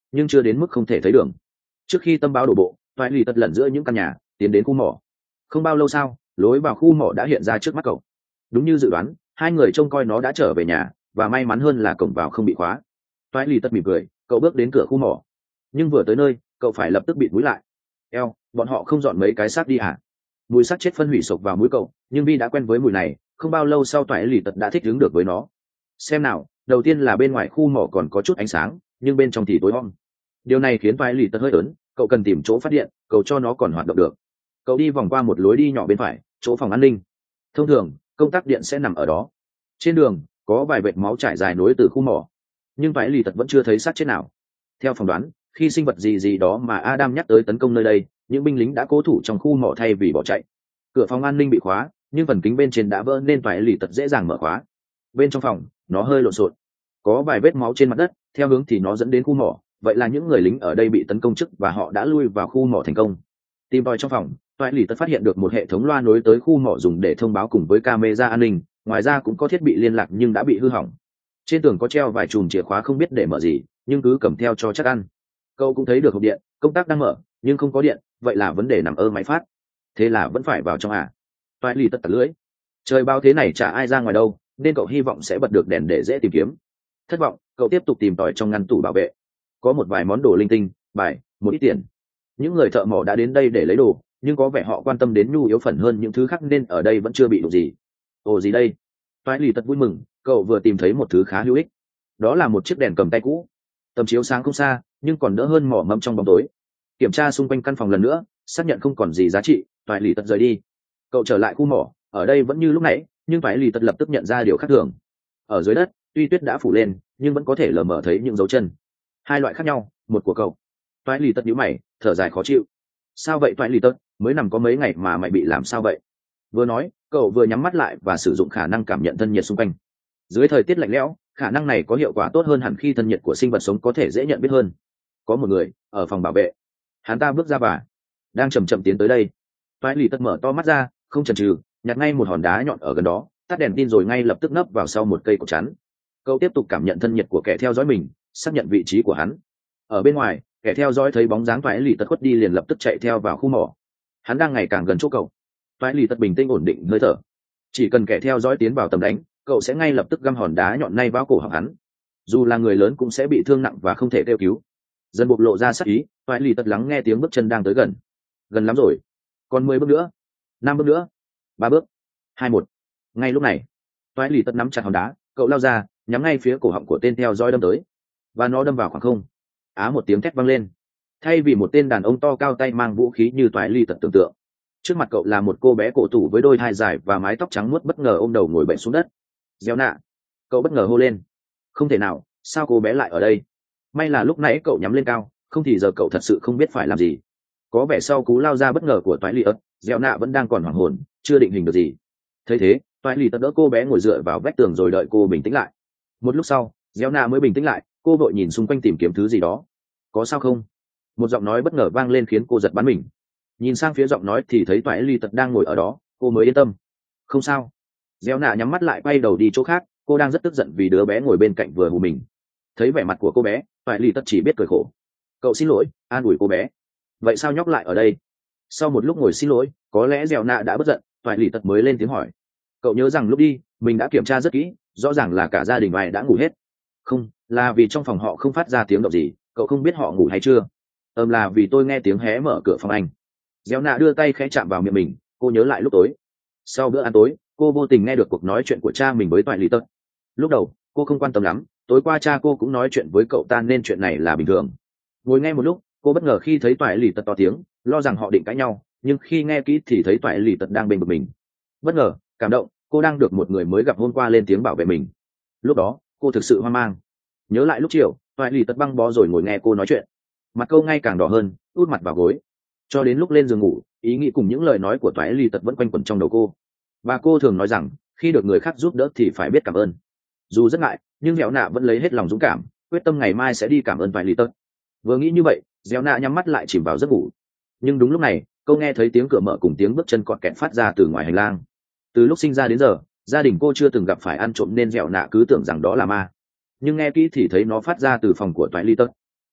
nhưng chưa đến mức không thể thấy đường. Trước khi tâm báo đổ bộ, toại lì tật lẩn giữa những căn nhà tiến đến khu mỏ. Không bao lâu sau, lối vào khu mỏ đã hiện ra trước mắt cậu. Đúng như dự đoán, hai người trông coi nó đã trở về nhà, và may mắn hơn là cổng vào không bị khóa. Toại lì tật mỉm cười, cậu bước đến cửa khu mỏ, nhưng vừa tới nơi cậu phải lập tức bịt mũi lại. Bọn họ không dọn mấy cái xác đi à? Mùi xác chết phân hủy sộc vào mũi cậu, nhưng Vi đã quen với mùi này, không bao lâu sau toại lì tật đã thích ứng được với nó. Xem nào, đầu tiên là bên ngoài khu mỏ còn có chút ánh sáng, nhưng bên trong thì tối om. Điều này khiến toại lì tật hơi ớn, cậu cần tìm chỗ phát điện, cậu cho nó còn hoạt động được. Cậu đi vòng qua một lối đi nhỏ bên phải, chỗ phòng an ninh. Thông thường công tắc điện sẽ nằm ở đó. Trên đường có vài vệt máu trải dài nối từ khu mỏ, nhưng toại lì tật vẫn chưa thấy xác chết nào. Theo phỏng đoán, khi sinh vật gì đó mà Adam nhắc tới tấn công nơi đây, những binh lính đã cố thủ trong khu mỏ thay vì bỏ chạy. Cửa phòng an ninh bị khóa, nhưng phần kính bên trên đã vỡ nên toại lì tật dễ dàng mở khóa. Bên trong phòng nó hơi lộn xộn, có vài vết máu trên mặt đất, theo hướng thì nó dẫn đến khu mỏ. Vậy là những người lính ở đây bị tấn công trước và họ đã lui vào khu mỏ thành công. Tìm tòi trong phòng, toại lì tật phát hiện được một hệ thống loa nối tới khu mỏ dùng để thông báo cùng với camera an ninh. Ngoài ra cũng có thiết bị liên lạc nhưng đã bị hư hỏng. Trên tường có treo vài chùm chìa khóa không biết để mở gì, nhưng cứ cầm theo cho chắc ăn. Cậu cũng thấy được hộp điện, công tắc đang mở nhưng không có điện, vậy là vấn đề nằm ở máy phát. Thế là vẫn phải vào trong à? Toại lì tật tật lưỡi. Trời bao thế này chả ai ra ngoài đâu, nên cậu hy vọng sẽ bật được đèn để dễ tìm kiếm. Thất vọng, cậu tiếp tục tìm tòi trong ngăn tủ bảo vệ. Có một vài món đồ linh tinh, bài, một ít tiền. Những người thợ mỏ đã đến đây để lấy đồ, nhưng có vẻ họ quan tâm đến nhu yếu phần hơn những thứ khác nên ở đây vẫn chưa bị đụng gì. Ồ gì đây? Toại lì tật vui mừng, cậu vừa tìm thấy một thứ khá hữu ích. Đó là một chiếc đèn cầm tay cũ. Tầm chiếu sáng không xa, nhưng còn đỡ hơn mỏ mẫm trong bóng tối. Kiểm tra xung quanh căn phòng lần nữa, xác nhận không còn gì giá trị, toại lì tật rời đi. Cậu trở lại khu mỏ, ở đây vẫn như lúc nãy, nhưng toại lì tật lập tức nhận ra điều khác thường. Ở dưới đất, tuy tuyết đã phủ lên, nhưng vẫn có thể lờ mờ thấy những dấu chân. Hai loại khác nhau, một của cậu. Toại lì tật nhíu mày, thở dài khó chịu. Sao vậy toại lì tật, mới nằm có mấy ngày mà mày bị làm sao vậy? Vừa nói, cậu vừa nhắm mắt lại và sử dụng khả năng cảm nhận thân nhiệt xung quanh. Dưới thời tiết lạnh lẽo, khả năng này có hiệu quả tốt hơn hẳn khi thân nhiệt của sinh vật sống có thể dễ nhận biết hơn. Có một người ở phòng bảo vệ. Hắn ta bước ra và đang chậm chậm tiến tới đây. Toại lì tật mở to mắt ra, không chần chừ, nhặt ngay một hòn đá nhọn ở gần đó, tắt đèn tin rồi ngay lập tức nấp vào sau một cây cột chắn. Cậu tiếp tục cảm nhận thân nhiệt của kẻ theo dõi mình, xác nhận vị trí của hắn. Ở bên ngoài, kẻ theo dõi thấy bóng dáng toại lì tật khuất đi liền lập tức chạy theo vào khu mỏ. Hắn đang ngày càng gần chỗ cậu. Toại lì tật bình tĩnh ổn định hơi thở. Chỉ cần kẻ theo dõi tiến vào tầm đánh, cậu sẽ ngay lập tức găm hòn đá nhọn này vào cổ họng hắn. Dù là người lớn cũng sẽ bị thương nặng và không thể kêu cứu. Dần bộc lộ ra sắc ý, toại lì tật lắng nghe tiếng bước chân đang tới gần. Gần lắm rồi, còn 10 bước nữa, 5 bước nữa, 3 bước, 2, 1. Ngay lúc này, toại lì tật nắm chặt hòn đá, cậu lao ra, nhắm ngay phía cổ họng của tên theo dõi đâm tới, và nó đâm vào khoảng không. Một tiếng thét vang lên. Thay vì một tên đàn ông to cao tay mang vũ khí như toại lì tật tưởng tượng, trước mặt cậu là một cô bé cổ tủ với đôi thai dài và mái tóc trắng muốt bất ngờ ôm đầu ngồi bệnh xuống đất. Gieo nạ, cậu bất ngờ hô lên. Không thể nào, sao cô bé lại ở đây? May là lúc nãy cậu nhắm lên cao, không thì giờ cậu thật sự không biết phải làm gì. Có vẻ sau cú lao ra bất ngờ của toại lì ớt, gieo nạ vẫn đang còn hoảng hồn, chưa định hình được gì. Thấy thế, toại lì tật đỡ cô bé ngồi dựa vào vách tường rồi đợi cô bình tĩnh lại. Một lúc sau, gieo nạ mới bình tĩnh lại, cô vội nhìn xung quanh tìm kiếm thứ gì đó. Có sao không? Một giọng nói bất ngờ vang lên khiến cô giật bắn mình. Nhìn sang phía giọng nói thì thấy toại lì tật đang ngồi ở đó, cô mới yên tâm. Không sao. Gieo nạ nhắm mắt lại quay đầu đi chỗ khác, cô đang rất tức giận vì đứa bé ngồi bên cạnh vừa hù mình. Thấy vẻ mặt của cô bé, toại lì tật chỉ biết cười khổ. Cậu xin lỗi, an ủi cô bé. Vậy sao nhóc lại ở đây? Sau một lúc ngồi xin lỗi, có lẽ gieo nạ đã bất giận, toại lì tật mới lên tiếng hỏi. Cậu nhớ rằng lúc đi mình đã kiểm tra rất kỹ, rõ ràng là cả gia đình ai đã ngủ hết. Không, là vì trong phòng họ không phát ra tiếng động gì, cậu không biết họ ngủ hay chưa? Là vì tôi nghe tiếng hé mở cửa phòng anh. Gieo nạ đưa tay khẽ chạm vào miệng mình, cô nhớ lại lúc tối. Sau bữa ăn tối, cô vô tình nghe được cuộc nói chuyện của cha mình với toại lì tật. Lúc đầu cô không quan tâm lắm, tối qua cha cô cũng nói chuyện với cậu ta nên chuyện này là bình thường. Ngồi nghe một lúc, cô bất ngờ khi thấy toại lì tật to tiếng, lo rằng họ định cãi nhau, nhưng khi nghe kỹ thì thấy toại lì tật đang bên bực mình. Bất ngờ, cảm động, cô đang được một người mới gặp hôm qua lên tiếng bảo vệ mình. Lúc đó cô thực sự hoang mang. Nhớ lại lúc chiều, toại lì tật băng bó rồi ngồi nghe cô nói chuyện. Mặt cô ngay càng đỏ hơn, út mặt vào gối. Cho đến lúc lên giường ngủ, ý nghĩ cùng những lời nói của toại lì tật vẫn quanh quẩn trong đầu cô. Và cô thường nói rằng khi được người khác giúp đỡ thì phải biết cảm ơn. Dù rất ngại, nhưng Dẻo Nạ vẫn lấy hết lòng dũng cảm, quyết tâm ngày mai sẽ đi cảm ơn toại lì tật. Vừa nghĩ như vậy, Dẻo Nạ nhắm mắt lại chìm vào giấc ngủ. Nhưng đúng lúc này, cô nghe thấy tiếng cửa mở cùng tiếng bước chân cọt kẹt phát ra từ ngoài hành lang. Từ lúc sinh ra đến giờ, gia đình cô chưa từng gặp phải ăn trộm nên Dẻo Nạ cứ tưởng rằng đó là ma. Nhưng nghe kỹ thì thấy nó phát ra từ phòng của toại lì tật.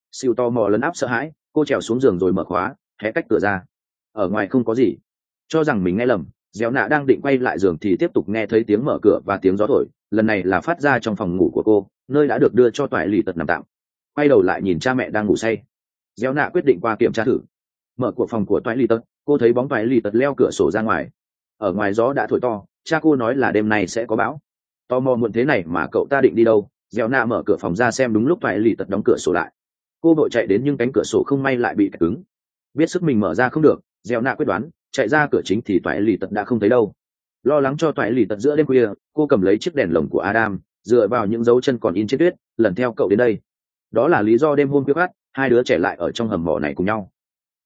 siêu to mò lấn áp sợ hãi, cô trèo xuống giường rồi mở khóa, hé cách cửa ra. Ở ngoài không có gì. Cho rằng mình nghe lầm, Dẻo Nạ đang định quay lại giường thì tiếp tục nghe thấy tiếng mở cửa và tiếng gió thổi, lần này là phát ra trong phòng ngủ của cô, nơi đã được đưa cho Toại Lì Tật nằm tạm. Quay đầu lại nhìn cha mẹ đang ngủ say, Dẻo Nạ quyết định qua kiểm tra thử. Mở cửa phòng của Toại Lì Tật, cô thấy bóng Toại Lì Tật leo cửa sổ ra ngoài. Ở ngoài gió đã thổi to, cha cô nói là đêm nay sẽ có bão. Tò mò muộn thế này mà cậu ta định đi đâu? Dẻo Nạ mở cửa phòng ra xem đúng lúc Toại Lì Tật đóng cửa sổ lại. Cô vội chạy đến nhưng cánh cửa sổ không may lại bị kẹt cứng. Biết sức mình mở ra không được, Dẻo Nạ quyết đoán chạy ra cửa chính thì Toại Lì Tật đã không thấy đâu. Lo lắng cho Toại Lì Tật giữa đêm khuya, cô cầm lấy chiếc đèn lồng của Adam, dựa vào những dấu chân còn in trên tuyết, lần theo cậu đến đây. Đó là lý do đêm hôm khuya khoắt hai đứa trẻ lại ở trong hầm mỏ này cùng nhau.